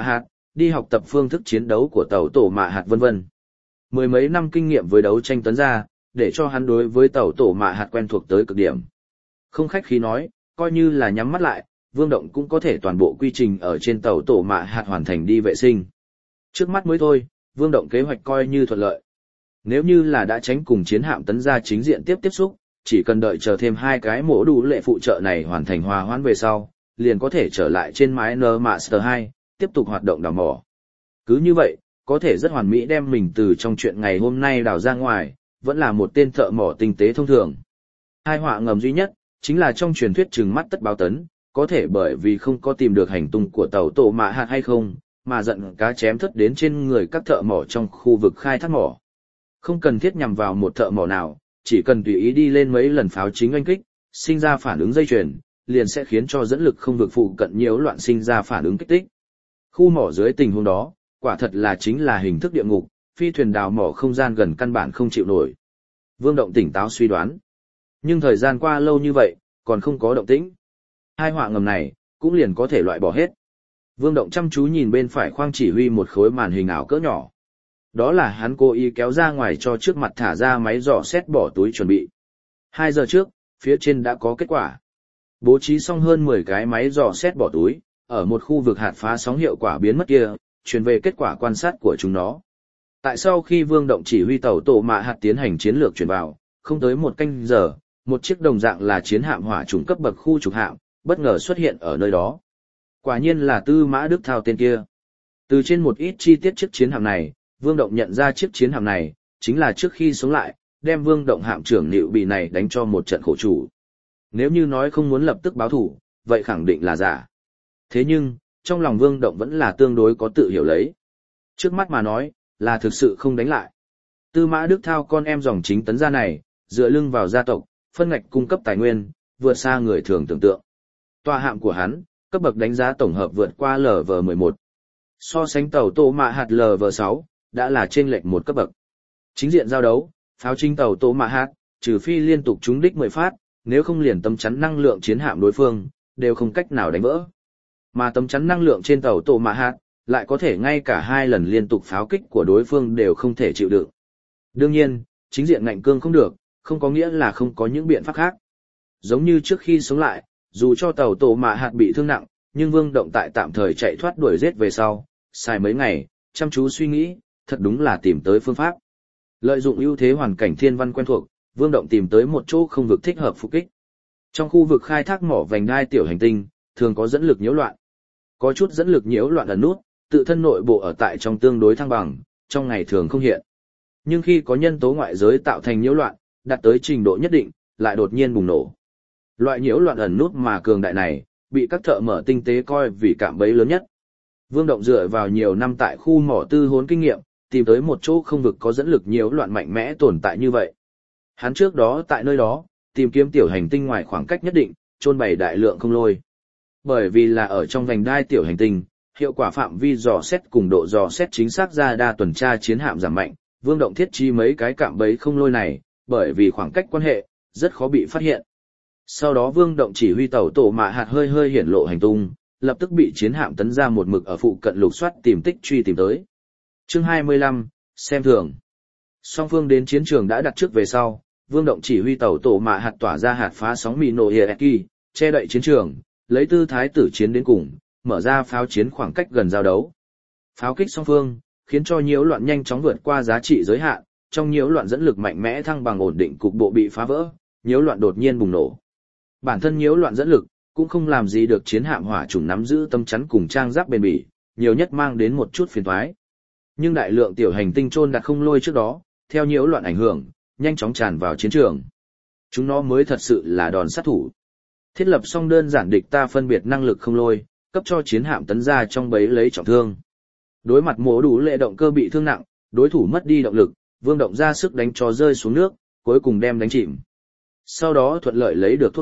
đi học tập phương thức chiến đấu của tàu tổ mạ hạt vân vân. Mười mấy năm kinh nghiệm với đấu tranh tấn gia, để cho hắn đối với tàu tổ mạ hạt quen thuộc tới cực điểm. Không khách khí nói, coi như là nhắm mắt lại, Vương Động cũng có thể toàn bộ quy trình ở trên tàu tổ mạ hạt hoàn thành đi vệ sinh. Trước mắt mới thôi, Vương Động kế hoạch coi như thuận lợi. Nếu như là đã tránh cùng chiến hạm tấn gia chính diện tiếp xúc, chỉ cần đợi chờ thêm 2 cái mổ đủ lệ phụ trợ này hoàn thành hòa hoãn về sau, liền có thể trở lại trên mái N Master 2, tiếp tục hoạt động đào mỏ. Cứ như vậy, có thể rất hoàn mỹ đem mình từ trong chuyện ngày hôm nay đào ra ngoài, vẫn là một tên thợ mỏ tinh tế thông thường. Hai họa ngầm duy nhất, chính là trong truyền thuyết trừng mắt tất báo tấn, có thể bởi vì không có tìm được hành tung của tàu tổ mạ hạt hay không, mà giận cá chém thất đến trên người các thợ mỏ trong khu vực khai thác mỏ. Không cần thiết nhằm vào một thợ mỏ nào, chỉ cần tùy ý đi lên mấy lần pháo chính oanh kích, sinh ra phản ứng dây chuyền, liền sẽ khiến cho dẫn lực không vực phụ cận nhiễu loạn sinh ra phản ứng kích thích. Khu mỏ dưới tình huống đó, quả thật là chính là hình thức địa ngục, phi thuyền đào mỏ không gian gần căn bản không chịu nổi. Vương Động tỉnh táo suy đoán. Nhưng thời gian qua lâu như vậy, còn không có động tĩnh. Hai họa ngầm này, cũng liền có thể loại bỏ hết. Vương Động chăm chú nhìn bên phải khoang chỉ huy một khối màn hình ảo cỡ nhỏ. Đó là hắn cố ý kéo ra ngoài cho trước mặt thả ra máy dò xét bỏ túi chuẩn bị. 2 giờ trước, phía trên đã có kết quả. Bố trí xong hơn 10 cái máy dò xét bỏ túi, ở một khu vực hạt phá sóng hiệu quả biến mất kia, truyền về kết quả quan sát của chúng nó. Tại sau khi Vương Động chỉ huy tàu tổ mạ hạt tiến hành chiến lược chuyển vào, không tới 1 canh giờ, một chiếc đồng dạng là chiến hạm hỏa chủng cấp bậc khu trục hạm, bất ngờ xuất hiện ở nơi đó. Quả nhiên là Tư Mã Đức Thao tên kia. Từ trên một ít chi tiết chiếc chiến hạm này, Vương Động nhận ra chiếc chiến hạm này, chính là trước khi sống lại, đem Vương Động hạm trưởng Nịu Bị này đánh cho một trận khổ chủ. Nếu như nói không muốn lập tức báo thủ, vậy khẳng định là giả. Thế nhưng, trong lòng Vương Động vẫn là tương đối có tự hiểu lấy. Trước mắt mà nói, là thực sự không đánh lại. Tư Mã Đức Thao con em dòng chính tấn gia này, dựa lưng vào gia tộc, phân ngạch cung cấp tài nguyên, vượt xa người thường tưởng tượng. Tòa hạm của hắn, cấp bậc đánh giá tổng hợp vượt qua LV11. So sánh tàu tổ mạ hạt LV6, đã là trên lệch một cấp bậc. Chính diện giao đấu, pháo chính tàu tổ mạ hạt, trừ phi liên tục trúng đích 10 phát, nếu không liền tấm chắn năng lượng chiến hạm đối phương, đều không cách nào đánh vỡ. Mà tấm chắn năng lượng trên tàu tổ mạ hạt, lại có thể ngay cả 2 lần liên tục pháo kích của đối phương đều không thể chịu đựng. Đương nhiên, chính diện ngạnh cương không được, không có nghĩa là không có những biện pháp khác. Giống như trước khi sống lại, dù cho tàu tổ mạ hạt bị thương nặng, nhưng Vương Động tại tạm thời chạy thoát đuổi giết về sau, xài mấy ngày, chăm chú suy nghĩ, thật đúng là tìm tới phương pháp. Lợi dụng ưu thế hoàn cảnh thiên văn quen thuộc, Vương Động tìm tới một chỗ không vực thích hợp phục kích. Trong khu vực khai thác mỏ vành đai tiểu hành tinh, thường có dẫn lực nhiễu loạn. Có chút dẫn lực nhiễu loạn ẩn nút, tự thân nội bộ ở tại trong tương đối thăng bằng, trong ngày thường không hiện. Nhưng khi có nhân tố ngoại giới tạo thành nhiễu loạn, đạt tới trình độ nhất định, lại đột nhiên bùng nổ. Loại nhiễu loạn ẩn nút mà cường đại này, bị các thợ mỏ tinh tế coi vì cạm bẫy lớn nhất. Vương Động dựa vào nhiều năm tại khu mỏ tư hốn kinh nghiệm, tìm tới một chỗ không vực có dẫn lực nhiễu loạn mạnh mẽ tồn tại như vậy. Hắn trước đó tại nơi đó, tìm kiếm tiểu hành tinh ngoài khoảng cách nhất định, chôn bày đại lượng không lôi. Bởi vì là ở trong vành đai tiểu hành tinh, hiệu quả phạm vi dò xét cùng độ dò xét chính xác ra đa tuần tra chiến hạm giảm mạnh, Vương Động thiết trí mấy cái cạm bẫy không lôi này, bởi vì khoảng cách quan hệ, rất khó bị phát hiện. Sau đó Vương Động chỉ huy tàu tổ mạ hạt hơi hiển lộ hành tung, lập tức bị chiến hạm tấn ra một mực ở phụ cận lục soát tìm tích truy tìm tới. Chương 25, xem thường. Song phương đến chiến trường đã đặt trước về sau, Vương Động chỉ huy tàu tổ mạ hạt tỏa ra hạt phá sóng Mino Hieki, che đậy chiến trường, lấy tư thái tử chiến đến cùng, mở ra pháo chiến khoảng cách gần giao đấu. Pháo kích song phương, khiến cho nhiễu loạn nhanh chóng vượt qua giá trị giới hạn, trong nhiễu loạn dẫn lực mạnh mẽ thăng bằng ổn định cục bộ bị phá vỡ, nhiễu loạn đột nhiên bùng nổ. Bản thân nhiễu loạn dẫn lực cũng không làm gì được chiến hạm hỏa chủng nắm giữ tâm chắn cùng trang giáp bền bỉ, nhiều nhất mang đến một chút phiền toái. Nhưng đại lượng tiểu hành tinh chôn đặt không lôi trước đó, theo nhiễu loạn ảnh hưởng, nhanh chóng tràn vào chiến trường. Chúng nó mới thật sự là đòn sát thủ. Thiết lập xong đơn giản địch ta phân biệt năng lực không lôi, cấp cho chiến hạm tấn ra trong bấy lấy trọng thương. Đối mặt mổ đủ lệ động cơ bị thương nặng, đối thủ mất đi động lực, Vương Động ra sức đánh cho rơi xuống nước, cuối cùng đem đánh chìm. Sau đó thuận lợi lấy được thuốc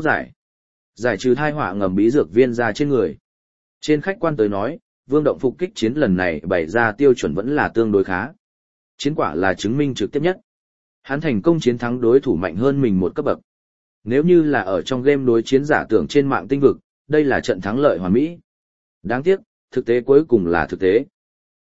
giải trừ thai họa ngầm bí dược viên ra trên người. Trên khách quan tới nói, Vương Động phục kích chiến lần này bày ra tiêu chuẩn vẫn là tương đối khá. Chiến quả là chứng minh trực tiếp nhất. Hắn thành công chiến thắng đối thủ mạnh hơn mình một cấp bậc. Nếu như là ở trong game đối chiến giả tưởng trên mạng tinh vực, đây là trận thắng lợi hoàn mỹ. Đáng tiếc, thực tế cuối cùng là thực tế.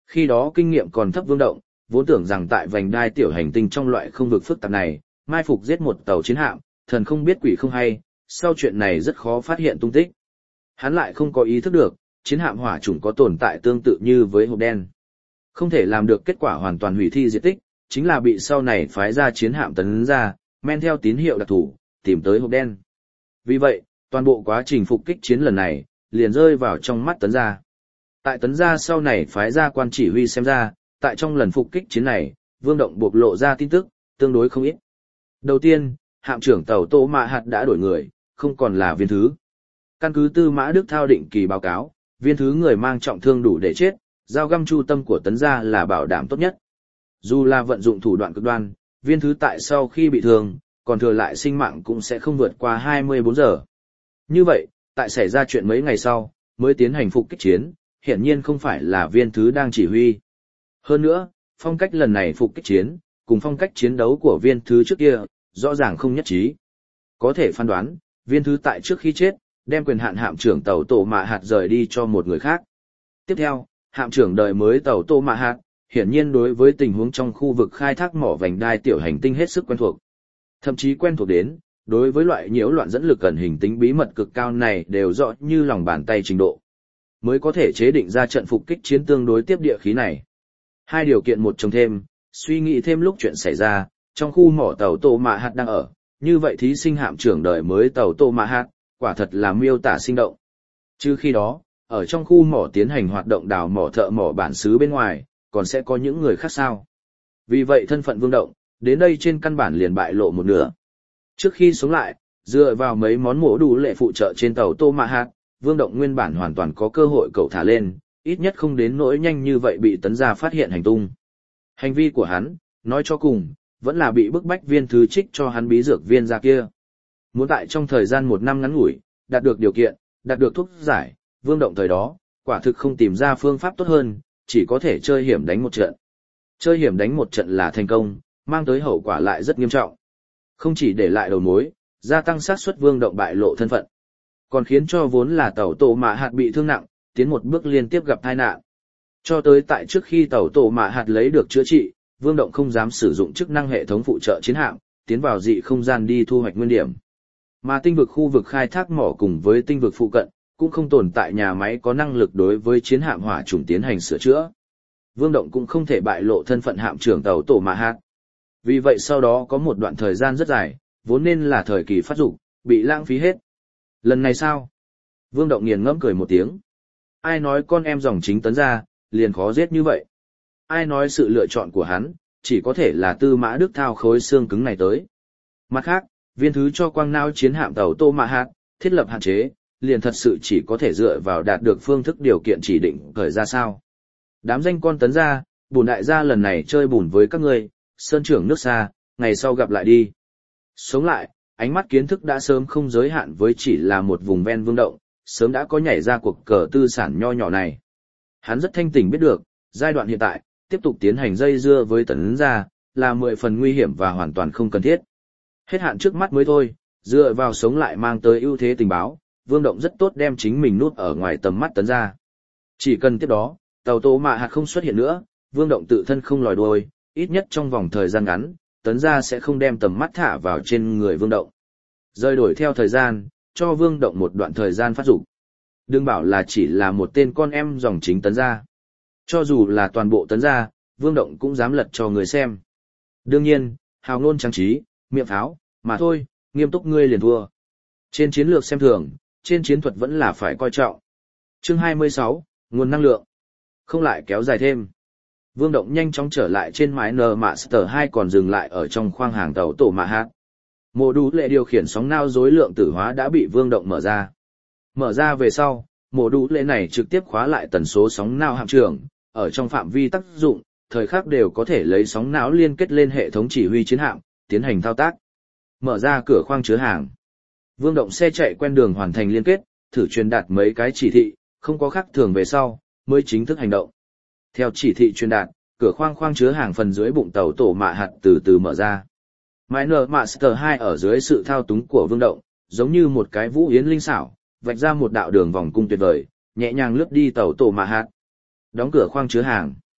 Khi đó kinh nghiệm còn thấp Vương Động, vốn tưởng rằng tại vành đai tiểu hành tinh trong loại không vực phức tạp này, mai phục giết một tàu chiến hạm, thần không biết quỷ không hay, sau chuyện này rất khó phát hiện tung tích. Hắn lại không có ý thức được, chiến hạm hỏa chủng có tồn tại tương tự như với hộp đen. Không thể làm được kết quả hoàn toàn hủy thi diệt tích, chính là bị sau này phái ra chiến hạm tấn ra, men theo tín hiệu đặc thù, tìm tới hộp đen. Vì vậy, toàn bộ quá trình phục kích chiến lần này, liền rơi vào trong mắt tấn gia. Tại tấn gia sau này phái ra quan chỉ huy xem ra, tại trong lần phục kích chiến này, Vương Động bộc lộ ra tin tức, tương đối không ít. Đầu tiên, hạm trưởng tàu Tô Mạ Hạt đã đổi người, không còn là Viên Thứ. Căn cứ Tư Mã Đức Thao định kỳ báo cáo, Viên Thứ người mang trọng thương đủ để chết, dao găm chu tâm của tấn gia là bảo đảm tốt nhất. Dù là vận dụng thủ đoạn cực đoan, Viên Thứ tại sau khi bị thương, còn thừa lại sinh mạng cũng sẽ không vượt qua 24 giờ. Như vậy, tại xảy ra chuyện mấy ngày sau, mới tiến hành phục kích chiến, hiển nhiên không phải là Viên Thứ đang chỉ huy. Hơn nữa, phong cách lần này phục kích chiến, cùng phong cách chiến đấu của Viên Thứ trước kia, rõ ràng không nhất trí. Có thể phán đoán, Viên Thứ tại trước khi chết, đem quyền hạn hạm trưởng tàu Tô Mạ Hạt rời đi cho một người khác. Tiếp theo, hạm trưởng đời mới tàu Tô Mạ Hạt, hiển nhiên đối với tình huống trong khu vực khai thác mỏ vành đai tiểu hành tinh hết sức quen thuộc. Thậm chí quen thuộc đến, đối với loại nhiễu loạn dẫn lực ẩn hình tính bí mật cực cao này đều rõ như lòng bàn tay trình độ. Mới có thể chế định ra trận phục kích chiến tương đối tiếp địa khí này. Hai điều kiện một chồng thêm, suy nghĩ thêm lúc chuyện xảy ra, trong khu mỏ tàu Tô Mạ Hạt đang ở, như vậy thí sinh hạm trưởng đời mới tàu Tô Mạ Hạt, quả thật là miêu tả sinh động. Chứ khi đó, ở trong khu mỏ tiến hành hoạt động đào mỏ thợ mỏ bản xứ bên ngoài, còn sẽ có những người khác sao. Vì vậy thân phận Vương Động, đến đây trên căn bản liền bại lộ một nửa. Trước khi sống lại, dựa vào mấy món mổ đủ lệ phụ trợ trên tàu Tô Mạ Hạt, Vương Động nguyên bản hoàn toàn có cơ hội cậu thả lên, ít nhất không đến nỗi nhanh như vậy bị tấn gia phát hiện hành tung. Hành vi của hắn, nói cho cùng, vẫn là bị bức bách Viên Thứ trích cho hắn bí dược viên ra kia. Muốn tại trong thời gian 1 năm ngắn ngủi, đạt được điều kiện, đạt được thuốc giải, Vương Động thời đó, quả thực không tìm ra phương pháp tốt hơn, chỉ có thể chơi hiểm đánh một trận. Chơi hiểm đánh một trận là thành công, mang tới hậu quả lại rất nghiêm trọng. Không chỉ để lại đầu mối, gia tăng xác suất Vương Động bại lộ thân phận, còn khiến cho vốn là tàu Tô Mạ Hạt bị thương nặng, tiến một bước liên tiếp gặp tai nạn. Cho tới tại trước khi tàu Tô Mạ Hạt lấy được chữa trị, Vương Động không dám sử dụng chức năng hệ thống phụ trợ chiến hạm, tiến vào dị không gian đi thu hoạch nguyên điểm. Mà tinh vực khu vực khai thác mỏ cùng với tinh vực phụ cận, cũng không tồn tại nhà máy có năng lực đối với chiến hạm hỏa chủng tiến hành sửa chữa. Vương Động cũng không thể bại lộ thân phận hạm trưởng tàu Tô Mạ Hạt. Vì vậy sau đó có một đoạn thời gian rất dài, vốn nên là thời kỳ phát dục, bị lãng phí hết. Lần này sao? Vương Động nghiền ngẫm cười một tiếng. Ai nói con em dòng chính tấn gia, liền khó giết như vậy? Ai nói sự lựa chọn của hắn, chỉ có thể là Tư Mã Đức Thao khối xương cứng này tới. Mặt khác, Viên Thứ cho quang não chiến hạm tàu Tô Mạ Hạt, thiết lập hạn chế, liền thật sự chỉ có thể dựa vào đạt được phương thức điều kiện chỉ định khởi ra sao. Đám danh con tấn gia, bổn đại gia lần này chơi bùn với các ngươi, sơn trưởng nước xa, ngày sau gặp lại đi. Sống lại, ánh mắt kiến thức đã sớm không giới hạn với chỉ là một vùng ven Vương Động, sớm đã có nhảy ra cuộc cờ tư sản nho nhỏ này. Hắn rất thanh tỉnh biết được, giai đoạn hiện tại, tiếp tục tiến hành dây dưa với tấn gia, là 10 phần nguy hiểm và hoàn toàn không cần thiết. Hết hạn trước mắt mới thôi, dựa vào sống lại mang tới ưu thế tình báo, Vương Động rất tốt đem chính mình nút ở ngoài tầm mắt tấn gia. Chỉ cần tiếp đó, tàu Tô Mạ Hạt không xuất hiện nữa, Vương Động tự thân không lòi đuôi, ít nhất trong vòng thời gian ngắn, tấn gia sẽ không đem tầm mắt thả vào trên người Vương Động. Rơi đổi theo thời gian, cho Vương Động một đoạn thời gian phát dục. Đừng bảo là chỉ là một tên con em dòng chính tấn gia. Cho dù là toàn bộ tấn gia, Vương Động cũng dám lật cho người xem. Đương nhiên, hào ngôn trang trí, miệng pháo, mà thôi, nghiêm túc ngươi liền thua. Trên chiến lược xem thường, trên chiến thuật vẫn là phải coi trọng. Chương 26, nguồn năng lượng. Không lại kéo dài thêm. Vương Động nhanh chóng trở lại trên mái Master 2 còn dừng lại ở trong khoang hàng tàu Tô Mạ Hạt. Mô đu lệ điều khiển sóng nao rối lượng tử hóa đã bị Vương Động mở ra. Mở ra về sau, mô đu lệ này trực tiếp khóa lại tần số sóng nao hạm trưởng, ở trong phạm vi tác dụng, thời khắc đều có thể lấy sóng não liên kết lên hệ thống chỉ huy chiến hạm, tiến hành thao tác. Mở ra cửa khoang chứa hàng. Vương Động xe chạy quen đường hoàn thành liên kết, thử truyền đạt mấy cái chỉ thị, không có khác thường về sau, mới chính thức hành động. Theo chỉ thị truyền đạt, cửa khoang chứa hàng phần dưới bụng tàu Tô Mạ Hạt từ từ mở ra. Miner Master 2 ở dưới sự thao túng của Vương Động, giống như một cái vũ yến linh xảo, vạch ra một đạo đường vòng cung tuyệt vời, nhẹ nhàng lướt đi tàu Tô Mạ Hạt. Đóng cửa khoang chứa hàng.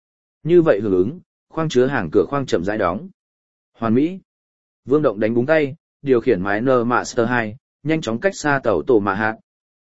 Như vậy hưởng ứng, khoang chứa hàng cửa khoang chậm rãi đóng. Hoàn mỹ. Vương Động đánh búng tay, điều khiển máy N Master 2, nhanh chóng cách xa tàu tổ mạ hạt.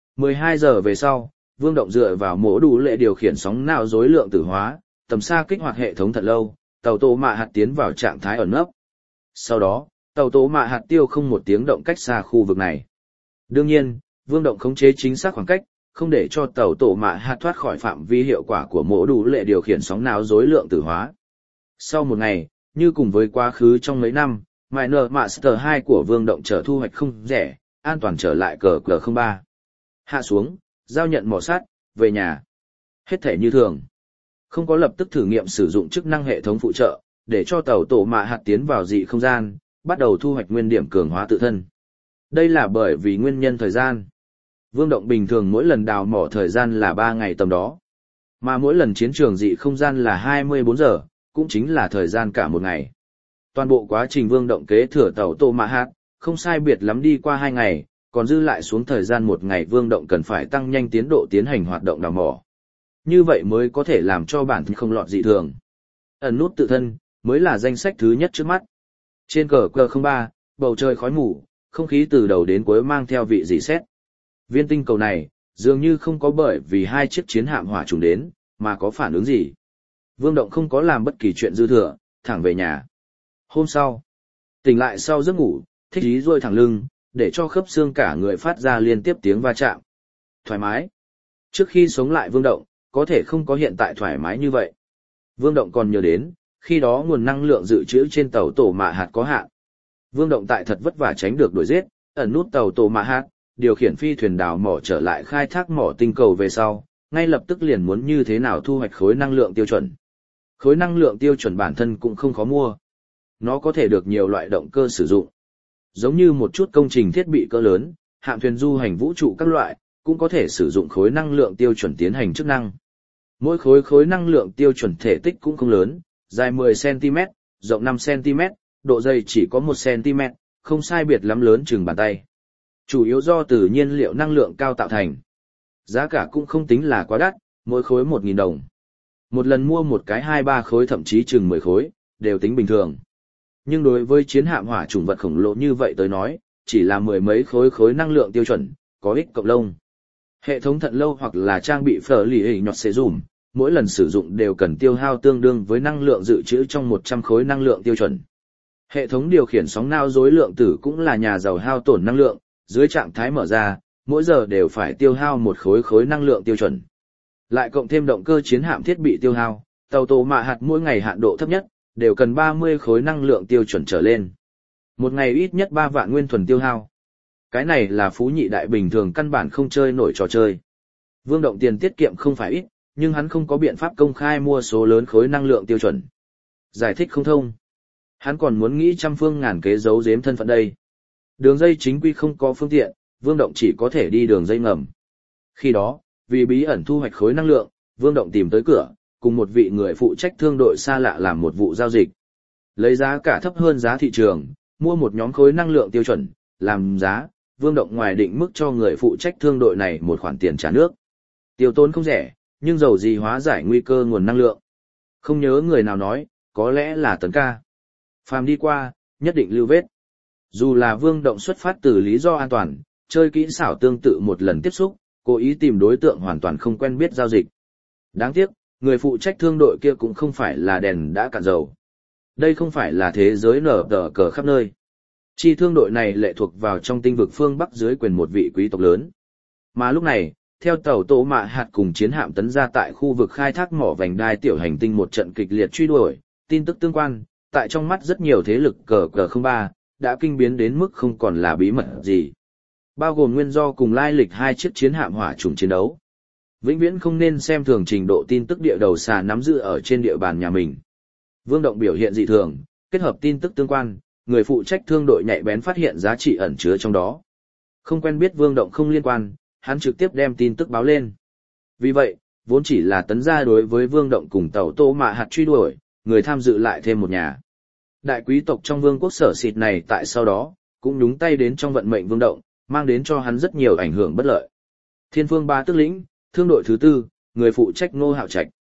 12 giờ về sau, Vương Động dựa vào mổ đủ lệ điều khiển sóng não rối lượng tử hóa, tầm xa kích hoạt hệ thống thật lâu, tàu tổ mạ hạt tiến vào trạng thái ẩn nấp. Sau đó, tàu tổ mạ hạt tiêu không một tiếng động cách xa khu vực này. Đương nhiên, Vương Động khống chế chính xác khoảng cách, không để cho tàu tổ mạ hạt thoát khỏi phạm vi hiệu quả của mổ đủ lệ điều khiển sóng não rối lượng tử hóa. Sau một ngày, như cùng với quá khứ trong mấy năm, Miner Master 2 của Vương Động trở thu hoạch không rẻ, an toàn trở lại cờ 03. Hạ xuống, giao nhận mỏ sắt, về nhà. Hết thể như thường. Không có lập tức thử nghiệm sử dụng chức năng hệ thống phụ trợ, để cho tàu tổ mạ hạt tiến vào dị không gian, bắt đầu thu hoạch nguyên điểm cường hóa tự thân. Đây là bởi vì nguyên nhân thời gian. Vương Động bình thường mỗi lần đào mỏ thời gian là 3 ngày tầm đó. Mà mỗi lần chiến trường dị không gian là 24 giờ, cũng chính là thời gian cả một ngày. Toàn bộ quá trình Vương Động kế thừa tàu tổ mạ hạt, không sai biệt lắm đi qua 2 ngày, còn dư lại xuống thời gian 1 ngày Vương Động cần phải tăng nhanh tiến độ tiến hành hoạt động đào mỏ. Như vậy mới có thể làm cho bản thân không lọt dị thường. Ẩn nút tự thân, mới là danh sách thứ nhất trước mắt. Trên cờ 03, bầu trời khói mù, không khí từ đầu đến cuối mang theo vị dị xét. Viên tinh cầu này, dường như không có bởi vì 2 chiếc chiến hạm hỏa trùng đến, mà có phản ứng gì. Vương Động không có làm bất kỳ chuyện dư thừa, thẳng về nhà. Hôm sau, tỉnh lại sau giấc ngủ, thích ý duỗi thẳng lưng, để cho khớp xương cả người phát ra liên tiếp tiếng va chạm. Thoải mái. Trước khi sống lại Vương Động, có thể không có hiện tại thoải mái như vậy. Vương Động còn nhớ đến, khi đó nguồn năng lượng dự trữ trên tàu tổ mạ hạt có hạn. Vương Động tại thật vất vả tránh được đuổi giết, ẩn nút tàu tổ mạ hạt, điều khiển phi thuyền đào mỏ trở lại khai thác mỏ tinh cầu về sau, ngay lập tức liền muốn như thế nào thu hoạch khối năng lượng tiêu chuẩn. Khối năng lượng tiêu chuẩn bản thân cũng không khó mua. Nó có thể được nhiều loại động cơ sử dụng. Giống như một chút công trình thiết bị cỡ lớn, hạm thuyền du hành vũ trụ các loại, cũng có thể sử dụng khối năng lượng tiêu chuẩn tiến hành chức năng. Mỗi khối năng lượng tiêu chuẩn thể tích cũng không lớn, dài 10cm, rộng 5cm, độ dày chỉ có 1cm, không sai biệt lắm lớn chừng bàn tay. Chủ yếu do từ nhiên liệu năng lượng cao tạo thành. Giá cả cũng không tính là quá đắt, mỗi khối 1.000 đồng. Một lần mua một cái 2-3 khối thậm chí chừng 10 khối, đều tính bình thường. Nhưng đối với chiến hạm hỏa chủng vật khổng lồ như vậy tới nói, chỉ là 10 mấy khối năng lượng tiêu chuẩn, có ích cộng lông. Hệ thống thận lâu hoặc là trang bị phở lì hình nhọt sẽ dùm, mỗi lần sử dụng đều cần tiêu hao tương đương với năng lượng dự trữ trong 100 khối năng lượng tiêu chuẩn. Hệ thống điều khiển sóng não rối lượng tử cũng là nhà giàu hao tổn năng lượng, dưới trạng thái mở ra, mỗi giờ đều phải tiêu hao một khối năng lượng tiêu chuẩn. Lại cộng thêm động cơ chiến hạm thiết bị tiêu hao, tàu tổ mạ hạt mỗi ngày hạn độ thấp nhất, đều cần 30 khối năng lượng tiêu chuẩn trở lên. Một ngày ít nhất 3 vạn nguyên thuần tiêu hao. Cái này là phú nhị đại bình thường căn bản không chơi nổi trò chơi. Vương Động tiền tiết kiệm không phải ít, nhưng hắn không có biện pháp công khai mua số lớn khối năng lượng tiêu chuẩn. Giải thích không thông. Hắn còn muốn nghĩ trăm phương ngàn kế giấu giếm thân phận đây. Đường dây chính quy không có phương tiện, Vương Động chỉ có thể đi đường dây ngầm. Khi đó, vì bí ẩn thu hoạch khối năng lượng, Vương Động tìm tới cửa, cùng một vị người phụ trách thương đội xa lạ làm một vụ giao dịch. Lấy giá cả thấp hơn giá thị trường, mua một nhóm khối năng lượng tiêu chuẩn, làm giá, Vương Động ngoài định mức cho người phụ trách thương đội này một khoản tiền trả nước. Tiêu tốn không rẻ, nhưng dầu gì hóa giải nguy cơ nguồn năng lượng. Không nhớ người nào nói, có lẽ là Tấn ca. Phàm đi qua, nhất định lưu vết. Dù là Vương Động xuất phát từ lý do an toàn, chơi kỹ xảo tương tự một lần tiếp xúc, cố ý tìm đối tượng hoàn toàn không quen biết giao dịch. Đáng tiếc, người phụ trách thương đội kia cũng không phải là đèn đã cạn dầu. Đây không phải là thế giới nở tờ cờ khắp nơi. Chi thương đội này lệ thuộc vào trong tinh vực phương Bắc dưới quyền một vị quý tộc lớn. Mà lúc này, theo tàu tổ mạ hạt cùng chiến hạm tấn ra tại khu vực khai thác mỏ vành đai tiểu hành tinh một trận kịch liệt truy đuổi, tin tức tương quan, tại trong mắt rất nhiều thế lực cờ 03, đã kinh biến đến mức không còn là bí mật gì. Bao gồm nguyên do cùng lai lịch 2 chiếc chiến hạm hỏa chủng chiến đấu. Vĩnh viễn không nên xem thường trình độ tin tức địa đầu xà nắm giữ ở trên địa bàn nhà mình. Vương Động biểu hiện dị thường, kết hợp tin tức tương quan, người phụ trách thương đội nhạy bén phát hiện giá trị ẩn chứa trong đó. Không quen biết Vương Động không liên quan, hắn trực tiếp đem tin tức báo lên. Vì vậy, vốn chỉ là tấn gia đối với Vương Động cùng tàu tổ mạ hạt truy đuổi, người tham dự lại thêm một nhà. Đại quý tộc trong vương quốc Sở Xịt này tại sau đó, cũng nhúng tay đến trong vận mệnh Vương Động, mang đến cho hắn rất nhiều ảnh hưởng bất lợi. Thiên Phương Ba Tước lĩnh, thương đội thứ 4, người phụ trách Ngô Hạo Trạch.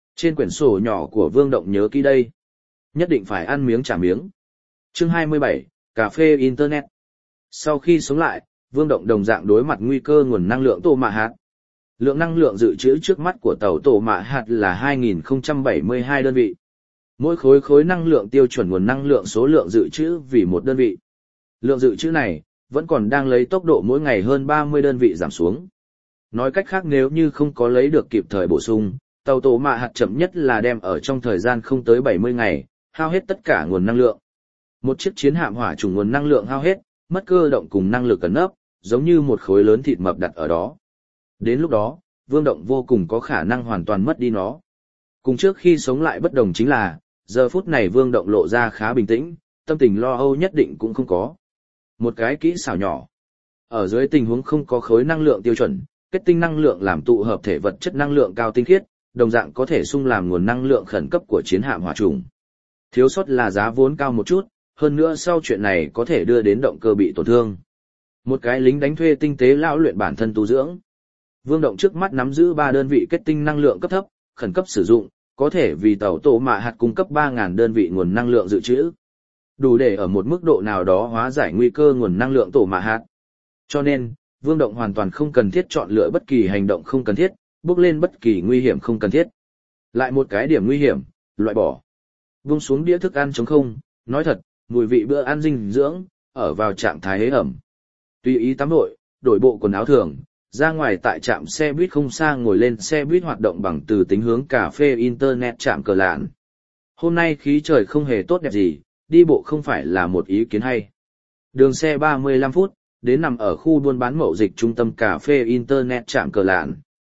Trên quyển sổ nhỏ của Vương Động nhớ kỹ đây. Nhất định phải ăn miếng trả miếng. Chương 27, Cà phê Internet. Sau khi sống lại, Vương Động đồng dạng đối mặt nguy cơ nguồn năng lượng tổ mạ hạt. Lượng năng lượng dự trữ trước mắt của tàu tổ mạ hạt là 2072 đơn vị. Mỗi khối năng lượng tiêu chuẩn nguồn năng lượng số lượng dự trữ vì một đơn vị. Lượng dự trữ này vẫn còn đang lấy tốc độ mỗi ngày hơn 30 đơn vị giảm xuống. Nói cách khác, nếu như không có lấy được kịp thời bổ sung, tàu tổ mạ hạt chậm nhất là đem ở trong thời gian không tới 70 ngày, hao hết tất cả nguồn năng lượng. Một chiếc chiến hạm hỏa chủng nguồn năng lượng hao hết, mất cơ động cùng năng lực ẩn nấp, giống như một khối lớn thịt mập đặt ở đó. Đến lúc đó, Vương Động vô cùng có khả năng hoàn toàn mất đi nó. Cùng trước khi sống lại bất đồng chính là, giờ phút này Vương Động lộ ra khá bình tĩnh, tâm tình lo âu nhất định cũng không có. Một cái kỹ xảo nhỏ. Ở dưới tình huống không có khối năng lượng tiêu chuẩn, kết tinh năng lượng làm tụ hợp thể vật chất năng lượng cao tinh khiết, đồng dạng có thể sung làm nguồn năng lượng khẩn cấp của chiến hạm hỏa chủng. Thiếu sót là giá vốn cao một chút, hơn nữa sau chuyện này có thể đưa đến động cơ bị tổn thương. Một cái lính đánh thuê tinh tế lão luyện bản thân tu dưỡng. Vương Động trước mắt nắm giữ 3 đơn vị kết tinh năng lượng cấp thấp, khẩn cấp sử dụng, có thể vì tàu tổ mạ hạt cung cấp 3.000 đơn vị nguồn năng lượng dự trữ. Đủ để ở một mức độ nào đó hóa giải nguy cơ nguồn năng lượng tổ mạ hạt. Cho nên, Vương Động hoàn toàn không cần thiết chọn lựa bất kỳ hành động không cần thiết, bước lên bất kỳ nguy hiểm không cần thiết. Lại một cái điểm nguy hiểm, loại bỏ. Vung xuống đĩa thức ăn trống không, nói thật, mùi vị bữa ăn dinh dưỡng, ở vào trạng thái hế ẩm. Tùy ý tắm gội, đổi bộ quần áo thường, ra ngoài tại trạm xe buýt không xa ngồi lên xe buýt hoạt động bằng từ tính hướng cà phê Internet trạm cờ lạn. Hôm nay khí trời không hề tốt đẹp gì, đi bộ không phải là một ý kiến hay. Đường xe 35 phút, đến nằm ở khu buôn bán mậu dịch trung tâm cà phê Internet trạm cờ lạn.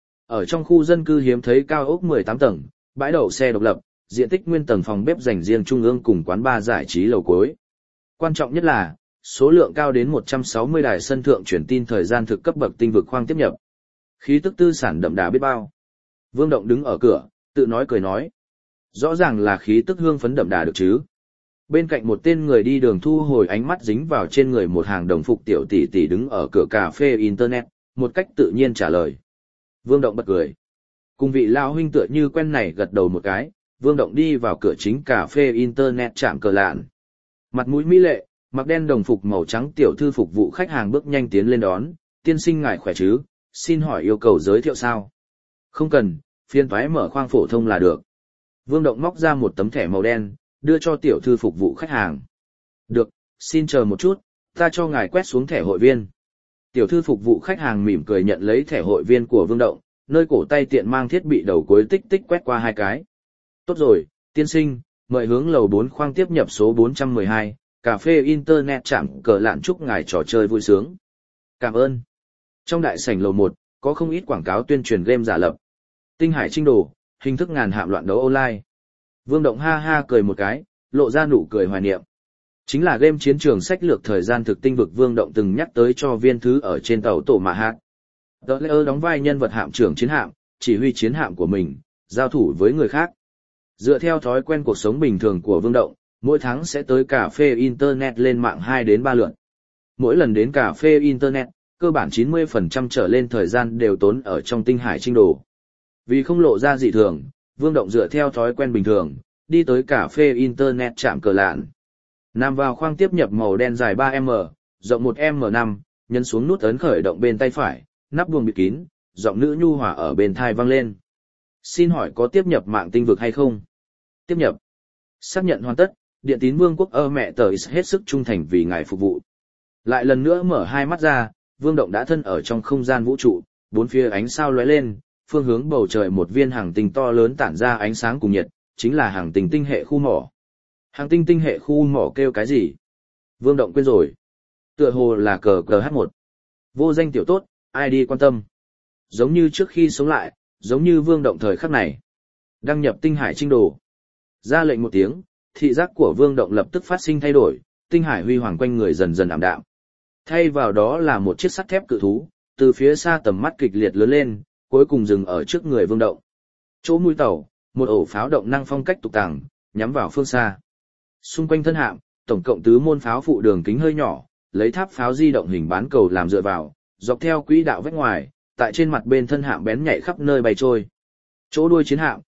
Ở trong khu dân cư hiếm thấy cao ốc 18 tầng, bãi đậu xe độc lập, diện tích nguyên tầng phòng bếp dành riêng trung ương cùng quán bar giải trí lầu cuối. Quan trọng nhất là, số lượng cao đến 160 đài sân thượng truyền tin thời gian thực cấp bậc tinh vực khoang tiếp nhập. Khí tức tư sản đậm đà biết bao. Vương Động đứng ở cửa, tự nói cười nói. Rõ ràng là khí tức hương phấn đậm đà được chứ. Bên cạnh một tên người đi đường thu hồi ánh mắt dính vào trên người một hàng đồng phục tiểu tỷ tỷ đứng ở cửa cà phê Internet, một cách tự nhiên trả lời. Vương Động bật cười. Cùng vị lao huynh tựa như quen này gật đầu một cái, Vương Động đi vào cửa chính cà phê Internet trạm cờ lạn. Mặt mũi mỹ lệ, mặc đen đồng phục màu trắng tiểu thư phục vụ khách hàng bước nhanh tiến lên đón, tiên sinh ngài khỏe chứ, xin hỏi yêu cầu giới thiệu sao? Không cần, phiên toái mở khoang phổ thông là được. Vương Động móc ra một tấm thẻ màu đen, đưa cho tiểu thư phục vụ khách hàng. Được, xin chờ một chút, ta cho ngài quét xuống thẻ hội viên. Tiểu thư phục vụ khách hàng mỉm cười nhận lấy thẻ hội viên của Vương Động, nơi cổ tay tiện mang thiết bị đầu cuối tích tích quét qua 2 cái. Tốt rồi, tiên sinh, mời hướng lầu 4 khoang tiếp nhập số 412, cà phê Internet trạm cờ lạn, chúc ngài trò chơi vui sướng. Cảm ơn. Trong đại sảnh lầu 1, có không ít quảng cáo tuyên truyền game giả lập. Tinh hải trinh đồ, hình thức ngàn hạm loạn đấu online. Vương Động ha ha cười một cái, lộ ra nụ cười hoài niệm. Chính là game chiến trường sách lược thời gian thực tinh vực Vương Động từng nhắc tới cho viên thứ ở trên tàu tổ mạ hạt. The Layer đóng vai nhân vật hạm trưởng chiến hạm, chỉ huy chiến hạm của mình, giao thủ với người khác. Dựa theo thói quen cuộc sống bình thường của Vương Động, mỗi tháng sẽ tới cà phê Internet lên mạng 2 đến 3 lượt. Mỗi lần đến cà phê Internet, cơ bản 90% trở lên thời gian đều tốn ở trong tinh hải trinh đồ. Vì không lộ ra dị thường, Vương Động dựa theo thói quen bình thường, đi tới cà phê Internet trạm cờ lạn. Nằm vào khoang tiếp nhập màu đen dài 3m, rộng 1m5, nhấn xuống nút ấn khởi động bên tay phải, nắp buồng bịt kín, giọng nữ nhu hòa ở bên tai vang lên. Xin hỏi có tiếp nhập mạng tinh vực hay không? Tiếp nhập. Xác nhận hoàn tất, Điện tín Vương quốc mẹ tờ hết sức trung thành vì ngài phục vụ. Lại lần nữa mở hai mắt ra, Vương Động đã thân ở trong không gian vũ trụ, bốn phía ánh sao lóe lên, phương hướng bầu trời một viên hành tinh to lớn tản ra ánh sáng cùng nhiệt, chính là hành tinh tinh hệ khu mỏ. Hành tinh tinh hệ khu mỏ kêu cái gì? Vương Động quên rồi. Tựa hồ là cờ KH1. Vô danh tiểu tốt, ai đi quan tâm. Giống như trước khi sống lại, giống như Vương Động thời khắc này. Đăng nhập tinh hải trinh đồ. Ra lệnh một tiếng, thị giác của Vương Động lập tức phát sinh thay đổi, tinh hải huy hoàng quanh người dần dần ảm đạm. Thay vào đó là một chiếc sắt thép cự thú, từ phía xa tầm mắt kịch liệt lớn lên, cuối cùng dừng ở trước người Vương Động. Chỗ mũi tàu, một ổ pháo động năng phong cách tục tàng, nhắm vào phương xa. Xung quanh thân hạm, tổng cộng tứ môn pháo phụ đường kính hơi nhỏ, lấy tháp pháo di động hình bán cầu làm dựa vào, dọc theo quỹ đạo vách ngoài, tại trên mặt bên thân hạm bén nhạy khắp nơi bay trôi. Chỗ đuôi chiến hạm,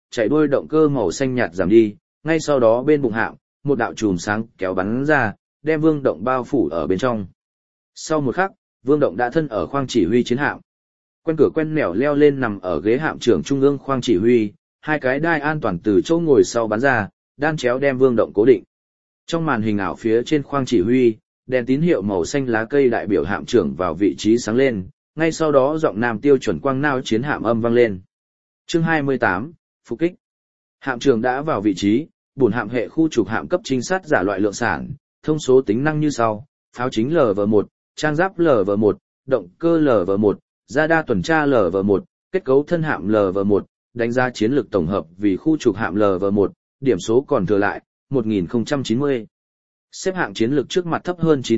chạy đuôi động cơ màu xanh nhạt giảm đi, ngay sau đó bên bụng hạm, một đạo chùm sáng kéo bắn ra, đem Vương Động bao phủ ở bên trong. Sau một khắc, Vương Động đã thân ở khoang chỉ huy chiến hạm. Quen cửa quen nẻo leo lên nằm ở ghế hạm trưởng trung ương khoang chỉ huy, hai cái đai an toàn từ chỗ ngồi sau bắn ra, đan chéo đem Vương Động cố định. Trong màn hình ảo phía trên khoang chỉ huy, đèn tín hiệu màu xanh lá cây đại biểu hạm trưởng vào vị trí sáng lên, ngay sau đó giọng nam tiêu chuẩn quang nao chiến hạm âm vang lên. Chương 28, phục kích. Hạm trưởng đã vào vị trí, bổn hạm hệ khu trục hạm cấp trinh sát giả loại lượng sản, thông số tính năng như sau: pháo chính LV1, trang giáp LV1, động cơ LV1, radar tuần tra LV1, kết cấu thân hạm LV1, đánh giá chiến lược tổng hợp vì khu trục hạm LV1, điểm số còn thừa lại 1090. Xếp hạng chiến lược trước mặt thấp hơn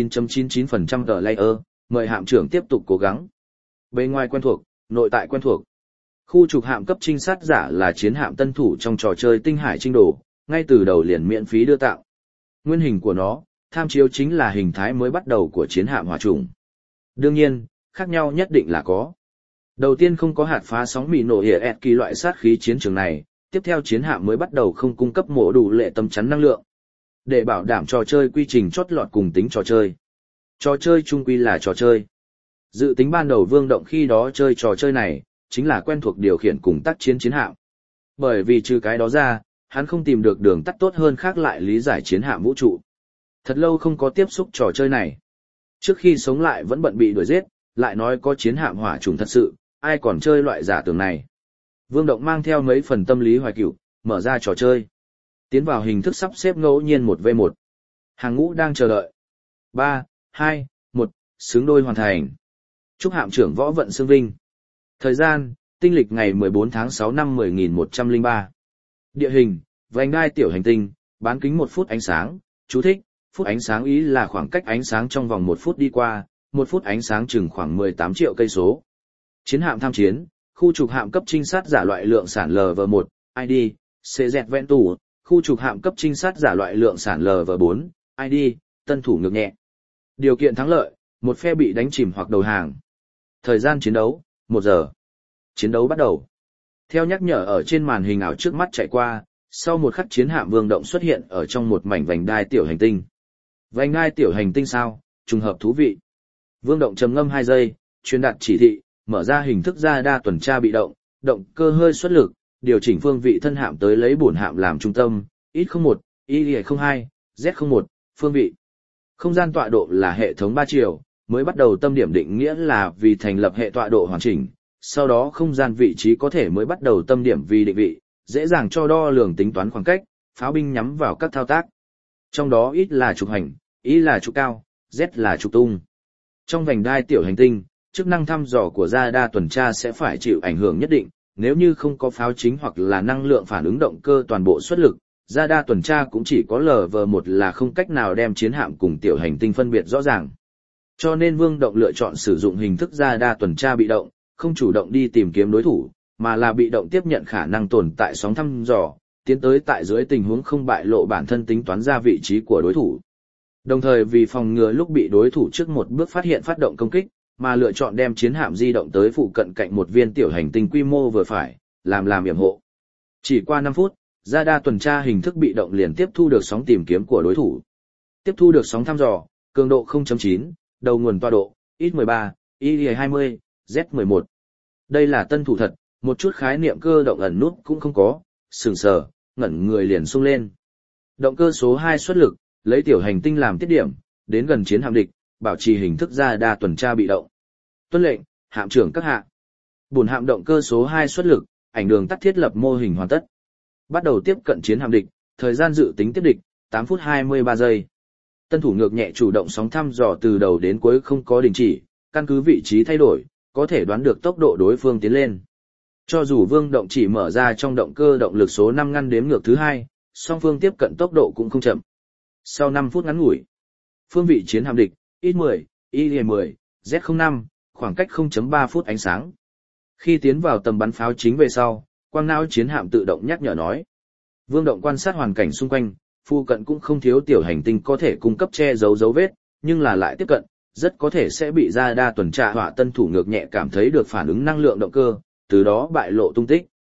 99.99% tờ layer, mời hạm trưởng tiếp tục cố gắng. Bề ngoài quen thuộc, nội tại quen thuộc. Khu trục hạm cấp trinh sát giả là chiến hạm tân thủ trong trò chơi Tinh Hải Trinh Đồ, ngay từ đầu liền miễn phí đưa tặng. Nguyên hình của nó, tham chiếu chính là hình thái mới bắt đầu của chiến hạm hỏa trùng. Đương nhiên, khác nhau nhất định là có. Đầu tiên không có hạt phá sóng mì nổ hiệp kỳ loại sát khí chiến trường này, tiếp theo chiến hạm mới bắt đầu không cung cấp mổ đủ lệ tấm chắn năng lượng. Để bảo đảm trò chơi quy trình chót lọt cùng tính trò chơi. Trò chơi chung quy là trò chơi. Dự tính ban đầu Vương Động khi đó chơi trò chơi này, chính là quen thuộc điều khiển cùng tác chiến chiến hạm. Bởi vì trừ cái đó ra, hắn không tìm được đường tắt tốt hơn khác lại lý giải chiến hạm vũ trụ. Thật lâu không có tiếp xúc trò chơi này. Trước khi sống lại vẫn bận bị đuổi giết, lại nói có chiến hạm hỏa trùng thật sự, ai còn chơi loại giả tưởng này. Vương Động mang theo mấy phần tâm lý hoài cựu, mở ra trò chơi. Tiến vào hình thức sắp xếp ngẫu nhiên 1v1. Hàng ngũ đang chờ đợi. 3, 2, 1, xứng đôi hoàn thành. Chúc hạm trưởng Võ Vận Xương Vinh. Thời gian, tinh lịch ngày 14 tháng 6 năm 10103. Địa hình, vành đai tiểu hành tinh, bán kính 1 phút ánh sáng, chú thích, phút ánh sáng ý là khoảng cách ánh sáng trong vòng 1 phút đi qua, 1 phút ánh sáng chừng khoảng 18 triệu cây số. Chiến hạm tham chiến, khu trục hạm cấp trinh sát giả loại lượng sản LV1, ID, CZ Ventu, khu trục hạm cấp trinh sát giả loại lượng sản LV4, ID, tân thủ ngược nhẹ. Điều kiện thắng lợi, một phe bị đánh chìm hoặc đầu hàng. Thời gian chiến đấu, 1 giờ. Chiến đấu bắt đầu. Theo nhắc nhở ở trên màn hình ảo trước mắt chạy qua, sau một khắc chiến hạm Vương Động xuất hiện ở trong một mảnh vành đai tiểu hành tinh. Vành đai tiểu hành tinh sao, trùng hợp thú vị. Vương Động trầm ngâm 2 giây, truyền đạt chỉ thị, mở ra hình thức radar tuần tra bị động, động cơ hơi xuất lực, điều chỉnh phương vị thân hạm tới lấy bổn hạm làm trung tâm, X01, Y02, Z01, phương vị. Không gian tọa độ là hệ thống 3 chiều, mới bắt đầu tâm điểm định nghĩa là vì thành lập hệ tọa độ hoàn chỉnh, sau đó không gian vị trí có thể mới bắt đầu tâm điểm vì định vị, dễ dàng cho đo lường tính toán khoảng cách, pháo binh nhắm vào các thao tác. Trong đó X là trục hành, Y là trục cao, Z là trục tung. Trong vành đai tiểu hành tinh, chức năng thăm dò của radar tuần tra sẽ phải chịu ảnh hưởng nhất định, nếu như không có pháo chính hoặc là năng lượng phản ứng động cơ toàn bộ xuất lực, radar tuần tra cũng chỉ có LV1 là không cách nào đem chiến hạm cùng tiểu hành tinh phân biệt rõ ràng. Cho nên Vương Động lựa chọn sử dụng hình thức radar tuần tra bị động, không chủ động đi tìm kiếm đối thủ, mà là bị động tiếp nhận khả năng tồn tại sóng thăm dò, tiến tới tại dưới tình huống không bại lộ bản thân tính toán ra vị trí của đối thủ. Đồng thời vì phòng ngừa lúc bị đối thủ trước một bước phát hiện phát động công kích, mà lựa chọn đem chiến hạm di động tới phụ cận cạnh một viên tiểu hành tinh quy mô vừa phải, làm yểm hộ. Chỉ qua 5 phút, radar tuần tra hình thức bị động liền tiếp thu được sóng tìm kiếm của đối thủ. Tiếp thu được sóng thăm dò, cường độ 0.9, đầu nguồn tọa độ, X13, Y20, Z11. Đây là tân thủ thật, một chút khái niệm cơ động ẩn nút cũng không có, sừng sờ, ngẩn người liền sung lên. Động cơ số 2 xuất lực, lấy tiểu hành tinh làm tiết điểm, đến gần chiến hạm địch, bảo trì hình thức radar tuần tra bị động. Tuân lệnh, hạm trưởng các hạ. Bổn hạm động cơ số 2 xuất lực, ảnh đường tắt thiết lập mô hình hoàn tất. Bắt đầu tiếp cận chiến hạm địch, thời gian dự tính tiếp địch, 8 phút 23 giây. Tân thủ ngược nhẹ chủ động sóng thăm dò từ đầu đến cuối không có đình chỉ, căn cứ vị trí thay đổi, có thể đoán được tốc độ đối phương tiến lên. Cho dù Vương Động chỉ mở ra trong động cơ động lực số 5 ngăn đếm ngược thứ 2, song phương tiếp cận tốc độ cũng không chậm. Sau 5 phút ngắn ngủi, phương vị chiến hạm địch, X10, Y10, Z05, khoảng cách 0.3 phút ánh sáng. Khi tiến vào tầm bắn pháo chính về sau, quang não chiến hạm tự động nhắc nhở nói. Vương Động quan sát hoàn cảnh xung quanh, phụ cận cũng không thiếu tiểu hành tinh có thể cung cấp che giấu dấu vết, nhưng là lại tiếp cận, rất có thể sẽ bị radar tuần tra hỏa tân thủ ngược nhẹ cảm thấy được phản ứng năng lượng động cơ, từ đó bại lộ tung tích.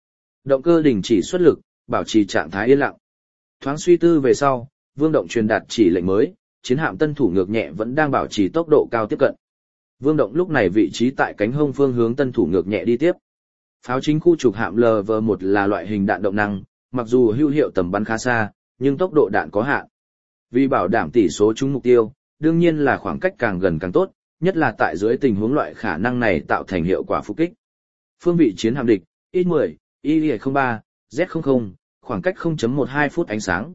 Động cơ đình chỉ xuất lực, bảo trì trạng thái yên lặng. Thoáng suy tư về sau, Vương Động truyền đạt chỉ lệnh mới, chiến hạm tân thủ ngược nhẹ vẫn đang bảo trì tốc độ cao tiếp cận. Vương Động lúc này vị trí tại cánh hông phương hướng tân thủ ngược nhẹ đi tiếp. Pháo chính khu trục hạm LV-1 là loại hình đạn động năng, mặc dù hữu hiệu tầm bắn khá xa, nhưng tốc độ đạn có hạn. Vì bảo đảm tỷ số trúng mục tiêu, đương nhiên là khoảng cách càng gần càng tốt, nhất là tại dưới tình huống loại khả năng này tạo thành hiệu quả phục kích. Phương vị chiến hạm địch, X-10, Y-03, Z-00, khoảng cách 0.12 phút ánh sáng.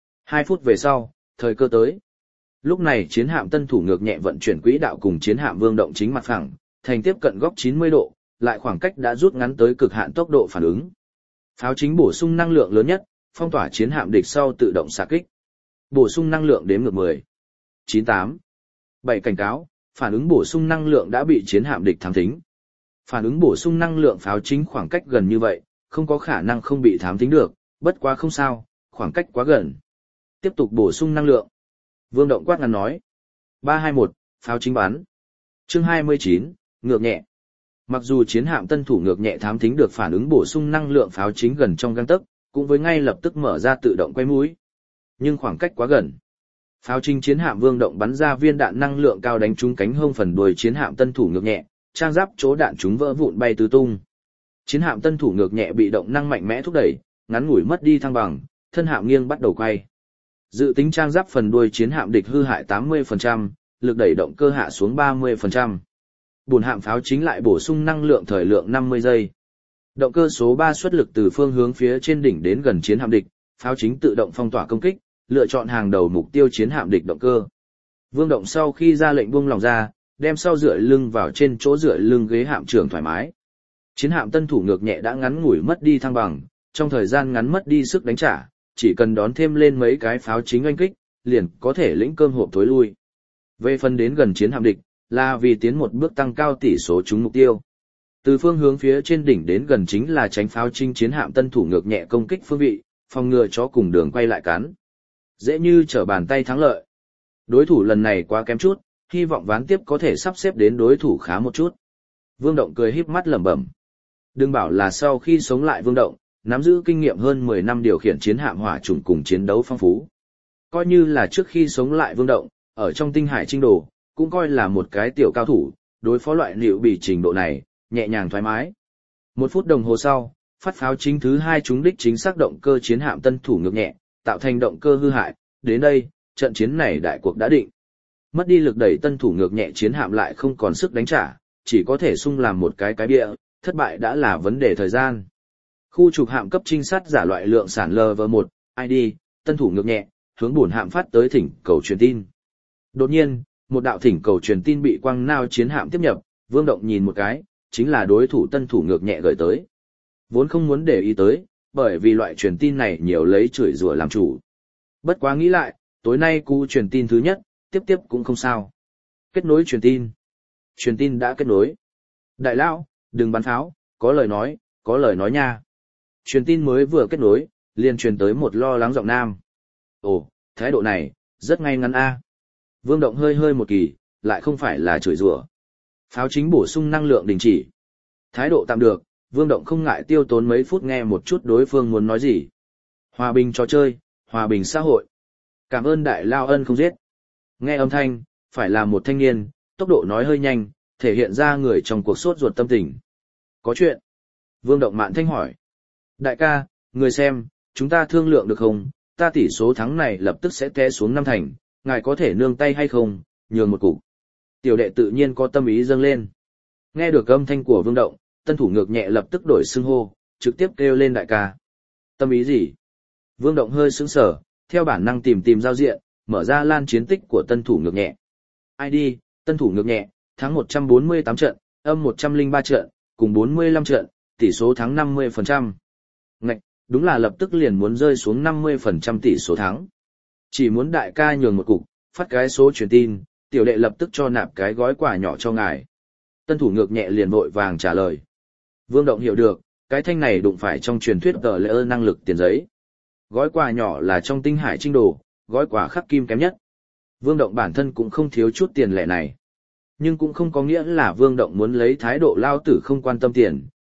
2 phút về sau, thời cơ tới. Lúc này chiến hạm tân thủ ngược nhẹ vận chuyển quỹ đạo cùng chiến hạm Vương Động chính mặt phẳng, thành tiếp cận góc 90 độ, lại khoảng cách đã rút ngắn tới cực hạn tốc độ phản ứng. Pháo chính bổ sung năng lượng lớn nhất, phong tỏa chiến hạm địch sau tự động xạ kích. Bổ sung năng lượng đếm ngược 10, 9, 8, 7 cảnh cáo, phản ứng bổ sung năng lượng đã bị chiến hạm địch thám thính. Phản ứng bổ sung năng lượng pháo chính khoảng cách gần như vậy, không có khả năng không bị thám thính được, bất quá không sao, khoảng cách quá gần. Tiếp tục bổ sung năng lượng. Vương Động quát ngắn nói. 321, pháo chính bắn. Chương 29, ngược nhẹ. Mặc dù chiến hạm tân thủ ngược nhẹ thám thính được phản ứng bổ sung năng lượng pháo chính gần trong gang tấc, cũng với ngay lập tức mở ra tự động quay mũi. Nhưng khoảng cách quá gần. Pháo chính chiến hạm Vương Động bắn ra viên đạn năng lượng cao đánh trúng cánh hông phần đuôi chiến hạm tân thủ ngược nhẹ, trang giáp chỗ đạn chúng vỡ vụn bay tứ tung. Chiến hạm tân thủ ngược nhẹ bị động năng mạnh mẽ thúc đẩy, ngắn ngủi mất đi thăng bằng, thân hạm nghiêng bắt đầu quay. Dự tính trang giáp phần đuôi chiến hạm địch hư hại 80%, lực đẩy động cơ hạ xuống 30%. Bồn hạm pháo chính lại bổ sung năng lượng thời lượng 50 giây. Động cơ số 3 xuất lực từ phương hướng phía trên đỉnh đến gần chiến hạm địch, pháo chính tự động phong tỏa công kích, lựa chọn hàng đầu mục tiêu chiến hạm địch động cơ. Vương Động sau khi ra lệnh buông lỏng ra, đem sau dựa lưng vào trên chỗ dựa lưng ghế hạm trưởng thoải mái. Chiến hạm tân thủ ngược nhẹ đã ngắn ngủi mất đi thăng bằng, trong thời gian ngắn mất đi sức đánh trả, chỉ cần đón thêm lên mấy cái pháo chính oanh kích, liền có thể lĩnh cơm hộp tối lui. Về phần đến gần chiến hạm địch, là vì tiến một bước tăng cao tỷ số trúng mục tiêu. Từ phương hướng phía trên đỉnh đến gần chính là tránh pháo chính chiến hạm tân thủ ngược nhẹ công kích phương vị, phòng ngừa chó cùng đường quay lại cắn. Dễ như trở bàn tay thắng lợi. Đối thủ lần này quá kém chút, hy vọng ván tiếp có thể sắp xếp đến đối thủ khá một chút. Vương Động cười híp mắt lẩm bẩm. Đừng bảo là sau khi sống lại Vương Động, nắm giữ kinh nghiệm hơn 10 năm điều khiển chiến hạm hỏa chủng cùng chiến đấu phong phú. Coi như là trước khi sống lại Vương Động, ở trong tinh hải trinh đồ, cũng coi là một cái tiểu cao thủ, đối phó loại liệu bị trình độ này, nhẹ nhàng thoải mái. 1 phút đồng hồ sau, phát pháo chính thứ 2 trúng đích chính xác động cơ chiến hạm tân thủ ngược nhẹ, tạo thành động cơ hư hại, đến đây, trận chiến này đại cuộc đã định. Mất đi lực đẩy tân thủ ngược nhẹ chiến hạm lại không còn sức đánh trả, chỉ có thể sung làm một cái bịa, thất bại đã là vấn đề thời gian. Khu trục hạm cấp trinh sát giả loại lượng sản LV1, ID, tân thủ ngược nhẹ, hướng bổn hạm phát tới thỉnh cầu truyền tin. Đột nhiên, một đạo thỉnh cầu truyền tin bị quang nao chiến hạm tiếp nhập, Vương Động nhìn một cái, chính là đối thủ tân thủ ngược nhẹ gửi tới. Vốn không muốn để ý tới, bởi vì loại truyền tin này nhiều lấy chửi rủa làm chủ. Bất quá nghĩ lại, tối nay cú truyền tin thứ nhất, tiếp cũng không sao. Kết nối truyền tin. Truyền tin đã kết nối. Đại lão, đừng bắn pháo, có lời nói nha. Truyền tin mới vừa kết nối, liền truyền tới một lo lắng giọng nam. Ồ, thái độ này, rất ngay ngắn a. Vương Động hơi một kỳ, lại không phải là chửi rủa. Pháo chính bổ sung năng lượng đình chỉ. Thái độ tạm được, Vương Động không ngại tiêu tốn mấy phút nghe một chút đối phương muốn nói gì. Hòa bình trò chơi, hòa bình xã hội. Cảm ơn đại lao ân không giết. Nghe âm thanh, phải là một thanh niên, tốc độ nói hơi nhanh, thể hiện ra người trong cuộc sốt ruột tâm tình. Có chuyện. Vương Động mạn thanh hỏi. Đại ca, người xem, chúng ta thương lượng được không? Ta tỷ số thắng này lập tức sẽ té xuống 5 thành, ngài có thể nương tay hay không, nhường một cục. Tiểu đệ tự nhiên có tâm ý dâng lên. Nghe được âm thanh của Vương Động, tân thủ ngược nhẹ lập tức đổi xưng hô, trực tiếp kêu lên đại ca. Tâm ý gì? Vương Động hơi sững sờ, theo bản năng tìm giao diện, mở ra lan chiến tích của tân thủ ngược nhẹ. ID, tân thủ ngược nhẹ, thắng 148 trận, âm 103 trận, cùng 45 trận, tỷ số thắng 50%. Ngạch, đúng là lập tức liền muốn rơi xuống 50% tỷ số thắng. Chỉ muốn đại ca nhường một cục, phát cái số truyền tin, tiểu đệ lập tức cho nạp cái gói quà nhỏ cho ngài. Tân thủ ngược nhẹ liền vội vàng trả lời. Vương Động hiểu được, cái thanh này đụng phải trong truyền thuyết tờ lễ năng lực tiền giấy. Gói quà nhỏ là trong tinh hải trinh đồ, gói quà khắc kim kém nhất. Vương Động bản thân cũng không thiếu chút tiền lẻ này. Nhưng cũng không có nghĩa là Vương Động muốn lấy thái độ lao tử không quan tâm tiền,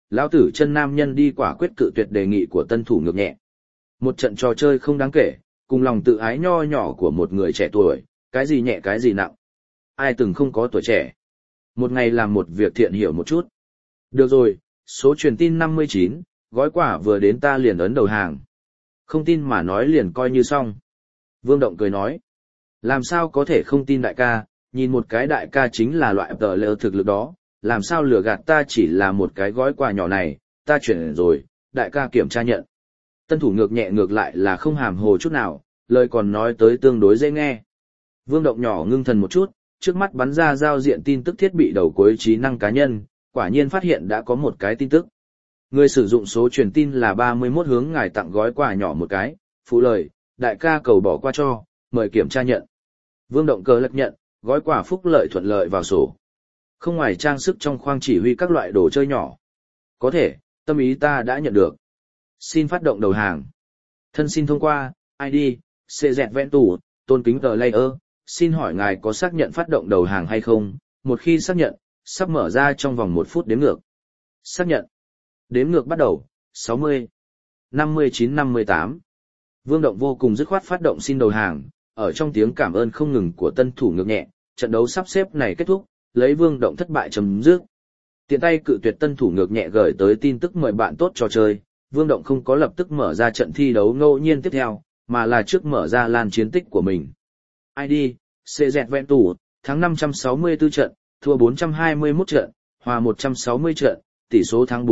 lão tử chân nam nhân đi quả quyết cự tuyệt đề nghị của tân thủ ngược nhẹ. Một trận trò chơi không đáng kể, cùng lòng tự ái nho nhỏ của một người trẻ tuổi, cái gì nhẹ cái gì nặng. Ai từng không có tuổi trẻ. Một ngày làm một việc thiện hiểu một chút. Được rồi, số truyền tin 59, gói quả vừa đến ta liền ấn đầu hàng. Không tin mà nói liền coi như xong. Vương Động cười nói. Làm sao có thể không tin đại ca, nhìn một cái đại ca chính là loại tờ lỡ thực lực đó, làm sao lừa gạt ta chỉ là một cái gói quà nhỏ này, ta chuyển rồi, đại ca kiểm tra nhận. Tân thủ ngược nhẹ ngược lại là không hàm hồ chút nào, lời còn nói tới tương đối dễ nghe. Vương Động nhỏ ngưng thần một chút, trước mắt bắn ra giao diện tin tức thiết bị đầu cuối trí năng cá nhân, quả nhiên phát hiện đã có một cái tin tức. Người sử dụng số truyền tin là 31 hướng ngài tặng gói quà nhỏ một cái, phụ lời, đại ca cầu bỏ qua cho, mời kiểm tra nhận. Vương Động cờ lật nhận, gói quà phúc lợi thuận lợi vào sổ. Không ngoài trang sức trong khoang chỉ huy các loại đồ chơi nhỏ. Có thể, tâm ý ta đã nhận được. Xin phát động đầu hàng. Thân xin thông qua, ID, CZ vẹn tủ, tôn kính tờ layer, xin hỏi ngài có xác nhận phát động đầu hàng hay không? Một khi xác nhận, sắp mở ra trong vòng 1 phút đếm ngược. Xác nhận. Đếm ngược bắt đầu, 60, 59, 58. Vương Động vô cùng dứt khoát phát động xin đầu hàng, ở trong tiếng cảm ơn không ngừng của tân thủ ngược nhẹ, trận đấu sắp xếp này kết thúc, lấy Vương Động thất bại chấm dứt. Tiện tay cự tuyệt tân thủ ngược nhẹ gửi tới tin tức mời bạn tốt trò chơi, Vương Động không có lập tức mở ra trận thi đấu ngẫu nhiên tiếp theo, mà là trước mở ra lan chiến tích của mình. ID, CZ vẹn tủ, thắng 564 trận, thua 421 trận, hòa 160 trận, tỷ số thắng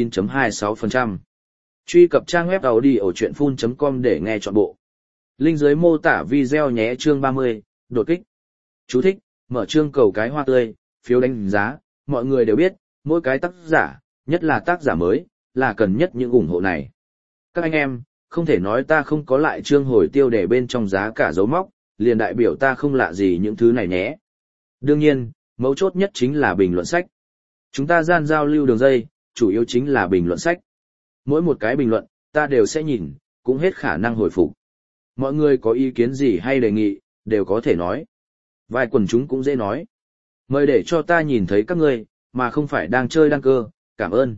49.26%. Truy cập trang web audiochuyenphun.com để nghe trọn bộ. Link dưới mô tả video nhé. Chương 30, đột kích. Chú thích, mở chương cầu cái hoa tươi, phiếu đánh giá, mọi người đều biết, mỗi cái tác giả, nhất là tác giả mới, là cần nhất những ủng hộ này. Các anh em, không thể nói ta không có lại chương hồi tiêu để bên trong giá cả dấu móc, liền đại biểu ta không lạ gì những thứ này nhé. Đương nhiên, mấu chốt nhất chính là bình luận sách. Chúng ta gian giao lưu đường dây, chủ yếu chính là bình luận sách. Mỗi một cái bình luận, ta đều sẽ nhìn, cũng hết khả năng hồi phục. Mọi người có ý kiến gì hay đề nghị, đều có thể nói. Vài quần chúng cũng dễ nói. Mời để cho ta nhìn thấy các ngươi, mà không phải đang chơi đăng cơ, cảm ơn.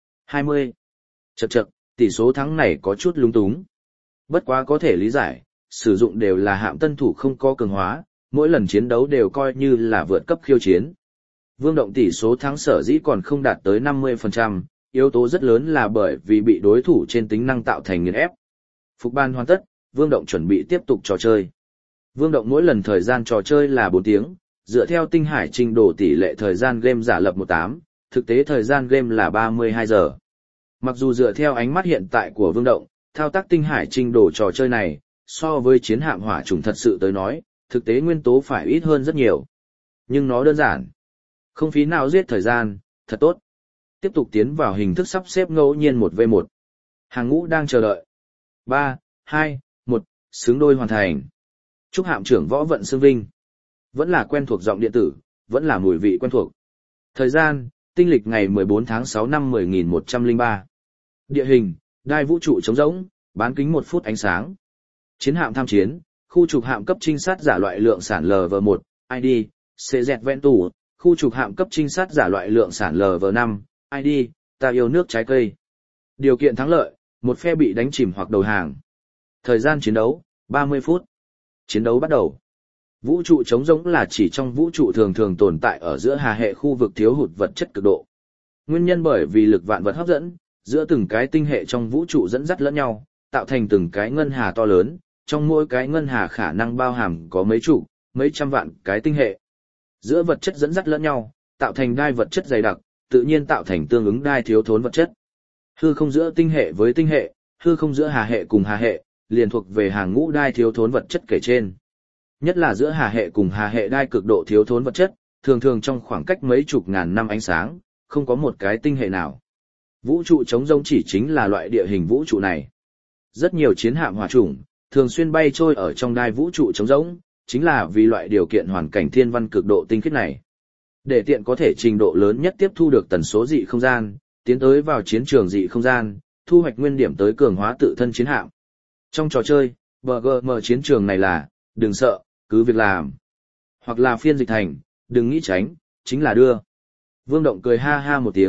20. Chậc, tỷ số thắng này có chút lung túng. Bất quá có thể lý giải, sử dụng đều là hạm tân thủ không có cường hóa, mỗi lần chiến đấu đều coi như là vượt cấp khiêu chiến. Vương Động tỷ số thắng sở dĩ còn không đạt tới 50%, yếu tố rất lớn là bởi vì bị đối thủ trên tính năng tạo thành nghiền ép. Phục ban hoàn tất, Vương Động chuẩn bị tiếp tục trò chơi. Vương Động mỗi lần thời gian trò chơi là 4 tiếng, dựa theo tinh hải trình độ tỷ lệ thời gian game giả lập 18, thực tế thời gian game là 32 giờ. Mặc dù dựa theo ánh mắt hiện tại của Vương Động, thao tác tinh hải trình độ trò chơi này, so với chiến hạm hỏa trùng thật sự tới nói, thực tế nguyên tố phải ít hơn rất nhiều. Nhưng nó đơn giản. Không phí nào giết thời gian, thật tốt. Tiếp tục tiến vào hình thức sắp xếp ngẫu nhiên 1v1. Hàng ngũ đang chờ đợi. 3, 2, 1, xứng đôi hoàn thành. Chúc hạm trưởng Võ Vận Xương Vinh. Vẫn là quen thuộc giọng điện tử, vẫn là mùi vị quen thuộc. Thời gian, tinh lịch ngày 14 tháng 6 năm 10103. Địa hình, đai vũ trụ trống rỗng, bán kính 1 phút ánh sáng. Chiến hạm tham chiến, khu trục hạm cấp trinh sát giả loại lượng sản LV1, ID, CZ Ventu, khu trục hạm cấp trinh sát giả loại lượng sản LV5, ID, ta yêu nước trái cây. Điều kiện thắng lợi, một phe bị đánh chìm hoặc đầu hàng. Thời gian chiến đấu, 30 phút. Chiến đấu bắt đầu. Vũ trụ trống rỗng là chỉ trong vũ trụ thường thường tồn tại ở giữa hà hệ khu vực thiếu hụt vật chất cực độ. Nguyên nhân bởi vì lực vạn vật hấp dẫn, giữa từng cái tinh hệ trong vũ trụ dẫn dắt lẫn nhau, tạo thành từng cái ngân hà to lớn, trong mỗi cái ngân hà khả năng bao hàm có mấy chục, mấy trăm vạn cái tinh hệ. Giữa vật chất dẫn dắt lẫn nhau, tạo thành đai vật chất dày đặc, tự nhiên tạo thành tương ứng đai thiếu thốn vật chất. Hư không giữa tinh hệ với tinh hệ, hư không giữa hà hệ cùng hà hệ, liền thuộc về hàng ngũ đai thiếu thốn vật chất kể trên. Nhất là giữa hà hệ cùng hà hệ đai cực độ thiếu thốn vật chất, thường thường trong khoảng cách mấy chục ngàn năm ánh sáng, không có một cái tinh hệ nào. Vũ trụ trống rỗng chỉ chính là loại địa hình vũ trụ này. Rất nhiều chiến hạm hỏa chủng, thường xuyên bay trôi ở trong đai vũ trụ trống rỗng, chính là vì loại điều kiện hoàn cảnh thiên văn cực độ tinh khiết này. Để tiện có thể trình độ lớn nhất tiếp thu được tần số dị không gian, tiến tới vào chiến trường dị không gian, thu hoạch nguyên điểm tới cường hóa tự thân chiến hạm. Trong trò chơi, BGM chiến trường này là, đừng sợ, cứ việc làm. Hoặc là phiên dịch thành, đừng nghĩ tránh, chính là đưa. Vương Động cười ha ha một tiếng,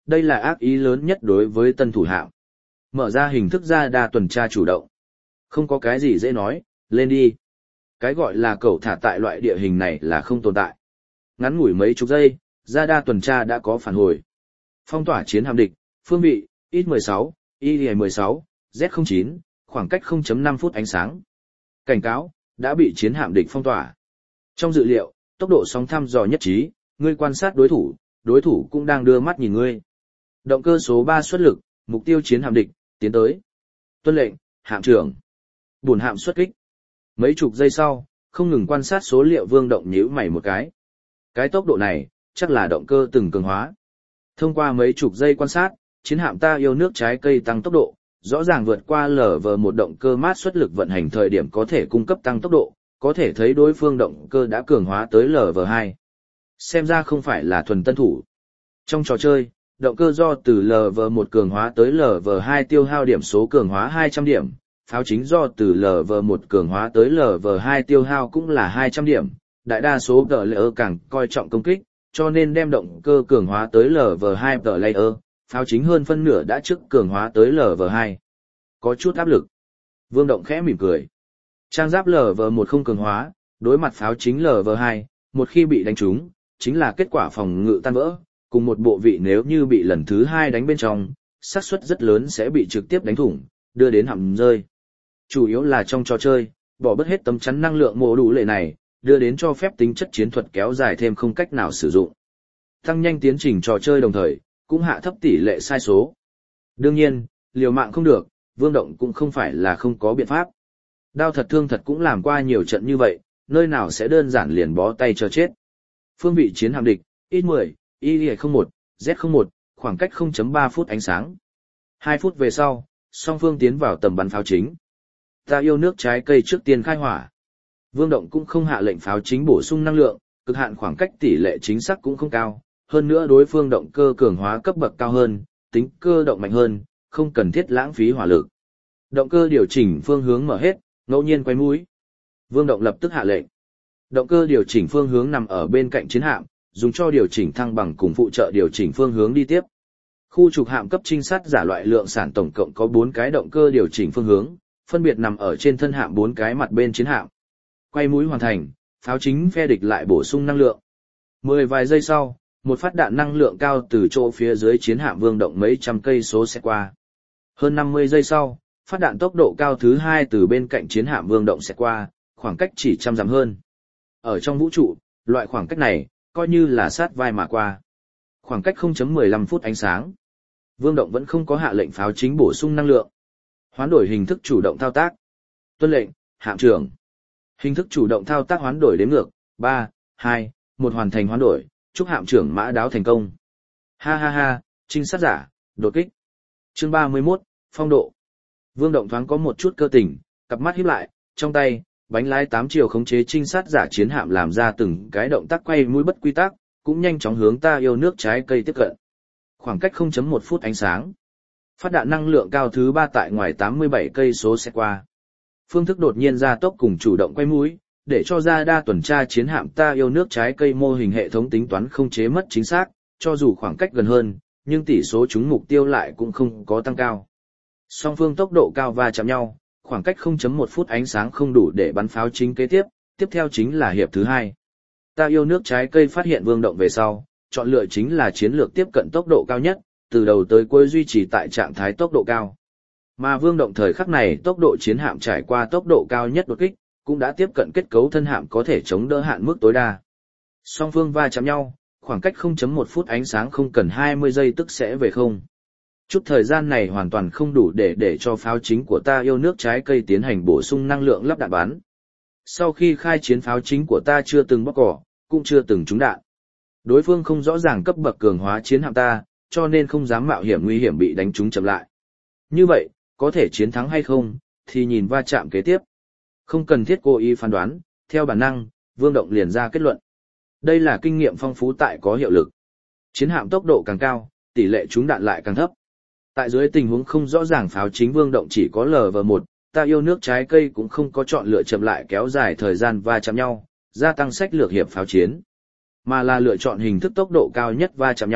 đây là ác ý lớn nhất đối với tân thủ hạm. Mở ra hình thức ra đa tuần tra chủ động. Không có cái gì dễ nói, lên đi. Cái gọi là cẩu thả tại loại địa hình này là không tồn tại. Ngắn ngủi mấy chục giây, ra đa tuần tra đã có phản hồi. Phong tỏa chiến hạm địch, phương vị, X-16, Y-16, Z-09, khoảng cách 0.5 phút ánh sáng. Cảnh cáo, đã bị chiến hạm địch phong tỏa. Trong dự liệu, tốc độ sóng thăm dò nhất trí, ngươi quan sát đối thủ cũng đang đưa mắt nhìn ngươi. Động cơ số 3 xuất lực, mục tiêu chiến hạm địch, tiến tới. Tuân lệnh, hạm trưởng. Buồn hạm xuất kích. Mấy chục giây sau, không ngừng quan sát số liệu Vương Động nhíu mày một cái. Cái tốc độ này, chắc là động cơ từng cường hóa. Thông qua mấy chục giây quan sát, chiến hạm ta yêu nước trái cây tăng tốc độ, rõ ràng vượt qua LV1 động cơ mát xuất lực vận hành thời điểm có thể cung cấp tăng tốc độ, có thể thấy đối phương động cơ đã cường hóa tới LV2. Xem ra không phải là thuần tân thủ. Trong trò chơi, động cơ do từ LV1 cường hóa tới LV2 tiêu hao điểm số cường hóa 200 điểm, pháo chính do từ LV1 cường hóa tới LV2 tiêu hao cũng là 200 điểm, đại đa số player càng coi trọng công kích, cho nên đem động cơ cường hóa tới LV2 player, pháo chính hơn phân nửa đã trước cường hóa tới LV2. Có chút áp lực. Vương Động khẽ mỉm cười. Trang giáp LV1 không cường hóa, đối mặt pháo chính LV2, một khi bị đánh trúng, chính là kết quả phòng ngự tan vỡ, cùng một bộ vị nếu như bị lần thứ 2 đánh bên trong, xác suất rất lớn sẽ bị trực tiếp đánh thủng, đưa đến hầm rơi. Chủ yếu là trong trò chơi, bỏ bớt hết tấm chắn năng lượng mô đủ lệ này, đưa đến cho phép tính chất chiến thuật kéo dài thêm không cách nào sử dụng. Tăng nhanh tiến trình trò chơi đồng thời, cũng hạ thấp tỷ lệ sai số. Đương nhiên, liều mạng không được, Vương Động cũng không phải là không có biện pháp. Đao thật thương thật cũng làm qua nhiều trận như vậy, nơi nào sẽ đơn giản liền bó tay cho chết. Phương vị chiến hạm địch, X-10, Y-01, Z-01, khoảng cách 0.3 phút ánh sáng. 2 phút về sau, song phương tiến vào tầm bắn pháo chính. Ta yêu nước trái cây trước tiên khai hỏa. Vương Động cũng không hạ lệnh pháo chính bổ sung năng lượng, cực hạn khoảng cách tỷ lệ chính xác cũng không cao, hơn nữa đối phương động cơ cường hóa cấp bậc cao hơn, tính cơ động mạnh hơn, không cần thiết lãng phí hỏa lực. Động cơ điều chỉnh phương hướng mở hết, ngẫu nhiên quay mũi. Vương Động lập tức hạ lệnh. Động cơ điều chỉnh phương hướng nằm ở bên cạnh chiến hạm, dùng cho điều chỉnh thăng bằng cùng phụ trợ điều chỉnh phương hướng đi tiếp. Khu trục hạm cấp trinh sát giả loại lượng sản tổng cộng có 4 cái động cơ điều chỉnh phương hướng, phân biệt nằm ở trên thân hạm 4 cái mặt bên chiến hạm. Quay mũi hoàn thành, pháo chính phe địch lại bổ sung năng lượng. 10 vài giây sau, một phát đạn năng lượng cao từ chỗ phía dưới chiến hạm Vương Động mấy trăm cây số sẽ qua. Hơn 50 giây sau, phát đạn tốc độ cao thứ 2 từ bên cạnh chiến hạm Vương Động sẽ qua, khoảng cách chỉ trăm dặm hơn. Ở trong vũ trụ, loại khoảng cách này, coi như là sát vai mà qua. Khoảng cách 0.15 phút ánh sáng. Vương Động vẫn không có hạ lệnh pháo chính bổ sung năng lượng. Hoán đổi hình thức chủ động thao tác. Tuân lệnh, hạm trưởng. Hình thức chủ động thao tác hoán đổi đếm ngược, 3, 2, 1 hoàn thành hoán đổi, chúc hạm trưởng mã đáo thành công. Ha ha ha, trinh sát giả, đột kích. Chương 31, phong độ. Vương Động thoáng có một chút cơ tình, cặp mắt híp lại, trong tay, bánh lái 8 chiều khống chế trinh sát giả chiến hạm làm ra từng cái động tác quay mũi bất quy tắc, cũng nhanh chóng hướng ta yêu nước trái cây tiếp cận. Khoảng cách 0.1 phút ánh sáng. Phát đạn năng lượng cao thứ 3 tại ngoài 87 cây số sẽ qua. Phương thức đột nhiên gia tốc cùng chủ động quay mũi, để cho ra đa tuần tra chiến hạm ta yêu nước trái cây mô hình hệ thống tính toán không chế mất chính xác, cho dù khoảng cách gần hơn, nhưng tỷ số trúng mục tiêu lại cũng không có tăng cao. Song phương tốc độ cao va chạm nhau, khoảng cách 0.1 phút ánh sáng không đủ để bắn pháo chính kế tiếp, tiếp theo chính là hiệp thứ 2. Ta yêu nước trái cây phát hiện Vương Động về sau, chọn lựa chính là chiến lược tiếp cận tốc độ cao nhất, từ đầu tới cuối duy trì tại trạng thái tốc độ cao. Mà Vương Động thời khắc này tốc độ chiến hạm trải qua tốc độ cao nhất đột kích, cũng đã tiếp cận kết cấu thân hạm có thể chống đỡ hạn mức tối đa. Song phương va chạm nhau, khoảng cách 0.1 phút ánh sáng không cần 20 giây tức sẽ về không. Chút thời gian này hoàn toàn không đủ để cho pháo chính của ta yêu nước trái cây tiến hành bổ sung năng lượng lắp đạn bắn. Sau khi khai chiến pháo chính của ta chưa từng bóc cỏ, cũng chưa từng trúng đạn. Đối phương không rõ ràng cấp bậc cường hóa chiến hạm ta, cho nên không dám mạo hiểm nguy hiểm bị đánh trúng chậm lại. Như vậy, có thể chiến thắng hay không, thì nhìn va chạm kế tiếp. Không cần thiết cố ý phán đoán, theo bản năng, Vương Động liền ra kết luận. Đây là kinh nghiệm phong phú tại có hiệu lực. Chiến hạm tốc độ càng cao, tỷ lệ trúng đạn lại càng thấp. Tại dưới tình huống không rõ ràng pháo chính Vương Động chỉ có LV1, ta yêu nước trái cây cũng không có chọn lựa chậm lại kéo dài thời gian va chạm nhau, gia tăng sách lược hiệp pháo chiến, mà là lựa chọn hình thức tốc độ cao nhất va chạm nhau,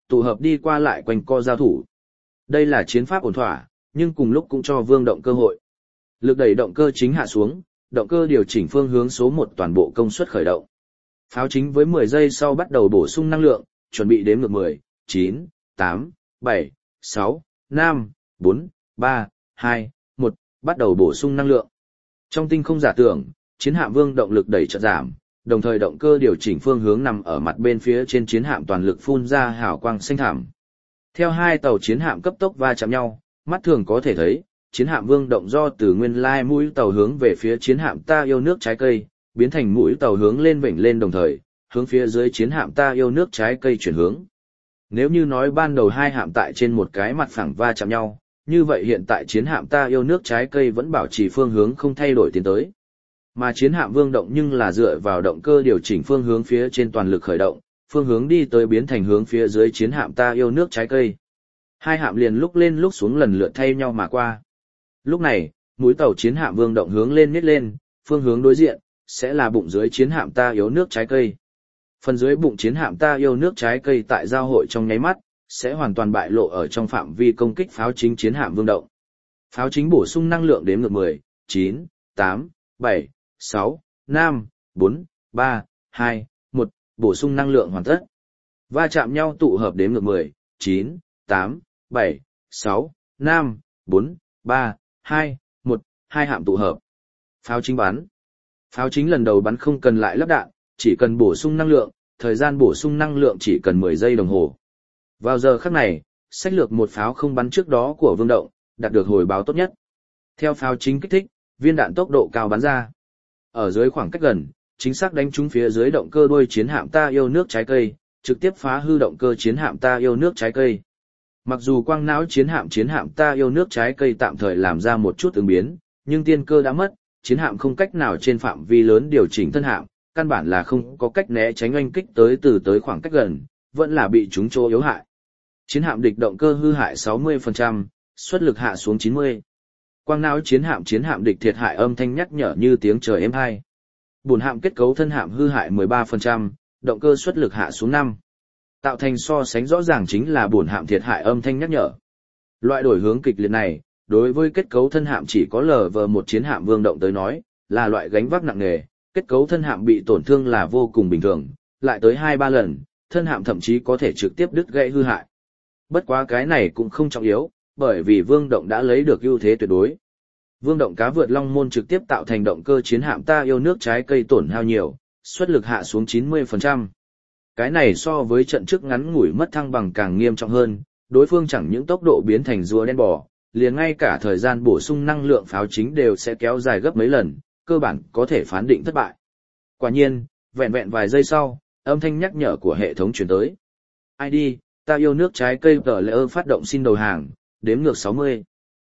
tụ hợp đi qua lại quanh co giao thủ. Đây là chiến pháp ổn thỏa, nhưng cùng lúc cũng cho Vương Động cơ hội. Lực đẩy động cơ chính hạ xuống, động cơ điều chỉnh phương hướng số 1 toàn bộ công suất khởi động. Pháo chính với 10 giây sau bắt đầu bổ sung năng lượng, chuẩn bị đếm ngược 10, 9, 8, 7, 6, 5, 4, 3, 2, 1, bắt đầu bổ sung năng lượng. Trong tinh không giả tưởng, chiến hạm Vương Động lực đẩy chợt giảm, đồng thời động cơ điều chỉnh phương hướng nằm ở mặt bên phía trên chiến hạm toàn lực phun ra hào quang xanh thẳm. Theo hai tàu chiến hạm cấp tốc va chạm nhau, mắt thường có thể thấy, chiến hạm Vương Động do từ nguyên lai mũi tàu hướng về phía chiến hạm Ta Yêu Nước Trái Cây, biến thành mũi tàu hướng lên vểnh lên đồng thời, hướng phía dưới chiến hạm Ta Yêu Nước Trái Cây chuyển hướng. Nếu như nói ban đầu hai hạm tại trên một cái mặt phẳng va chạm nhau, như vậy hiện tại chiến hạm Ta Yêu Nước Trái Cây vẫn bảo trì phương hướng không thay đổi tiến tới. Mà chiến hạm Vương Động nhưng là dựa vào động cơ điều chỉnh phương hướng phía trên toàn lực khởi động, phương hướng đi tới biến thành hướng phía dưới chiến hạm Ta Yêu Nước Trái Cây. Hai hạm liền lúc lên lúc xuống lần lượt thay nhau mà qua. Lúc này, mũi tàu chiến hạm Vương Động hướng lên nhích lên, phương hướng đối diện sẽ là bụng dưới chiến hạm Ta Yêu Nước Trái Cây. Phần dưới bụng chiến hạm Ta Yêu Nước Trái Cây tại giao hội trong nháy mắt sẽ hoàn toàn bại lộ ở trong phạm vi công kích pháo chính chiến hạm Vương Động. Pháo chính bổ sung năng lượng đếm ngược 10, 9, 8, 7, 6, 5, 4, 3, 2, 1, bổ sung năng lượng hoàn tất. Va chạm nhau tụ hợp đếm ngược 10, 9, 8, 7, 6, 5, 4, 3, 2, 1, hai hạm tụ hợp. Pháo chính bắn. Pháo chính lần đầu bắn không cần lại lắp đạn, chỉ cần bổ sung năng lượng, thời gian bổ sung năng lượng chỉ cần 10 giây đồng hồ. Vào giờ khắc này, sách lược một pháo không bắn trước đó của Vương Động, đạt được hồi báo tốt nhất. Theo pháo chính kích thích, viên đạn tốc độ cao bắn ra. Ở dưới khoảng cách gần, chính xác đánh trúng phía dưới động cơ đuôi chiến hạm Ta Yêu Nước Trái Cây, trực tiếp phá hư động cơ chiến hạm Ta Yêu Nước Trái Cây. Mặc dù quang não chiến hạm Ta Yêu Nước Trái Cây tạm thời làm ra một chút ứng biến, nhưng tiên cơ đã mất, chiến hạm không cách nào trên phạm vi lớn điều chỉnh thân hạm, căn bản là không có cách né tránh oanh kích tới khoảng cách gần, vẫn là bị chúng chỗ yếu hại. Chiến hạm địch động cơ hư hại 60%, suất lực hạ xuống 90%. Quang não chiến hạm địch thiệt hại âm thanh nhắc nhở như tiếng trời êm hai. Bổn hạm kết cấu thân hạm hư hại 13%, động cơ suất lực hạ xuống 5. Tạo thành so sánh rõ ràng chính là bổn hạm thiệt hại âm thanh nhắc nhở. Loại đổi hướng kịch liệt này, đối với kết cấu thân hạm chỉ có LV1 chiến hạm Vương Động tới nói, là loại gánh vác nặng nề, kết cấu thân hạm bị tổn thương là vô cùng bình thường, lại tới 2-3 lần, thân hạm thậm chí có thể trực tiếp đứt gãy hư hại. Bất quá cái này cũng không trọng yếu, bởi vì Vương Động đã lấy được ưu thế tuyệt đối. Vương Động cá vượt long môn trực tiếp tạo thành động cơ chiến hạm Ta Yêu Nước Trái Cây tổn hao nhiều, suất lực hạ xuống 90%. Cái này so với trận trước ngắn ngủi mất thăng bằng càng nghiêm trọng hơn, đối phương chẳng những tốc độ biến thành rùa đen bò, liền ngay cả thời gian bổ sung năng lượng pháo chính đều sẽ kéo dài gấp mấy lần, cơ bản có thể phán định thất bại. Quả nhiên, vẹn vẹn vài giây sau, âm thanh nhắc nhở của hệ thống truyền tới. ID, Ta Yêu Nước Trái Cây tờ lỡ phát động xin đầu hàng, đếm ngược 60,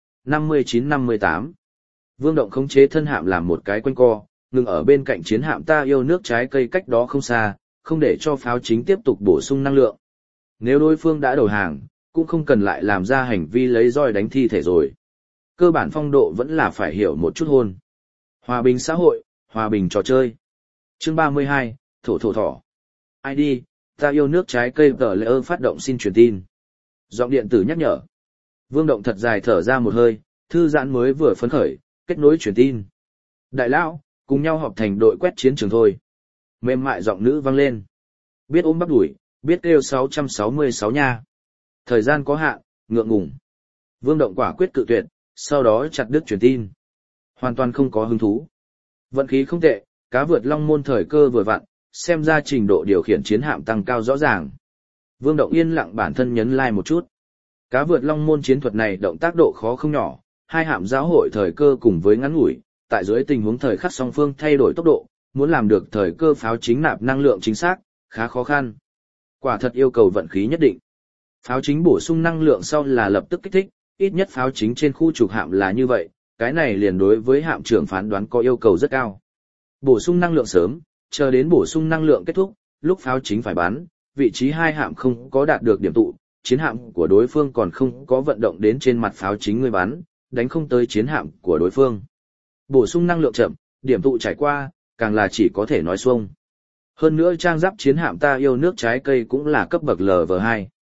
59, 58. Vương Động khống chế thân hạm làm một cái quanh co, ngừng ở bên cạnh chiến hạm Ta Yêu Nước Trái Cây cách đó không xa, không để cho pháo chính tiếp tục bổ sung năng lượng. Nếu đối phương đã đầu hàng, cũng không cần lại làm ra hành vi lấy roi đánh thi thể rồi. Cơ bản phong độ vẫn là phải hiểu một chút hôn. Hòa bình xã hội, hòa bình trò chơi. Chương 32, Thổ Thỏ. ID, Ta Yêu Nước Trái Cây tờ lỡ phát động xin truyền tin. Giọng điện tử nhắc nhở. Vương Động thật dài thở ra một hơi, thư giãn mới vừa phấn khởi, kết nối truyền tin. Đại lão, cùng nhau họp thành đội quét chiến trường thôi. Mềm mại giọng nữ vang lên. Biết ôm bắp đuổi, biết kêu 666 nha. Thời gian có hạn, ngượng ngùng. Vương Động quả quyết cự tuyệt, sau đó chặt đứt truyền tin. Hoàn toàn không có hứng thú. Vận khí không tệ, cá vượt long môn thời cơ vừa vặn, xem ra trình độ điều khiển chiến hạm tăng cao rõ ràng. Vương Động yên lặng bản thân nhấn like một chút. Cá vượt long môn chiến thuật này động tác độ khó không nhỏ, hai hạm giáo hội thời cơ cùng với ngắn ngủi, tại dưới tình huống thời khắc song phương thay đổi tốc độ, muốn làm được thời cơ pháo chính nạp năng lượng chính xác, khá khó khăn. Quả thật yêu cầu vận khí nhất định. Pháo chính bổ sung năng lượng sau là lập tức kích thích, ít nhất pháo chính trên khu trục hạm là như vậy, cái này liền đối với hạm trưởng phán đoán có yêu cầu rất cao. Bổ sung năng lượng sớm, chờ đến bổ sung năng lượng kết thúc, lúc pháo chính phải bắn, vị trí hai hạm không có đạt được điểm tụ, chiến hạm của đối phương còn không có vận động đến trên mặt pháo chính người bắn, đánh không tới chiến hạm của đối phương. Bổ sung năng lượng chậm, điểm tụ trải qua, càng là chỉ có thể nói xuông. Hơn nữa trang giáp chiến hạm Ta Yêu Nước Trái Cây cũng là cấp bậc LV2.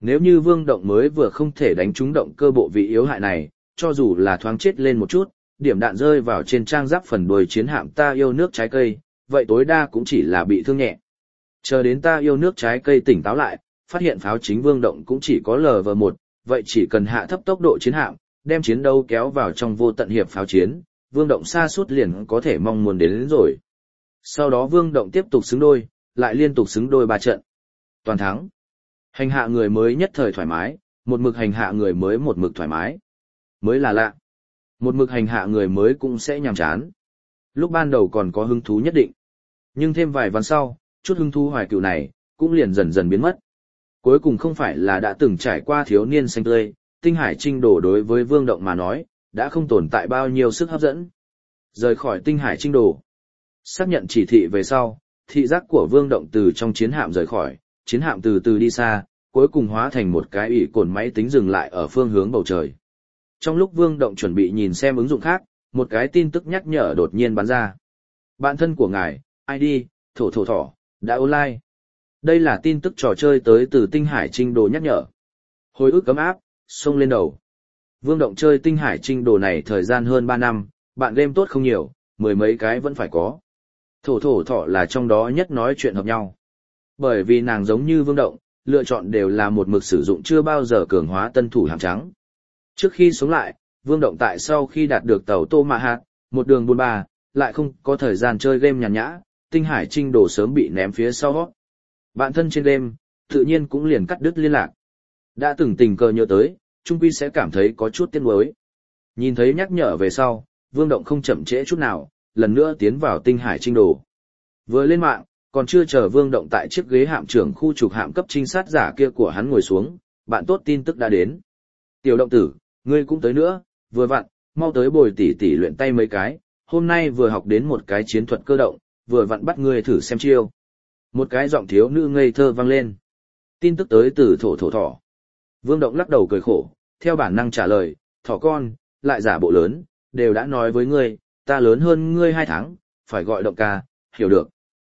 Nếu như Vương Động mới vừa không thể đánh trúng động cơ bộ vị yếu hại này, cho dù là thoáng chết lên một chút, điểm đạn rơi vào trên trang giáp phần đuôi chiến hạm ta yêu nước trái cây, vậy tối đa cũng chỉ là bị thương nhẹ. Chờ đến ta yêu nước trái cây tỉnh táo lại, phát hiện pháo chính Vương Động cũng chỉ có LV1, vậy chỉ cần hạ thấp tốc độ chiến hạm, đem chiến đấu kéo vào trong vô tận hiệp pháo chiến, Vương Động xa suốt liền có thể mong muốn đến rồi. Sau đó Vương Động tiếp tục xứng đôi, lại liên tục xứng đôi 3 trận. Toàn thắng. Hành hạ người mới nhất thời thoải mái, một mực hành hạ người mới một mực thoải mái. Mới là lạ. Một mực hành hạ người mới cũng sẽ nhàm chán. Lúc ban đầu còn có hứng thú nhất định. Nhưng thêm vài ván sau, chút hứng thú hoài cựu này, cũng liền dần dần biến mất. Cuối cùng không phải là đã từng trải qua thiếu niên xanh tươi, Tinh Hải Trinh Đồ đối với Vương Động mà nói, đã không tồn tại bao nhiêu sức hấp dẫn. Rời khỏi Tinh Hải Trinh Đồ. Xác nhận chỉ thị về sau, thị giác của Vương Động từ trong chiến hạm rời khỏi, chiến hạm từ từ đi xa, cuối cùng hóa thành một cái ỷ cồn máy tính dừng lại ở phương hướng bầu trời. Trong lúc Vương Động chuẩn bị nhìn xem ứng dụng khác, một cái tin tức nhắc nhở đột nhiên bắn ra. Bạn thân của ngài, ID, thổ thổ thỏ, đã online. Đây là tin tức trò chơi tới từ Tinh Hải Trinh Đồ nhắc nhở. Hồi ức cấm áp, xông lên đầu. Vương Động chơi Tinh Hải Trinh Đồ này thời gian hơn 3 năm, bạn game tốt không nhiều, 10 mấy cái vẫn phải có. Thổ thổ thỏ là trong đó nhất nói chuyện hợp nhau. Bởi vì nàng giống như Vương Động, lựa chọn đều là một mực sử dụng chưa bao giờ cường hóa tân thủ hàm trắng. Trước khi sống lại, Vương Động tại sau khi đạt được tàu Tô Mạ Hạt, một đường buôn ba, lại không có thời gian chơi game nhàn nhã, Tinh Hải Trinh Đồ sớm bị ném phía sau. Bạn thân trên game, tự nhiên cũng liền cắt đứt liên lạc. Đã từng tình cờ nhớ tới, trung quy sẽ cảm thấy có chút tiếc nuối. Nhìn thấy nhắc nhở về sau, Vương Động không chậm trễ chút nào, lần nữa tiến vào Tinh Hải Trinh Đồ. Vừa lên mạng, còn chưa chờ Vương Động tại chiếc ghế hạm trưởng khu trục hạm cấp trinh sát giả kia của hắn ngồi xuống, bạn tốt tin tức đã đến. Tiểu Động tử, ngươi cũng tới nữa, vừa vặn, mau tới bồi tỉ tỉ luyện tay mấy cái, hôm nay vừa học đến một cái chiến thuật cơ động, vừa vặn bắt ngươi thử xem chiêu. Một cái giọng thiếu nữ ngây thơ vang lên. Tin tức tới từ thổ thổ thỏ. Vương Động lắc đầu cười khổ, theo bản năng trả lời, thỏ con, lại giả bộ lớn, đều đã nói với ngươi, ta lớn hơn ngươi 2 tháng, phải gọi Động ca, hiểu được.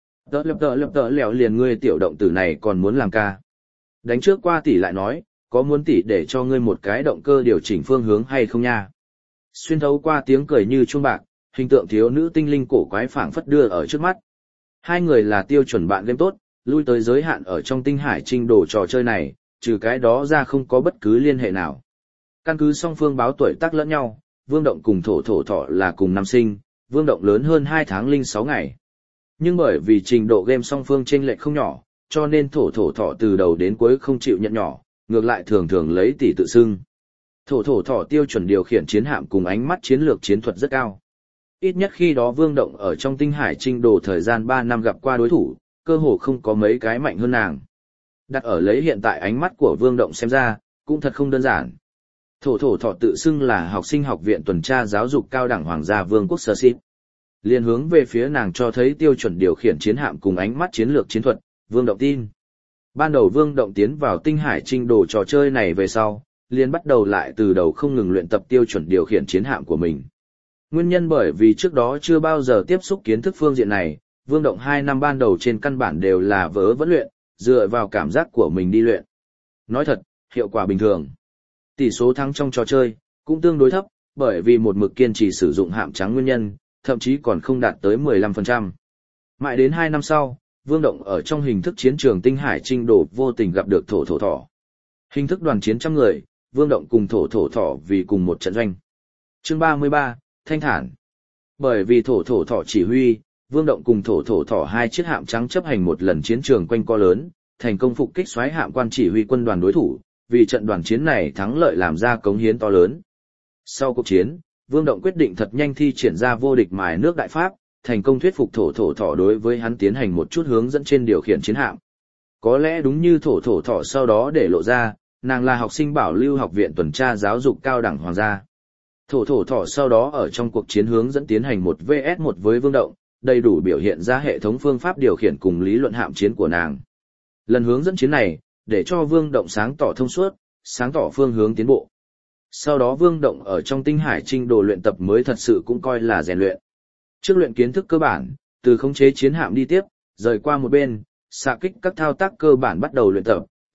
Tớ lèo liền ngươi tiểu động tử này còn muốn làm ca. Đánh trước qua tỷ lại nói, có muốn tỷ để cho ngươi một cái động cơ điều chỉnh phương hướng hay không nha. Xuyên thấu qua tiếng cười như chuông bạc, hình tượng thiếu nữ tinh linh cổ quái phảng phất đưa ở trước mắt. Hai người là tiêu chuẩn bạn game tốt, lui tới giới hạn ở trong Tinh Hải Trinh Đồ trò chơi này, trừ cái đó ra không có bất cứ liên hệ nào. Căn cứ song phương báo tuổi tác lẫn nhau, Vương Động cùng thổ thổ thỏ là cùng năm sinh, Vương Động lớn hơn 2 tháng linh 6 ngày. Nhưng bởi vì trình độ game song phương chênh lệch không nhỏ, cho nên thổ thổ thỏ từ đầu đến cuối không chịu nhận nhỏ, ngược lại thường thường lấy tỷ tự xưng. Thổ thổ thỏ tiêu chuẩn điều khiển chiến hạm cùng ánh mắt chiến lược chiến thuật rất cao. Ít nhất khi đó Vương Động ở trong Tinh Hải Trinh Đồ thời gian 3 năm gặp qua đối thủ, cơ hồ không có mấy cái mạnh hơn nàng. Đặt ở lấy hiện tại ánh mắt của Vương Động xem ra, cũng thật không đơn giản. Thổ thổ thỏ tự xưng là học sinh học viện tuần tra giáo dục cao đẳng Hoàng gia Vương quốc Sơ Xít. Liên hướng về phía nàng cho thấy tiêu chuẩn điều khiển chiến hạm cùng ánh mắt chiến lược chiến thuật, Vương Động tin. Ban đầu Vương Động tiến vào Tinh Hải Trinh Đồ trò chơi này về sau, liền bắt đầu lại từ đầu không ngừng luyện tập tiêu chuẩn điều khiển chiến hạm của mình. Nguyên nhân bởi vì trước đó chưa bao giờ tiếp xúc kiến thức phương diện này, Vương Động 2 năm ban đầu trên căn bản đều là vớ vẩn luyện, dựa vào cảm giác của mình đi luyện. Nói thật, hiệu quả bình thường. Tỷ số thắng trong trò chơi cũng tương đối thấp, bởi vì một mực kiên trì sử dụng hạm trắng nguyên nhân, thậm chí còn không đạt tới 15%. Mãi đến 2 năm sau, Vương Động ở trong hình thức chiến trường Tinh Hải Trinh Đồ vô tình gặp được thổ thổ thỏ. Hình thức đoàn chiến trăm người, Vương Động cùng thổ thổ thỏ vì cùng một trận doanh. Chương 33, Thanh thản. Bởi vì thổ thổ thỏ chỉ huy, Vương Động cùng thổ thổ thỏ 2 chiếc hạm trắng chấp hành một lần chiến trường quanh co lớn, thành công phục kích xoáy hạm quan chỉ huy quân đoàn đối thủ, vì trận đoàn chiến này thắng lợi làm ra cống hiến to lớn. Sau cuộc chiến, Vương Động quyết định thật nhanh thi triển ra vô địch mài nước đại pháp, thành công thuyết phục thổ thổ thỏ đối với hắn tiến hành một chút hướng dẫn trên điều khiển chiến hạm. Có lẽ đúng như thổ thổ thỏ sau đó để lộ ra, nàng là học sinh bảo lưu học viện tuần tra giáo dục cao đẳng Hoàng gia. Thổ thổ thỏ sau đó ở trong cuộc chiến hướng dẫn tiến hành 1 vs 1 với Vương Động, đầy đủ biểu hiện ra hệ thống phương pháp điều khiển cùng lý luận hạm chiến của nàng. Lần hướng dẫn chiến này, để cho Vương Động sáng tỏ thông suốt, sáng tỏ phương hướng tiến bộ. Sau đó Vương Động ở trong Tinh Hải Trinh Đồ luyện tập mới thật sự cũng coi là rèn luyện. Trước luyện kiến thức cơ bản, từ khống chế chiến hạm đi tiếp, rời qua một bên, xạ kích các thao tác cơ bản bắt đầu luyện tập,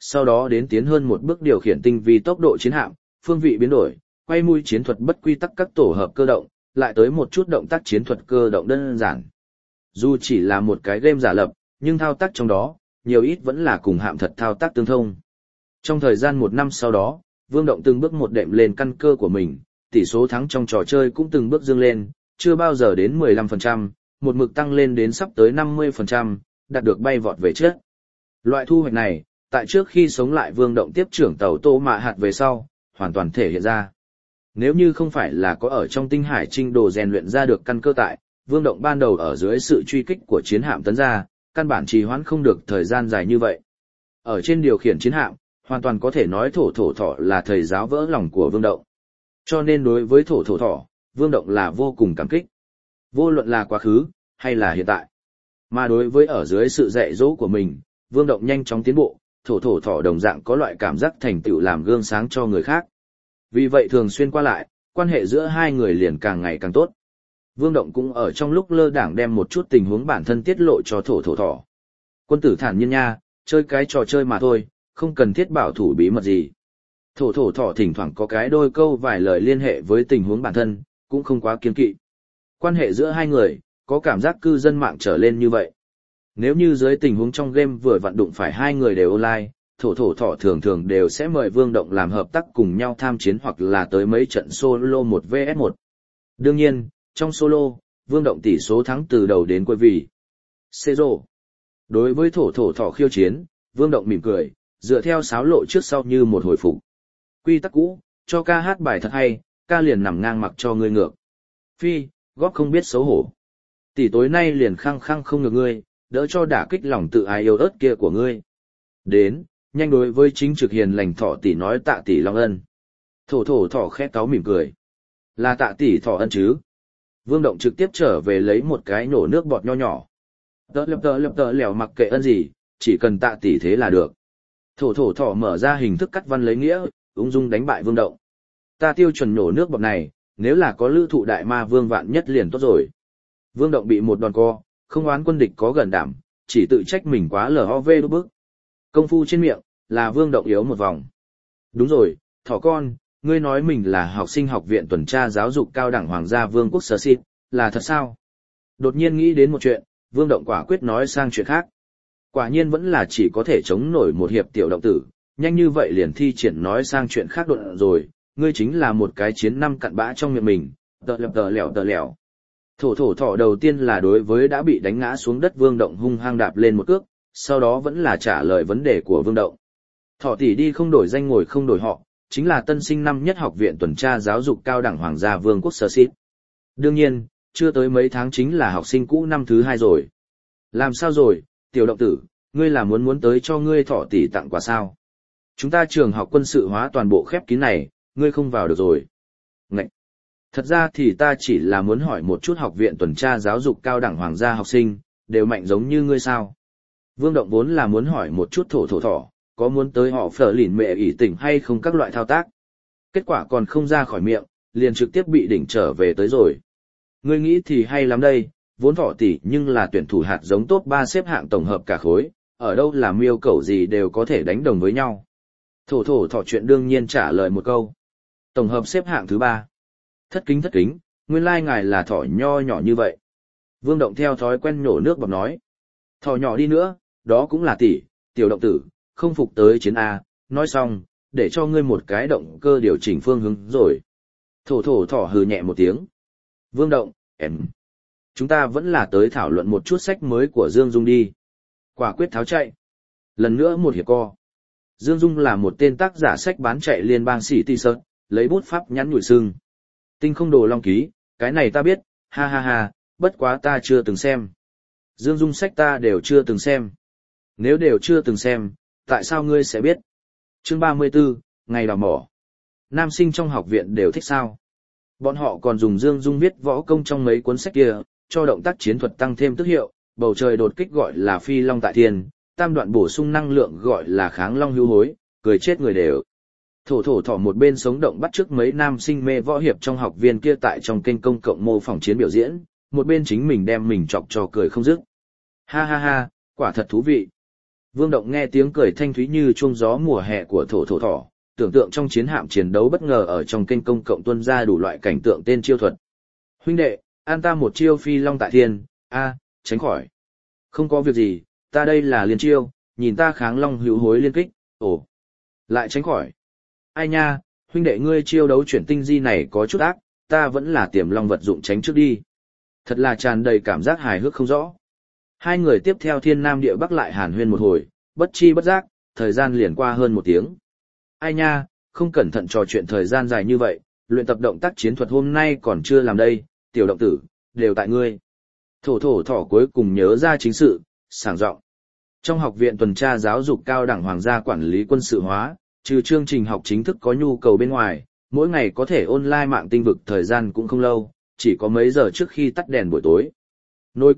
sau đó đến tiến hơn một bước điều khiển tinh vi tốc độ chiến hạm, phương vị biến đổi, quay mũi chiến thuật bất quy tắc các tổ hợp cơ động, lại tới một chút động tác chiến thuật cơ động đơn giản. Dù chỉ là một cái game giả lập, nhưng thao tác trong đó, nhiều ít vẫn là cùng hạm thật thao tác tương thông. Trong thời gian 1 năm sau đó, Vương Động từng bước một đệm lên căn cơ của mình, tỷ số thắng trong trò chơi cũng từng bước dương lên, chưa bao giờ đến 15%, một mực tăng lên đến sắp tới 50%, đạt được bay vọt về trước. Loại thu hoạch này, tại trước khi sống lại Vương Động tiếp trưởng tàu Tô Mạ Hạt về sau, hoàn toàn thể hiện ra. Nếu như không phải là có ở trong tinh hải trinh đồ rèn luyện ra được căn cơ tại, Vương Động ban đầu ở dưới sự truy kích của chiến hạm tấn ra, căn bản trì hoãn không được thời gian dài như vậy. Ở trên điều khiển chiến hạm, hoàn toàn có thể nói thổ thọ là thầy giáo vỡ lòng của Vương Động. Cho nên đối với thổ thọ, Vương Động là vô cùng cảm kích. Vô luận là quá khứ, hay là hiện tại. Mà đối với ở dưới sự dạy dỗ của mình, Vương Động nhanh chóng tiến bộ, thổ thọ đồng dạng có loại cảm giác thành tựu làm gương sáng cho người khác. Vì vậy thường xuyên qua lại, quan hệ giữa hai người liền càng ngày càng tốt. Vương Động cũng ở trong lúc lơ đãng đem một chút tình huống bản thân tiết lộ cho thổ thọ. Quân tử thản nhiên nha, chơi cái trò chơi mà thôi, không cần thiết bảo thủ bí mật gì. Thổ thọ thỉnh thoảng có cái đôi câu vài lời liên hệ với tình huống bản thân, cũng không quá kiêng kỵ. Quan hệ giữa hai người, có cảm giác cư dân mạng trở lên như vậy. Nếu như dưới tình huống trong game vừa vặn đụng phải hai người đều online, thổ thọ thường thường đều sẽ mời Vương Động làm hợp tác cùng nhau tham chiến hoặc là tới mấy trận solo 1 vs 1. Đương nhiên, trong solo, Vương Động tỷ số thắng từ đầu đến cuối vì Zero. Đối với thổ thọ khiêu chiến, Vương Động mỉm cười, dựa theo sáo lộ trước sau như một hồi phục. Quy tắc cũ, cho ca hát bài thật hay, ca liền nằm ngang mặc cho ngươi ngược. Phi, góp không biết xấu hổ. Tỷ tối nay liền khăng khăng không ngược ngươi, đỡ cho đả kích lòng tự ái yêu ớt kia của ngươi. Đến, nhanh đối với chính trực hiền lành thọ tỷ nói tạ tỷ long ân. Thổ thọ khẽ cáu mỉm cười. Là tạ tỷ thọ ân chứ. Vương Động trực tiếp trở về lấy một cái nổ nước bọt nho nhỏ. Tớ lèo mặc kệ ân gì, chỉ cần tạ tỷ thế là được. Thổ thọ mở ra hình thức cắt văn lấy nghĩa, ung dung đánh bại Vương Động. Ta tiêu chuẩn nổ nước bọt này, nếu là có lữ thụ đại ma vương vạn nhất liền tốt rồi. Vương Động bị một đòn co, không oán quân địch có gần đảm, chỉ tự trách mình quá LOV đúc bức. Công phu trên miệng, là Vương Động yếu một vòng. Đúng rồi, thỏ con, ngươi nói mình là học sinh học viện tuần tra giáo dục cao đẳng Hoàng gia Vương quốc sở xịt, là thật sao? Đột nhiên nghĩ đến một chuyện, Vương Động quả quyết nói sang chuyện khác. Quả nhiên vẫn là chỉ có thể chống nổi một hiệp tiểu động tử, nhanh như vậy liền thi triển nói sang chuyện khác đột rồi, ngươi chính là một cái chiến năm cặn bã trong miệng mình, tờ lẹo. Thổ thọ đầu tiên là đối với đã bị đánh ngã xuống đất Vương Động hung hăng đạp lên một cước, sau đó vẫn là trả lời vấn đề của Vương Động. Thọ tỷ đi không đổi danh ngồi không đổi họ, chính là tân sinh năm nhất học viện tuần tra giáo dục cao đẳng Hoàng gia Vương quốc sở xít. Đương nhiên, chưa tới mấy tháng chính là học sinh cũ năm thứ 2 rồi. Làm sao rồi, tiểu động tử, ngươi là muốn tới cho ngươi thọ tỷ tặng quà sao? Chúng ta trường học quân sự hóa toàn bộ khép kín này, ngươi không vào được rồi. Ngậy! Thật ra thì ta chỉ là muốn hỏi một chút học viện tuần tra giáo dục cao đẳng Hoàng gia học sinh, đều mạnh giống như ngươi sao? Vương Động vốn là muốn hỏi một chút thổ thọ, có muốn tới họ phở lìn mẹ ỷ tỉnh hay không các loại thao tác. Kết quả còn không ra khỏi miệng, liền trực tiếp bị đỉnh trở về tới rồi. Ngươi nghĩ thì hay lắm đây, vốn thọ tỷ nhưng là tuyển thủ hạt giống top 3 xếp hạng tổng hợp cả khối, ở đâu làm miêu cẩu gì đều có thể đánh đồng với nhau. Thổ thọ chuyện đương nhiên trả lời một câu. Tổng hợp xếp hạng thứ 3. Thất kính, nguyên lai ngài là thỏ nho nhỏ như vậy. Vương Động theo thói quen nhổ nước bọt nói. Thỏ nhỏ đi nữa, đó cũng là tỷ, tiểu động tử, không phục tới chiến A, nói xong, để cho ngươi một cái động cơ điều chỉnh phương hướng rồi. Thổ thỏ hừ nhẹ một tiếng. Vương Động, em. Chúng ta vẫn là tới thảo luận một chút sách mới của Dương Dung đi. Quả quyết tháo chạy. Lần nữa một hiệp co. Dương Dung là một tên tác giả sách bán chạy liên bang sĩ ti sơn, lấy bút pháp nhắn nhủi sưng. Tinh không đồ long ký, cái này ta biết, ha ha ha, bất quá ta chưa từng xem. Dương Dung sách ta đều chưa từng xem. Nếu đều chưa từng xem, tại sao ngươi sẽ biết? Chương 34, ngày đào mỏ. Nam sinh trong học viện đều thích sao? Bọn họ còn dùng Dương Dung viết võ công trong mấy cuốn sách kia, cho động tác chiến thuật tăng thêm tức hiệu, bầu trời đột kích gọi là phi long tại thiên, tam đoạn bổ sung năng lượng gọi là kháng long hưu hối, cười chết người đều. Thổ thỏ một bên sống động bắt chước mấy nam sinh mê võ hiệp trong học viên kia tại trong kênh công cộng mô phỏng chiến biểu diễn, một bên chính mình đem mình chọc cho cười không dứt. Ha ha ha, quả thật thú vị. Vương Động nghe tiếng cười thanh thúy như chuông gió mùa hè của thổ thổ thỏ, tưởng tượng trong chiến hạm chiến đấu bất ngờ ở trong kênh công cộng tuân ra đủ loại cảnh tượng tên chiêu thuật. Huynh đệ, an ta một chiêu phi long tại thiên, tránh khỏi. Không có việc gì, ta đây là liên chiêu, nhìn ta kháng long hữu hối liên kích, lại tránh khỏi. Ai nha, huynh đệ ngươi chiêu đấu chuyển tinh di này có chút ác, ta vẫn là tiềm long vật dụng tránh trước đi. Thật là tràn đầy cảm giác hài hước không rõ. Hai người tiếp theo thiên nam địa bắc lại hàn huyên một hồi, bất chi bất giác, thời gian liền qua hơn 1 tiếng. Ai nha, không cẩn thận trò chuyện thời gian dài như vậy, luyện tập động tác chiến thuật hôm nay còn chưa làm đây, tiểu động tử, đều tại ngươi. Thổ thổ thỏ cuối cùng nhớ ra chính sự, sảng giọng. Trong học viện tuần tra giáo dục cao đẳng hoàng gia quản lý quân sự hóa, trừ chương trình học chính thức có nhu cầu bên ngoài, mỗi ngày có thể online mạng tinh vực thời gian cũng không lâu, chỉ có mấy giờ trước khi tắt đèn buổi tối. Nôi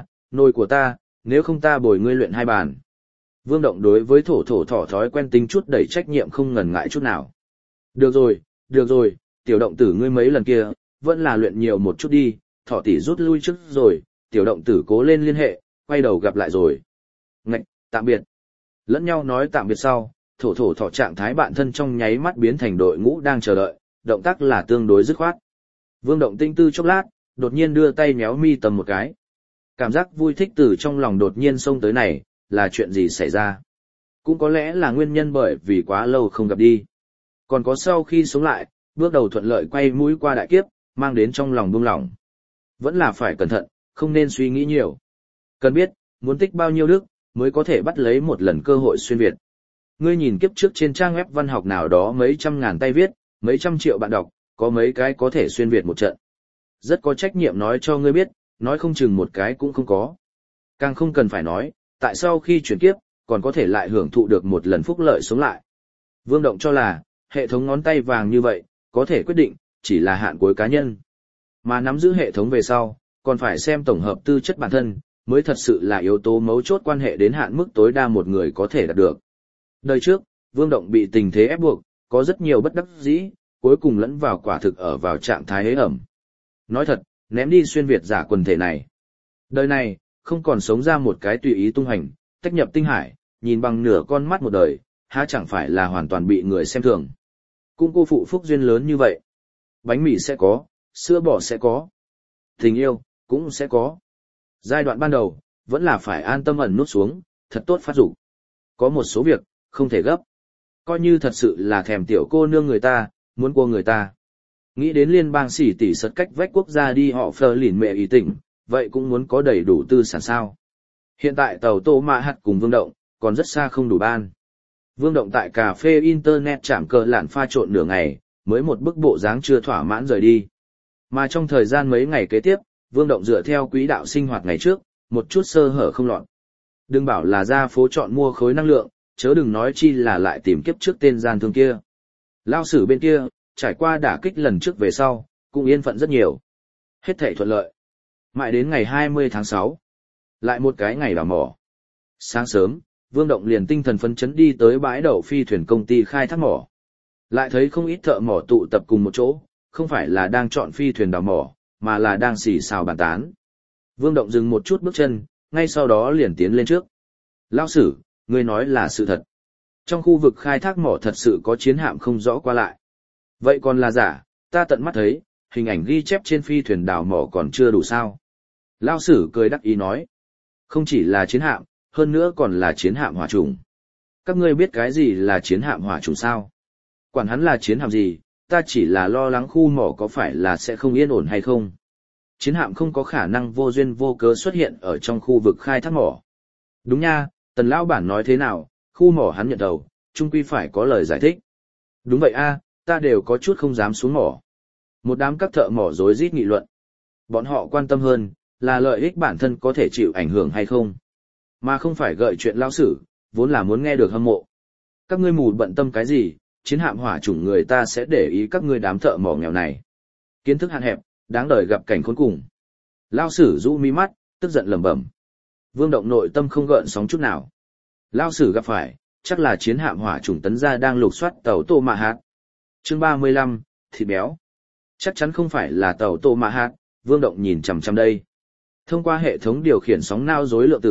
của ta, nếu không ta bồi ngươi luyện 2 bàn. Vương Động đối với thổ thổ thỏ thói quen tính chút đẩy trách nhiệm không ngần ngại chút nào. Được rồi, tiểu động tử ngươi mấy lần kia, vẫn là luyện nhiều một chút đi, thỏ tỷ rút lui trước rồi, tiểu động tử cố lên liên hệ, quay đầu gặp lại rồi. Ngạch, tạm biệt. Lẫn nhau nói tạm biệt sau, thổ thổ thỏ trạng thái bạn thân trong nháy mắt biến thành đội ngũ đang chờ đợi, động tác là tương đối dứt khoát. Vương Động tinh tư chốc lát, đột nhiên đưa tay méo mi tầm một cái. Cảm giác vui thích từ trong lòng đột nhiên xông tới này, là chuyện gì xảy ra? Cũng có lẽ là nguyên nhân bởi vì quá lâu không gặp đi. Còn có sau khi sống lại, bước đầu thuận lợi quay mũi qua đại kiếp, mang đến trong lòng buông lỏng. Vẫn là phải cẩn thận, không nên suy nghĩ nhiều. Cần biết, muốn tích bao nhiêu đức, mới có thể bắt lấy một lần cơ hội xuyên Việt. Ngươi nhìn kiếp trước trên trang web văn học nào đó mấy trăm ngàn tay viết, mấy trăm triệu bạn đọc, có mấy cái có thể xuyên Việt một trận. Rất có trách nhiệm nói cho ngươi biết, nói không chừng một cái cũng không có. Càng không cần phải nói, tại sao khi chuyển kiếp, còn có thể lại hưởng thụ được một lần phúc lợi sống lại. Vương Động cho là, hệ thống ngón tay vàng như vậy, có thể quyết định, chỉ là hạn cuối cá nhân. Mà nắm giữ hệ thống về sau, còn phải xem tổng hợp tư chất bản thân, mới thật sự là yếu tố mấu chốt quan hệ đến hạn mức tối đa một người có thể đạt được. Đời trước, Vương Động bị tình thế ép buộc, có rất nhiều bất đắc dĩ, cuối cùng lẫn vào quả thực ở vào trạng thái hế ẩm. Nói thật, ném đi xuyên Việt giả quần thể này. Đời này, không còn sống ra một cái tùy ý tung hành, tách nhập tinh hải, nhìn bằng nửa con mắt một đời, há chẳng phải là hoàn toàn bị người xem thường. Cũng cô phụ phúc duyên lớn như vậy. Bánh mì sẽ có, sữa bò sẽ có, tình yêu, cũng sẽ có. Giai đoạn ban đầu, vẫn là phải an tâm ẩn nút xuống, thật tốt phát dục. Có một số việc, không thể gấp. Coi như thật sự là thèm tiểu cô nương người ta, muốn cua người ta. Nghĩ đến liên bang xỉ tỉ sật cách vách quốc gia đi họ phờ lỉn mẹ ý tỉnh, vậy cũng muốn có đầy đủ tư sản sao. Hiện tại tàu tô mạ hạt cùng Vương Động, còn rất xa không đủ ban. Vương Động tại cà phê internet chạm cờ lạn pha trộn nửa ngày, mới một bức bộ dáng chưa thỏa mãn rời đi. Mà trong thời gian mấy ngày kế tiếp, Vương Động dựa theo quỹ đạo sinh hoạt ngày trước, một chút sơ hở không lọt. Đừng bảo là ra phố chọn mua khối năng lượng, chớ đừng nói chi là lại tìm kiếp trước tên gian thương kia. Lao sử bên kia, trải qua đả kích lần trước về sau, cũng yên phận rất nhiều. Hết thảy thuận lợi. Mãi đến ngày 20 tháng 6. Lại một cái ngày đào mỏ. Sáng sớm, Vương Động liền tinh thần phấn chấn đi tới bãi đậu phi thuyền công ty khai thác mỏ. Lại thấy không ít thợ mỏ tụ tập cùng một chỗ, không phải là đang chọn phi thuyền đào mỏ, mà là đang xì xào bàn tán. Vương Động dừng một chút bước chân, ngay sau đó liền tiến lên trước. Lao sử, ngươi nói là sự thật. Trong khu vực khai thác mỏ thật sự có chiến hạm không rõ qua lại. Vậy còn là giả, ta tận mắt thấy, hình ảnh ghi chép trên phi thuyền đào mỏ còn chưa đủ sao. Lao sử cười đắc ý nói. Không chỉ là chiến hạm, hơn nữa còn là chiến hạm hỏa trùng. Các ngươi biết cái gì là chiến hạm hỏa trùng sao? Quản hắn là chiến hạm gì, ta chỉ là lo lắng khu mỏ có phải là sẽ không yên ổn hay không. Chiến hạm không có khả năng vô duyên vô cớ xuất hiện ở trong khu vực khai thác mỏ. Đúng nha, Tần lão bản nói thế nào, khu mỏ hắn nhận đầu, chung quy phải có lời giải thích. Đúng vậy a, ta đều có chút không dám xuống mỏ. Một đám các thợ mỏ rối rít nghị luận. Bọn họ quan tâm hơn, là lợi ích bản thân có thể chịu ảnh hưởng hay không. Mà không phải gợi chuyện lão sử, vốn là muốn nghe được hâm mộ. Các ngươi mù bận tâm cái gì, chiến hạm hỏa chủng người ta sẽ để ý các ngươi đám thợ mỏ nghèo này. Kiến thức hạn hẹp, đáng đời gặp cảnh khốn cùng. Lão sử rũ mi mắt, tức giận lẩm bẩm. Vương Động nội tâm không gợn sóng chút nào. Lão sử gặp phải, chắc là chiến hạm hỏa chủng tấn gia đang lục soát tàu Tô Mạ Hạt. Chương 35, thịt béo. Chắc chắn không phải là tàu Tô Mạ Hạt, Vương Động nhìn chằm chằm đây. Thông qua hệ thống điều khiển sóng nao rối lượng tử,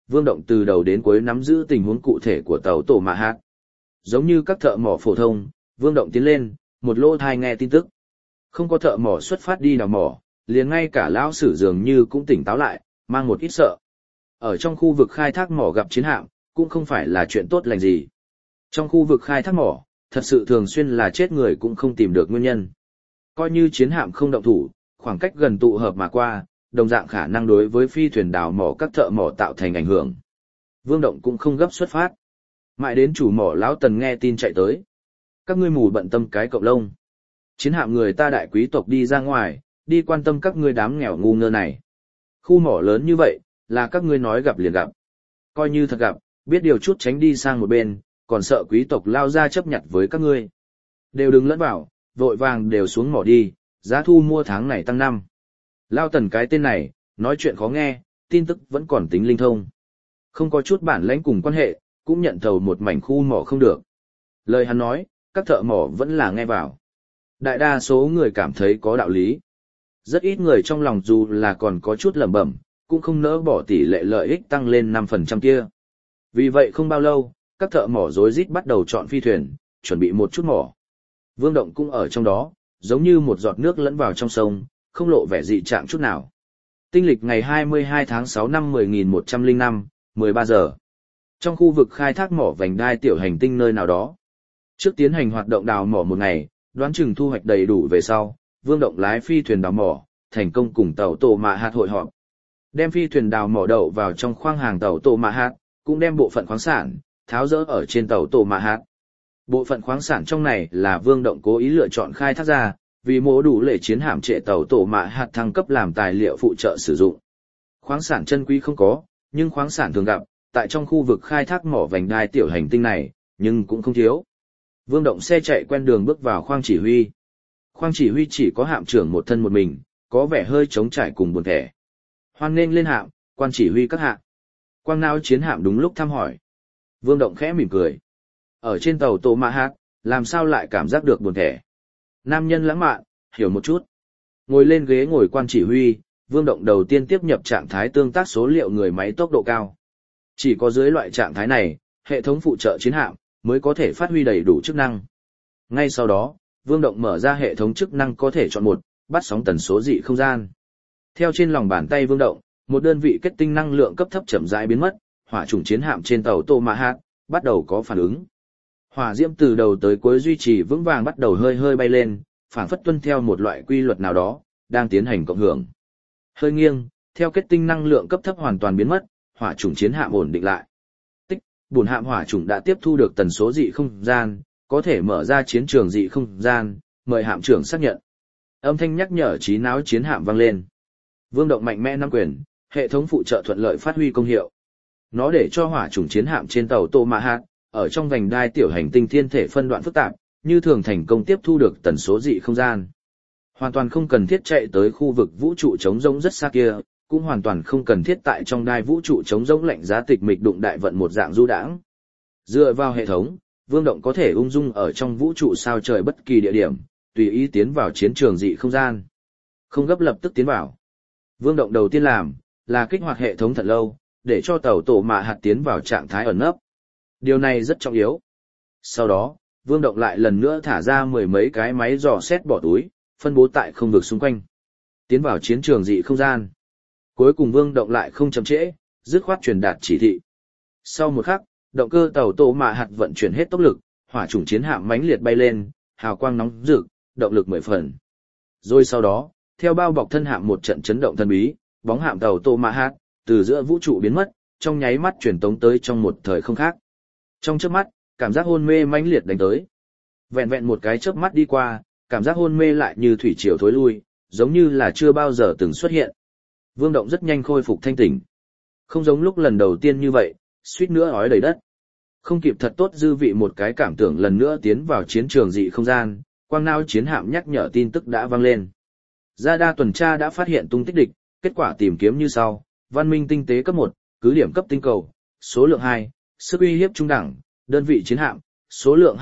Vương Động từ đầu đến cuối nắm giữ tình huống cụ thể của tàu tổ mạ hạt. Giống như các thợ mỏ phổ thông, Vương Động tiến lên, một lỗ tai nghe tin tức. Không có thợ mỏ xuất phát đi đào mỏ, liền ngay cả lão sử dường như cũng tỉnh táo lại, mang một ít sợ. Ở trong khu vực khai thác mỏ gặp chiến hạm, cũng không phải là chuyện tốt lành gì. Trong khu vực khai thác mỏ, thật sự thường xuyên là chết người cũng không tìm được nguyên nhân. Coi như chiến hạm không động thủ, khoảng cách gần tụ hợp mà qua, đồng dạng khả năng đối với phi thuyền đào mỏ các thợ mỏ tạo thành ảnh hưởng. Vương Động cũng không gấp xuất phát. Mãi đến chủ mỏ lão Tần nghe tin chạy tới. Các ngươi mù bận tâm cái cọng lông. Chiến hạm người ta đại quý tộc đi ra ngoài, đi quan tâm các ngươi đám nghèo ngu ngơ này. Khu mỏ lớn như vậy, là các ngươi nói gặp liền gặp. Coi như thật gặp, biết điều chút tránh đi sang một bên, còn sợ quý tộc lao ra chấp nhặt với các ngươi. Đều đừng lẫn vào, vội vàng đều xuống mỏ đi, giá thu mua tháng này tăng 5. Lao Tần cái tên này, nói chuyện khó nghe, tin tức vẫn còn tính linh thông. Không có chút bản lãnh cùng quan hệ, cũng nhận thầu một mảnh khu mỏ không được. Lời hắn nói, các thợ mỏ vẫn là nghe vào. Đại đa số người cảm thấy có đạo lý. Rất ít người trong lòng dù là còn có chút lẩm bẩm, cũng không nỡ bỏ tỷ lệ lợi ích tăng lên 5% kia. Vì vậy không bao lâu, các thợ mỏ rối rít bắt đầu chọn phi thuyền, chuẩn bị một chút mỏ. Vương Động cũng ở trong đó, giống như một giọt nước lẫn vào trong sông, không lộ vẻ dị trạng chút nào. Tinh lịch ngày 22 tháng 6 năm 10105, 13 giờ. Trong khu vực khai thác mỏ vành đai tiểu hành tinh nơi nào đó. Trước tiến hành hoạt động đào mỏ một ngày, đoán chừng thu hoạch đầy đủ về sau, Vương Động lái phi thuyền đào mỏ, thành công cùng tàu tổ mạ hạt hội họp. Đem phi thuyền đào mỏ đậu vào trong khoang hàng tàu tổ mạ hạt, cũng đem bộ phận khoáng sản, tháo dỡ ở trên tàu tổ mạ hạt. Bộ phận khoáng sản trong này là Vương Động cố ý lựa chọn khai thác ra, vì mổ đủ lệ chiến hạm trệ tàu tổ mạ hạt thăng cấp làm tài liệu phụ trợ sử dụng. Khoáng sản chân quý không có, nhưng khoáng sản thường gặp, tại trong khu vực khai thác mỏ vành đai tiểu hành tinh này, nhưng cũng không thiếu. Vương Động xe chạy quen đường bước vào khoang chỉ huy. Khoang chỉ huy chỉ có hạm trưởng một thân một mình, có vẻ hơi trống trải cùng buồn thẻ. Hoan nghênh lên hạm, quan chỉ huy các hạm. Quang não chiến hạm đúng lúc thăm hỏi. Vương Động khẽ mỉm cười. Ở trên tàu tổ mạ hạt, làm sao lại cảm giác được buồn thẻ. Nam nhân lãng mạn, hiểu một chút. Ngồi lên ghế ngồi quan chỉ huy, Vương Động đầu tiên tiếp nhập trạng thái tương tác số liệu người máy tốc độ cao. Chỉ có dưới loại trạng thái này, hệ thống phụ trợ chiến hạm mới có thể phát huy đầy đủ chức năng. Ngay sau đó, Vương Động mở ra hệ thống chức năng có thể chọn một, bắt sóng tần số dị không gian. Theo trên lòng bàn tay Vương Động, một đơn vị kết tinh năng lượng cấp thấp chậm rãi biến mất, hỏa chủng chiến hạm trên tàu Tô Mã Hạt bắt đầu có phản ứng. Hỏa diễm từ đầu tới cuối duy trì vững vàng bắt đầu hơi hơi bay lên, phảng phất tuân theo một loại quy luật nào đó, đang tiến hành cộng hưởng. Hơi nghiêng, theo kết tinh năng lượng cấp thấp hoàn toàn biến mất, hỏa chủng chiến hạm ổn định lại. Tích, bổn hạm hỏa chủng đã tiếp thu được tần số dị không gian, có thể mở ra chiến trường dị không gian, mời hạm trưởng xác nhận. Âm thanh nhắc nhở trí não chiến hạm vang lên. Vương Động mạnh mẽ nắm quyền, hệ thống phụ trợ thuận lợi phát huy công hiệu. Nó để cho hỏa chủng chiến hạm trên tàu Tô Mã Hạt, ở trong vành đai tiểu hành tinh thiên thể phân đoạn phức tạp, như thường thành công tiếp thu được tần số dị không gian. Hoàn toàn không cần thiết chạy tới khu vực vũ trụ trống rỗng rất xa kia, cũng hoàn toàn không cần thiết tại trong đai vũ trụ trống rỗng lạnh giá tịch mịch đụng đại vận một dạng du đãng. Dựa vào hệ thống, Vương Động có thể ung dung ở trong vũ trụ sao trời bất kỳ địa điểm, tùy ý tiến vào chiến trường dị không gian. Không gấp lập tức tiến vào. Vương Động đầu tiên làm là kích hoạt hệ thống thật lâu, để cho tàu Tổ Mã Hạt tiến vào trạng thái ẩn nấp. Điều này rất trọng yếu. Sau đó, Vương Động lại lần nữa thả ra mười mấy cái máy dò xét bỏ túi, phân bố tại không vực xung quanh. Tiến vào chiến trường dị không gian. Cuối cùng Vương Động lại không chậm trễ, dứt khoát truyền đạt chỉ thị. Sau một khắc, động cơ tàu Tổ Mã Hạt vận chuyển hết tốc lực, hỏa chủng chiến hạm mãnh liệt bay lên, hào quang nóng rực, động lực 10 phần. Rồi sau đó, theo bao bọc thân hạm một trận chấn động thần bí, bóng hạm tàu Tổ Mã Hạt từ giữa vũ trụ biến mất, trong nháy mắt truyền tống tới trong một thời không khác. Trong chớp mắt, cảm giác hôn mê mãnh liệt đánh tới. Vẹn vẹn một cái chớp mắt đi qua, cảm giác hôn mê lại như thủy triều thối lui, giống như là chưa bao giờ từng xuất hiện. Vương Động rất nhanh khôi phục thanh tỉnh. Không giống lúc lần đầu tiên như vậy, suýt nữa ói đầy đất. Không kịp thật tốt dư vị một cái cảm tưởng lần nữa tiến vào chiến trường dị không gian, quang não chiến hạm nhắc nhở tin tức đã vang lên. Radar tuần tra đã phát hiện tung tích địch, kết quả tìm kiếm như sau: văn minh tinh tế cấp 1, cứ điểm cấp tinh cầu, số lượng 2, sức uy hiếp trung đẳng, đơn vị chiến hạm, số lượng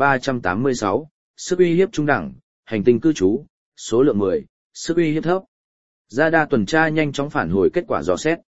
2386, sức uy hiếp trung đẳng, hành tinh cư trú, số lượng 10, sức uy hiếp thấp. Radar tuần tra nhanh chóng phản hồi kết quả dò xét.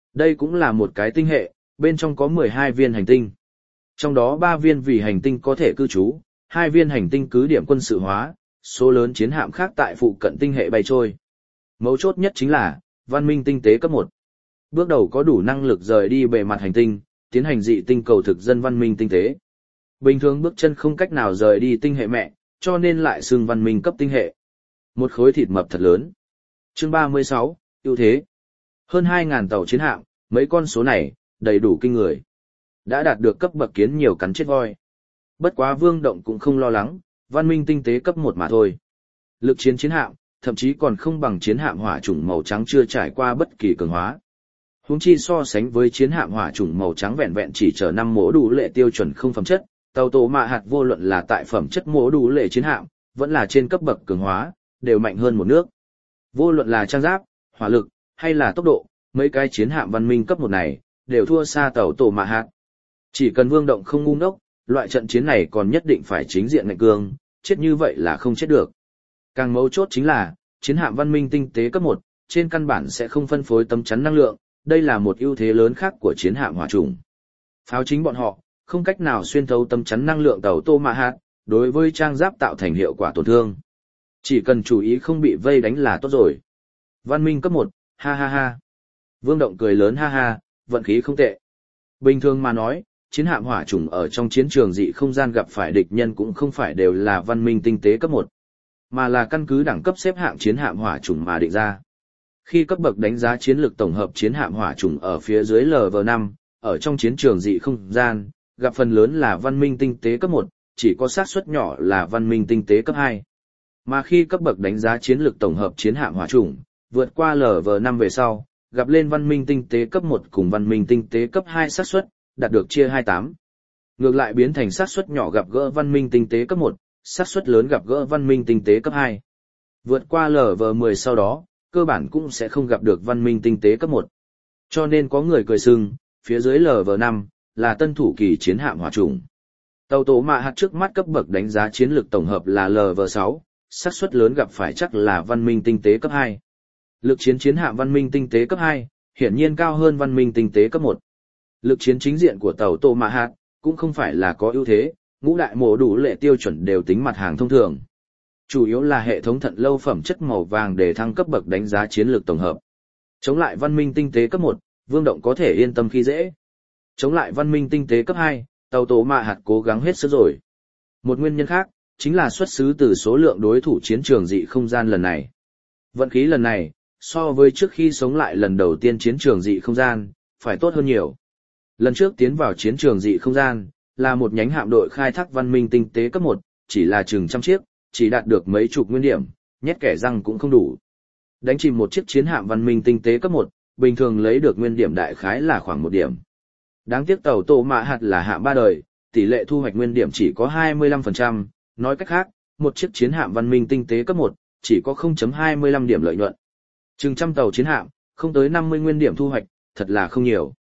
Đây cũng là một cái tinh hệ, bên trong có 12 viên hành tinh. Trong đó 3 viên vì hành tinh có thể cư trú, 2 viên hành tinh cứ điểm quân sự hóa, số lớn chiến hạm khác tại phụ cận tinh hệ bay trôi. Mấu chốt nhất chính là, văn minh tinh tế cấp 1. Bước đầu có đủ năng lực rời đi bề mặt hành tinh, tiến hành dị tinh cầu thực dân văn minh tinh tế. Bình thường bước chân không cách nào rời đi tinh hệ mẹ, cho nên lại xưng văn minh cấp tinh hệ. Một khối thịt mập thật lớn. Chương 36, ưu thế. Hơn 2.000 tàu chiến hạm, mấy con số này, đầy đủ kinh người. Đã đạt được cấp bậc kiến nhiều cắn chết voi. Bất quá Vương Động cũng không lo lắng, văn minh tinh tế cấp 1 mà thôi. Lực chiến chiến hạm, thậm chí còn không bằng chiến hạm hỏa chủng màu trắng chưa trải qua bất kỳ cường hóa. Huống chi so sánh với chiến hạm hỏa chủng màu trắng vẹn vẹn chỉ chở 5 mỗ đủ lệ tiêu chuẩn không phẩm chất, tàu tổ mạ hạt vô luận là tại phẩm chất mỗ đủ lệ chiến hạm, vẫn là trên cấp bậc cường hóa, đều mạnh hơn một nước. Vô luận là trang giáp, hỏa lực, hay là tốc độ, mấy cái chiến hạm văn minh cấp 1 này, đều thua xa tàu tổ mạ hạt. Chỉ cần Vương Động không ngu ngốc, loại trận chiến này còn nhất định phải chính diện ngạnh cương, chết như vậy là không chết được. Càng mấu chốt chính là, chiến hạm văn minh tinh tế cấp 1, trên căn bản sẽ không phân phối tấm chắn năng lượng, đây là một ưu thế lớn khác của chiến hạm hỏa chủng. Pháo chính bọn họ, không cách nào xuyên thấu tấm chắn năng lượng tàu tô mạ hạt, đối với trang giáp tạo thành hiệu quả tổn thương. Chỉ cần chú ý không bị vây đánh là tốt rồi. Văn minh cấp 1, ha ha ha. Vương Động cười lớn ha ha, vận khí không tệ. Bình thường mà nói, chiến hạm hỏa chủng ở trong chiến trường dị không gian gặp phải địch nhân cũng không phải đều là văn minh tinh tế cấp 1, mà là căn cứ đẳng cấp xếp hạng chiến hạm hỏa chủng mà định ra. Khi cấp bậc đánh giá chiến lược tổng hợp chiến hạm hỏa chủng ở phía dưới LV5, ở trong chiến trường dị không gian, gặp phần lớn là văn minh tinh tế cấp 1, chỉ có xác suất nhỏ là văn minh tinh tế cấp 2. Mà khi cấp bậc đánh giá chiến lược tổng hợp chiến hạm hỏa chủng vượt qua LV5 về sau, gặp lên văn minh tinh tế cấp 1 cùng văn minh tinh tế cấp 2 xác suất đạt được chia 28. Ngược lại biến thành xác suất nhỏ gặp gỡ văn minh tinh tế cấp 1, xác suất lớn gặp gỡ văn minh tinh tế cấp 2. Vượt qua LV10 sau đó, cơ bản cũng sẽ không gặp được văn minh tinh tế cấp 1. Cho nên có người cười sưng, phía dưới LV5 là tân thủ kỳ chiến hạm hỏa chủng. Tàu tổ mạ hạt trước mắt cấp bậc đánh giá chiến lược tổng hợp là LV6, xác suất lớn gặp phải chắc là văn minh tinh tế cấp 2. Lực chiến chiến hạm văn minh tinh tế cấp 2, hiển nhiên cao hơn văn minh tinh tế cấp 1. Lực chiến chính diện của tàu tổ mạ hạt cũng không phải là có ưu thế, ngũ đại mổ đủ lệ tiêu chuẩn đều tính mặt hàng thông thường. Chủ yếu là hệ thống thận lâu phẩm chất màu vàng để thăng cấp bậc đánh giá chiến lược tổng hợp. Chống lại văn minh tinh tế cấp 1, Vương Động có thể yên tâm khi dễ. Chống lại văn minh tinh tế cấp 2, tàu tổ mạ hạt cố gắng hết sức rồi. Một nguyên nhân khác, chính là xuất xứ từ số lượng đối thủ chiến trường dị không gian lần này. Vận khí lần này, so với trước khi sống lại lần đầu tiên chiến trường dị không gian, phải tốt hơn nhiều. Lần trước tiến vào chiến trường dị không gian, là một nhánh hạm đội khai thác văn minh tinh tế cấp 1, chỉ là chừng trăm chiếc, chỉ đạt được mấy chục nguyên điểm, nhét kẻ răng cũng không đủ. Đánh chìm một chiếc chiến hạm văn minh tinh tế cấp 1, bình thường lấy được nguyên điểm đại khái là khoảng 1 điểm. Đáng tiếc tàu tổ mạ hạt là hạm 3 đời, tỷ lệ thu hoạch nguyên điểm chỉ có 25%, nói cách khác, một chiếc chiến hạm văn minh tinh tế cấp 1, chỉ có 0.25 điểm lợi nhuận. Chừng trăm tàu chiến hạm, không tới 50 nguyên điểm thu hoạch, thật là không nhiều.